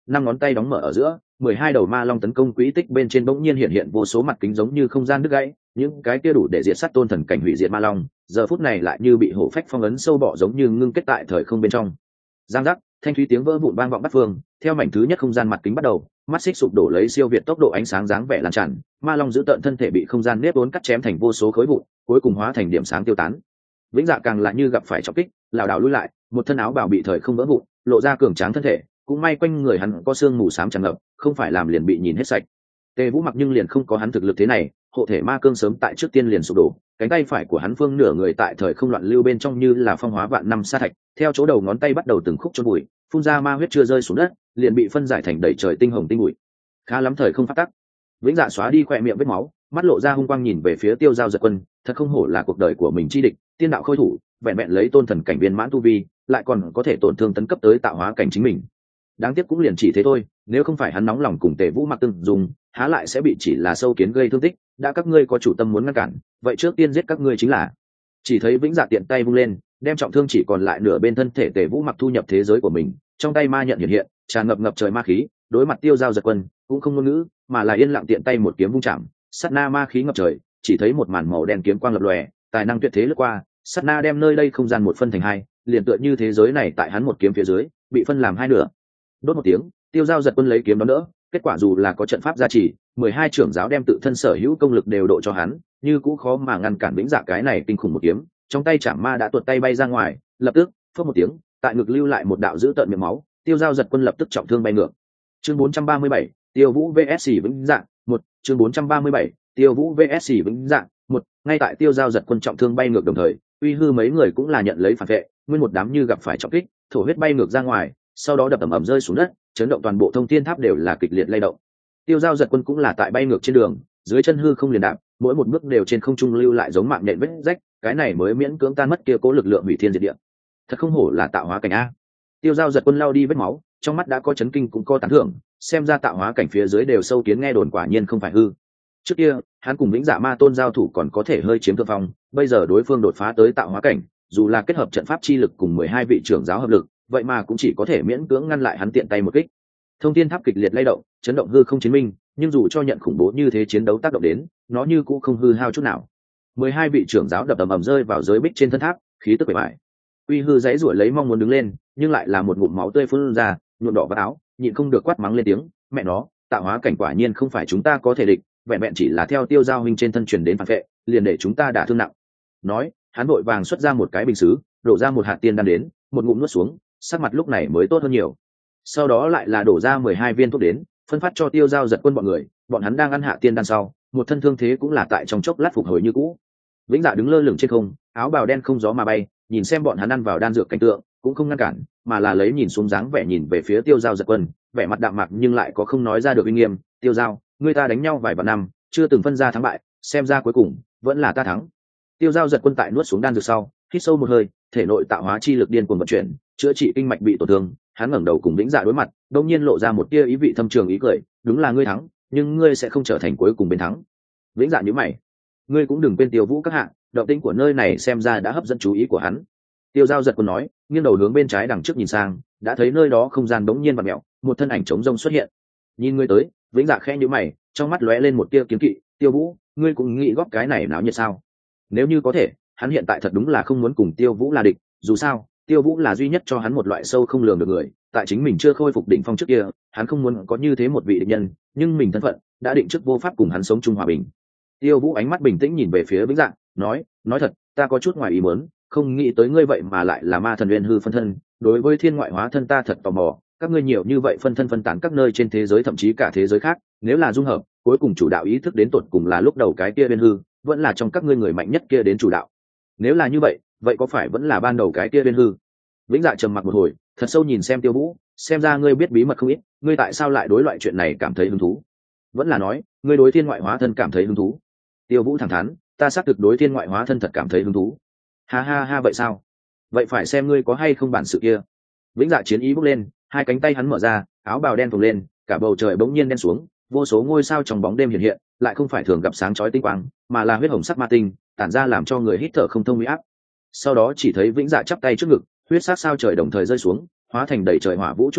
năm ngón tay đóng mở ở giữa, 12 đầu ma long tấn công quỹ tích bên trên bỗng nhiên hiện hiện vô số mặt kính giống như không gian đứt gãy, những cái kia đủ để diệt sát tôn thần cảnh hủy diệt ma long, giờ phút này lại như bị hổ phách phong ấn sâu bọ giống như ngưng kết tại thời không bên trong. Giang giác, thanh thúy tiếng vỡ vụn vang vọng bát phương, theo mảnh thứ nhất không gian mặt kính bắt đầu, mắt xích sụp đổ lấy siêu việt tốc độ ánh sáng dáng vẻ lan tràn, ma long giữ tợn thân thể bị không gian nếp vốn cắt chém thành vô số khối vụn, cuối cùng hóa thành điểm sáng tiêu tán. Vĩnh Dạ càng lại như gặp phải trọng kích, lảo đảo lùi lại, một thân áo bào bị thời không vỡ vụn, lộ ra cường tráng thân thể, cũng may quanh người hắn có xương mù xám tràn ngập, không phải làm liền bị nhìn hết sạch. Tề Vũ mặc nhưng liền không có hắn thực lực thế này, hộ thể ma cương sớm tại trước tiên liền sụp đổ, cánh tay phải của hắn phương nửa người tại thời không loạn lưu bên trong như là phong hóa vạn năm sa thạch, theo chỗ đầu ngón tay bắt đầu từng khúc chôn bụi, phun ra ma huyết chưa rơi xuống đất, liền bị phân giải thành đầy trời tinh hồng tinh bụi. Khá lắm thời không phát tắc. Vĩnh Dạ xóa đi khóe miệng vết máu, mắt lộ ra hung quang nhìn về phía Tiêu Giao Giật Quân, thật không hổ là cuộc đời của mình chi địch, tiên đạo khôi thủ, vẹn vẹn lấy tôn thần cảnh viên mãn tu vi, lại còn có thể tổn thương tấn cấp tới tạo hóa cảnh chính mình. Đáng tiếc cũng liền chỉ thế thôi, nếu không phải hắn nóng lòng cùng Tề Vũ mặc từng dùng, há lại sẽ bị chỉ là sâu kiến gây thương tích, đã các ngươi có chủ tâm muốn ngăn cản, vậy trước tiên giết các ngươi chính là. Chỉ thấy Vĩnh Dạ tiện tay vung lên, đem trọng thương chỉ còn lại nửa bên thân thể Tề Vũ mặc thu nhập thế giới của mình, trong tay ma nhận hiện hiện, tràn ngập ngập trời ma khí, đối mặt Tiêu Giao Giật Quân, cũng không ngôn ngữ, mà là yên lặng tiện tay một kiếm vung chạm, sát na ma khí ngập trời, chỉ thấy một màn màu đen kiếm quang lập lòe, tài năng tuyệt thế lướt qua, sát na đem nơi đây không gian một phân thành hai, liền tựa như thế giới này tại hắn một kiếm phía dưới, bị phân làm hai nửa. Đốt một tiếng, Tiêu Giao Giật Quân lấy kiếm đón đỡ, kết quả dù là có trận pháp gia trì, 12 trưởng giáo đem tự thân sở hữu công lực đều độ cho hắn, như cũng khó mà ngăn cản Vĩnh Dạ cái này kinh khủng một kiếm, trong tay chạm ma đã tuột tay bay ra ngoài, lập tức, phốc một tiếng, tại ngực lưu lại một đạo dữ tợn miệng máu, Tiêu Giao Giật Quân lập tức trọng thương bay ngược. Chương 437, Tiêu Vũ VS Vĩnh Dạ, 1, chương 437, Tiêu Vũ VS Vĩnh Dạ, 1, ngay tại Tiêu Giao Giật Quân trọng thương bay ngược đồng thời, Uy Hư mấy người cũng là nhận lấy phản vệ, nguyên một đám như gặp phải trọng kích, thổ huyết bay ngược ra ngoài, sau đó đập ầm ầm rơi xuống đất, chấn động toàn bộ thông thiên tháp đều là kịch liệt lay động. Tiêu Giao Giật Quân cũng là tại bay ngược trên đường, dưới chân hư không liền đạp, mỗi một bước đều trên không trung lưu lại giống mạng nhện vết rách, cái này mới miễn cưỡng tan mất kia cố lực lượng hủy thiên diệt địa. Thật không hổ là tạo hóa cảnh a. Tiêu Giao Giật Quân lao đi vết máu, trong mắt đã có chấn kinh cũng có tán thưởng, xem ra tạo hóa cảnh phía dưới đều sâu kiến nghe đồn quả nhiên không phải hư. Trước kia, hắn cùng Vĩnh Dạ Ma Tôn giao thủ còn có thể hơi chiếm thượng phong, bây giờ đối phương đột phá tới tạo hóa cảnh, dù là kết hợp trận pháp chi lực cùng 12 vị trưởng giáo hợp lực, vậy mà cũng chỉ có thể miễn cưỡng ngăn lại hắn tiện tay một kích. Thông thiên tháp kịch liệt lay động, chấn động hư không chiến minh, nhưng dù cho nhận khủng bố như thế chiến đấu tác động đến, nó như cũng không hư hao chút nào. 12 vị trưởng giáo đập ầm ầm rơi vào giới bích trên thân tháp, khí tức bề bại. Uy Hư giãy giụa lấy mong muốn đứng lên, nhưng lại là một ngụm máu tươi phun ra, nhuộm đỏ vào áo, nhịn không được quát mắng lên tiếng, mẹ nó, tạo hóa cảnh quả nhiên không phải chúng ta có thể địch, vẹn vẹn chỉ là theo Tiêu Giao huynh trên thân truyền đến phản vệ, liền để chúng ta đả thương nặng. Nói, hắn vội vàng xuất ra một cái bình sứ, đổ ra một hạt tiên đan đến, một ngụm nuốt xuống, sắc mặt lúc này mới tốt hơn nhiều. Sau đó lại là đổ ra 12 viên thuốc đến, phân phát cho Tiêu Giao Giật Quân bọn người, bọn hắn đang ăn hạ tiên đan sau, một thân thương thế cũng là tại trong chốc lát phục hồi như cũ. Vĩnh Dạ đứng lơ lửng trên không, áo bào đen không gió mà bay, nhìn xem bọn hắn ăn vào đan dược cảnh tượng, cũng không ngăn cản, mà là lấy nhìn xuống dáng vẻ nhìn về phía Tiêu Giao Giật Quân, vẻ mặt đạm mạc nhưng lại có không nói ra được uy nghiêm. Tiêu Giao, người ta đánh nhau vài vạn năm, chưa từng phân ra thắng bại, xem ra cuối cùng vẫn là ta thắng. Tiêu Giao Giật Quân tại nuốt xuống đan dược sau, hít sâu một hơi, thể nội tạo hóa chi lực điên cuồng vận chuyển, chữa trị kinh mạch bị tổn thương. Hắn ngẩng đầu cùng Vĩnh Dạ đối mặt, đột nhiên lộ ra một tia ý vị thâm trường ý cười, đúng là ngươi thắng, nhưng ngươi sẽ không trở thành cuối cùng bên thắng. Vĩnh Dạ nhíu mày, ngươi cũng đừng quên Tiêu Vũ các hạ, động tĩnh của nơi này xem ra đã hấp dẫn chú ý của hắn. Tiêu Giao Giật Quân nói, nghiêng đầu hướng bên trái đằng trước nhìn sang, đã thấy nơi đó không gian bỗng nhiên vặn mèo, một thân ảnh trống rông xuất hiện. Nhìn ngươi tới, Vĩnh Dạ khẽ nhíu mày, trong mắt lóe lên một tia kiếm kỵ. Tiêu Vũ, ngươi cũng nghĩ góp cái này náo nhiệt sao? Nếu như có thể, hắn hiện tại thật đúng là không muốn cùng Tiêu Vũ là địch, dù sao, Tiêu Vũ là duy nhất cho hắn một loại sâu không lường được người, tại chính mình chưa khôi phục đỉnh phong trước kia, hắn không muốn có như thế một vị địch nhân, nhưng mình thân phận đã định trước vô pháp cùng hắn sống chung hòa bình. Tiêu Vũ ánh mắt bình tĩnh nhìn về phía Vĩnh Dạ, nói thật, ta có chút ngoài ý muốn, không nghĩ tới ngươi vậy mà lại là ma thần Uyên Hư phân thân, đối với thiên ngoại hóa thân ta thật tò mò, các ngươi nhiều như vậy phân thân phân tán các nơi trên thế giới thậm chí cả thế giới khác, nếu là dung hợp, cuối cùng chủ đạo ý thức đến tột cùng là lúc đầu cái kia Uyên Hư, vẫn là trong các ngươi người mạnh nhất kia đến chủ đạo. Nếu là như vậy, vậy có phải vẫn là ban đầu cái kia Uyên Hư? Vĩnh Dạ trầm mặc một hồi, thật sâu nhìn xem Tiêu Vũ, xem ra ngươi biết bí mật không ít, ngươi tại sao lại đối loại chuyện này cảm thấy hứng thú? Vẫn là nói, ngươi đối thiên ngoại hóa thân cảm thấy hứng thú? Tiêu Vũ thẳng thắn, ta xác thực đối thiên ngoại hóa thân thật cảm thấy hứng thú. Ha ha ha, vậy sao? Vậy phải xem ngươi có hay không bản sự kia. Vĩnh Dạ chiến ý bốc lên, hai cánh tay hắn mở ra, áo bào đen phồng lên, cả bầu trời bỗng nhiên đen xuống, vô số ngôi sao trong bóng đêm hiện hiện, lại không phải thường gặp sáng chói tinh quang, mà là huyết hồng sắc ma tinh, tản ra làm cho người hít thở không thông uy áp. Sau đó chỉ thấy Vĩnh Dạ chắp tay trước ngực, huyết sắc sao trời đồng thời rơi xuống, hóa thành đầy trời hỏa vũ chút xuống,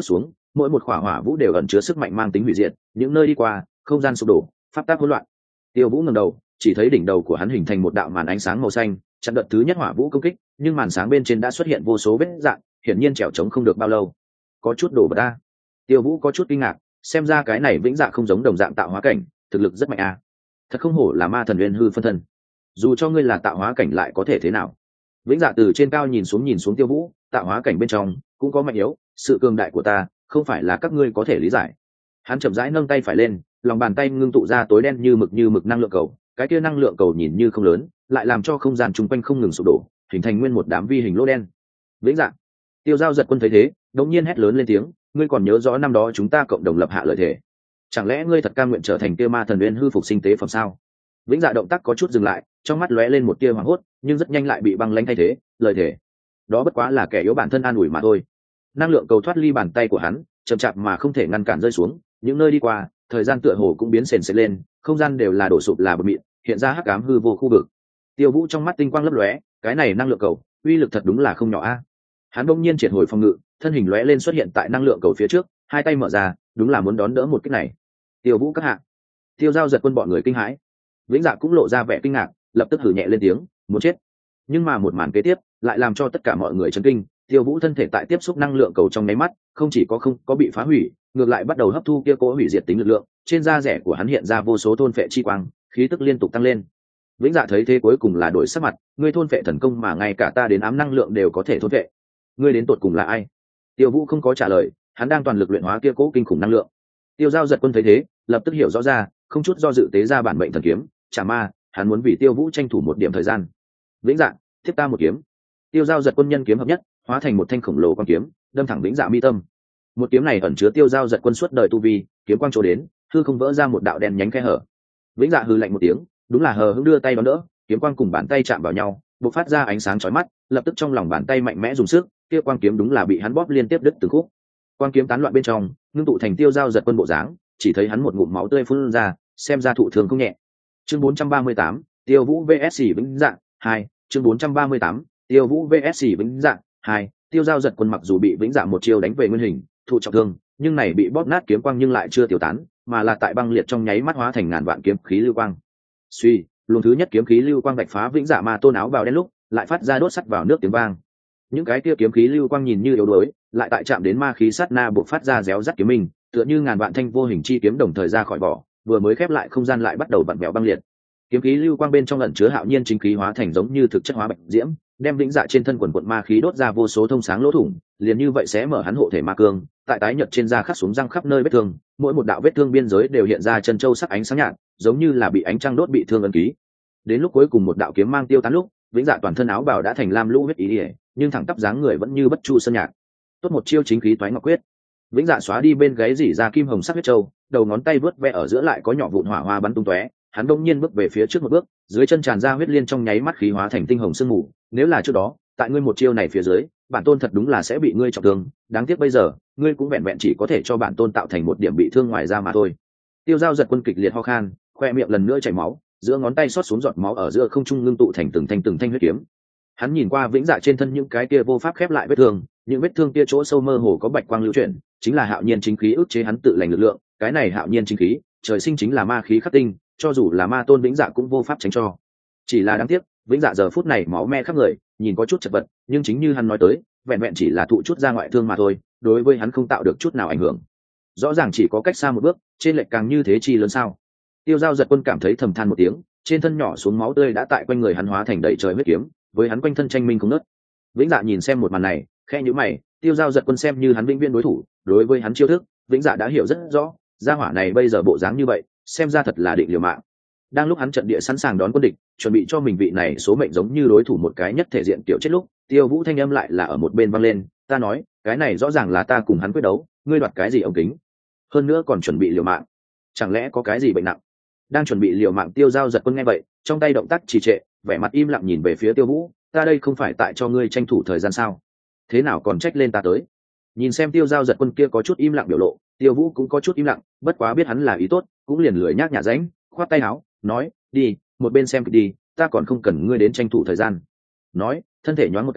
mỗi một khỏa hỏa vũ đều ẩn chứa sức mạnh mang tính hủy diệt, những nơi đi qua không gian sụp đổ, pháp tắc hỗn loạn. Tiêu Vũ ngẩng đầu, chỉ thấy đỉnh đầu của hắn hình thành một đạo màn ánh sáng màu xanh, chặn đợt thứ nhất hỏa vũ công kích, nhưng màn sáng bên trên đã xuất hiện vô số vết rạn, hiển nhiên trèo trống không được bao lâu. Có chút đổ vật ta. Tiêu Vũ có chút kinh ngạc, xem ra cái này vĩnh dạ không giống đồng dạng tạo hóa cảnh, thực lực rất mạnh a. Thật không hổ là ma thần nguyên hư phân thân. Dù cho ngươi là tạo hóa cảnh lại có thể thế nào? Vĩnh dạ từ trên cao nhìn xuống Tiêu Vũ, tạo hóa cảnh bên trong cũng có mạnh yếu, sự cường đại của ta không phải là các ngươi có thể lý giải. Hắn chậm rãi nâng tay phải lên, lòng bàn tay ngưng tụ ra tối đen như mực năng lượng cầu, cái kia năng lượng cầu nhìn như không lớn, lại làm cho không gian chung quanh không ngừng sụp đổ, hình thành nguyên một đám vi hình lỗ đen. Vĩnh dạ. Tiêu Giao Giật Quân thấy thế, đống nhiên hét lớn lên tiếng, ngươi còn nhớ rõ năm đó chúng ta cộng đồng lập hạ lời thề? Chẳng lẽ ngươi thật cam nguyện trở thành kia ma thần nguyên hư phục sinh tế phẩm sao? Vĩnh dạ động tác có chút dừng lại, trong mắt lóe lên một tia hoảng hốt, nhưng rất nhanh lại bị băng lãnh thay thế, lời thề đó bất quá là kẻ yếu bản thân an ủi mà thôi. Năng lượng cầu thoát ly bàn tay của hắn, chậm chạp mà không thể ngăn cản rơi xuống, những nơi đi qua thời gian tựa hồ cũng biến sền sệt lên, không gian đều là đổ sụp là bờ mịn, hiện ra hắc ám hư vô khu vực. Tiêu Vũ trong mắt tinh quang lấp lóe, cái này năng lượng cầu uy lực thật đúng là không nhỏ a. Hắn bỗng nhiên triệt hồi phòng ngự, thân hình lóe lên xuất hiện tại năng lượng cầu phía trước, hai tay mở ra, đúng là muốn đón đỡ một kích này. Tiêu Vũ các hạ. Tiêu Giao Giật Quân bọn người kinh hãi. Vĩnh Dạ cũng lộ ra vẻ kinh ngạc, lập tức hử nhẹ lên tiếng, muốn chết. Nhưng mà một màn kế tiếp lại làm cho tất cả mọi người chấn kinh. Tiêu Vũ thân thể tại tiếp xúc năng lượng cầu trong nháy mắt, không chỉ không có bị phá hủy, ngược lại bắt đầu hấp thu kia cố hủy diệt tính lực lượng, trên da rẻ của hắn hiện ra vô số thôn phệ chi quang, khí tức liên tục tăng lên. Vĩnh Dạ thấy thế cuối cùng là đổi sắc mặt, ngươi thôn phệ thần công mà ngay cả ta đến ám năng lượng đều có thể thôn phệ, ngươi đến tột cùng là ai? Tiêu Vũ không có trả lời, hắn đang toàn lực luyện hóa kia cố kinh khủng năng lượng. Tiêu Giao Giật Quân thấy thế, lập tức hiểu rõ ra, không chút do dự tế ra bản mệnh thần kiếm, chả ma, hắn muốn vì Tiêu Vũ tranh thủ một điểm thời gian. Vĩnh Dạ, tiếp ta một kiếm. Tiêu Giao Giật Quân nhân kiếm hợp nhất, hóa thành một thanh khổng lồ quan kiếm, đâm thẳng Vĩnh Dạ mi tâm. Một kiếm này ẩn chứa Tiêu Giao Giật Quân suốt đời tu vi, kiếm quang chỗ đến, hư không vỡ ra một đạo đen nhánh khe hở. Vĩnh Dạ hừ lạnh một tiếng, đúng là hờ hững đưa tay đón đỡ, kiếm quang cùng bàn tay chạm vào nhau, bộc phát ra ánh sáng chói mắt, lập tức trong lòng bàn tay mạnh mẽ dùng sức, kia quang kiếm đúng là bị hắn bóp liên tiếp đứt từng khúc. Quang kiếm tán loạn bên trong, ngưng tụ thành Tiêu Giao Giật Quân bộ dáng, chỉ thấy hắn một ngụm máu tươi phun ra, xem ra thụ thương không nhẹ. Chương 438, Tiêu Vũ VS Vĩnh Dạ 2, chương 438, Tiêu Vũ VS Vĩnh Dạ 2, Tiêu Giao Giật Quân mặc dù bị Vĩnh Dạ một chiêu đánh về nguyên hình, thụ trọng thương, nhưng này bị bóp nát kiếm quang nhưng lại chưa tiêu tán, mà là tại băng liệt trong nháy mắt hóa thành ngàn vạn kiếm khí lưu quang. Suy, luồng thứ nhất kiếm khí lưu quang vạch phá Vĩnh Dạ ma tôn áo bào đen lúc, lại phát ra đốt sắt vào nước tiếng vang. Những cái kia kiếm khí lưu quang nhìn như yếu đuối, lại tại chạm đến ma khí sát na buộc phát ra réo rắt kiếm mình, tựa như ngàn vạn thanh vô hình chi kiếm đồng thời ra khỏi vỏ, vừa mới khép lại không gian lại bắt đầu vặn vẹo băng liệt. Kiếm khí lưu quang bên trong ẩn chứa hạo nhiên chính khí hóa thành giống như thực chất hóa bạch diễm, đem Vĩnh Dạ trên thân quần quần ma khí đốt ra vô số thông sáng lỗ thủng, liền như vậy sẽ mở hắn hộ thể ma cương, tại tái nhợt trên da khắc xuống răng khắp nơi vết thương, mỗi một đạo vết thương biên giới đều hiện ra chân châu sắc ánh sáng nhạt, giống như là bị ánh trăng đốt bị thương ấn ký. Đến lúc cuối cùng một đạo kiếm mang tiêu tán lúc, Vĩnh Dạ toàn thân áo bào đã thành lam lũ huyết ý, nhưng thẳng tắp dáng người vẫn như bất chu sơn nhạc. Tốt một chiêu chính khí toái ngọc quyết. Vĩnh Dạ xóa đi bên gáy rỉ ra kim hồng sắc huyết châu, đầu ngón tay vớt ve ở giữa lại có nhỏ vụn hỏa hoa bắn tung tóe, hắn đông nhiên bước về phía trước một bước, dưới chân tràn ra huyết liên trong nháy mắt khí hóa thành tinh hồng sương mù. Nếu là trước đó, tại ngươi một chiêu này phía dưới, bản tôn thật đúng là sẽ bị ngươi trọng thương, đáng tiếc bây giờ, ngươi cũng vẹn vẹn chỉ có thể cho bản tôn tạo thành một điểm bị thương ngoài ra mà thôi. Tiêu Giao Giật Quân kịch liệt ho khan, khoe miệng lần nữa chảy máu, giữa ngón tay xót xuống giọt máu ở giữa không trung ngưng tụ thành từng thanh huyết kiếm. Hắn nhìn qua Vĩnh Dạ trên thân những cái kia vô pháp khép lại vết thương, những vết thương kia chỗ sâu mơ hồ có bạch quang lưu chuyển, chính là hạo nhiên chính khí ức chế hắn tự lành lực lượng, cái này hạo nhiên chính khí, trời sinh chính là ma khí khắc tinh, cho dù là ma tôn Vĩnh Dạ cũng vô pháp tránh cho. Chỉ là đáng tiếc, Vĩnh Dạ giờ phút này máu me khắp người, nhìn có chút chật vật, nhưng chính như hắn nói tới, vẹn vẹn chỉ là thụ chút ra ngoại thương mà thôi, đối với hắn không tạo được chút nào ảnh hưởng. Rõ ràng chỉ có cách xa một bước, trên lệch càng như thế chi lớn sao? Tiêu Giao Giật Quân cảm thấy thầm than một tiếng, trên thân nhỏ xuống máu tươi đã tại quanh người hắn hóa thành đầy trời huyết kiếm, với hắn quanh thân tranh minh không nớt. Vĩnh Dạ nhìn xem một màn này, khẽ nhíu mày, Tiêu Giao Giật Quân xem như hắn vĩnh viễn đối thủ, đối với hắn chiêu thức, Vĩnh Dạ đã hiểu rất rõ, gia hỏa này bây giờ bộ dáng như vậy, xem ra thật là định liều mạng. Đang lúc hắn trận địa sẵn sàng đón quân địch, chuẩn bị cho mình vị này số mệnh giống như đối thủ một cái nhất thể diện tiểu chết lúc, Tiêu Vũ thanh âm lại là ở một bên vang lên, ta nói, cái này rõ ràng là ta cùng hắn quyết đấu, ngươi đoạt cái gì ống kính? Hơn nữa còn chuẩn bị liều mạng, chẳng lẽ có cái gì bệnh nặng? Đang chuẩn bị liều mạng Tiêu Giao Giật Quân nghe vậy, trong tay động tác trì trệ, vẻ mặt im lặng nhìn về phía Tiêu Vũ, ta đây không phải tại cho ngươi tranh thủ thời gian sao? Thế nào còn trách lên ta tới? Nhìn xem Tiêu Giao Giật Quân kia có chút im lặng biểu lộ, Tiêu Vũ cũng có chút im lặng, bất quá biết hắn là ý tốt, cũng liền lười nhác nhả ránh, khoát tay áo, nói, đi, một bên xem kịch đi, ta còn không cần ngươi đến tranh thủ thời gian. Nói, thân thể nhoáng một cái,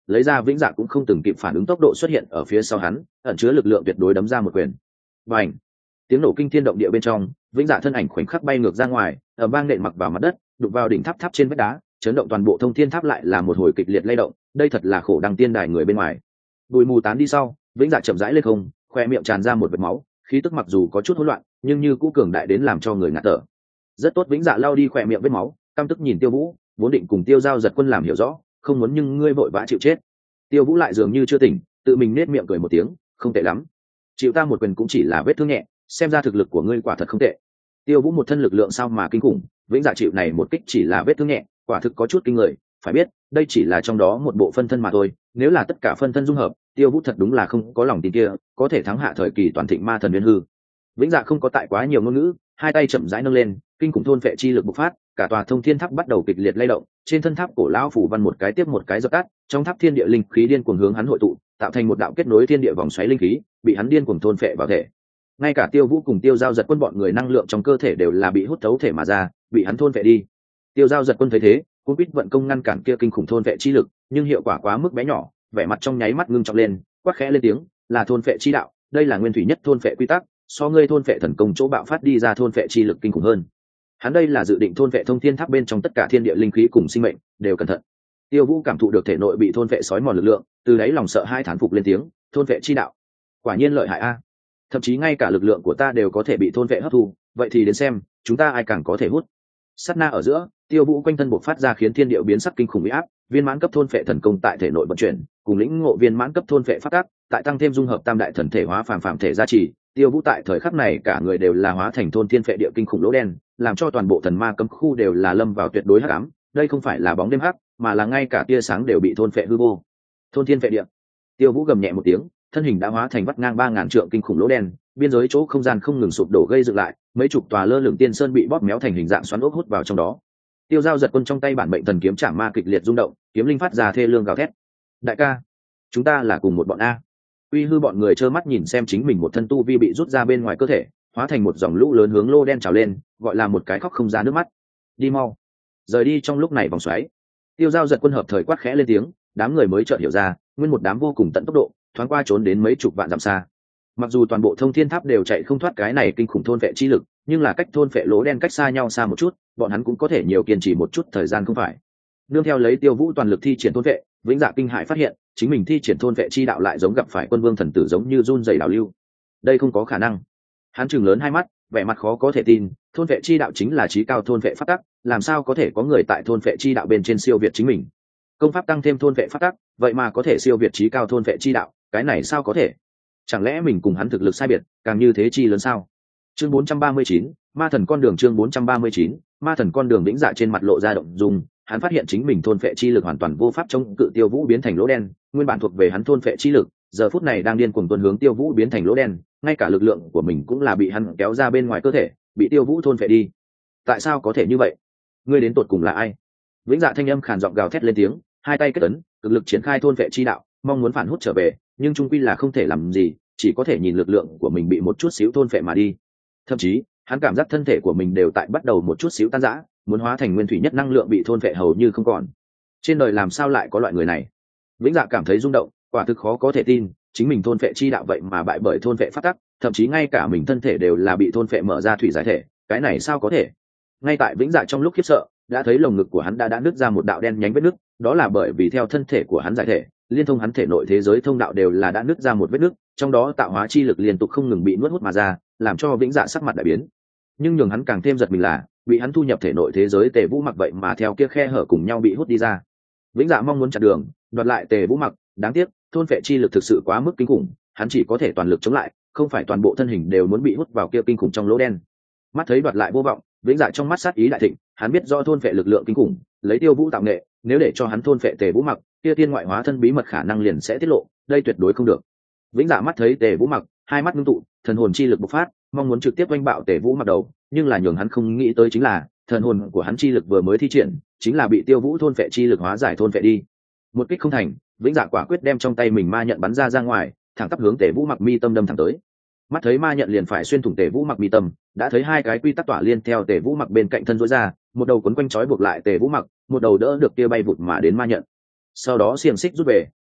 lấy ra vĩnh dạ cũng không từng kịp phản ứng tốc độ xuất hiện ở phía sau hắn, ẩn chứa lực lượng tuyệt đối đấm ra một quyền. Bành! Tiếng nổ kinh thiên động địa bên trong, vĩnh dạ thân ảnh khoảnh khắc bay ngược ra ngoài, ở vang nện mặc vào mặt đất, đụng vào đỉnh tháp trên vách đá, chấn động toàn bộ thông thiên tháp lại là một hồi kịch liệt lay động. Đây thật là khổ đăng tiên đài người bên ngoài. Bụi mù tán đi sau, vĩnh dạ chậm rãi lên không, khoe miệng tràn ra một vệt máu, khí tức mặc dù có chút hỗn loạn, nhưng như cũ cường đại đến làm cho người ngạt thở. Rất tốt, vĩnh dạ lau đi khoe miệng vết máu, căm tức nhìn Tiêu Vũ, vốn định cùng Tiêu Giao Giật Quân làm hiểu rõ, không muốn nhưng ngươi vội vã chịu chết. Tiêu Vũ lại dường như chưa tỉnh, tự mình nết miệng cười một tiếng, không tệ lắm, chịu ta một quyền cũng chỉ là vết thương nhẹ, xem ra thực lực của ngươi quả thật không tệ. Tiêu Vũ một thân lực lượng sao mà kinh khủng, vĩnh dạ chịu này một kích chỉ là vết thương nhẹ, quả thực có chút kinh người. Phải biết, đây chỉ là trong đó một bộ phân thân mà thôi, nếu là tất cả phân thân dung hợp, Tiêu Vũ thật đúng là không có lòng tin kia có thể thắng hạ thời kỳ toàn thịnh ma thần Nguyên Hư. Vĩnh dạ không có tại quá nhiều ngôn ngữ, hai tay chậm rãi nâng lên, kinh khủng thôn phệ chi lực bộc phát, cả tòa thông thiên tháp bắt đầu kịch liệt lay động, trên thân tháp cổ lão phủ văn một cái tiếp một cái dập tắt, trong tháp thiên địa linh khí điên cuồng hướng hắn hội tụ, tạo thành một đạo kết nối thiên địa vòng xoáy linh khí, bị hắn điên cuồng thôn phệ vào thể. Ngay cả Tiêu Vũ cùng Tiêu Giao Giật Quân bọn người năng lượng trong cơ thể đều là bị hút thấu thể mà ra, bị hắn thôn phệ đi. Tiêu Giao Giật Quân thấy thế, cũng biết vận công ngăn cản kia kinh khủng thôn phệ chi lực, nhưng hiệu quả quá mức bé nhỏ, vẻ mặt trong nháy mắt ngưng trọng lên, quát khẽ lên tiếng, là thôn phệ chi đạo, đây là nguyên thủy nhất thôn phệ quy tắc, so ngươi thôn phệ thần công chỗ bạo phát đi ra thôn phệ chi lực kinh khủng hơn. Hắn đây là dự định thôn phệ thông thiên tháp bên trong tất cả thiên địa linh khí cùng sinh mệnh, đều cẩn thận. Tiêu Vũ cảm thụ được thể nội bị thôn phệ sói mòn lực lượng, từ đáy lòng sợ hai thán phục lên tiếng, thôn phệ chi đạo, quả nhiên lợi hại a. Thậm chí ngay cả lực lượng của ta đều có thể bị thôn phệ hấp thu, vậy thì đến xem, chúng ta ai càng có thể hút. Sát na ở giữa, Tiêu Vũ quanh thân bộc phát ra khiến thiên địa biến sắc kinh khủng uy áp, viên mãn cấp thôn phệ thần công tại thể nội vận chuyển, cùng lĩnh ngộ viên mãn cấp thôn phệ pháp tắc, tại tăng thêm dung hợp tam đại thần thể hóa phàm thể gia trì, Tiêu Vũ tại thời khắc này cả người đều là hóa thành thôn thiên phệ địa kinh khủng lỗ đen, làm cho toàn bộ thần ma cấm khu đều là lâm vào tuyệt đối hắc ám. Đây không phải là bóng đêm hắc, mà là ngay cả tia sáng đều bị thôn phệ hư vô. Thôn thiên phệ địa. Tiêu Vũ gầm nhẹ một tiếng, thân hình đã hóa thành vắt ngang 3000 trượng kinh khủng lỗ đen, biên giới chỗ không gian không ngừng sụp đổ gây dựng lại, mấy chục tòa lơ lửng tiên sơn bị bóp méo thành hình dạng xoắn ốc hút vào trong đó. Tiêu Giao Giật Quân trong tay bản mệnh thần kiếm chạm ma kịch liệt rung động, kiếm linh phát ra thê lương gào thét. Đại ca, chúng ta là cùng một bọn a. Uy Hư bọn người trơ mắt nhìn xem chính mình một thân tu vi bị rút ra bên ngoài cơ thể, hóa thành một dòng lũ lớn hướng lô đen trào lên, gọi là một cái khóc không ra nước mắt. Đi mau, rời đi trong lúc này vòng xoáy. Tiêu Giao Giật Quân hợp thời quát khẽ lên tiếng, đám người mới chợt hiểu ra, nguyên một đám vô cùng tận tốc độ, thoáng qua trốn đến mấy chục vạn dặm xa. Mặc dù toàn bộ thông thiên tháp đều chạy không thoát cái này kinh khủng thôn vệ chi lực, nhưng là cách thôn vệ lỗ đen cách xa nhau xa một chút, bọn hắn cũng có thể nhiều kiên trì một chút thời gian không phải. Nương theo lấy Tiêu Vũ toàn lực thi triển thôn vệ, vĩnh dạ kinh hãi phát hiện, chính mình thi triển thôn vệ chi đạo lại giống gặp phải quân vương thần tử giống như run rẩy đảo lưu. Đây không có khả năng. Hắn trừng lớn hai mắt, vẻ mặt khó có thể tin, thôn vệ chi đạo chính là chí cao thôn vệ pháp tắc, làm sao có thể có người tại thôn vệ chi đạo bên trên siêu việt chính mình? Công pháp tăng thêm thôn vệ pháp tắc, vậy mà có thể siêu việt chí cao thôn vệ chi đạo, cái này sao có thể? Chẳng lẽ mình cùng hắn thực lực sai biệt, càng như thế chi lớn sao? Chương 439, Ma thần con đường. Chương 439, Ma thần con đường. Vĩnh dạ trên mặt lộ ra động dung, hắn phát hiện chính mình thôn phệ chi lực hoàn toàn vô pháp chống cự Tiêu Vũ biến thành lỗ đen, nguyên bản thuộc về hắn thôn phệ chi lực, giờ phút này đang điên cuồng tuôn hướng Tiêu Vũ biến thành lỗ đen, ngay cả lực lượng của mình cũng là bị hắn kéo ra bên ngoài cơ thể, bị Tiêu Vũ thôn phệ đi. Tại sao có thể như vậy? Ngươi đến tột cùng là ai? Vĩnh dạ thanh âm khàn giọng gào thét lên tiếng, hai tay kết ấn, cực lực triển khai thôn phệ chi đạo, mong muốn phản hút trở về, nhưng trung quy là không thể làm gì, chỉ có thể nhìn lực lượng của mình bị một chút xíu thôn phệ mà đi. Thậm chí, hắn cảm giác thân thể của mình đều tại bắt đầu một chút xíu tan rã, muốn hóa thành nguyên thủy nhất năng lượng bị thôn phệ hầu như không còn. Trên đời làm sao lại có loại người này? Vĩnh dạ cảm thấy rung động, quả thực khó có thể tin, chính mình thôn phệ chi đạo vậy mà bại bởi thôn phệ pháp tắc, thậm chí ngay cả mình thân thể đều là bị thôn phệ mở ra thủy giải thể, cái này sao có thể? Ngay tại Vĩnh dạ trong lúc khiếp sợ, đã thấy lồng ngực của hắn đã nứt ra một đạo đen nhánh vết nứt, đó là bởi vì theo thân thể của hắn giải thể, liên thông hắn thể nội thế giới thông đạo đều là đã nứt ra một vết nứt, trong đó tạo hóa chi lực liên tục không ngừng bị nuốt hút mà ra, làm cho Vĩnh dạ sắc mặt đại biến. Nhưng nhường hắn càng thêm giật mình là, bị hắn thu nhập thể nội thế giới Tề Vũ Mặc vậy mà theo kia khe hở cùng nhau bị hút đi ra. Vĩnh dạ mong muốn chặn đường, đoạt lại Tề Vũ Mặc, đáng tiếc, thôn phệ chi lực thực sự quá mức kinh khủng, hắn chỉ có thể toàn lực chống lại, không phải toàn bộ thân hình đều muốn bị hút vào kia kinh khủng trong lỗ đen. Mắt thấy đoạt lại vô vọng, Vĩnh dạ trong mắt sát ý đại thịnh, hắn biết do thôn phệ lực lượng kinh khủng, lấy Tiêu Vũ tạo nghệ, nếu để cho hắn thôn phệ Tề Vũ Mặc, kia tiên ngoại hóa thân bí mật khả năng liền sẽ tiết lộ, đây tuyệt đối không được. Vĩnh dạ mắt thấy Tề Vũ Mặc, hai mắt ngưng tụ, thần hồn chi lực bộc phát, mong muốn trực tiếp oanh bạo Tề Vũ Mặc đầu, nhưng là nhường hắn không nghĩ tới chính là, thần hồn của hắn chi lực vừa mới thi triển, chính là bị Tiêu Vũ thôn phệ chi lực hóa giải thôn phệ đi. Một kích không thành, Vĩnh dạ quả quyết đem trong tay mình ma nhận bắn ra ngoài, thẳng tắp hướng Tề Vũ Mặc mi tâm đâm thẳng tới. Mắt thấy ma nhận liền phải xuyên thủng Tề Vũ Mặc mi tâm, đã thấy hai cái quy tắc tỏa liên theo Tề Vũ Mặc bên cạnh thân rối ra, một đầu quấn quanh trói buộc lại Tề Vũ Mặc, một đầu đỡ được kia bay vụt mà đến ma nhận. Sau đó xiềng xích rút về,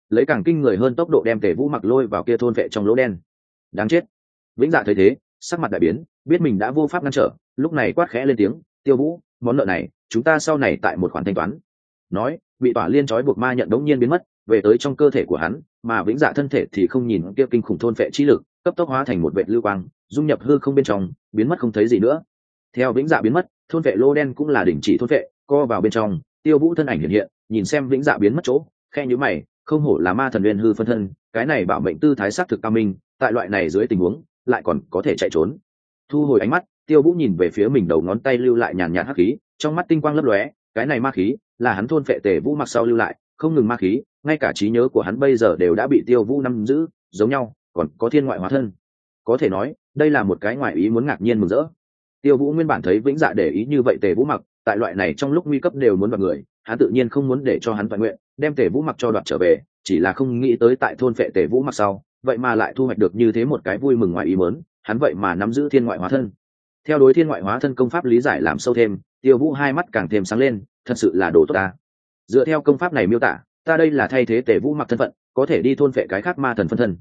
lấy càng kinh người hơn tốc độ đem Tề Vũ Mặc lôi vào kia thôn vệ trong lỗ đen. Đáng chết! Vĩnh Dạ thấy thế, sắc mặt đại biến, biết mình đã vô pháp ngăn trở, lúc này quát khẽ lên tiếng, Tiêu Vũ, món nợ này chúng ta sau này tại một khoản thanh toán. Nói, bị tỏa liên trói buộc ma nhận đống nhiên biến mất, về tới trong cơ thể của hắn, mà Vĩnh Dạ thân thể thì không nhìn kia kinh khủng thôn vệ chi lực, cấp tốc hóa thành một vệt lưu quang, dung nhập hư không bên trong, biến mất không thấy gì nữa. Theo Vĩnh Dạ biến mất, thôn vệ lô đen cũng là đình chỉ thôn vệ, co vào bên trong. Tiêu Vũ thân ảnh hiện hiện, nhìn xem Vĩnh Dạ biến mất chỗ, khe nhíu mày, không hổ là ma thần nguyên hư phân thân, cái này bảo mệnh tư thái sắc thực cao minh, tại loại này dưới tình huống, lại còn có thể chạy trốn. Thu hồi ánh mắt, Tiêu Vũ nhìn về phía mình đầu ngón tay lưu lại nhàn nhạt hắc khí, trong mắt tinh quang lấp lóe, cái này ma khí là hắn thôn phệ Tề Vũ Mặc sau lưu lại, không ngừng ma khí, ngay cả trí nhớ của hắn bây giờ đều đã bị Tiêu Vũ nắm giữ, giống nhau, còn có thiên ngoại hóa thân. Có thể nói, đây là một cái ngoại ý muốn ngạc nhiên mừng rỡ. Tiêu Vũ nguyên bản thấy Vĩnh Dạ để ý như vậy Tề Vũ Mặc, tại loại này trong lúc nguy cấp đều muốn vào người, hắn tự nhiên không muốn để cho hắn toàn nguyện, đem Tề Vũ Mặc cho đoạt trở về, chỉ là không nghĩ tới tại thôn phệ Tề Vũ Mặc sau, vậy mà lại thu hoạch được như thế một cái vui mừng ngoài ý muốn, hắn vậy mà nắm giữ thiên ngoại hóa thân. Theo đối thiên ngoại hóa thân công pháp lý giải làm sâu thêm, Tiêu Vũ hai mắt càng thêm sáng lên, thật sự là đồ tốt ta. Dựa theo công pháp này miêu tả, ta đây là thay thế Tề Vũ Mặc thân phận, có thể đi thôn phệ cái khác ma thần phân thân.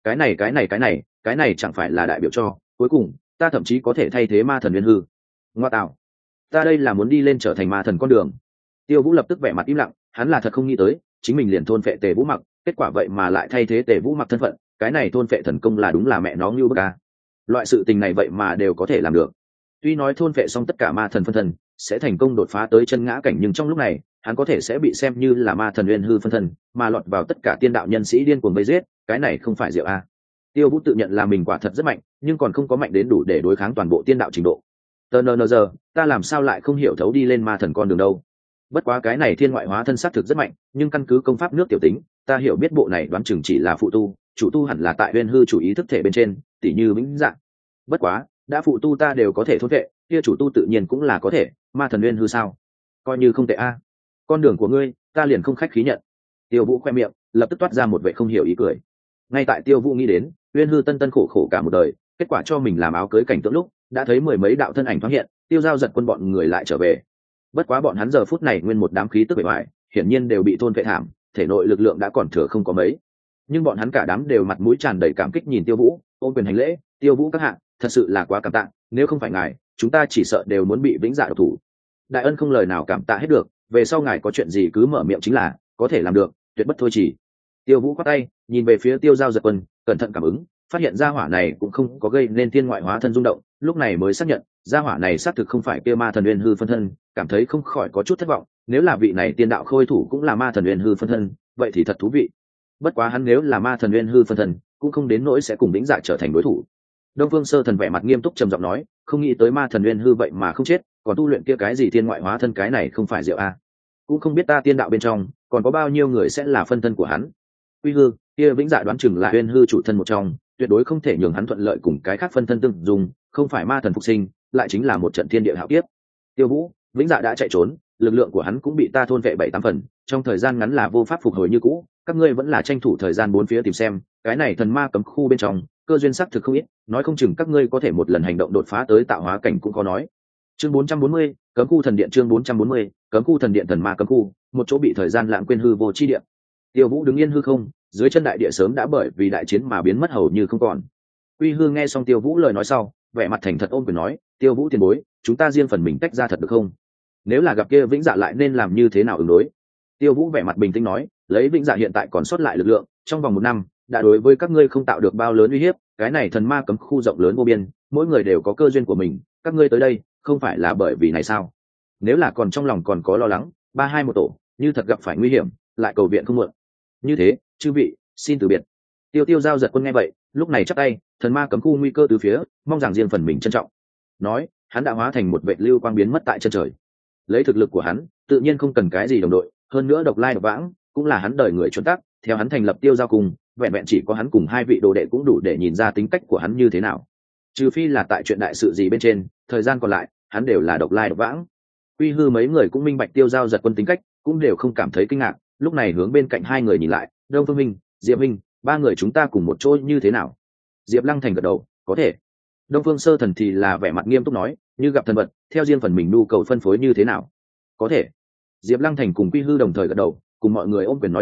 Cái này chẳng phải là đại biểu cho, cuối cùng, ta thậm chí có thể thay thế ma thần nguyên hư. Ngoa tạo, ta đây là muốn đi lên trở thành ma thần con đường. Tiêu Vũ lập tức vẻ mặt im lặng, hắn là thật không nghĩ tới, chính mình liền thôn phệ Tề Vũ Mặc, kết quả vậy mà lại thay thế Tề Vũ Mặc thân phận, cái này thôn phệ thần công là đúng là mẹ nó như bức a. Loại sự tình này vậy mà đều có thể làm được. Tuy nói thôn phệ xong tất cả ma thần phân thân sẽ thành công đột phá tới chân ngã cảnh, nhưng trong lúc này hắn có thể sẽ bị xem như là ma thần nguyên hư phân thân, mà lọt vào tất cả tiên đạo nhân sĩ điên cuồng vây giết, cái này không phải diệu a. Tiêu Vũ tự nhận là mình quả thật rất mạnh, nhưng còn không có mạnh đến đủ để đối kháng toàn bộ tiên đạo trình độ. Giờ ta làm sao lại không hiểu thấu đi lên ma thần con đường đâu. Bất quá cái này thiên ngoại hóa thân xác thực rất mạnh, nhưng căn cứ công pháp nước tiểu tính, ta hiểu biết bộ này đoán chừng chỉ là phụ tu, chủ tu hẳn là tại nguyên hư chủ ý thức thể bên trên, tỉ như Vĩnh Dạ. Bất quá, đã phụ tu ta đều có thể thôn vệ, kia chủ tu tự nhiên cũng là có thể, ma thần nguyên hư sao? Coi như không tệ a. Con đường của ngươi, ta liền không khách khí nhận. Tiêu Vũ khoe miệng, lập tức toát ra một vẻ không hiểu ý cười. Ngay tại Tiêu Vũ nghĩ đến, nguyên hư tân tân khổ khổ cả một đời, kết quả cho mình làm áo cưới cảnh tượng lúc, đã thấy mười mấy đạo thân ảnh thoáng hiện, Tiêu Giao Giật Quân bọn người lại trở về. Bất quá bọn hắn giờ phút này nguyên một đám khí tức bề ngoài, hiển nhiên đều bị thôn vệ thảm, thể nội lực lượng đã còn thừa không có mấy. Nhưng bọn hắn cả đám đều mặt mũi tràn đầy cảm kích nhìn Tiêu Vũ, ôm quyền hành lễ, Tiêu Vũ các hạ, thật sự là quá cảm tạ, nếu không phải ngài, chúng ta chỉ sợ đều muốn bị Vĩnh Dạ độc thủ. Đại ân không lời nào cảm tạ hết được, về sau ngài có chuyện gì cứ mở miệng chính là, có thể làm được, tuyệt bất thôi chỉ. Tiêu Vũ quát tay, nhìn về phía Tiêu Giao Giật Quân, cẩn thận cảm ứng, phát hiện gia hỏa này cũng không có gây nên thiên ngoại hóa thân rung động, lúc này mới xác nhận gia hỏa này xác thực không phải kia ma thần nguyên hư phân thân, cảm thấy không khỏi có chút thất vọng, nếu là vị này tiên đạo khôi thủ cũng là ma thần nguyên hư phân thân, vậy thì thật thú vị. Bất quá hắn nếu là ma thần nguyên hư phân thân, cũng không đến nỗi sẽ cùng Vĩnh Dạ trở thành đối thủ. Đông Phương Sơ Thần vẻ mặt nghiêm túc trầm giọng nói, không nghĩ tới ma thần nguyên hư vậy mà không chết, còn tu luyện kia cái gì thiên ngoại hóa thân, cái này không phải diệu a. Cũng không biết ta tiên đạo bên trong còn có bao nhiêu người sẽ là phân thân của hắn. Quy hư, kia Vĩnh Dạ đoán chừng là nguyên hư chủ thân một trong, tuyệt đối không thể nhường hắn thuận lợi cùng cái khác phân thân tương dùng, không phải ma thần phục sinh, lại chính là một trận thiên địa hạo kiếp. Tiêu Vũ, Vĩnh Dạ đã chạy trốn, lực lượng của hắn cũng bị ta thôn vệ 7-8 phần, trong thời gian ngắn là vô pháp phục hồi như cũ, các ngươi vẫn là tranh thủ thời gian bốn phía tìm xem, cái này thần ma cấm khu bên trong, cơ duyên sắc thực không ít, nói không chừng các ngươi có thể một lần hành động đột phá tới tạo hóa cảnh cũng có nói. Chương 440, cấm khu thần điện. Chương 440, cấm khu thần điện. Thần ma cấm khu, một chỗ bị thời gian lãng quên hư vô chi địa. Tiêu Vũ đứng yên hư không, dưới chân đại địa sớm đã bởi vì đại chiến mà biến mất hầu như không còn. Quy Hư nghe xong Tiêu Vũ lời nói sau, vẻ mặt thành thật ôm quyền nói, Tiêu Vũ tiền bối, chúng ta riêng phần mình tách ra thật được không? Nếu là gặp kia Vĩnh Dạ lại nên làm như thế nào ứng đối? Tiêu Vũ vẻ mặt bình tĩnh nói, lấy Vĩnh Dạ hiện tại còn sót lại lực lượng, trong vòng 1 năm đã đối với các ngươi không tạo được bao lớn uy hiếp, cái này thần ma cấm khu rộng lớn vô biên, mỗi người đều có cơ duyên của mình, các ngươi tới đây không phải là bởi vì này sao? Nếu là còn trong lòng còn có lo lắng, 3-2 một tổ, như thật gặp phải nguy hiểm, lại cầu viện không muộn. Như thế, chư vị, xin từ biệt. Tiêu Giao Giật Quân nghe vậy, lúc này chắp tay, thần ma cấm khu nguy cơ từ phía, mong rằng riêng phần mình trân trọng. Nói, hắn đã hóa thành một vệt lưu quang biến mất tại chân trời. Lấy thực lực của hắn, tự nhiên không cần cái gì đồng đội, hơn nữa độc lai độc vãng, cũng là hắn đời người chuẩn tắc, theo hắn thành lập Tiêu Giao cùng, vẹn vẹn chỉ có hắn cùng 2 vị đồ đệ cũng đủ để nhìn ra tính cách của hắn như thế nào. Trừ phi là tại chuyện đại sự gì bên trên, thời gian còn lại, hắn đều là độc lai độc vãng. Quy Hư mấy người cũng minh bạch Tiêu Giao Giật Quân tính cách, cũng đều không cảm thấy kinh ngạc, lúc này hướng bên cạnh 2 người nhìn lại, Đông Phương Minh, Diệp Minh, 3 người chúng ta cùng một chỗ như thế nào? Diệp Lăng Thành gật đầu, có thể. Đông Phương Sơ Thần thì là vẻ mặt nghiêm túc nói, như gặp thần vật, theo riêng phần mình nhu cầu phân phối như thế nào? Có thể. Diệp Lăng Thành cùng Quy Hư đồng thời gật đầu, cùng mọi người ôm quyền nói đừng,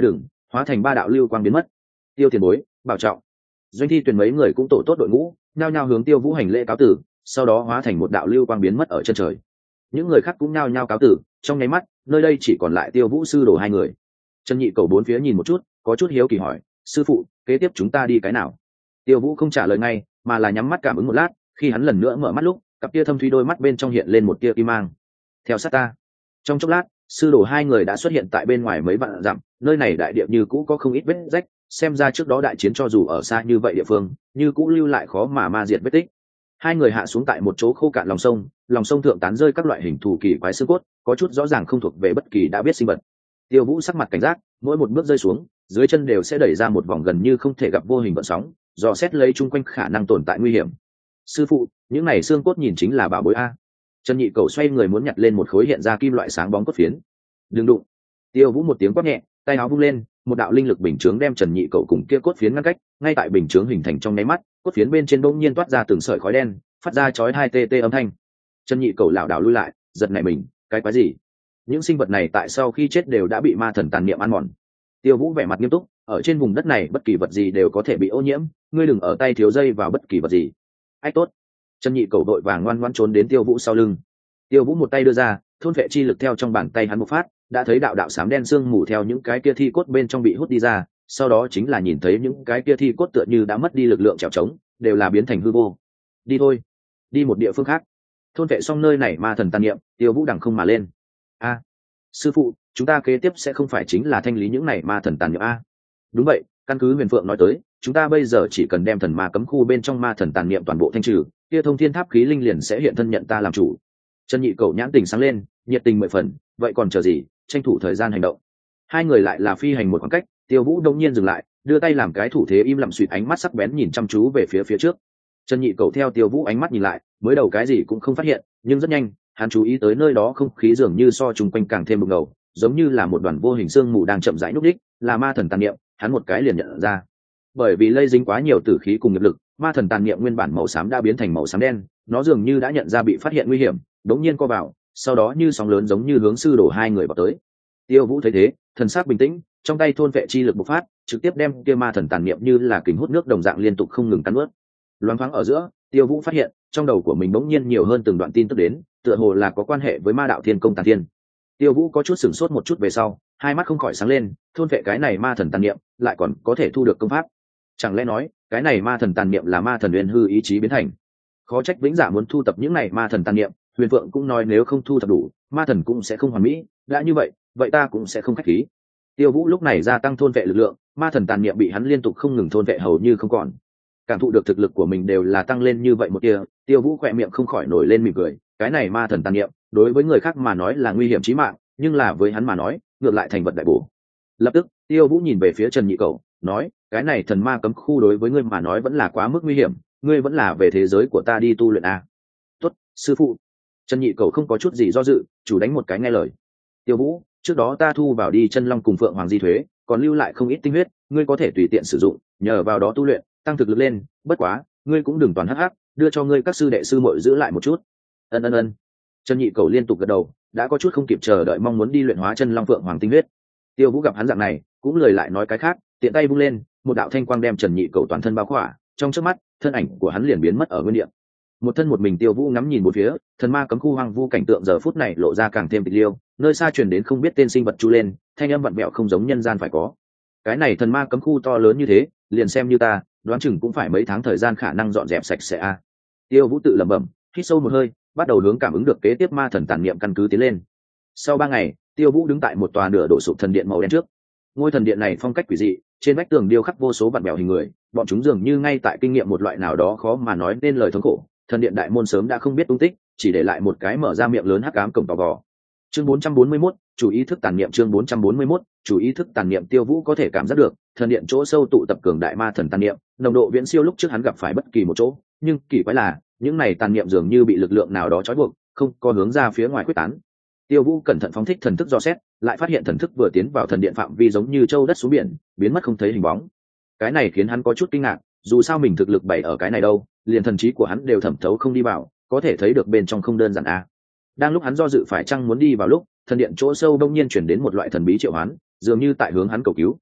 hóa thành 3 đạo lưu quang biến mất. Tiêu tiền bối, bảo trọng. Doanh Thi Tuyền mấy người cũng tổ tốt đội ngũ, nhao nhao hướng Tiêu Vũ hành lễ cáo tử, sau đó hóa thành một đạo lưu quang biến mất ở chân trời. Những người khác cũng nhao nhao cáo tử, trong nháy mắt nơi đây chỉ còn lại Tiêu Vũ sư đồ 2 người. Trần Nhị Cầu bốn phía nhìn một chút, có chút hiếu kỳ hỏi, sư phụ, kế tiếp chúng ta đi cái nào? Tiêu Vũ không trả lời ngay, mà là nhắm mắt cảm ứng một lát, khi hắn lần nữa mở mắt lúc, cặp tia thâm thúy đôi mắt bên trong hiện lên một tia kim mang. Theo sát ta. Trong chốc lát, sư đồ 2 người đã xuất hiện tại bên ngoài mấy vạn dặm, nơi này đại địa như cũ có không ít vết rách, xem ra trước đó đại chiến cho dù ở xa như vậy địa phương, như cũ lưu lại khó mà ma diệt vết tích. 2 người hạ xuống tại một chỗ khô cạn lòng sông thượng tán rơi các loại hình thù kỳ quái xương cốt, có chút rõ ràng không thuộc về bất kỳ đã biết sinh vật. Tiêu Vũ sắc mặt cảnh giác, mỗi một bước rơi xuống, dưới chân đều sẽ đẩy ra một vòng gần như không thể gặp vô hình vận sóng, dò xét lấy chung quanh khả năng tồn tại nguy hiểm. Sư phụ, những này xương cốt nhìn chính là bảo bối a. Trần Nhị Cầu xoay người muốn nhặt lên một khối hiện ra kim loại sáng bóng cốt phiến. Đừng đụng. Tiêu Vũ một tiếng quát nhẹ, tay áo vung lên, một đạo linh lực bình chướng đem Trần Nhị Cầu cùng kia cốt phiến ngăn cách, ngay tại bình chướng hình thành trong nháy mắt, cốt phiến bên trên bỗng nhiên toát ra từng sợi khói đen, phát ra chói tai tê tê âm thanh. Trần Nhị Cầu lảo đảo lui lại, giật nảy mình, cái quái gì? Những sinh vật này tại sau khi chết đều đã bị ma thần tàn niệm ăn mòn. Tiêu Vũ vẻ mặt nghiêm túc, ở trên vùng đất này bất kỳ vật gì đều có thể bị ô nhiễm, ngươi đừng ở tay thiếu dây vào bất kỳ vật gì. Ách tốt. Trần Nhị Cầu đội vàng ngoan ngoãn trốn đến Tiêu Vũ sau lưng. Tiêu Vũ một tay đưa ra, thôn vệ chi lực theo trong bàn tay hắn một phát, đã thấy đạo đạo xám đen sương mù theo những cái kia thi cốt bên trong bị hút đi ra, sau đó chính là nhìn thấy những cái kia thi cốt tựa như đã mất đi lực lượng trèo trống, đều là biến thành hư vô. Đi thôi, đi một địa phương khác. Thôn vệ xong nơi này ma thần tàn niệm, Tiêu Vũ đằng không mà lên. A, sư phụ, chúng ta kế tiếp sẽ không phải chính là thanh lý những này ma thần tàn niệm a? Đúng vậy, căn cứ Huyền Phượng nói tới, chúng ta bây giờ chỉ cần đem thần ma cấm khu bên trong ma thần tàn niệm toàn bộ thanh trừ, kia thông thiên tháp khí linh liền sẽ hiện thân nhận ta làm chủ. Trần Nhị Cầu nhãn tình sáng lên, nhiệt tình 10 phần, vậy còn chờ gì, tranh thủ thời gian hành động. 2 người lại là phi hành một khoảng cách, Tiêu Vũ đông nhiên dừng lại, đưa tay làm cái thủ thế im lặng, suýt ánh mắt sắc bén nhìn chăm chú về phía trước. Trần Nhị Cầu theo Tiêu Vũ ánh mắt nhìn lại, mới đầu cái gì cũng không phát hiện, nhưng rất nhanh, hắn chú ý tới nơi đó không khí dường như so chung quanh càng thêm bực ngầu, giống như là một đoàn vô hình sương mù đang chậm rãi núp đích, là ma thần tàn niệm, hắn một cái liền nhận ra. Bởi vì lây dính quá nhiều tử khí cùng nghiệp lực, ma thần tàn niệm nguyên bản màu xám đã biến thành màu xám đen, nó dường như đã nhận ra bị phát hiện nguy hiểm, đống nhiên co vào, sau đó như sóng lớn giống như hướng sư đổ 2 người vào tới. Tiêu Vũ thấy thế, thần sắc bình tĩnh, trong tay thôn vệ chi lực bộc phát, trực tiếp đem kia ma thần tàn niệm như là kình hút nước đồng dạng liên tục không ngừng cắn nuốt. Loáng thoáng ở giữa, Tiêu Vũ phát hiện, trong đầu của mình bỗng nhiên nhiều hơn từng đoạn tin tức đến, tựa hồ là có quan hệ với ma đạo thiên công tàn thiên. Tiêu Vũ có chút sửng sốt một chút về sau, hai mắt không khỏi sáng lên, thôn vệ cái này ma thần tàn niệm, lại còn có thể thu được công pháp. Chẳng lẽ nói, cái này ma thần tàn niệm là ma thần huyền hư ý chí biến thành? Khó trách Vĩnh Dạ muốn thu thập những này ma thần tàn niệm, Huyền Phượng cũng nói nếu không thu thập đủ, ma thần cũng sẽ không hoàn mỹ, đã như vậy, vậy ta cũng sẽ không khách khí. Tiêu Vũ lúc này gia tăng thôn vệ lực lượng, ma thần tàn niệm bị hắn liên tục không ngừng thôn vệ hầu như không còn. Cảm thụ được thực lực của mình đều là tăng lên như vậy một tia, Tiêu Vũ khỏe miệng không khỏi nổi lên mỉm cười, cái này ma thần tàn niệm, đối với người khác mà nói là nguy hiểm chí mạng, nhưng là với hắn mà nói, ngược lại thành vật đại bổ. Lập tức, Tiêu Vũ nhìn về phía Trần Nhị Cầu, nói, cái này thần ma cấm khu đối với ngươi mà nói vẫn là quá mức nguy hiểm, ngươi vẫn là về thế giới của ta đi tu luyện a. Tốt, sư phụ. Trần Nhị Cầu không có chút gì do dự, chủ đánh một cái nghe lời. Tiêu Vũ, trước đó ta thu vào đi chân long cùng phượng hoàng di thuế, còn lưu lại không ít tinh huyết, ngươi có thể tùy tiện sử dụng, nhờ vào đó tu luyện, tăng thực lực lên, bất quá, ngươi cũng đừng toàn hắc hắc, đưa cho ngươi các sư đệ sư muội giữ lại một chút. Ân. Trần Nhị Cầu liên tục gật đầu, đã có chút không kịp chờ đợi mong muốn đi luyện hóa chân long phượng hoàng tinh huyết. Tiêu Vũ gặp hắn dạng này, cũng lời lại nói cái khác, tiện tay vung lên, một đạo thanh quang đem Trần Nhị Cầu toàn thân bao khỏa, trong chớp mắt, thân ảnh của hắn liền biến mất ở nguyên địa. Một thân một mình Tiêu Vũ ngắm nhìn một phía, thần ma cấm khu hoang vu cảnh tượng giờ phút này lộ ra càng thêm tịch liêu, nơi xa truyền đến không biết tên sinh vật chu lên, thanh âm vặn vẹo không giống nhân gian phải có. Cái này thần ma cấm khu to lớn như thế, liền xem như ta, đoán chừng cũng phải mấy tháng thời gian khả năng dọn dẹp sạch sẽ a. Tiêu Vũ tự lẩm bẩm, hít sâu một hơi, bắt đầu hướng cảm ứng được kế tiếp ma thần tàn niệm căn cứ tiến lên. Sau 3 ngày, Tiêu Vũ đứng tại một tòa nửa đổ sụp thần điện màu đen trước. Ngôi thần điện này phong cách quỷ dị, trên vách tường điêu khắc vô số vặn vẹo hình người, bọn chúng dường như ngay tại kinh nghiệm một loại nào đó khó mà nói nên lời thống khổ. Thần điện đại môn sớm đã không biết tung tích, chỉ để lại một cái mở ra miệng lớn hắc ám cổng tò vò. Chương 441, chủ ý thức tàn niệm. Chương 441, chủ ý thức tàn niệm. Tiêu Vũ có thể cảm giác được, thần điện chỗ sâu tụ tập cường đại ma thần tàn niệm, nồng độ viễn siêu lúc trước hắn gặp phải bất kỳ một chỗ, nhưng kỳ quái là, những này tàn niệm dường như bị lực lượng nào đó trói buộc, không có hướng ra phía ngoài quyết tán. Tiêu Vũ cẩn thận phóng thích thần thức dò xét, lại phát hiện thần thức vừa tiến vào thần điện phạm vi giống như châu đất xuống biển, biến mất không thấy hình bóng. Cái này khiến hắn có chút kinh ngạc, dù sao mình thực lực bày ở cái này đâu, liền thần trí của hắn đều thẩm thấu không đi vào, có thể thấy được bên trong không đơn giản a. Đang lúc hắn do dự phải chăng muốn đi vào lúc, thần điện chỗ sâu đông nhiên chuyển đến một loại thần bí triệu hoán, dường như tại hướng hắn cầu cứu.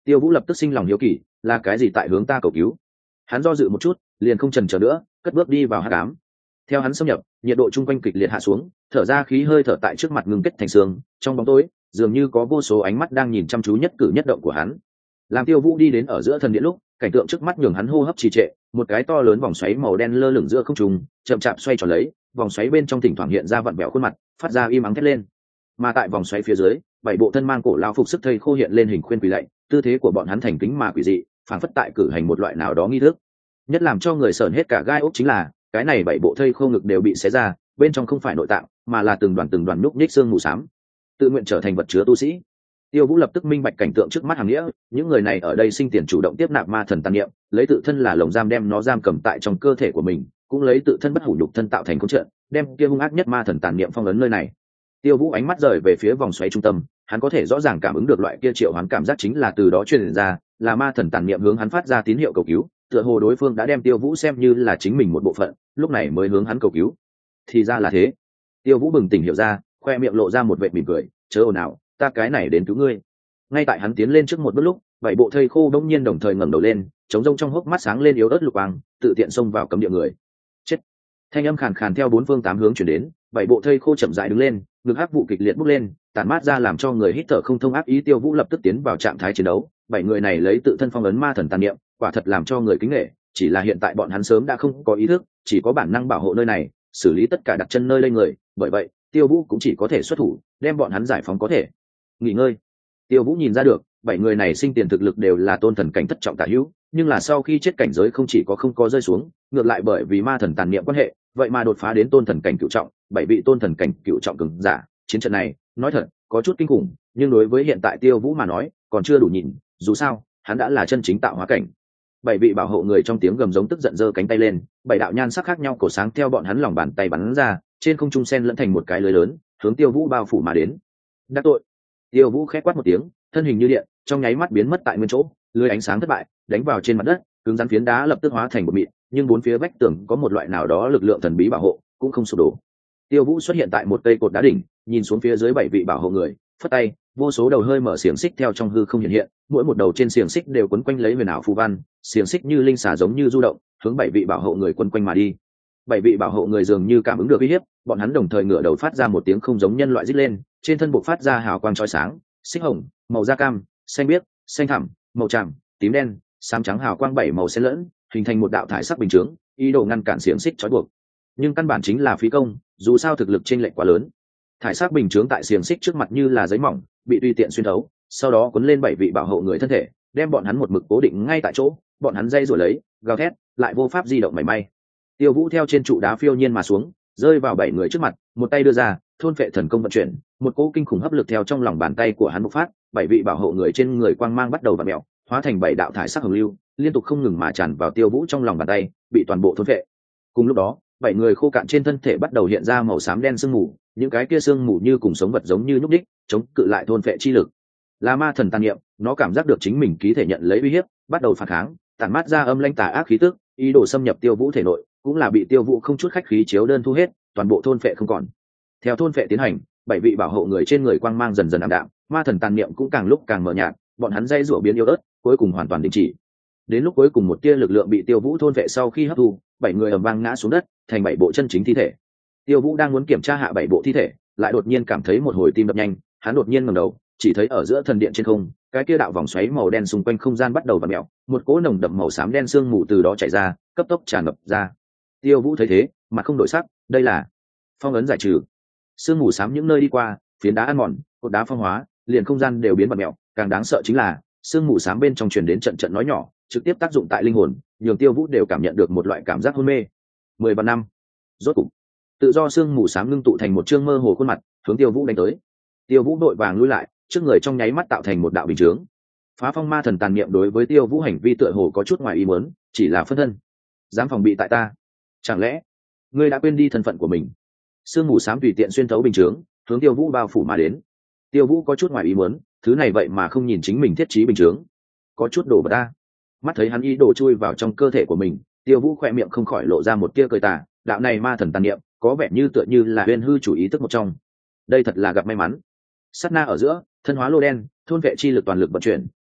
Tiêu Vũ lập tức sinh lòng hiếu kỳ, là cái gì tại hướng ta cầu cứu? Hắn do dự một chút, liền không chần chờ nữa, cất bước đi vào hắc ám. Theo hắn xâm nhập, nhiệt độ chung quanh kịch liệt hạ xuống, thở ra khí hơi thở tại trước mặt ngưng kết thành xương, trong bóng tối, dường như có vô số ánh mắt đang nhìn chăm chú nhất cử nhất động của hắn. Làm Tiêu Vũ đi đến ở giữa thần điện lúc, cảnh tượng trước mắt nhường hắn hô hấp trì trệ, một cái to lớn vòng xoáy màu đen lơ lửng giữa không trung, chậm chạp xoay tròn lấy, vòng xoáy bên trong thỉnh thoảng hiện ra vặn vẹo khuôn mặt, phát ra im ắng thét lên. Mà tại vòng xoáy phía dưới, bảy bộ thân mang cổ lão phục sức thây khô hiện lên hình khuyên quỳ lạy, tư thế của bọn hắn thành kính mà quỷ dị, phảng phất tại cử hành một loại nào đó nghi thức. Nhất làm cho người sởn hết cả gai ốc chính là, cái này bảy bộ thây khô ngực đều bị xé ra, bên trong không phải nội tạng, mà là từng đoàn núc nhích xương mù xám, tự nguyện trở thành vật chứa tu sĩ. Tiêu Vũ lập tức minh bạch cảnh tượng trước mắt hàng nghĩa, những người này ở đây sinh tiền chủ động tiếp nạp ma thần tàn niệm, lấy tự thân là lồng giam đem nó giam cầm tại trong cơ thể của mình, cũng lấy tự thân bất hủ nhục thân tạo thành công trận, đem kia hung ác nhất ma thần tàn niệm phong ấn nơi này. Tiêu Vũ ánh mắt rời về phía vòng xoáy trung tâm, hắn có thể rõ ràng cảm ứng được loại kia triệu hoán cảm giác chính là từ đó truyền ra, là ma thần tàn niệm hướng hắn phát ra tín hiệu cầu cứu, tựa hồ đối phương đã đem Tiêu Vũ xem như là chính mình một bộ phận, lúc này mới hướng hắn cầu cứu. Thì ra là thế. Tiêu Vũ bừng tỉnh hiểu ra, khoe miệng lộ ra một vệt mỉm cười, chớ ồn ào, ta cái này đến cứu ngươi. Ngay tại hắn tiến lên trước một bước lúc, bảy bộ thây khô đông nhiên đồng thời ngẩng đầu lên, trống rông trong hốc mắt sáng lên yếu ớt lục quang, tự tiện xông vào cấm địa người. Chết! Thanh âm khàn khàn theo bốn phương tám hướng truyền đến, bảy bộ thây khô chậm rãi đứng lên, ngực hắc vụ kịch liệt bốc lên, tản mát ra làm cho người hít thở không thông ác ý. Tiêu Vũ lập tức tiến vào trạng thái chiến đấu, bảy người này lấy tự thân phong ấn ma thần tàn niệm, quả thật làm cho người kính nể, chỉ là hiện tại bọn hắn sớm đã không có ý thức, chỉ có bản năng bảo hộ nơi này, xử lý tất cả đặt chân nơi lây người, bởi vậy, Tiêu Vũ cũng chỉ có thể xuất thủ, đem bọn hắn giải phóng có thể. Nghỉ ngơi. Tiêu Vũ nhìn ra được, bảy người này sinh tiền thực lực đều là tôn thần cảnh thất trọng tả hữu, nhưng là sau khi chết cảnh giới không chỉ có không có rơi xuống, ngược lại bởi vì ma thần tàn niệm quan hệ, vậy mà đột phá đến tôn thần cảnh cửu trọng, bảy vị tôn thần cảnh cửu trọng cường giả, chiến trận này, nói thật, có chút kinh khủng, nhưng đối với hiện tại Tiêu Vũ mà nói, còn chưa đủ nhìn, dù sao, hắn đã là chân chính tạo hóa cảnh. Bảy vị bảo hộ người trong tiếng gầm giống tức giận giơ cánh tay lên, bảy đạo nhan sắc khác nhau cổ sáng theo bọn hắn lòng bàn tay bắn ra, trên không trung sen lẫn thành một cái lưới lớn, hướng Tiêu Vũ bao phủ mà đến. Đắc tội. Tiêu Vũ khẽ quát một tiếng, thân hình như điện, trong nháy mắt biến mất tại nguyên chỗ, lưới ánh sáng thất bại, đánh vào trên mặt đất, cứng rắn phiến đá lập tức hóa thành một mịn, nhưng bốn phía vách tường có một loại nào đó lực lượng thần bí bảo hộ, cũng không sụp đổ. Tiêu Vũ xuất hiện tại một cây cột đá đỉnh, nhìn xuống phía dưới bảy vị bảo hộ người, phất tay, vô số đầu hơi mở xiềng xích theo trong hư không hiện hiện, mỗi một đầu trên xiềng xích đều quấn quanh lấy huyền ảo phù văn, xiềng xích như linh xà giống như du động, hướng bảy vị bảo hộ người quấn quanh mà đi. Bảy vị bảo hộ người dường như cảm ứng được uy hiếp, bọn hắn đồng thời ngửa đầu phát ra một tiếng không giống nhân loại rít lên, trên thân bộc phát ra hào quang chói sáng, xích hồng, màu da cam, xanh biếc, xanh thẳm, màu tràm, tím đen, xám trắng hào quang bảy màu xen lẫn, hình thành một đạo thải sắc bình chướng, ý đồ ngăn cản xiềng xích trói buộc. Nhưng căn bản chính là phí công, dù sao thực lực chênh lệch quá lớn. Thải sắc bình chướng tại xiềng xích trước mặt như là giấy mỏng, bị tùy tiện xuyên thấu, sau đó cuốn lên bảy vị bảo hộ người thân thể, đem bọn hắn một mực cố định ngay tại chỗ, bọn hắn dây rồi lấy, gào thét, lại vô pháp di động mảy may. Tiêu Vũ theo trên trụ đá phiêu nhiên mà xuống, rơi vào bảy người trước mặt, một tay đưa ra, thôn phệ thần công vận chuyển, một cỗ kinh khủng hấp lực theo trong lòng bàn tay của hắn bộc phát, bảy vị bảo hộ người trên người quang mang bắt đầu vặn mèo, hóa thành bảy đạo thải sắc hồng lưu, liên tục không ngừng mà tràn vào Tiêu Vũ trong lòng bàn tay, bị toàn bộ thôn phệ. Cùng lúc đó, bảy người khô cạn trên thân thể bắt đầu hiện ra màu xám đen sương mù, những cái kia sương mù như cùng sống vật giống như nhúc đích, chống cự lại thôn phệ chi lực. Là ma thần tàn niệm, nó cảm giác được chính mình ký thể nhận lấy uy hiếp, bắt đầu phản kháng, tản mát ra âm lãnh tà ác khí tức, ý đồ xâm nhập Tiêu Vũ thể nội, cũng là bị Tiêu Vũ không chút khách khí chiếu đơn thu hết, toàn bộ thôn phệ không còn. Theo thôn phệ tiến hành, bảy vị bảo hộ người trên người quang mang dần dần ảm đạm, ma thần tàn niệm cũng càng lúc càng mờ nhạt, bọn hắn dây rủa biến yếu ớt, cuối cùng hoàn toàn đình chỉ. Đến lúc cuối cùng một tia lực lượng bị Tiêu Vũ thôn phệ sau khi hấp thu, bảy người ầm vang ngã xuống đất, thành bảy bộ chân chính thi thể. Tiêu Vũ đang muốn kiểm tra hạ bảy bộ thi thể, lại đột nhiên cảm thấy một hồi tim đập nhanh, hắn đột nhiên ngẩng đầu, chỉ thấy ở giữa thần điện trên không, cái kia đạo vòng xoáy màu đen xung quanh không gian bắt đầu vặn mèo, một cỗ nồng đậm màu xám đen sương mù từ đó chảy ra, cấp tốc tràn ngập ra. Tiêu Vũ thấy thế, mặt không đổi sắc, đây là phong ấn giải trừ. Sương mù xám những nơi đi qua, phiến đá ăn mòn, cột đá phong hóa, liền không gian đều biến vặn mèo, càng đáng sợ chính là sương mù xám bên trong truyền đến trận trận nói nhỏ, trực tiếp tác dụng tại linh hồn, nhường Tiêu Vũ đều cảm nhận được một loại cảm giác hôn mê. 10 vạn năm, rốt cục, tự do sương mù xám ngưng tụ thành một trương mơ hồ khuôn mặt, hướng Tiêu Vũ đánh tới. Tiêu Vũ đội vàng lui lại, trước người trong nháy mắt tạo thành một đạo bình chướng. Phá phong ma thần tàn niệm đối với Tiêu Vũ hành vi tựa hồ có chút ngoài ý muốn, chỉ là phân thân, dám phòng bị tại ta, chẳng lẽ ngươi đã quên đi thân phận của mình? Sương mù xám tùy tiện xuyên thấu bình chướng, hướng Tiêu Vũ bao phủ mà đến. Tiêu Vũ có chút ngoài ý muốn, thứ này vậy mà không nhìn chính mình thiết trí bình chướng, có chút đổ vào ta. Mắt thấy hắn ý đồ chui vào trong cơ thể của mình, Tiêu Vũ khỏe miệng không khỏi lộ ra một tia cười tà, đạo này ma thần tàn niệm, có vẻ như tựa như là huyền hư chủ ý thức một trong. Đây thật là gặp may mắn. Sát na ở giữa, thân hóa lô đen, thôn vệ chi lực toàn lực vận chuyển,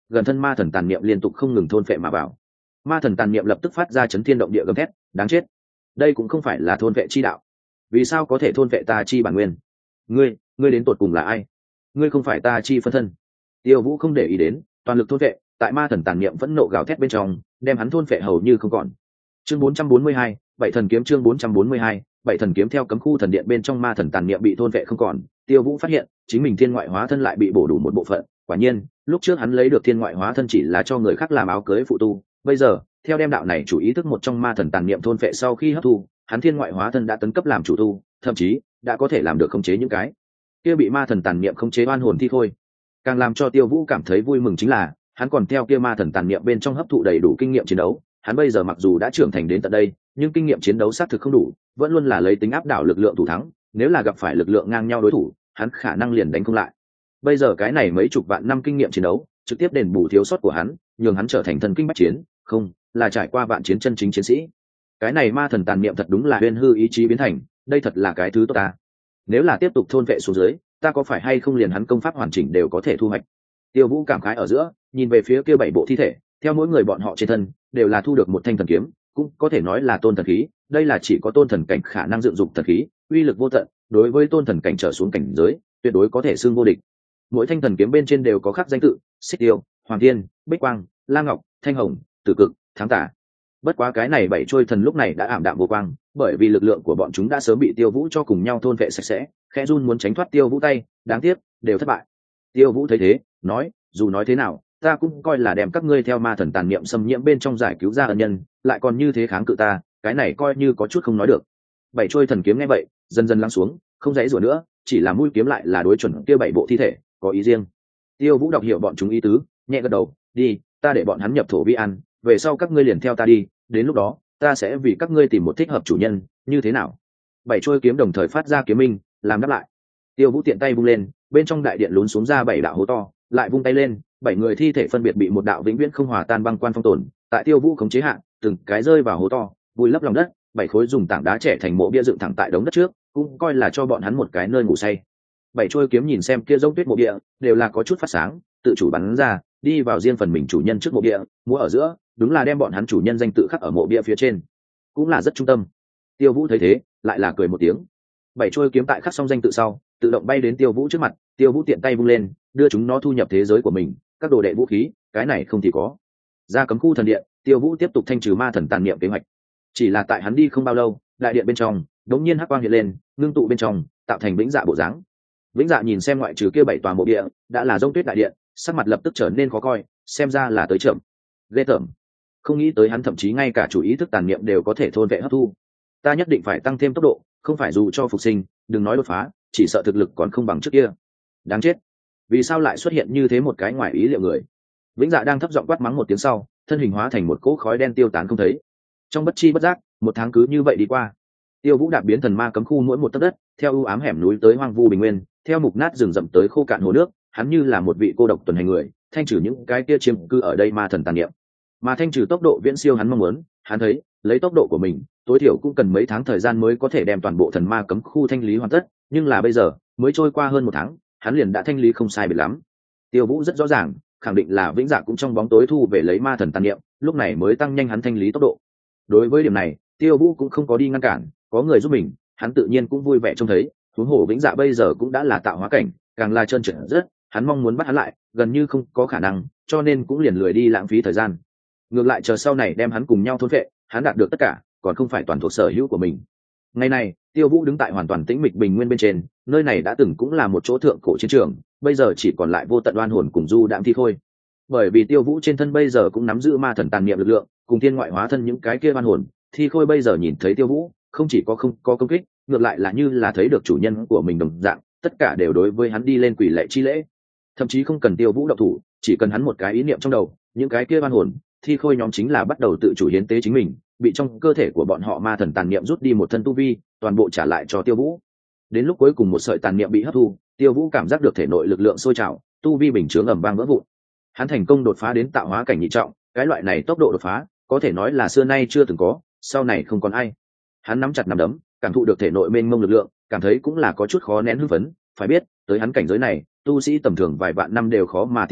gần thân ma thần tàn niệm liên tục không ngừng thôn phệ mà vào. Ma thần tàn niệm lập tức phát ra chấn thiên động địa gầm thét, đáng chết, đây cũng không phải là thôn vệ chi đạo, vì sao có thể thôn vệ ta chi bản nguyên? Ngươi đến tột cùng là ai? Ngươi không phải ta chi phân thân. Tiêu Vũ không để ý đến, toàn lực thôn vệ, tại ma thần tàn niệm vẫn nộ gào thét bên trong, đem hắn thôn vệ hầu như không còn. Chương 442, bảy thần kiếm. Chương 442, bảy thần kiếm. Theo cấm khu thần điện bên trong ma thần tàn niệm bị thôn vệ không còn, Tiêu Vũ phát hiện chính mình thiên ngoại hóa thân lại bị bổ đủ một bộ phận. Quả nhiên, lúc trước hắn lấy được thiên ngoại hóa thân chỉ là cho người khác làm áo cưới phụ tu, bây giờ theo đem đạo này chủ ý thức một trong ma thần tàn niệm thôn vệ sau khi hấp thu, hắn thiên ngoại hóa thân đã tấn cấp làm chủ tu, thậm chí đã có thể làm được khống chế những cái kia bị ma thần tàn niệm khống chế oan hồn thi thôi. Càng làm cho Tiêu Vũ cảm thấy vui mừng chính là hắn còn theo kia ma thần tàn niệm bên trong hấp thụ đầy đủ kinh nghiệm chiến đấu. Hắn bây giờ mặc dù đã trưởng thành đến tận đây, nhưng kinh nghiệm chiến đấu xác thực không đủ, vẫn luôn là lấy tính áp đảo lực lượng thủ thắng, nếu là gặp phải lực lượng ngang nhau đối thủ, hắn khả năng liền đánh không lại. Bây giờ cái này mấy chục vạn năm kinh nghiệm chiến đấu trực tiếp đền bù thiếu sót của hắn, nhường hắn trở thành thần kinh bách chiến, không là trải qua vạn chiến chân chính chiến sĩ. Cái này ma thần tàn niệm thật đúng là huyền hư ý chí biến thành, đây thật là cái thứ tốt ta. Nếu là tiếp tục thôn vệ xuống dưới, ta có phải hay không liền hắn công pháp hoàn chỉnh đều có thể thu hoạch. Tiêu Vũ cảm khái ở giữa, nhìn về phía kia bảy bộ thi thể, theo mỗi người bọn họ trên thân đều là thu được một thanh thần kiếm, cũng có thể nói là tôn thần khí. Đây là chỉ có tôn thần cảnh khả năng dựng dụng thần khí, uy lực vô tận, đối với tôn thần cảnh trở xuống cảnh giới, tuyệt đối có thể xưng vô địch. Mỗi thanh thần kiếm bên trên đều có khắc danh tự: Xích Tiêu, Hoàng Thiên, Bích Quang, Lam Ngọc, Thanh Hồng, Tử Cực, Thắng Tả. Bất quá cái này bảy trôi thần lúc này đã ảm đạm vô quang, bởi vì lực lượng của bọn chúng đã sớm bị Tiêu Vũ cho cùng nhau thôn vệ sạch sẽ. Khẽ run muốn tránh thoát Tiêu Vũ tay, đáng tiếc đều thất bại. Tiêu Vũ thấy thế, nói: dù nói thế nào, ta cũng coi là đem các ngươi theo ma thần tàn niệm xâm nhiễm bên trong giải cứu ra ân nhân, lại còn như thế kháng cự ta, cái này coi như có chút không nói được. Bảy trôi thần kiếm nghe vậy, dần dần lắng xuống, không dãy rủa nữa, chỉ là mũi kiếm lại là đối chuẩn kia bảy bộ thi thể, có ý riêng. Tiêu Vũ đọc hiểu bọn chúng ý tứ, nhẹ gật đầu: đi, ta để bọn hắn nhập thổ vi ăn, về sau các ngươi liền theo ta đi, đến lúc đó ta sẽ vì các ngươi tìm một thích hợp chủ nhân, như thế nào? Bảy trôi kiếm đồng thời phát ra kiếm minh, làm đáp lại. Tiêu Vũ tiện tay vung lên, bên trong đại điện lún xuống ra bảy đạo hố to, lại vung tay lên, bảy người thi thể phân biệt bị một đạo vĩnh viễn không hòa tan băng quan phong tồn, tại Tiêu Vũ khống chế hạ, từng cái rơi vào hố to, vùi lấp lòng đất. Bảy khối dùng tảng đá trẻ thành mộ bia dựng thẳng tại đống đất trước, cũng coi là cho bọn hắn một cái nơi ngủ say. Bảy trôi kiếm nhìn xem kia giống tuyết mộ địa, đều là có chút phát sáng, tự chủ bắn ra, đi vào riêng phần mình chủ nhân trước mộ địa, múa ở giữa, đúng là đem bọn hắn chủ nhân danh tự khắc ở mộ bia phía trên, cũng là rất trung tâm. Tiêu Vũ thấy thế, lại là cười một tiếng. Bảy trôi kiếm tại khắc xong danh tự sau, tự động bay đến Tiêu Vũ trước mặt. Tiêu Vũ tiện tay vung lên, đưa chúng nó thu nhập thế giới của mình, các đồ đệ vũ khí, cái này không thì có. Ra cấm khu thần điện, Tiêu Vũ tiếp tục thanh trừ ma thần tàn niệm kế hoạch. Chỉ là tại hắn đi không bao lâu, đại điện bên trong đống nhiên hắc quang hiện lên, ngưng tụ bên trong, tạo thành Vĩnh Dạ bộ dáng. Vĩnh Dạ nhìn xem ngoại trừ kia bảy tòa mộ địa, đã là rông tuyết đại điện, sắc mặt lập tức trở nên khó coi, xem ra là tới chậm. Ghê tởm, không nghĩ tới hắn thậm chí ngay cả chủ ý thức tàn niệm đều có thể thôn vệ hấp thu. Ta nhất định phải tăng thêm tốc độ, không phải dù cho phục sinh, đừng nói đột phá, chỉ sợ thực lực còn không bằng trước kia. Đáng chết, vì sao lại xuất hiện như thế một cái ngoài ý liệu người? Vĩnh Dạ đang thấp giọng quát mắng một tiếng sau, thân hình hóa thành một cỗ khói đen tiêu tán không thấy. Trong bất chi bất giác, một tháng cứ như vậy đi qua. Tiêu Vũ đạp biến thần ma cấm khu mỗi một tấc đất, theo ưu ám hẻm núi tới hoang vu bình nguyên, theo mục nát rừng rậm tới khô cạn hồ nước, hắn như là một vị cô độc tuần hành người, thanh trừ những cái kia chiếm cư ở đây ma thần tàn niệm. Mà thanh trừ tốc độ viễn siêu hắn mong muốn, hắn thấy, lấy tốc độ của mình, tối thiểu cũng cần mấy tháng thời gian mới có thể đem toàn bộ thần ma cấm khu thanh lý hoàn tất, nhưng là bây giờ, mới trôi qua hơn một tháng, hắn liền đã thanh lý không sai biệt lắm. Tiêu Vũ rất rõ ràng, khẳng định là Vĩnh Dạ cũng trong bóng tối thu về lấy ma thần tàn niệm, lúc này mới tăng nhanh hắn thanh lý tốc độ. Đối với điểm này, Tiêu Vũ cũng không có đi ngăn cản, có người giúp mình, hắn tự nhiên cũng vui vẻ trông thấy. Huống hồ Vĩnh Dạ bây giờ cũng đã là tạo hóa cảnh, càng là trơn trượt rất, hắn mong muốn bắt hắn lại, gần như không có khả năng, cho nên cũng liền lười đi lãng phí thời gian. Ngược lại chờ sau này đem hắn cùng nhau thôn phệ, hắn đạt được tất cả, còn không phải toàn thuộc sở hữu của mình. Ngày này, Tiêu Vũ đứng tại hoàn toàn tĩnh mịch bình nguyên bên trên, nơi này đã từng cũng là một chỗ thượng cổ chiến trường, bây giờ chỉ còn lại vô tận oan hồn cùng du đạm thi khôi. Bởi vì Tiêu Vũ trên thân bây giờ cũng nắm giữ ma thần tàn niệm lực lượng, cùng thiên ngoại hóa thân những cái kia oan hồn, thi khôi bây giờ nhìn thấy Tiêu Vũ, không chỉ có không có công kích, ngược lại là như là thấy được chủ nhân của mình đồng dạng, tất cả đều đối với hắn đi lên quỳ lạy chi lễ. Thậm chí không cần Tiêu Vũ động thủ, chỉ cần hắn một cái ý niệm trong đầu, những cái kia oan hồn, thi khôi nhóm chính là bắt đầu tự chủ hiến tế chính mình, bị trong cơ thể của bọn họ ma thần tàn niệm rút đi một thân tu vi, toàn bộ trả lại cho Tiêu Vũ. Đến lúc cuối cùng một sợi tàn niệm bị hấp thu, Tiêu Vũ cảm giác được thể nội lực lượng sôi trào, tu vi bình chướng ầm vang vỡ vụn. Hắn thành công đột phá đến tạo hóa cảnh nhị trọng, cái loại này tốc độ đột phá, có thể nói là xưa nay chưa từng có, sau này không còn ai. Hắn nắm chặt nắm đấm, cảm thụ được thể nội mênh mông lực lượng, cảm thấy cũng là có chút khó nén hưng phấn. Phải biết, tới hắn cảnh giới này, tu sĩ tầm thường vài vạn năm đều khó mà tiến thêm,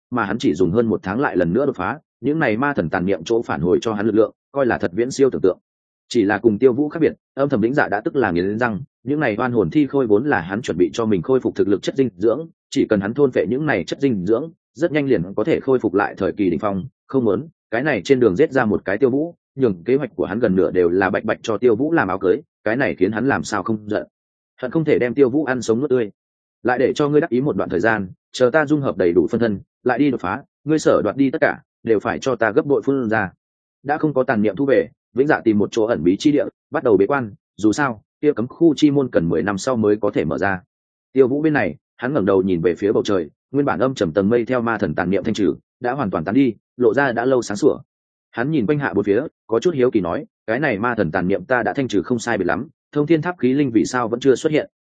mà hắn chỉ dùng hơn 1 tháng lại lần nữa đột phá, những này ma thần tàn niệm chỗ phản hồi cho hắn lực lượng coi là thật viễn siêu tưởng tượng. Chỉ là cùng Tiêu Vũ khác biệt, âm thầm lĩnh dạ đã tức là nghiến răng, những này oan hồn thi khôi vốn là hắn chuẩn bị cho mình khôi phục thực lực chất dinh dưỡng, chỉ cần hắn thôn phệ những này chất dinh dưỡng, rất nhanh liền có thể khôi phục lại thời kỳ đỉnh phong. Không muốn cái này trên đường giết ra một cái Tiêu Vũ, nhường kế hoạch của hắn gần nửa đều là bạch bạch cho Tiêu Vũ làm áo cưới, cái này khiến hắn làm sao không giận. Hận không thể đem Tiêu Vũ ăn sống nuốt tươi. Lại để cho ngươi đắc ý một đoạn thời gian, chờ ta dung hợp đầy đủ phân thân, lại đi đột phá, ngươi sở đoạt đi tất cả đều phải cho ta gấp bội phun ra. Đã không có tàn niệm thu về, vĩnh dạ tìm một chỗ ẩn bí chi địa, bắt đầu bế quan, dù sao kia cấm khu chi môn cần 10 năm sau mới có thể mở ra. Tiêu Vũ bên này, hắn ngẩng đầu nhìn về phía bầu trời, nguyên bản âm trầm tầng mây theo ma thần tàn niệm thanh trừ đã hoàn toàn tán đi, lộ ra đã lâu sáng sủa. Hắn nhìn quanh hạ bốn phía, có chút hiếu kỳ nói, cái này ma thần tàn niệm ta đã thanh trừ không sai biệt lắm, thông thiên tháp khí linh vì sao vẫn chưa xuất hiện,